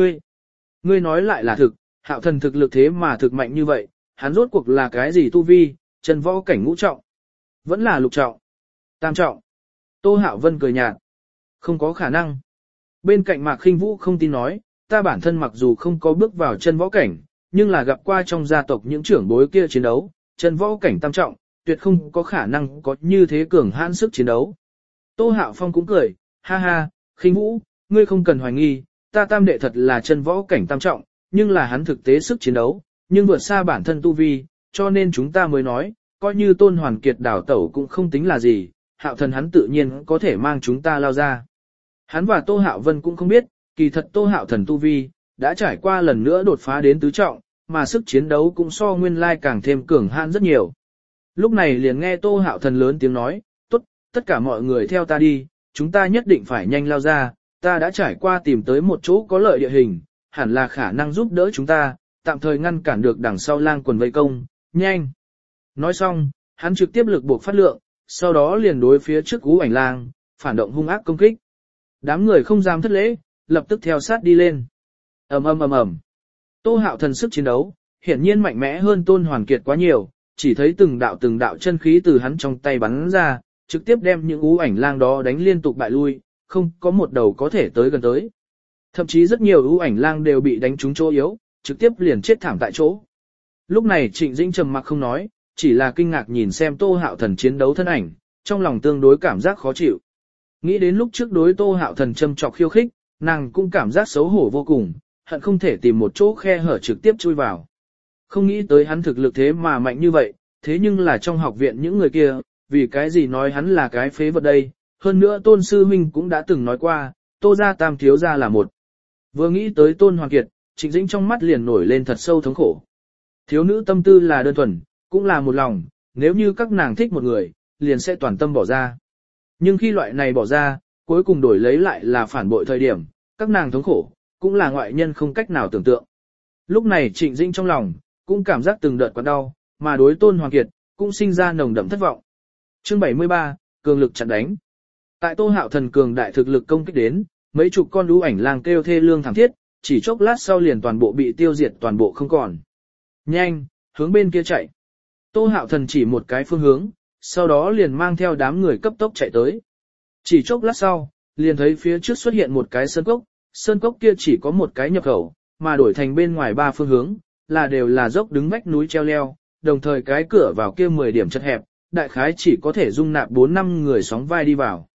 ngươi nói lại là thực, Hạo Thần thực lực thế mà thực mạnh như vậy, hắn rốt cuộc là cái gì tu vi, chân võ cảnh ngũ trọng, vẫn là lục trọng, tam trọng. Tô Hạo Vân cười nhạt, không có khả năng. Bên cạnh Mạc Khinh Vũ không tin nói, ta bản thân mặc dù không có bước vào chân võ cảnh, nhưng là gặp qua trong gia tộc những trưởng bối kia chiến đấu, chân võ cảnh tam trọng, tuyệt không có khả năng có như thế cường hãn sức chiến đấu. Tô Hạo Phong cũng cười, ha ha, Khinh Vũ, ngươi không cần hoài nghi, ta tam đệ thật là chân võ cảnh tam trọng, nhưng là hắn thực tế sức chiến đấu, nhưng vượt xa bản thân tu vi, cho nên chúng ta mới nói, coi như Tôn Hoàn Kiệt đảo tẩu cũng không tính là gì, Hạo Thần hắn tự nhiên có thể mang chúng ta lao ra. Hắn và Tô Hạo Vân cũng không biết, kỳ thật Tô Hạo Thần tu vi, đã trải qua lần nữa đột phá đến tứ trọng, mà sức chiến đấu cũng so nguyên lai càng thêm cường hãn rất nhiều. Lúc này liền nghe Tô Hạo Thần lớn tiếng nói, tốt, tất cả mọi người theo ta đi, chúng ta nhất định phải nhanh lao ra, ta đã trải qua tìm tới một chỗ có lợi địa hình, hẳn là khả năng giúp đỡ chúng ta, tạm thời ngăn cản được đằng sau lang quần vây công, nhanh. Nói xong, hắn trực tiếp lực buộc phát lượng, sau đó liền đối phía trước ưu ảnh lang, phản động hung ác công kích. Đám người không dám thất lễ, lập tức theo sát đi lên. Ầm ầm ầm ầm. Tô Hạo Thần sức chiến đấu, hiển nhiên mạnh mẽ hơn Tôn Hoàn Kiệt quá nhiều, chỉ thấy từng đạo chân khí từ hắn trong tay bắn ra, trực tiếp đem những ưu ảnh lang đó đánh liên tục bại lui, không có một đầu có thể tới gần tới. Thậm chí rất nhiều ưu ảnh lang đều bị đánh trúng chỗ yếu, trực tiếp liền chết thảm tại chỗ. Lúc này Trịnh Dĩnh trầm mặc không nói, chỉ là kinh ngạc nhìn xem Tô Hạo Thần chiến đấu thân ảnh, trong lòng tương đối cảm giác khó chịu. Nghĩ đến lúc trước đối Tô Hạo Thần châm chọc khiêu khích, nàng cũng cảm giác xấu hổ vô cùng, hận không thể tìm một chỗ khe hở trực tiếp chui vào. Không nghĩ tới hắn thực lực thế mà mạnh như vậy, thế nhưng là trong học viện những người kia, vì cái gì nói hắn là cái phế vật đây, hơn nữa Tôn Sư Huynh cũng đã từng nói qua, Tô gia tam thiếu gia là một. Vừa nghĩ tới Tôn Hoàng Kiệt, Trịnh Dĩnh trong mắt liền nổi lên thật sâu thống khổ. Thiếu nữ tâm tư là đơn thuần, cũng là một lòng, nếu như các nàng thích một người, liền sẽ toàn tâm bỏ ra. Nhưng khi loại này bỏ ra, cuối cùng đổi lấy lại là phản bội thời điểm, các nàng thống khổ, cũng là ngoại nhân không cách nào tưởng tượng. Lúc này Trịnh Dĩnh trong lòng, cũng cảm giác từng đợt quặn đau, mà đối Tôn Hoàng Kiệt, cũng sinh ra nồng đậm thất vọng. Chương 73, cường lực chặn đánh. Tại Tô Hạo Thần cường đại thực lực công kích đến, mấy chục con ưu ảnh lang kêu thê lương thảm thiết, chỉ chốc lát sau liền toàn bộ bị tiêu diệt toàn bộ không còn. Nhanh, hướng bên kia chạy. Tô Hạo Thần chỉ một cái phương hướng, sau đó liền mang theo đám người cấp tốc chạy tới. Chỉ chốc lát sau, liền thấy phía trước xuất hiện một cái sơn cốc kia chỉ có một cái nhập khẩu, mà đổi thành bên ngoài 3 phương hướng, đều là dốc đứng vách núi treo leo, đồng thời cái cửa vào kia 10 điểm chật hẹp, đại khái chỉ có thể dung nạp 4-5 người sóng vai đi vào.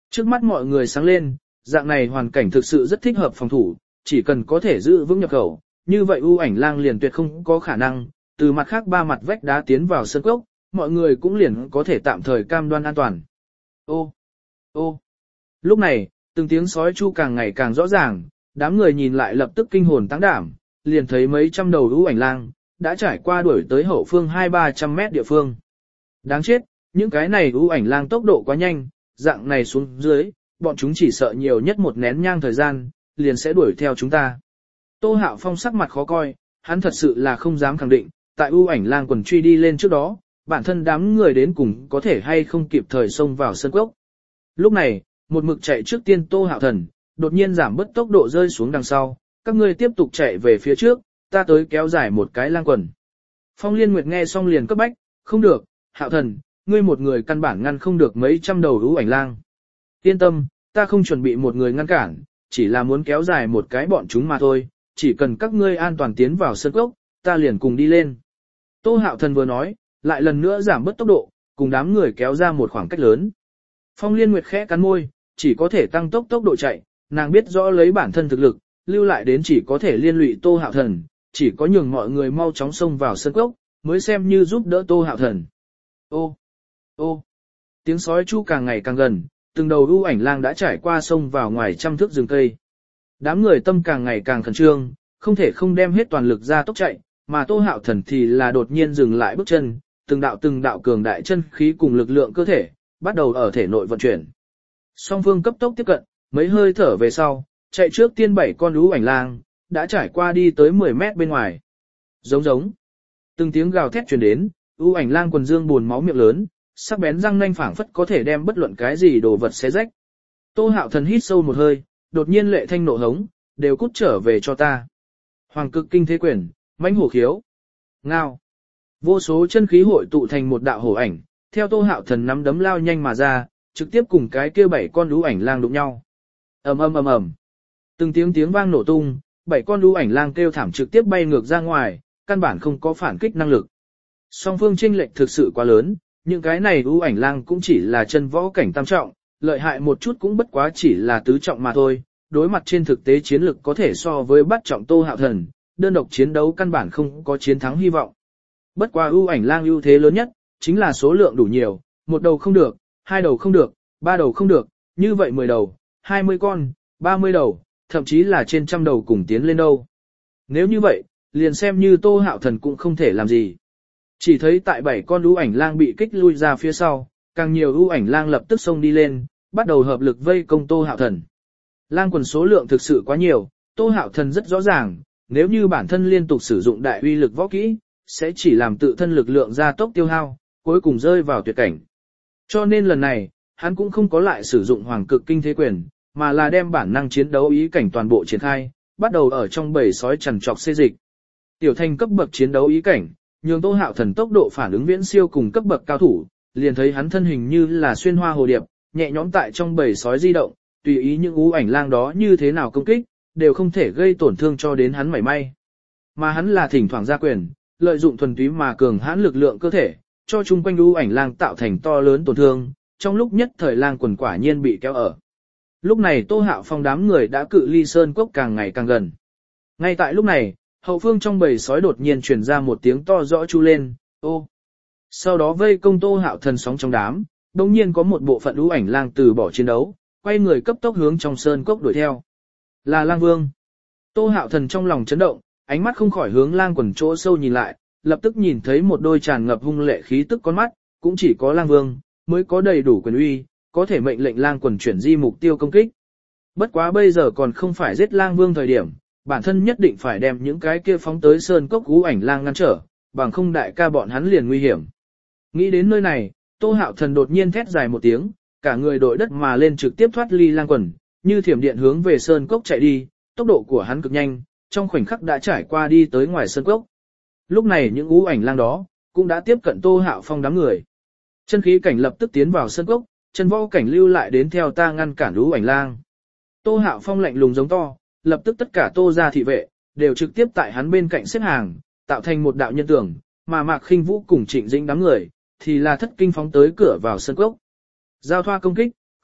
Trước mắt mọi người sáng lên, dạng này hoàn cảnh thực sự rất thích hợp phòng thủ, chỉ cần có thể giữ vững nhập khẩu, như vậy ưu ảnh lang liền tuyệt không có khả năng, từ mặt khác ba mặt vách đá tiến vào sân cốc, mọi người cũng liền có thể tạm thời cam đoan an toàn. Ô, ô, lúc này, từng tiếng sói chu càng ngày càng rõ ràng, đám người nhìn lại lập tức kinh hồn tăng đảm, liền thấy mấy trăm đầu ưu ảnh lang, đã trải qua đuổi tới hậu phương 200-300 mét địa phương. Đáng chết, những cái này ưu ảnh lang tốc độ quá nhanh, dạng này xuống dưới, bọn chúng chỉ sợ nhiều nhất một nén nhang thời gian, liền sẽ đuổi theo chúng ta. Tô Hạo Phong sắc mặt khó coi, hắn thật sự là không dám khẳng định, tại ưu ảnh lang quần truy đi lên trước đó, bản thân đám người đến cùng có thể hay không kịp thời xông vào sân cốc. Lúc này, một mực chạy trước tiên Tô Hạo Thần, đột nhiên giảm bớt tốc độ rơi xuống đằng sau, các ngươi tiếp tục chạy về phía trước, ta tới kéo dài một cái lang quần. Phong Liên Nguyệt nghe xong liền cấp bách, không được, Hạo Thần, ngươi một người căn bản ngăn không được mấy trăm đầu ưu ảnh lang. Yên tâm, ta không chuẩn bị một người ngăn cản, chỉ là muốn kéo dài một cái bọn chúng mà thôi, chỉ cần các ngươi an toàn tiến vào sân cốc, ta liền cùng đi lên. Tô Hạo Thần vừa nói, lại lần nữa giảm bớt tốc độ, cùng đám người kéo ra một khoảng cách lớn. Phong Liên Nguyệt khẽ cắn môi, chỉ có thể tăng tốc độ chạy, nàng biết rõ lấy bản thân thực lực, lưu lại đến chỉ có thể liên lụy Tô Hạo Thần, chỉ có nhường mọi người mau chóng xông vào sân cốc, mới xem như giúp đỡ Tô Hạo Thần. Ô, ô, tiếng sói chu càng ngày càng gần, từng đầu ưu ảnh lang đã trải qua sông vào ngoài trăm thước rừng cây. Đám người tâm càng ngày càng khẩn trương, không thể không đem hết toàn lực ra tốc chạy, mà Tô Hạo Thần thì là đột nhiên dừng lại bước chân, từng đạo cường đại chân khí cùng lực lượng cơ thể, bắt đầu ở thể nội vận chuyển. Song phương cấp tốc tiếp cận, mấy hơi thở về sau, chạy trước tiên 7 con ưu ảnh lang, đã trải qua đi tới 10 mét bên ngoài. Giống giống. Từng tiếng gào thét truyền đến, ưu ảnh lang quần dương buồn máu miệng lớn, sắc bén răng nanh phảng phất có thể đem bất luận cái gì đồ vật xé rách. Tô Hạo Thần hít sâu một hơi, đột nhiên lệ thanh nộ hống, đều cút trở về cho ta. Hoàng cực kinh thế quyền, mãnh hổ khiếu. Ngao. Vô số chân khí hội tụ thành một đạo hổ ảnh, theo Tô Hạo Thần nắm đấm lao nhanh mà ra, trực tiếp cùng cái kia 7 con ưu ảnh lang đụng nhau. Ầm ầm ầm ầm. Từng tiếng vang nổ tung, 7 con ưu ảnh lang kêu thảm trực tiếp bay ngược ra ngoài, căn bản không có phản kích năng lực. Song phương chênh lệch thực sự quá lớn, những cái này ưu ảnh lang cũng chỉ là chân võ cảnh tam trọng, lợi hại một chút cũng bất quá chỉ là tứ trọng mà thôi, đối mặt trên thực tế chiến lực có thể so với bắt trọng Tô Hạo Thần, đơn độc chiến đấu căn bản không có chiến thắng hy vọng. Bất quá ưu ảnh lang ưu thế lớn nhất, chính là số lượng đủ nhiều, một đầu không được, hai đầu không được, ba đầu không được, như vậy 10 đầu, 20 con, 30 đầu, thậm chí là trên trăm đầu cùng tiến lên đâu. Nếu như vậy, liền xem như Tô Hạo Thần cũng không thể làm gì. Chỉ thấy tại 7 con ưu ảnh lang bị kích lui ra phía sau, càng nhiều ưu ảnh lang lập tức xông đi lên, bắt đầu hợp lực vây công Tô Hạo Thần. Lang quần số lượng thực sự quá nhiều, Tô Hạo Thần rất rõ ràng, nếu như bản thân liên tục sử dụng đại uy lực võ kỹ, sẽ chỉ làm tự thân lực lượng gia tốc tiêu hao, cuối cùng rơi vào tuyệt cảnh. Cho nên lần này, hắn cũng không có lại sử dụng hoàng cực kinh thế quyền, mà là đem bản năng chiến đấu ý cảnh toàn bộ triển khai, bắt đầu ở trong bầy sói chằn trọc xê dịch. Tiểu thành cấp bậc chiến đấu ý cảnh, nhường Tô Hạo Thần tốc độ phản ứng viễn siêu cùng cấp bậc cao thủ, liền thấy hắn thân hình như là xuyên hoa hồ điệp, nhẹ nhõm tại trong bầy sói di động, tùy ý những ưu ảnh lang đó như thế nào công kích, đều không thể gây tổn thương cho đến hắn mảy may. Mà hắn là thỉnh thoảng ra quyền, lợi dụng thuần túy mà cường hãn lực lượng cơ thể, cho chung quanh ưu ảnh lang tạo thành to lớn tổn thương, trong lúc nhất thời lang quần quả nhiên bị kéo ở. Lúc này Tô Hạo Phong đám người đã cự ly sơn cốc càng ngày càng gần. Ngay tại lúc này, hậu phương trong bầy sói đột nhiên truyền ra một tiếng to rõ chu lên, ô. Sau đó vây công Tô Hạo Thần sóng trong đám, đồng nhiên có một bộ phận ưu ảnh lang từ bỏ chiến đấu, quay người cấp tốc hướng trong sơn cốc đuổi theo. Là Lang Vương. Tô Hạo Thần trong lòng chấn động, ánh mắt không khỏi hướng lang quần chỗ sâu nhìn lại, lập tức nhìn thấy một đôi tràn ngập hung lệ khí tức con mắt, cũng chỉ có Lang Vương mới có đầy đủ quyền uy, có thể mệnh lệnh lang quần chuyển di mục tiêu công kích. Bất quá bây giờ còn không phải giết Lang Vương thời điểm, bản thân nhất định phải đem những cái kia phóng tới sơn cốc ưu ảnh lang ngăn trở, bằng không đại ca bọn hắn liền nguy hiểm. Nghĩ đến nơi này, Tô Hạo Thần đột nhiên thét dài một tiếng, cả người đội đất mà lên trực tiếp thoát ly lang quần, như thiểm điện hướng về sơn cốc chạy đi, tốc độ của hắn cực nhanh, trong khoảnh khắc đã trải qua đi tới ngoài sơn cốc. Lúc này những ưu ảnh lang đó cũng đã tiếp cận Tô Hạo Phong đám người. Chân khí cảnh lập tức tiến vào sơn cốc, chân võ cảnh lưu lại đến theo ta ngăn cản ưu ảnh lang. Tô Hạo Phong lạnh lùng giống to, lập tức tất cả Tô gia thị vệ đều trực tiếp tại hắn bên cạnh xếp hàng, tạo thành một đạo nhân tường, mà Mạc Khinh Vũ cùng Trịnh Dĩnh đám người thì là thất kinh phóng tới cửa vào sân cốc. Giao thoa công kích,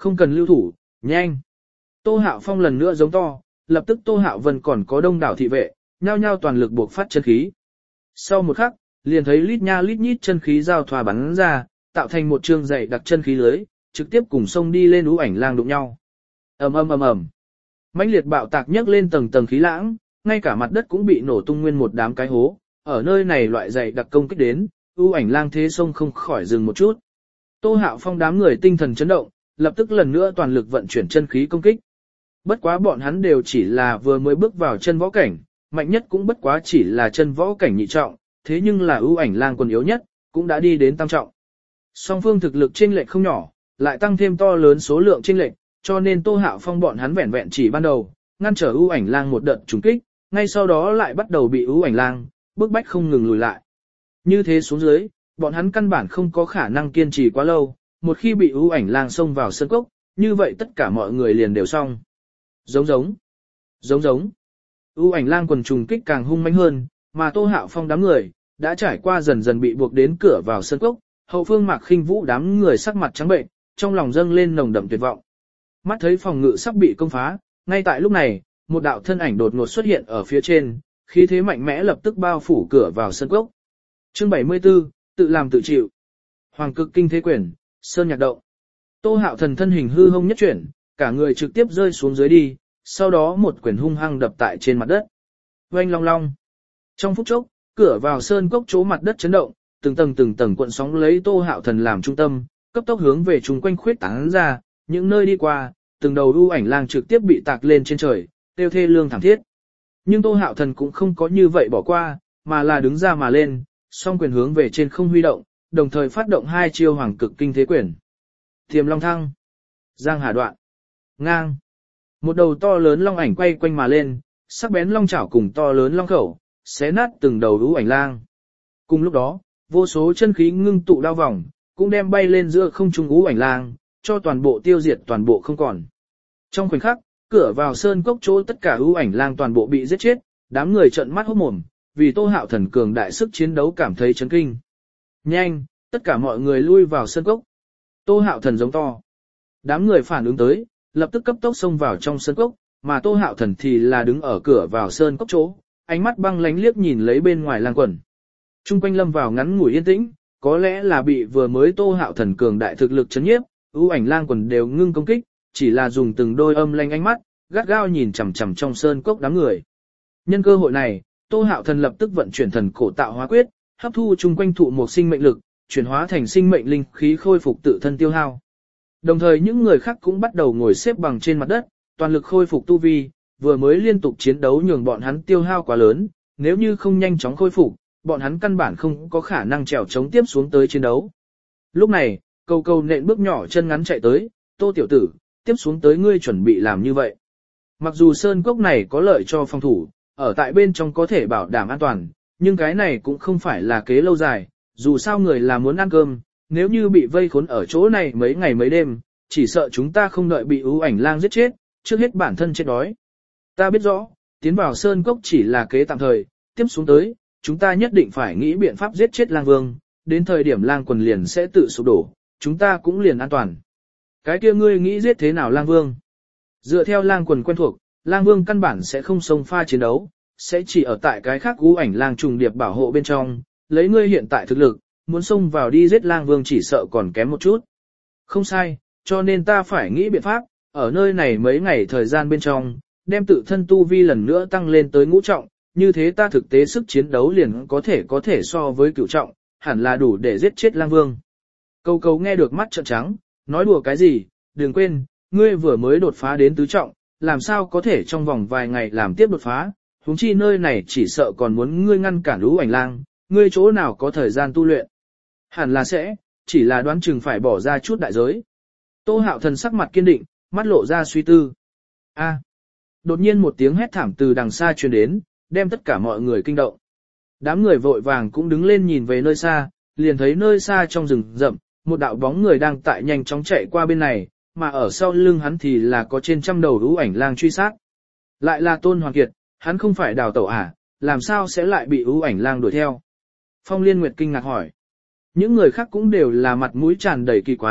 không cần lưu thủ, nhanh. Tô Hạo Phong lần nữa giống to, lập tức Tô Hạo Vân còn có đông đảo thị vệ, nhao nhao toàn lực buộc phát chân khí. Sau một khắc, liền thấy lít nha lít nhít chân khí giao thoa bắn ra, tạo thành một trường dày đặc chân khí lưới, trực tiếp cùng sông đi lên ú ảnh lang đụng nhau. Ầm ầm ầm ầm. Mãnh liệt bạo tạc nhấc lên tầng tầng khí lãng, ngay cả mặt đất cũng bị nổ tung nguyên một đám cái hố. Ở nơi này loại dày đặc công kích đến, ú ảnh lang thế sông không khỏi dừng một chút. Tô Hạo Phong đám người tinh thần chấn động, lập tức lần nữa toàn lực vận chuyển chân khí công kích. Bất quá bọn hắn đều chỉ là vừa mới bước vào chân võ cảnh, mạnh nhất cũng bất quá chỉ là chân võ cảnh nhị trọng, thế nhưng là ưu ảnh lang quần yếu nhất, cũng đã đi đến tam trọng. Song phương thực lực chênh lệch không nhỏ, lại tăng thêm to lớn số lượng chênh lệch, cho nên Tô Hạo Phong bọn hắn vẹn vẹn chỉ ban đầu, ngăn trở ưu ảnh lang một đợt trùng kích, ngay sau đó lại bắt đầu bị ưu ảnh lang bức bách không ngừng lùi lại. Như thế xuống dưới, bọn hắn căn bản không có khả năng kiên trì quá lâu, một khi bị ưu ảnh lang xông vào sân cốc, như vậy tất cả mọi người liền đều xong. Giống giống, giống giống. Ưu ảnh lang quần trùng kích càng hung mãnh hơn, mà Tô Hạo Phong đám người đã trải qua dần dần bị buộc đến cửa vào sân cốc, hậu phương Mạc Khinh Vũ đám người sắc mặt trắng bệnh, trong lòng dâng lên nồng đậm tuyệt vọng. Mắt thấy phòng ngự sắp bị công phá, ngay tại lúc này, một đạo thân ảnh đột ngột xuất hiện ở phía trên, khí thế mạnh mẽ lập tức bao phủ cửa vào sân cốc. Chương 74, tự làm tự chịu. Hoàng cực kinh thế quyền, sơn nhạc động. Tô Hạo Thần thân hình hư hông nhất chuyển, cả người trực tiếp rơi xuống dưới đi, sau đó một quyền hung hăng đập tại trên mặt đất. Oanh long long. Trong phút chốc, cửa vào sơn cốc chỗ mặt đất chấn động, từng tầng cuộn sóng lấy Tô Hạo Thần làm trung tâm, cấp tốc hướng về chung quanh khuyết tán ra, những nơi đi qua, từng đầu ưu ảnh lang trực tiếp bị tạc lên trên trời, tiêu thê lương thảm thiết. Nhưng Tô Hạo Thần cũng không có như vậy bỏ qua, mà là đứng ra mà lên, song quyền hướng về trên không huy động, đồng thời phát động hai chiêu hoàng cực kinh thế quyền. Tiềm long thăng, giang hà đoạn, ngang. Một đầu to lớn long ảnh quay quanh mà lên, sắc bén long chảo cùng to lớn long khẩu, xé nát từng đầu ưu ảnh lang. Cùng lúc đó, vô số chân khí ngưng tụ đao vòng, cũng đem bay lên giữa không trung ưu ảnh lang, cho toàn bộ tiêu diệt toàn bộ không còn. Trong khoảnh khắc, cửa vào sơn cốc chỗ tất cả ưu ảnh lang toàn bộ bị giết chết, đám người trợn mắt hốt mồm, vì Tô Hạo Thần cường đại sức chiến đấu cảm thấy chấn kinh. Nhanh, tất cả mọi người lui vào sơn cốc. Tô Hạo Thần giống to. Đám người phản ứng tới, lập tức cấp tốc xông vào trong sơn cốc, mà Tô Hạo Thần thì là đứng ở cửa vào sơn cốc chỗ, ánh mắt băng lánh liếc nhìn lấy bên ngoài lang quần. Trung quanh lâm vào ngắn ngủi yên tĩnh, có lẽ là bị vừa mới Tô Hạo Thần cường đại thực lực chấn nhiếp, ưu ảnh lang quần đều ngưng công kích, chỉ là dùng từng đôi âm lanh ánh mắt, gắt gao nhìn chằm chằm trong sơn cốc đám người. Nhân cơ hội này, Tô Hạo Thần lập tức vận chuyển thần cổ tạo hóa quyết, hấp thu chung quanh thụ một sinh mệnh lực, chuyển hóa thành sinh mệnh linh khí khôi phục tự thân tiêu hao. Đồng thời những người khác cũng bắt đầu ngồi xếp bằng trên mặt đất, toàn lực khôi phục tu vi, vừa mới liên tục chiến đấu nhường bọn hắn tiêu hao quá lớn, nếu như không nhanh chóng khôi phục, bọn hắn căn bản không có khả năng trèo chống tiếp xuống tới chiến đấu. Lúc này, Cầu Cầu nện bước nhỏ chân ngắn chạy tới, Tô tiểu tử, tiếp xuống tới ngươi chuẩn bị làm như vậy. Mặc dù sơn cốc này có lợi cho phòng thủ, ở tại bên trong có thể bảo đảm an toàn, nhưng cái này cũng không phải là kế lâu dài, dù sao người là muốn ăn cơm, nếu như bị vây khốn ở chỗ này mấy ngày mấy đêm, chỉ sợ chúng ta không đợi bị ưu ảnh lang giết chết, trước hết bản thân chết đói. Ta biết rõ, tiến vào sơn cốc chỉ là kế tạm thời, tiếp xuống tới, chúng ta nhất định phải nghĩ biện pháp giết chết lang vương, đến thời điểm lang quần liền sẽ tự sụp đổ, chúng ta cũng liền an toàn. Cái kia ngươi nghĩ giết thế nào lang vương? Dựa theo lang quần quen thuộc, lang vương căn bản sẽ không xông pha chiến đấu, sẽ chỉ ở tại cái khác ưu ảnh lang trùng điệp bảo hộ bên trong, lấy ngươi hiện tại thực lực, muốn xông vào đi giết lang vương chỉ sợ còn kém một chút. Không sai, cho nên ta phải nghĩ biện pháp, ở nơi này mấy ngày thời gian bên trong, đem tự thân tu vi lần nữa tăng lên tới ngũ trọng, như thế ta thực tế sức chiến đấu liền có thể so với cửu trọng, hẳn là đủ để giết chết lang vương. Cầu Cầu nghe được mắt trợn trắng, nói đùa cái gì, đừng quên, ngươi vừa mới đột phá đến tứ trọng, làm sao có thể trong vòng vài ngày làm tiếp đột phá, huống chi nơi này chỉ sợ còn muốn ngươi ngăn cản ưu ảnh lang, ngươi chỗ nào có thời gian tu luyện. Hẳn là sẽ, chỉ là đoán chừng phải bỏ ra chút đại giới. Tô Hạo Thần sắc mặt kiên định, mắt lộ ra suy tư. A. Đột nhiên một tiếng hét thảm từ đằng xa truyền đến, đem tất cả mọi người kinh động. Đám người vội vàng cũng đứng lên nhìn về nơi xa, liền thấy nơi xa trong rừng rậm, một đạo bóng người đang tại nhanh chóng chạy qua bên này, mà ở sau lưng hắn thì là có trên trăm đầu ưu ảnh lang truy sát. Lại là Tôn Hoàng Kiệt, hắn không phải đào tẩu à, làm sao sẽ lại bị ưu ảnh lang đuổi theo? Phong Liên Nguyệt kinh ngạc hỏi. Những người khác cũng đều là mặt mũi tràn đầy kỳ quái,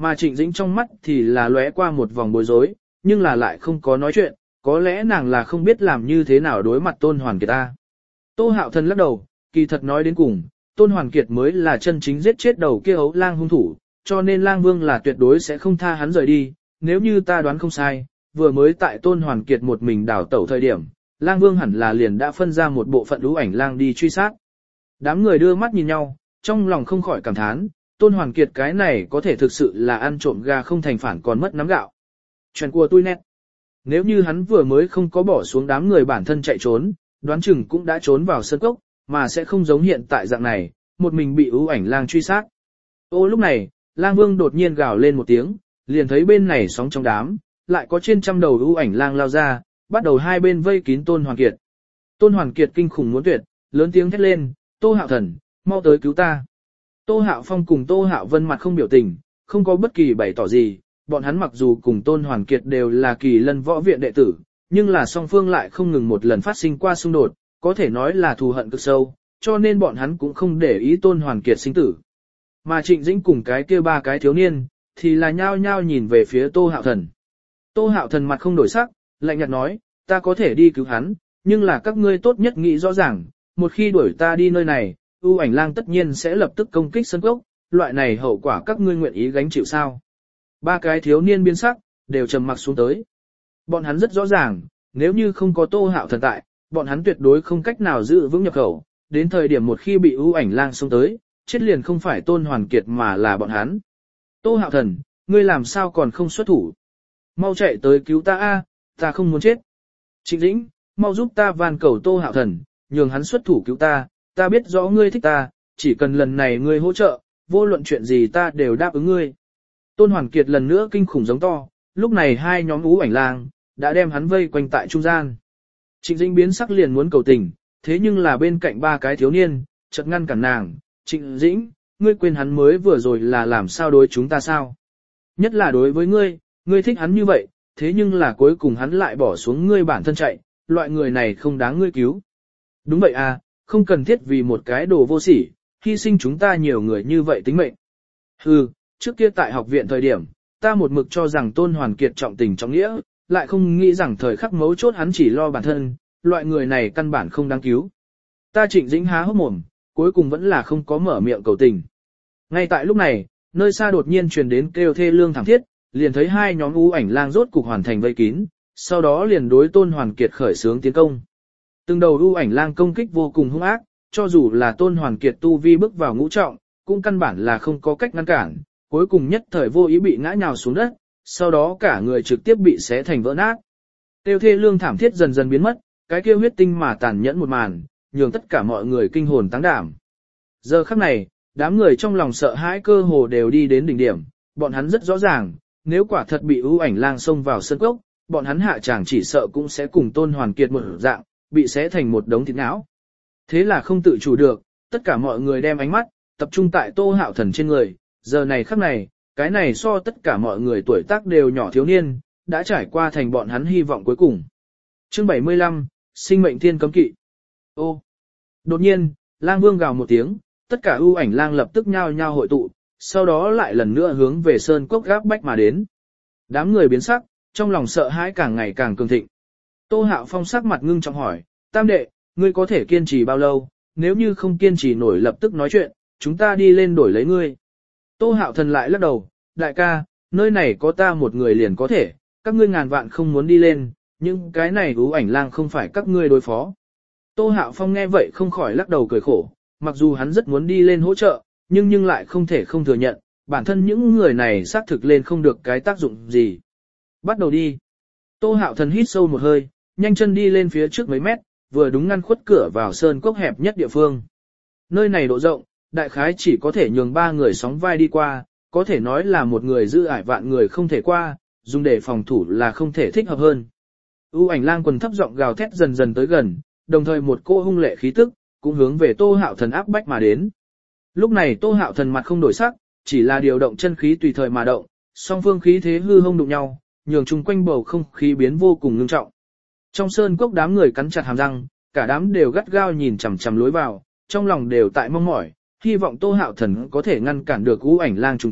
Mà Trịnh Dĩnh trong mắt thì là lóe qua một vòng bối rối, nhưng là lại không có nói chuyện, có lẽ nàng là không biết làm như thế nào đối mặt Tôn Hoàn Kiệt ta. Tô Hạo Thần lắc đầu, kỳ thật nói đến cùng, Tôn Hoàn Kiệt mới là chân chính giết chết đầu kia ấu lang hung thủ, cho nên lang vương là tuyệt đối sẽ không tha hắn rời đi, nếu như ta đoán không sai, vừa mới tại Tôn Hoàn Kiệt một mình đảo tẩu thời điểm, lang vương hẳn là liền đã phân ra một bộ phận lũ ảnh lang đi truy sát. Đám người đưa mắt nhìn nhau, trong lòng không khỏi cảm thán, Tôn Hoàn Kiệt cái này có thể thực sự là ăn trộm gà không thành phản còn mất nắm gạo. Chuyện của tôi nét. Nếu như hắn vừa mới không có bỏ xuống đám người bản thân chạy trốn, đoán chừng cũng đã trốn vào sân cốc, mà sẽ không giống hiện tại dạng này, một mình bị ưu ảnh lang truy sát. Ô lúc này, lang vương đột nhiên gào lên một tiếng, liền thấy bên này sóng trong đám, lại có trên trăm đầu ưu ảnh lang lao ra, bắt đầu hai bên vây kín Tôn Hoàn Kiệt. Tôn Hoàn Kiệt kinh khủng muốn tuyệt, lớn tiếng thét lên, Tô Hạo Thần, mau tới cứu ta. Tô Hạo Phong cùng Tô Hạo Vân mặt không biểu tình, không có bất kỳ bày tỏ gì, bọn hắn mặc dù cùng Tôn Hoàn Kiệt đều là Kỳ Lân võ viện đệ tử, nhưng là song phương lại không ngừng một lần phát sinh qua xung đột, có thể nói là thù hận cực sâu, cho nên bọn hắn cũng không để ý Tôn Hoàn Kiệt sinh tử. Mà Trịnh Dĩnh cùng cái kia ba cái thiếu niên, thì là nhao nhao nhìn về phía Tô Hạo Thần. Tô Hạo Thần mặt không đổi sắc, lạnh nhạt nói, ta có thể đi cứu hắn, nhưng là các ngươi tốt nhất nghĩ rõ ràng, một khi đuổi ta đi nơi này, ưu ảnh lang tất nhiên sẽ lập tức công kích sân cốc, loại này hậu quả các ngươi nguyện ý gánh chịu sao. Ba cái thiếu niên biến sắc, đều trầm mặc xuống tới. Bọn hắn rất rõ ràng, nếu như không có Tô Hạo Thần tại, bọn hắn tuyệt đối không cách nào giữ vững nhập khẩu, đến thời điểm một khi bị ưu ảnh lang xông tới, chết liền không phải Tôn Hoàn Kiệt mà là bọn hắn. Tô Hạo Thần, ngươi làm sao còn không xuất thủ? Mau chạy tới cứu ta a, ta không muốn chết. Trịnh Dĩnh, mau giúp ta van cầu Tô Hạo Thần, nhường hắn xuất thủ cứu ta, ta biết rõ ngươi thích ta, chỉ cần lần này ngươi hỗ trợ, vô luận chuyện gì ta đều đáp ứng ngươi. Tôn Hoàn Kiệt lần nữa kinh khủng giống to, lúc này hai nhóm ú ảnh lang, đã đem hắn vây quanh tại trung gian. Trịnh Dĩnh biến sắc liền muốn cầu tình, thế nhưng là bên cạnh ba cái thiếu niên, chợt ngăn cản nàng, Trịnh Dĩnh, ngươi quên hắn mới vừa rồi là làm sao đối chúng ta sao? Nhất là đối với ngươi, ngươi thích hắn như vậy, thế nhưng là cuối cùng hắn lại bỏ xuống ngươi bản thân chạy, loại người này không đáng ngươi cứu. Đúng vậy à, không cần thiết vì một cái đồ vô sỉ, hy sinh chúng ta nhiều người như vậy tính mệnh. Hừ, trước kia tại học viện thời điểm, ta một mực cho rằng Tôn Hoàn Kiệt trọng tình trọng nghĩa, lại không nghĩ rằng thời khắc mấu chốt hắn chỉ lo bản thân, loại người này căn bản không đáng cứu. Ta Trịnh Dĩnh há hốc mồm, cuối cùng vẫn là không có mở miệng cầu tình. Ngay tại lúc này, nơi xa đột nhiên truyền đến kêu thê lương thảm thiết, liền thấy hai nhóm ú ảnh lang rốt cục hoàn thành vây kín, sau đó liền đối Tôn Hoàn Kiệt khởi xướng tiến công. Từng đầu ú ảnh lang công kích vô cùng hung ác, cho dù là Tôn Hoàn Kiệt tu vi bước vào ngũ trọng, cũng căn bản là không có cách ngăn cản, cuối cùng nhất thời vô ý bị ngã nhào xuống đất, sau đó cả người trực tiếp bị xé thành vỡ nát. Tiêu thê lương thảm thiết dần dần biến mất, cái kia huyết tinh mà tàn nhẫn một màn, nhường tất cả mọi người kinh hồn táng đảm. Giờ khắc này, đám người trong lòng sợ hãi cơ hồ đều đi đến đỉnh điểm, bọn hắn rất rõ ràng, nếu quả thật bị ưu ảnh lang xông vào sân cốc, bọn hắn hạ chàng chỉ sợ cũng sẽ cùng Tôn Hoàn Kiệt một dạng, bị xé thành một đống thịt não. Thế là không tự chủ được, tất cả mọi người đem ánh mắt tập trung tại Tô Hạo Thần trên người, giờ này khắc này, cái này so tất cả mọi người tuổi tác đều nhỏ thiếu niên, đã trải qua thành bọn hắn hy vọng cuối cùng. Chương 75, sinh mệnh thiên cấm kỵ. Ô. Đột nhiên, lang vương gào một tiếng, tất cả ưu ảnh lang lập tức nhao nhao hội tụ, sau đó lại lần nữa hướng về sơn cốc gáp bách mà đến. Đám người biến sắc, trong lòng sợ hãi càng ngày càng cường thịnh. Tô Hạo Phong sắc mặt ngưng trọng hỏi, tam đệ, ngươi có thể kiên trì bao lâu, nếu như không kiên trì nổi lập tức nói chuyện, chúng ta đi lên đổi lấy ngươi. Tô Hạo Thần lại lắc đầu, đại ca, nơi này có ta một người liền có thể, các ngươi ngàn vạn không muốn đi lên, nhưng cái này ưu ảnh lang không phải các ngươi đối phó. Tô Hạo Phong nghe vậy không khỏi lắc đầu cười khổ, mặc dù hắn rất muốn đi lên hỗ trợ, nhưng lại không thể không thừa nhận, bản thân những người này xác thực lên không được cái tác dụng gì. Bắt đầu đi. Tô Hạo Thần hít sâu một hơi, nhanh chân đi lên phía trước mấy mét, vừa đúng ngăn khuất cửa vào sơn cốc hẹp nhất địa phương. Nơi này độ rộng, đại khái chỉ có thể nhường 3 người sóng vai đi qua, có thể nói là một người giữ ải vạn người không thể qua, dùng để phòng thủ là không thể thích hợp hơn. U ảnh lang quần thấp giọng gào thét dần dần tới gần, đồng thời một cô hung lệ khí tức, cũng hướng về Tô Hạo Thần áp bách mà đến. Lúc này Tô Hạo Thần mặt không đổi sắc, chỉ là điều động chân khí tùy thời mà động, song phương khí thế hư hông đụng nhau, nhường chung quanh bầu không khí biến vô cùng ngưng trọng. Trong sơn cốc đám người cắn chặt hàm răng, cả đám đều gắt gao nhìn chằm chằm lối vào, trong lòng đều tại mong mỏi, hy vọng Tô Hạo Thần có thể ngăn cản được U ảnh lang trùng kích,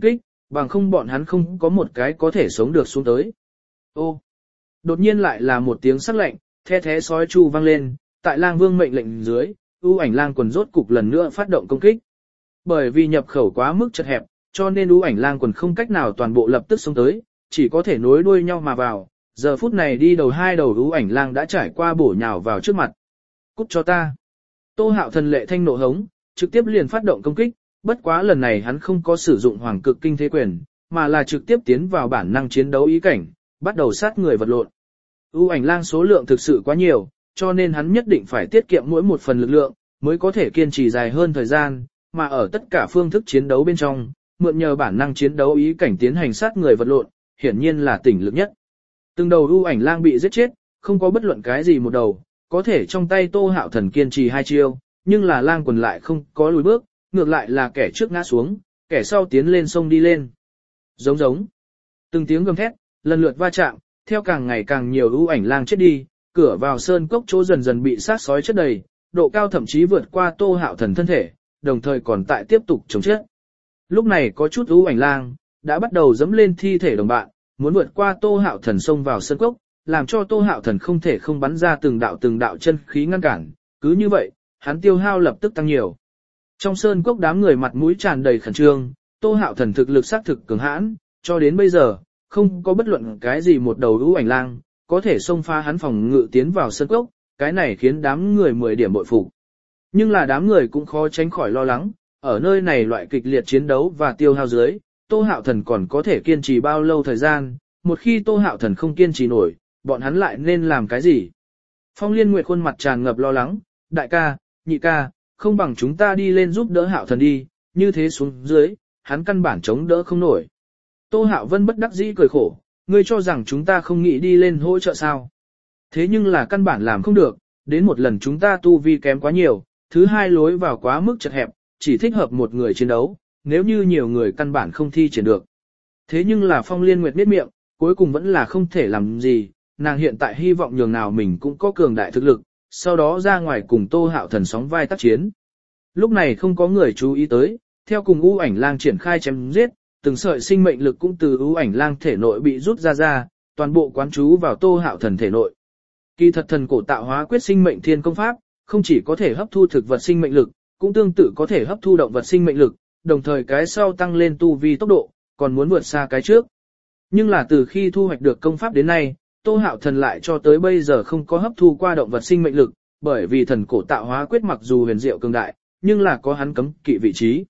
bằng không bọn hắn không có một cái có thể sống được xuống tới. Ô, đột nhiên lại là một tiếng sắc lạnh, the thé sói chu vang lên, tại lang vương mệnh lệnh dưới, ưu ảnh lang quần rốt cục lần nữa phát động công kích. Bởi vì nhập khẩu quá mức chật hẹp, cho nên ưu ảnh lang quần không cách nào toàn bộ lập tức xông tới, chỉ có thể nối đuôi nhau mà vào. Giờ phút này đi đầu hai đầu ưu ảnh lang đã trải qua bổ nhào vào trước mặt. Cút cho ta. Tô Hạo Thần lệ thanh nộ hống, trực tiếp liền phát động công kích, bất quá lần này hắn không có sử dụng hoàng cực kinh thế quyền, mà là trực tiếp tiến vào bản năng chiến đấu ý cảnh, bắt đầu sát người vật lộn. Ưu ảnh lang số lượng thực sự quá nhiều, cho nên hắn nhất định phải tiết kiệm mỗi một phần lực lượng, mới có thể kiên trì dài hơn thời gian, mà ở tất cả phương thức chiến đấu bên trong, mượn nhờ bản năng chiến đấu ý cảnh tiến hành sát người vật lộn, hiển nhiên là tỉnh lực nhất. Từng đầu ưu ảnh lang bị giết chết, không có bất luận cái gì một đầu, có thể trong tay Tô Hạo Thần kiên trì hai chiêu, nhưng là lang quần lại không có lùi bước, ngược lại là kẻ trước ngã xuống, kẻ sau tiến lên sông đi lên. Giống giống. Từng tiếng gầm thét, lần lượt va chạm, theo càng ngày càng nhiều ưu ảnh lang chết đi, cửa vào sơn cốc chỗ dần dần bị sát sói chất đầy, độ cao thậm chí vượt qua Tô Hạo Thần thân thể, đồng thời còn tại tiếp tục chống chết. Lúc này có chút ưu ảnh lang đã bắt đầu dẫm lên thi thể đồng bạn, muốn vượt qua Tô Hạo Thần xông vào sơn cốc, làm cho Tô Hạo Thần không thể không bắn ra từng đạo chân khí ngăn cản, cứ như vậy, hắn tiêu hao lập tức tăng nhiều. Trong sơn cốc đám người mặt mũi tràn đầy khẩn trương, Tô Hạo Thần thực lực xác thực cường hãn, cho đến bây giờ, không có bất luận cái gì một đầu ưu ảnh lang có thể xông phá hắn phòng ngự tiến vào sơn cốc, cái này khiến đám người 10 điểm bội phục. Nhưng là đám người cũng khó tránh khỏi lo lắng, ở nơi này loại kịch liệt chiến đấu và tiêu hao dưới, Tô Hạo Thần còn có thể kiên trì bao lâu thời gian, một khi Tô Hạo Thần không kiên trì nổi, bọn hắn lại nên làm cái gì? Phong Liên Nguyệt khuôn mặt tràn ngập lo lắng, đại ca, nhị ca, không bằng chúng ta đi lên giúp đỡ Hạo Thần đi, như thế xuống dưới, hắn căn bản chống đỡ không nổi. Tô Hạo Vân bất đắc dĩ cười khổ, ngươi cho rằng chúng ta không nghĩ đi lên hỗ trợ sao? Thế nhưng là căn bản làm không được, đến một lần chúng ta tu vi kém quá nhiều, thứ hai lối vào quá mức chật hẹp, chỉ thích hợp một người chiến đấu, nếu như nhiều người căn bản không thi triển được. Thế nhưng là Phong Liên Nguyệt biết miệng, cuối cùng vẫn là không thể làm gì, nàng hiện tại hy vọng nhường nào mình cũng có cường đại thực lực, sau đó ra ngoài cùng Tô Hạo Thần sóng vai tác chiến. Lúc này không có người chú ý tới, theo cùng ưu ảnh lang triển khai chém giết, từng sợi sinh mệnh lực cũng từ ưu ảnh lang thể nội bị rút ra, toàn bộ quán trú vào Tô Hạo Thần thể nội. Kỳ thật thần cổ tạo hóa quyết sinh mệnh thiên công pháp, không chỉ có thể hấp thu thực vật sinh mệnh lực, cũng tương tự có thể hấp thu động vật sinh mệnh lực, đồng thời cái sau tăng lên tu vi tốc độ, còn muốn vượt xa cái trước. Nhưng là từ khi thu hoạch được công pháp đến nay, Tô Hạo Thần lại cho tới bây giờ không có hấp thu qua động vật sinh mệnh lực, bởi vì thần cổ tạo hóa quyết mặc dù huyền diệu cường đại, nhưng là có hắn cấm kỵ vị trí.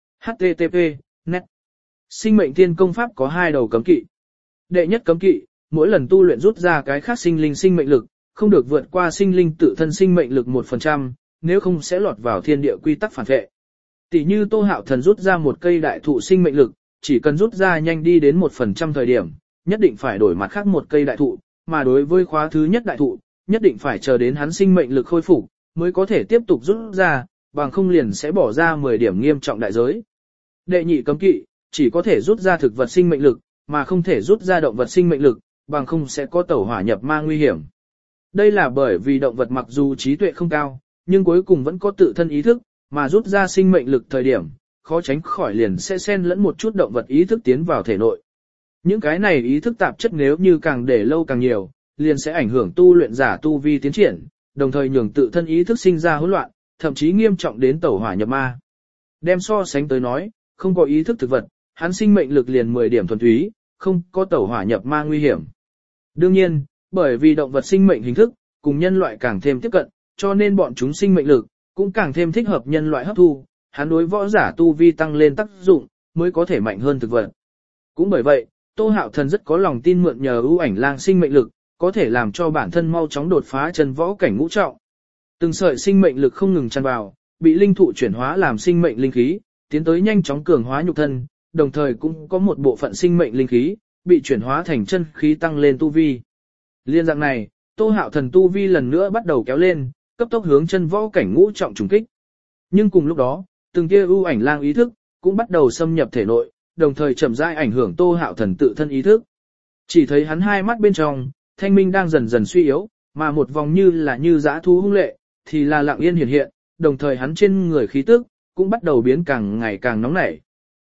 http net Sinh mệnh thiên công pháp có 2 đầu cấm kỵ. Đệ nhất cấm kỵ, mỗi lần tu luyện rút ra cái khác sinh linh sinh mệnh lực, không được vượt qua sinh linh tự thân sinh mệnh lực 1%, nếu không sẽ lọt vào thiên địa quy tắc phản vệ. Tỷ như Tô Hạo Thần rút ra một cây đại thụ sinh mệnh lực, chỉ cần rút ra nhanh đi đến 1% thời điểm, nhất định phải đổi mặt khác một cây đại thụ, mà đối với khóa thứ nhất đại thụ, nhất định phải chờ đến hắn sinh mệnh lực khôi phục mới có thể tiếp tục rút ra, bằng không liền sẽ bỏ ra 10 điểm nghiêm trọng đại giới. Đệ nhị cấm kỵ, chỉ có thể rút ra thực vật sinh mệnh lực, mà không thể rút ra động vật sinh mệnh lực, bằng không sẽ có tẩu hỏa nhập ma nguy hiểm. Đây là bởi vì động vật mặc dù trí tuệ không cao, nhưng cuối cùng vẫn có tự thân ý thức, mà rút ra sinh mệnh lực thời điểm, khó tránh khỏi liền sẽ xen lẫn một chút động vật ý thức tiến vào thể nội. Những cái này ý thức tạp chất nếu như càng để lâu càng nhiều, liền sẽ ảnh hưởng tu luyện giả tu vi tiến triển, đồng thời nhường tự thân ý thức sinh ra hỗn loạn, thậm chí nghiêm trọng đến tẩu hỏa nhập ma. Đem so sánh tới nói, không có ý thức thực vật, hắn sinh mệnh lực liền 10 điểm thuần túy, không có tẩu hỏa nhập ma nguy hiểm. Đương nhiên, bởi vì động vật sinh mệnh hình thức, cùng nhân loại càng thêm tiếp cận, cho nên bọn chúng sinh mệnh lực, cũng càng thêm thích hợp nhân loại hấp thu, hắn đối võ giả tu vi tăng lên tác dụng, mới có thể mạnh hơn thực vật. Cũng bởi vậy, Tô Hạo Thần rất có lòng tin mượn nhờ ưu ảnh lang sinh mệnh lực, có thể làm cho bản thân mau chóng đột phá chân võ cảnh ngũ trọng. Từng sợi sinh mệnh lực không ngừng tràn vào, bị linh thụ chuyển hóa làm sinh mệnh linh khí, tiến tới nhanh chóng cường hóa nhục thân, đồng thời cũng có một bộ phận sinh mệnh linh khí, bị chuyển hóa thành chân khí tăng lên tu vi. Liên dạng này, Tô Hạo Thần tu vi lần nữa bắt đầu kéo lên, cấp tốc hướng chân võ cảnh ngũ trọng trùng kích. Nhưng cùng lúc đó, từng kia ưu ảnh lang ý thức cũng bắt đầu xâm nhập thể nội, đồng thời chậm rãi ảnh hưởng Tô Hạo Thần tự thân ý thức. Chỉ thấy hắn hai mắt bên trong, thanh minh đang dần dần suy yếu, mà một vòng như dã thú hung lệ, thì là lặng yên hiện hiện, đồng thời hắn trên người khí tức cũng bắt đầu biến càng ngày càng nóng nảy.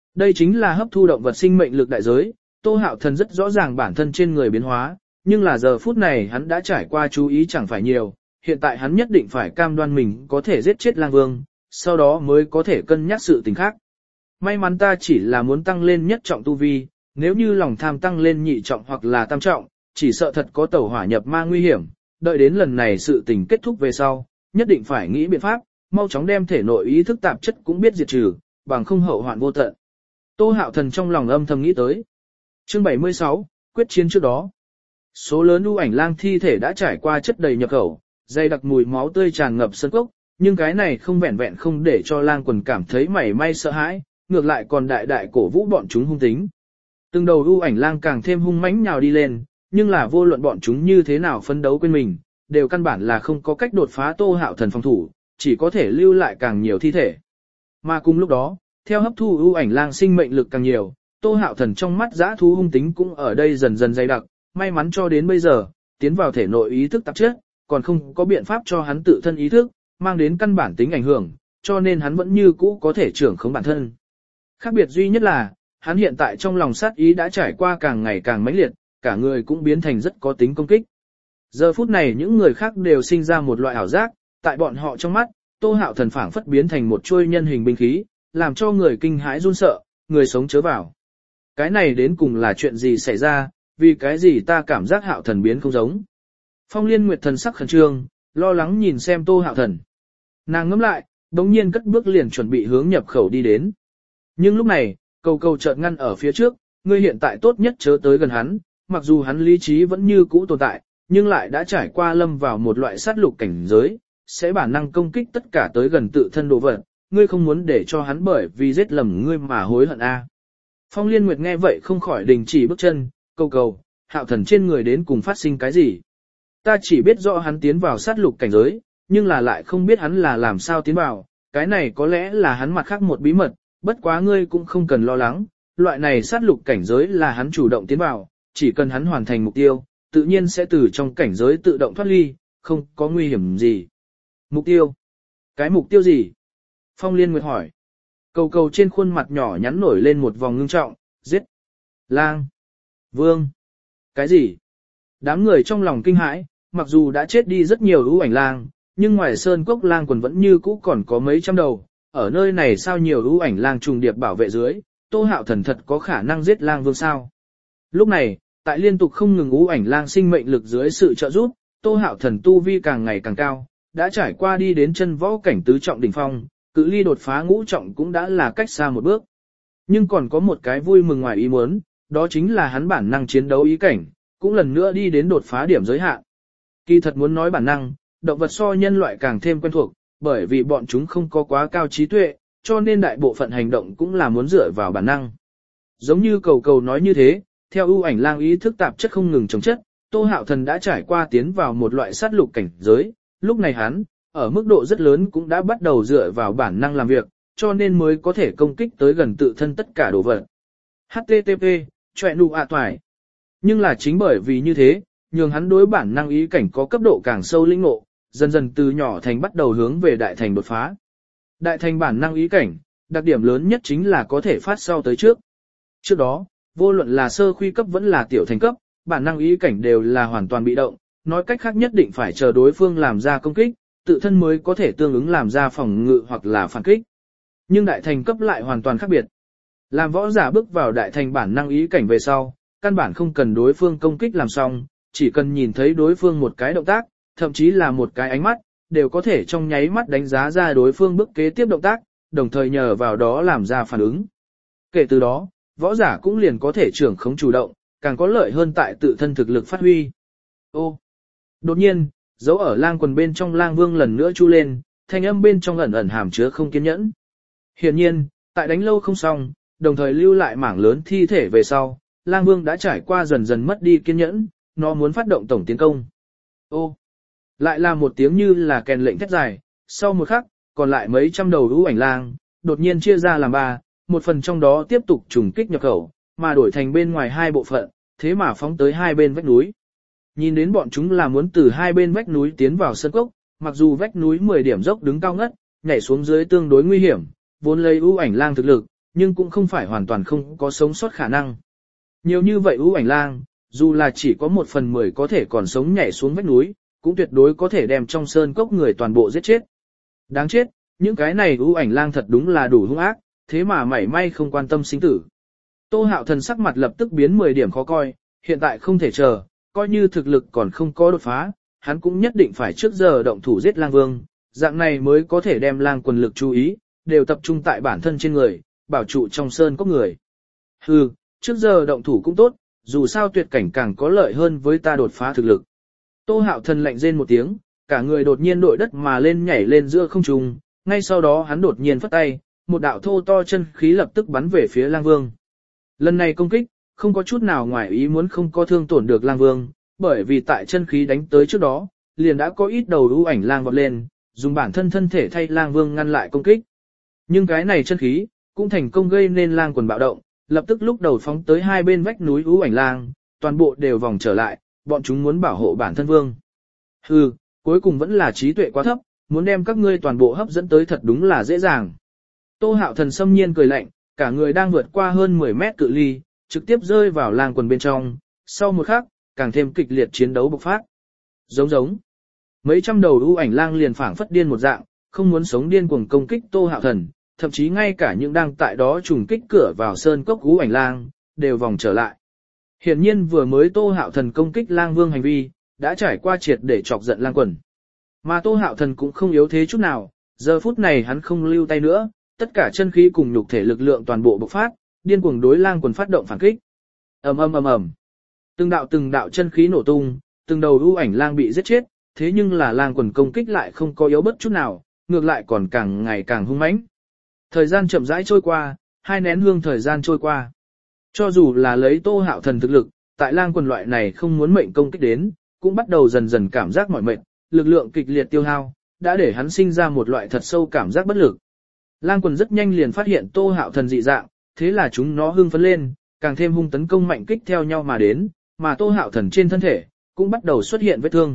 Đây chính là hấp thu động vật sinh mệnh lực đại giới, Tô Hạo Thần rất rõ ràng bản thân trên người biến hóa, nhưng là giờ phút này hắn đã trải qua chú ý chẳng phải nhiều, hiện tại hắn nhất định phải cam đoan mình có thể giết chết lang vương, sau đó mới có thể cân nhắc sự tình khác. May mắn ta chỉ là muốn tăng lên nhất trọng tu vi, nếu như lòng tham tăng lên nhị trọng hoặc là tam trọng, chỉ sợ thật có tẩu hỏa nhập ma nguy hiểm, đợi đến lần này sự tình kết thúc về sau, nhất định phải nghĩ biện pháp, mau chóng đem thể nội ý thức tạp chất cũng biết diệt trừ, bằng không hậu hoạn vô tận. Tô Hạo Thần trong lòng âm thầm nghĩ tới. Chương 76, quyết chiến trước đó. Số lớn u ảnh lang thi thể đã trải qua chất đầy nhập khẩu, dày đặc mùi máu tươi tràn ngập sân cốc, nhưng cái này không vẹn vẹn không để cho lang quần cảm thấy mảy may sợ hãi, ngược lại còn đại đại cổ vũ bọn chúng hung tính. Từng đầu u ảnh lang càng thêm hung mãnh nhào đi lên, nhưng là vô luận bọn chúng như thế nào phấn đấu quên mình, đều căn bản là không có cách đột phá Tô Hạo Thần phòng thủ, chỉ có thể lưu lại càng nhiều thi thể. Mà cùng lúc đó, theo hấp thu u ảnh lang sinh mệnh lực càng nhiều, Tô Hạo Thần trong mắt dã thú hung tính cũng ở đây dần dần dày đặc, may mắn cho đến bây giờ, tiến vào thể nội ý thức tạp chất, còn không có biện pháp cho hắn tự thân ý thức, mang đến căn bản tính ảnh hưởng, cho nên hắn vẫn như cũ có thể trưởng khống bản thân. Khác biệt duy nhất là, hắn hiện tại trong lòng sát ý đã trải qua càng ngày càng mãnh liệt, cả người cũng biến thành rất có tính công kích. Giờ phút này những người khác đều sinh ra một loại ảo giác, tại bọn họ trong mắt, Tô Hạo Thần phảng phất biến thành một chuôi nhân hình binh khí, làm cho người kinh hãi run sợ, người sống chớ vào. Cái này đến cùng là chuyện gì xảy ra, vì cái gì ta cảm giác Hạo Thần biến không giống. Phong Liên Nguyệt thần sắc khẩn trương, lo lắng nhìn xem Tô Hạo Thần. Nàng ngẫm lại, đống nhiên cất bước liền chuẩn bị hướng nhập khẩu đi đến. Nhưng lúc này, cầu cầu chợt ngăn ở phía trước, ngươi hiện tại tốt nhất chớ tới gần hắn, mặc dù hắn lý trí vẫn như cũ tồn tại, nhưng lại đã trải qua lâm vào một loại sát lục cảnh giới, sẽ bản năng công kích tất cả tới gần tự thân đồ vật, ngươi không muốn để cho hắn bởi vì giết lầm ngươi mà hối hận a. Phong Liên Nguyệt nghe vậy không khỏi đình chỉ bước chân, cầu cầu, Hạo Thần trên người đến cùng phát sinh cái gì. Ta chỉ biết rõ hắn tiến vào sát lục cảnh giới, nhưng là lại không biết hắn là làm sao tiến vào, cái này có lẽ là hắn mặt khác một bí mật, bất quá ngươi cũng không cần lo lắng, loại này sát lục cảnh giới là hắn chủ động tiến vào, chỉ cần hắn hoàn thành mục tiêu, tự nhiên sẽ từ trong cảnh giới tự động thoát ly, không có nguy hiểm gì. Mục tiêu? Cái mục tiêu gì? Phong Liên Nguyệt hỏi. Cầu cầu trên khuôn mặt nhỏ nhắn nổi lên một vòng ngưng trọng, giết. Lang. Vương. Cái gì? Đám người trong lòng kinh hãi, mặc dù đã chết đi rất nhiều ưu ảnh lang, nhưng ngoài sơn cốc lang quần vẫn như cũ còn có mấy trăm đầu. Ở nơi này sao nhiều ưu ảnh lang trùng điệp bảo vệ dưới, Tô Hạo Thần thật có khả năng giết lang vương sao? Lúc này, tại liên tục không ngừng ưu ảnh lang sinh mệnh lực dưới sự trợ giúp, Tô Hạo Thần tu vi càng ngày càng cao, đã trải qua đi đến chân võ cảnh tứ trọng đỉnh phong, cự ly đột phá ngũ trọng cũng đã là cách xa một bước. Nhưng còn có một cái vui mừng ngoài ý muốn, đó chính là hắn bản năng chiến đấu ý cảnh, cũng lần nữa đi đến đột phá điểm giới hạn. Kỳ thật muốn nói bản năng, động vật so nhân loại càng thêm quen thuộc, bởi vì bọn chúng không có quá cao trí tuệ, cho nên đại bộ phận hành động cũng là muốn dựa vào bản năng. Giống như cầu cầu nói như thế, theo ưu ảnh lang ý thức tạp chất không ngừng chống chất, Tô Hạo Thần đã trải qua tiến vào một loại sát lục cảnh giới, lúc này hắn, ở mức độ rất lớn cũng đã bắt đầu dựa vào bản năng làm việc, cho nên mới có thể công kích tới gần tự thân tất cả đồ vật. HTTP, chọe nụ ạ toài. Nhưng là chính bởi vì như thế, nhường hắn đối bản năng ý cảnh có cấp độ càng sâu linh ngộ, dần dần từ nhỏ thành bắt đầu hướng về đại thành đột phá. Đại thành bản năng ý cảnh, đặc điểm lớn nhất chính là có thể phát sau tới trước. Trước đó, vô luận là sơ khuy cấp vẫn là tiểu thành cấp, bản năng ý cảnh đều là hoàn toàn bị động, nói cách khác nhất định phải chờ đối phương làm ra công kích, tự thân mới có thể tương ứng làm ra phòng ngự hoặc là phản kích. Nhưng đại thành cấp lại hoàn toàn khác biệt. Làm võ giả bước vào đại thành bản năng ý cảnh về sau, căn bản không cần đối phương công kích làm xong, chỉ cần nhìn thấy đối phương một cái động tác, thậm chí là một cái ánh mắt, đều có thể trong nháy mắt đánh giá ra đối phương bước kế tiếp động tác, đồng thời nhờ vào đó làm ra phản ứng. Kể từ đó, võ giả cũng liền có thể trưởng khống chủ động, càng có lợi hơn tại tự thân thực lực phát huy. Ô! Đột nhiên, dấu ở lang quần bên trong lang vương lần nữa chu lên, thanh âm bên trong ẩn ẩn hàm chứa không kiên nhẫn. Hiển nhiên, tại đánh lâu không xong, đồng thời lưu lại mảng lớn thi thể về sau, lang vương đã trải qua dần dần mất đi kiên nhẫn, nó muốn phát động tổng tiến công. Ô! Lại là một tiếng như là kèn lệnh thét dài, sau một khắc, còn lại mấy trăm đầu ưu ảnh lang, đột nhiên chia ra làm ba, một phần trong đó tiếp tục trùng kích nhập khẩu, mà đổi thành bên ngoài hai bộ phận, thế mà phóng tới hai bên vách núi. Nhìn đến bọn chúng là muốn từ hai bên vách núi tiến vào sân cốc, mặc dù vách núi 10 điểm dốc đứng cao ngất, nhảy xuống dưới tương đối nguy hiểm, vốn lấy ưu ảnh lang thực lực, nhưng cũng không phải hoàn toàn không có sống sót khả năng. Nhiều như vậy ưu ảnh lang, dù là chỉ có 1/10 có thể còn sống nhảy xuống vách núi, cũng tuyệt đối có thể đem trong sơn cốc người toàn bộ giết chết. Đáng chết, những cái này ưu ảnh lang thật đúng là đủ hung ác, thế mà mảy may không quan tâm sinh tử. Tô Hạo Thần sắc mặt lập tức biến 10 điểm khó coi, hiện tại không thể chờ, coi như thực lực còn không có đột phá, hắn cũng nhất định phải trước giờ động thủ giết lang vương, dạng này mới có thể đem lang quần lực chú ý, đều tập trung tại bản thân trên người, bảo trụ trong sơn cốc người. Hừ, trước giờ động thủ cũng tốt, dù sao tuyệt cảnh càng có lợi hơn với ta đột phá thực lực. Tô Hạo Thần lạnh rên một tiếng, cả người đột nhiên đội đất mà lên nhảy lên giữa không trung, ngay sau đó hắn đột nhiên phất tay, một đạo thô to chân khí lập tức bắn về phía lang vương. Lần này công kích, không có chút nào ngoài ý muốn không có thương tổn được lang vương, bởi vì tại chân khí đánh tới trước đó, liền đã có ít đầu ưu ảnh lang vọt lên, dùng bản thân thân thể thay lang vương ngăn lại công kích. Nhưng cái này chân khí, cũng thành công gây nên lang quần bạo động, lập tức lúc đầu phóng tới hai bên vách núi ưu ảnh lang, toàn bộ đều vòng trở lại, bọn chúng muốn bảo hộ bản thân vương. Hừ, cuối cùng vẫn là trí tuệ quá thấp, muốn đem các ngươi toàn bộ hấp dẫn tới thật đúng là dễ dàng. Tô Hạo Thần xâm nhiên cười lạnh, cả người đang vượt qua hơn 10 mét cự ly, trực tiếp rơi vào lang quần bên trong, sau một khắc, càng thêm kịch liệt chiến đấu bộc phát. Giống giống. Mấy trăm đầu ưu ảnh lang liền phảng phất điên một dạng, không muốn sống điên cuồng công kích Tô Hạo Thần, thậm chí ngay cả những đang tại đó trùng kích cửa vào sơn cốc ưu ảnh lang, đều vòng trở lại. Hiển nhiên vừa mới Tô Hạo Thần công kích lang vương hành vi, đã trải qua triệt để chọc giận lang quần. Mà Tô Hạo Thần cũng không yếu thế chút nào, giờ phút này hắn không lưu tay nữa, tất cả chân khí cùng nhục thể lực lượng toàn bộ bộc phát, điên cuồng đối lang quần phát động phản kích. Ầm ầm ầm ầm. Từng đạo chân khí nổ tung, từng đầu ưu ảnh lang bị giết chết, thế nhưng là lang quần công kích lại không có yếu bất chút nào, ngược lại còn càng ngày càng hung mãnh. Thời gian chậm rãi trôi qua, 2 nén hương thời gian trôi qua. Cho dù là lấy Tô Hạo Thần thực lực, tại lang quần loại này không muốn mệnh công kích đến, cũng bắt đầu dần dần cảm giác mỏi mệt, lực lượng kịch liệt tiêu hao, đã để hắn sinh ra một loại thật sâu cảm giác bất lực. Lang quần rất nhanh liền phát hiện Tô Hạo Thần dị dạng, thế là chúng nó hưng phấn lên, càng thêm hung tấn công mạnh kích theo nhau mà đến, mà Tô Hạo Thần trên thân thể cũng bắt đầu xuất hiện vết thương.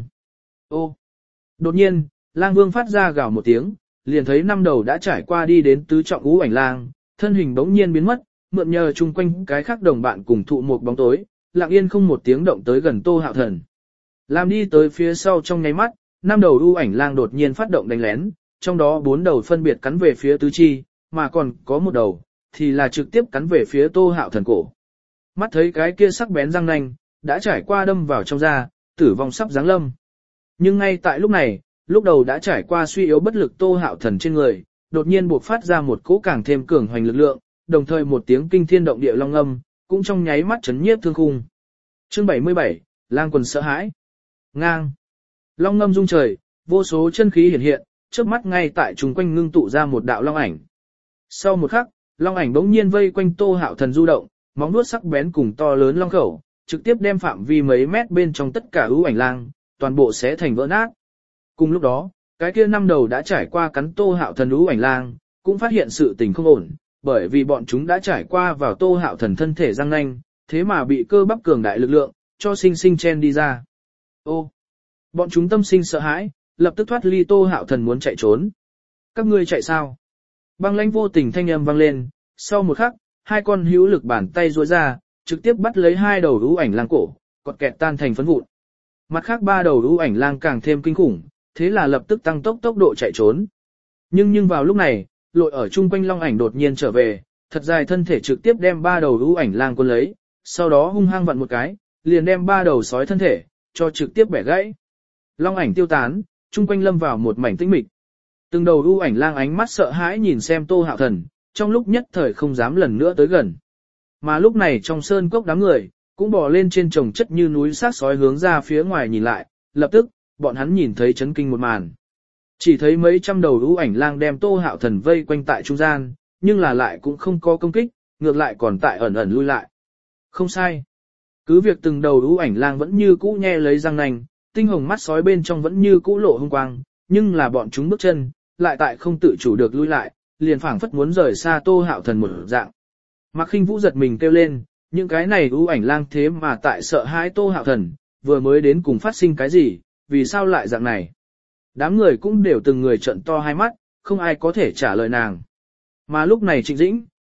Ô! Đột nhiên, Lang Vương phát ra gào một tiếng, liền thấy 5 đầu đã trải qua đi đến tứ trọng ú ảnh lang, thân hình bỗng nhiên biến mất, mượn nhờ chung quanh cái khác đồng bạn cùng thụ một bóng tối, lặng yên không một tiếng động tới gần Tô Hạo Thần. Làm đi tới phía sau trong nháy mắt, 5 đầu ưu ảnh lang đột nhiên phát động đánh lén, trong đó 4 đầu phân biệt cắn về phía tứ chi, mà còn có một đầu thì là trực tiếp cắn về phía Tô Hạo Thần cổ. Mắt thấy cái kia sắc bén răng nanh đã trải qua đâm vào trong da, tử vong sắp giáng lâm. Nhưng ngay tại lúc này, lúc đầu đã trải qua suy yếu bất lực Tô Hạo Thần trên người, đột nhiên buộc phát ra một cỗ càng thêm cường hoành lực lượng, đồng thời một tiếng kinh thiên động địa long âm, cũng trong nháy mắt chấn nhiếp thương khung. Chương 77, lang quần sợ hãi. Ngang. Long ngâm rung trời, vô số chân khí hiển hiện, trước mắt ngay tại chúng quanh ngưng tụ ra một đạo long ảnh. Sau một khắc, long ảnh bỗng nhiên vây quanh Tô Hạo Thần du động, móng vuốt sắc bén cùng to lớn long khẩu, trực tiếp đem phạm vi mấy mét bên trong tất cả ưu ảnh lang, toàn bộ xé thành vỡ nát. Cùng lúc đó, cái kia 5 đầu đã trải qua cắn Tô Hạo Thần ưu ảnh lang, cũng phát hiện sự tình không ổn, bởi vì bọn chúng đã trải qua vào Tô Hạo Thần thân thể răng nanh, thế mà bị cơ bắp cường đại lực lượng cho sinh sinh chen đi ra. Ô, bọn chúng tâm sinh sợ hãi, lập tức thoát ly Tô Hạo Thần muốn chạy trốn. Các ngươi chạy sao? Băng lãnh vô tình thanh âm vang lên, sau một khắc, 2 con hữu lực bàn tay duỗi ra, trực tiếp bắt lấy 2 đầu ưu ảnh lang cổ, cọt kẹt tan thành phấn vụn. Mặt khác 3 đầu ưu ảnh lang càng thêm kinh khủng, thế là lập tức tăng tốc độ chạy trốn. Nhưng vào lúc này, lội ở chung quanh long ảnh đột nhiên trở về, thật dài thân thể trực tiếp đem 3 đầu ưu ảnh lang cuốn lấy, sau đó hung hăng vặn một cái, liền đem 3 đầu sói thân thể cho trực tiếp bẻ gãy. Long ảnh tiêu tán, chung quanh lâm vào một mảnh tĩnh mịch. Từng đầu ưu ảnh lang ánh mắt sợ hãi nhìn xem Tô Hạo Thần, trong lúc nhất thời không dám lần nữa tới gần. Mà lúc này trong sơn cốc đám người cũng bò lên trên chồng chất như núi xác sói hướng ra phía ngoài nhìn lại, lập tức, bọn hắn nhìn thấy chấn kinh một màn. Chỉ thấy mấy trăm đầu ưu ảnh lang đem Tô Hạo Thần vây quanh tại trung gian, nhưng là lại cũng không có công kích, ngược lại còn tại ẩn ẩn lui lại. Không sai. Cứ việc từng đầu ưu ảnh lang vẫn như cũ nhe lấy răng nanh, tinh hồng mắt sói bên trong vẫn như cũ lộ hung quang, nhưng là bọn chúng bước chân, lại tại không tự chủ được lui lại, liền phảng phất muốn rời xa Tô Hạo Thần một dạng. Mạc Khinh Vũ giật mình kêu lên, những cái này ưu ảnh lang thế mà tại sợ hãi Tô Hạo Thần, vừa mới đến cùng phát sinh cái gì, vì sao lại dạng này. Đám người cũng đều từng người trợn to hai mắt, không ai có thể trả lời nàng. Mà lúc này Trịnh Dĩnh,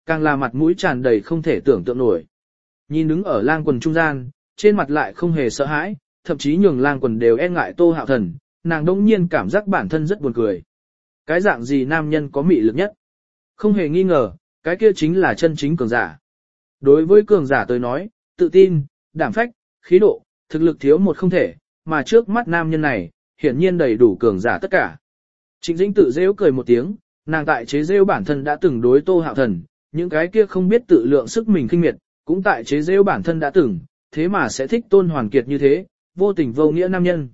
càng là mặt mũi tràn đầy không thể tưởng tượng nổi. Nhìn đứng ở lang quần trung gian, trên mặt lại không hề sợ hãi, thậm chí nhường lang quần đều e ngại Tô Hạo Thần, nàng đông nhiên cảm giác bản thân rất buồn cười. Cái dạng gì nam nhân có mị lực nhất? Không hề nghi ngờ, cái kia chính là chân chính cường giả. Đối với cường giả tới nói, tự tin, đảm phách, khí độ, thực lực thiếu một không thể, mà trước mắt nam nhân này, hiển nhiên đầy đủ cường giả tất cả. Trịnh Dĩnh tự rêu cười một tiếng, nàng tại chế rêu bản thân đã từng đối Tô Hạo Thần, những cái kia không biết tự lượng sức mình khinh miệt, cũng tại chế rêu bản thân đã từng, thế mà sẽ thích Tôn Hoàn Kiệt như thế, vô tình vô nghĩa nam nhân.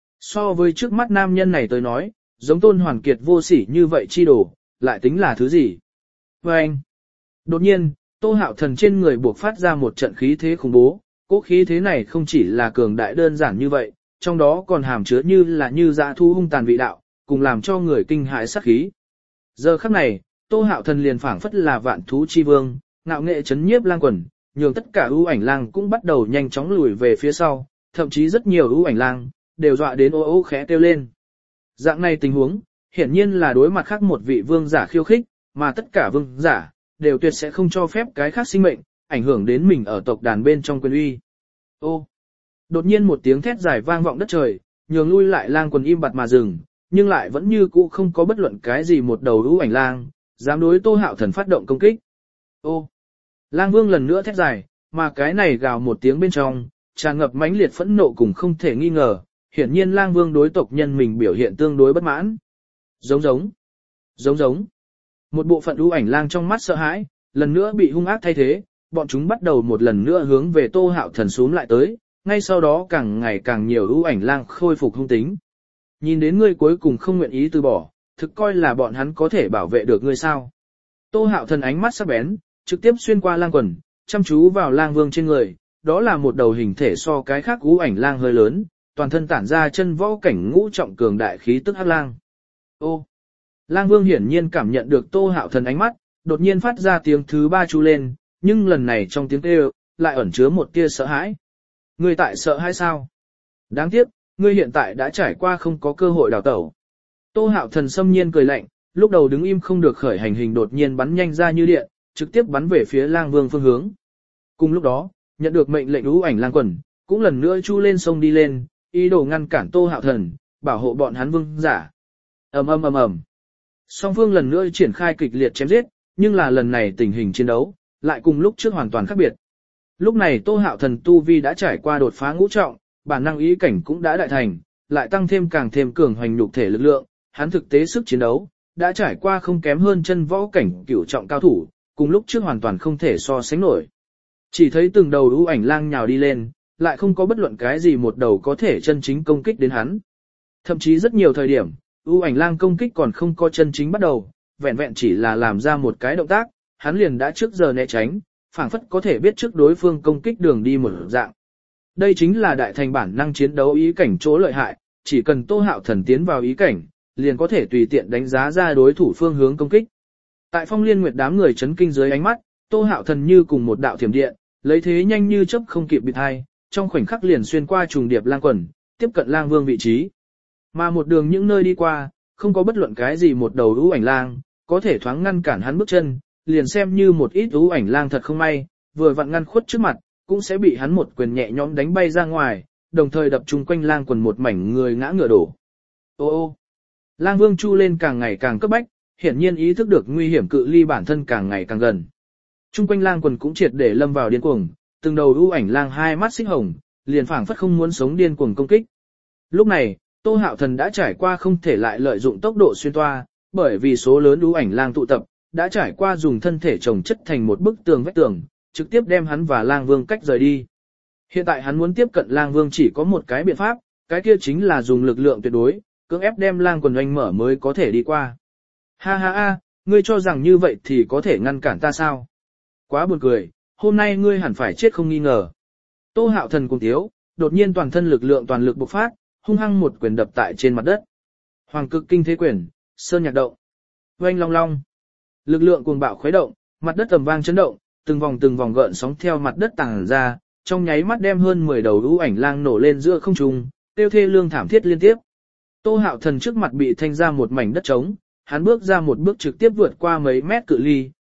So với trước mắt nam nhân này tới nói, giống Tôn Hoàn Kiệt vô sỉ như vậy chi đồ, lại tính là thứ gì? Và anh, đột nhiên, Tô Hạo Thần trên người buộc phát ra một trận khí thế khủng bố, cỗ khí thế này không chỉ là cường đại đơn giản như vậy, trong đó còn hàm chứa như dã thu hung tàn vị đạo, cùng làm cho người kinh hãi sát khí. Giờ khắc này, Tô Hạo Thần liền phảng phất là vạn thú chi vương, ngạo nghệ chấn nhiếp lang quần, nhường tất cả ưu ảnh lang cũng bắt đầu nhanh chóng lùi về phía sau, thậm chí rất nhiều ưu ảnh lang đều dọa đến ô ô khẽ kêu lên. Dạng này tình huống, hiển nhiên là đối mặt khác một vị vương giả khiêu khích, mà tất cả vương giả đều tuyệt sẽ không cho phép cái khác sinh mệnh ảnh hưởng đến mình ở tộc đàn bên trong quyền uy. Ô! Đột nhiên một tiếng thét dài vang vọng đất trời, nhường lui lại lang quần im bặt mà dừng, nhưng lại vẫn như cũ không có bất luận cái gì một đầu ưu ảnh lang dám đối Tô Hạo Thần phát động công kích. Ô! Lang Vương lần nữa thét dài, mà cái này gào một tiếng bên trong, tràn ngập mãnh liệt phẫn nộ cùng không thể nghi ngờ, hiển nhiên Lang Vương đối tộc nhân mình biểu hiện tương đối bất mãn. Giống giống, giống giống. Một bộ phận ưu ảnh lang trong mắt sợ hãi, lần nữa bị hung ác thay thế, bọn chúng bắt đầu một lần nữa hướng về Tô Hạo Thần xuống lại tới, ngay sau đó càng ngày càng nhiều ưu ảnh lang khôi phục hung tính. Nhìn đến ngươi cuối cùng không nguyện ý từ bỏ, thực coi là bọn hắn có thể bảo vệ được ngươi sao? Tô Hạo Thần ánh mắt sắc bén, trực tiếp xuyên qua lang quần, chăm chú vào Lang Vương trên người, đó là một đầu hình thể so cái khác ưu ảnh lang hơi lớn, toàn thân tản ra chân võ cảnh ngũ trọng cường đại khí tức hắc lang. Ô! Lang Vương hiển nhiên cảm nhận được Tô Hạo Thần ánh mắt, đột nhiên phát ra tiếng thứ ba chu lên, nhưng lần này trong tiếng kêu lại ẩn chứa một tia sợ hãi. Ngươi tại sợ hãi sao? Đáng tiếc, ngươi hiện tại đã trải qua không có cơ hội đào tẩu. Tô Hạo Thần xâm nhiên cười lạnh, lúc đầu đứng im không được khởi hành hình đột nhiên bắn nhanh ra như điện, trực tiếp bắn về phía Lang Vương phương hướng. Cùng lúc đó, nhận được mệnh lệnh ưu ảnh lang quần, cũng lần nữa chu lên sông đi lên, ý đồ ngăn cản Tô Hạo Thần, bảo hộ bọn hắn vương giả. Ầm ầm ầm ầm. Song phương lần nữa triển khai kịch liệt chém giết, nhưng là lần này tình hình chiến đấu lại cùng lúc trước hoàn toàn khác biệt. Lúc này Tô Hạo Thần tu vi đã trải qua đột phá ngũ trọng, bản năng ý cảnh cũng đã đại thành, lại tăng thêm càng thêm cường hoành nhục thể lực lượng, hắn thực tế sức chiến đấu đã trải qua không kém hơn chân võ cảnh cửu trọng cao thủ, cùng lúc trước hoàn toàn không thể so sánh nổi. Chỉ thấy từng đầu ưu ảnh lang nhào đi lên, lại không có bất luận cái gì một đầu có thể chân chính công kích đến hắn. Thậm chí rất nhiều thời điểm, ưu ảnh lang công kích còn không có chân chính bắt đầu, vẹn vẹn chỉ là làm ra một cái động tác, hắn liền đã trước giờ né tránh, phảng phất có thể biết trước đối phương công kích đường đi một dạng. Đây chính là đại thành bản năng chiến đấu ý cảnh chỗ lợi hại, chỉ cần Tô Hạo Thần tiến vào ý cảnh, liền có thể tùy tiện đánh giá ra đối thủ phương hướng công kích. Tại Phong Liên Nguyệt đám người chấn kinh dưới ánh mắt, Tô Hạo Thần như cùng một đạo thiểm điện, lấy thế nhanh như chớp không kịp bịt hai, trong khoảnh khắc liền xuyên qua trùng điệp lang quần, tiếp cận Lang Vương vị trí. Mà một đường những nơi đi qua, không có bất luận cái gì một đầu ưu ảnh lang có thể thoáng ngăn cản hắn bước chân, liền xem như một ít ưu ảnh lang thật không may, vừa vặn ngăn khuất trước mặt, cũng sẽ bị hắn một quyền nhẹ nhõm đánh bay ra ngoài, đồng thời đập chung quanh lang quần một mảnh người ngã ngựa đổ. Ô ô! Lang Vương chu lên càng ngày càng cấp bách, hiển nhiên ý thức được nguy hiểm cự ly bản thân càng ngày càng gần. Chung quanh lang quần cũng triệt để lâm vào điên cuồng, từng đầu ưu ảnh lang hai mắt xích hồng, liền phảng phất không muốn sống điên cuồng công kích. Lúc này, Tô Hạo Thần đã trải qua không thể lại lợi dụng tốc độ xuyên toa, bởi vì số lớn ưu ảnh lang tụ tập, đã trải qua dùng thân thể chồng chất thành một bức tường vách tường, trực tiếp đem hắn và Lang Vương cách rời đi. Hiện tại hắn muốn tiếp cận Lang Vương chỉ có một cái biện pháp, cái kia chính là dùng lực lượng tuyệt đối, cưỡng ép đem lang quần oanh mở mới có thể đi qua. Ha ha ha, ngươi cho rằng như vậy thì có thể ngăn cản ta sao? Quá buồn cười, hôm nay ngươi hẳn phải chết không nghi ngờ. Tô Hạo Thần cùng thiếu, đột nhiên toàn thân lực lượng toàn lực bộc phát, hung hăng một quyền đập tại trên mặt đất. Hoàng cực kinh thế quyền, sơn nhạc động. Oanh long long. Lực lượng cuồng bạo khuấy động, mặt đất ầm vang chấn động, từng vòng gợn sóng theo mặt đất tàng ra, trong nháy mắt đem hơn 10 đầu ưu ảnh lang nổ lên giữa không trung, tiêu thê lương thảm thiết liên tiếp. Tô Hạo Thần trước mặt bị thanh ra một mảnh đất trống, hắn bước ra một bước trực tiếp vượt qua mấy mét cự ly,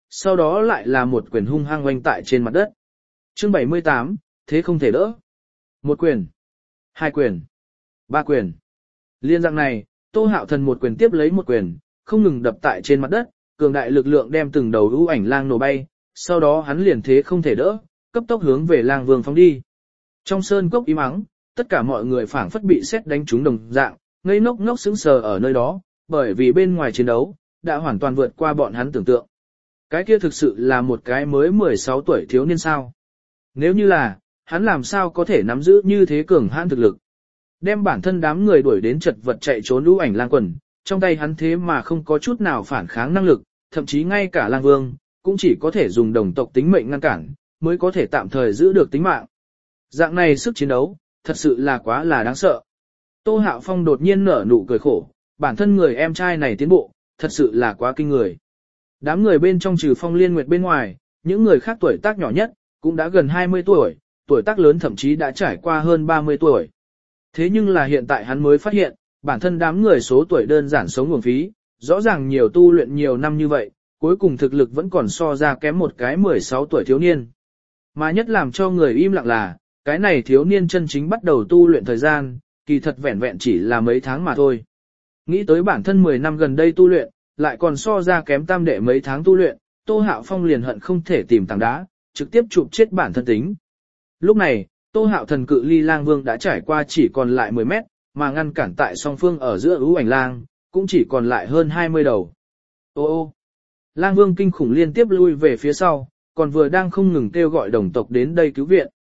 Sau đó lại là một quyền hung hăng oanh tại trên mặt đất. Chương 78, thế không thể đỡ. Một quyền, hai quyền, ba quyền. Liên dạng này, Tô Hạo Thần một quyền tiếp lấy một quyền, không ngừng đập tại trên mặt đất, cường đại lực lượng đem từng đầu ưu ảnh lang nổ bay, sau đó hắn liền thế không thể đỡ, cấp tốc hướng về lang vương phóng đi. Trong sơn cốc im ắng, tất cả mọi người phảng phất bị sét đánh trúng đồng dạng, ngây ngốc ngốc sững sờ ở nơi đó, bởi vì bên ngoài chiến đấu đã hoàn toàn vượt qua bọn hắn tưởng tượng. Cái kia thực sự là một cái mới 16 tuổi thiếu niên sao? Nếu như là, hắn làm sao có thể nắm giữ như thế cường hãn thực lực? Đem bản thân đám người đuổi đến chật vật chạy trốn ưu ảnh lang quần, trong tay hắn thế mà không có chút nào phản kháng năng lực, thậm chí ngay cả lang vương, cũng chỉ có thể dùng đồng tộc tính mệnh ngăn cản, mới có thể tạm thời giữ được tính mạng. Dạng này sức chiến đấu, thật sự là quá là đáng sợ. Tô Hạo Phong đột nhiên nở nụ cười khổ, bản thân người em trai này tiến bộ, thật sự là quá kinh người. Đám người bên trong trừ Phong Liên Nguyệt bên ngoài, những người khác tuổi tác nhỏ nhất, cũng đã gần 20 tuổi, tuổi tác lớn thậm chí đã trải qua hơn 30 tuổi. Thế nhưng là hiện tại hắn mới phát hiện, bản thân đám người số tuổi đơn giản sống nguồn phí, rõ ràng nhiều tu luyện nhiều năm như vậy, cuối cùng thực lực vẫn còn so ra kém một cái 16 tuổi thiếu niên. Mà nhất làm cho người im lặng là, cái này thiếu niên chân chính bắt đầu tu luyện thời gian, kỳ thật vẹn vẹn chỉ là mấy tháng mà thôi. Nghĩ tới bản thân 10 năm gần đây tu luyện, lại còn so ra kém tam đệ mấy tháng tu luyện, Tô Hạo Phong liền hận không thể tìm tảng đá, trực tiếp chụp chết bản thân tính. Lúc này, Tô Hạo Thần cự ly lang vương đã trải qua chỉ còn lại 10 mét, mà ngăn cản tại song phương ở giữa ưu ảnh lang, cũng chỉ còn lại hơn 20 đầu. Ô ô! Lang vương kinh khủng liên tiếp lui về phía sau, còn vừa đang không ngừng kêu gọi đồng tộc đến đây cứu viện.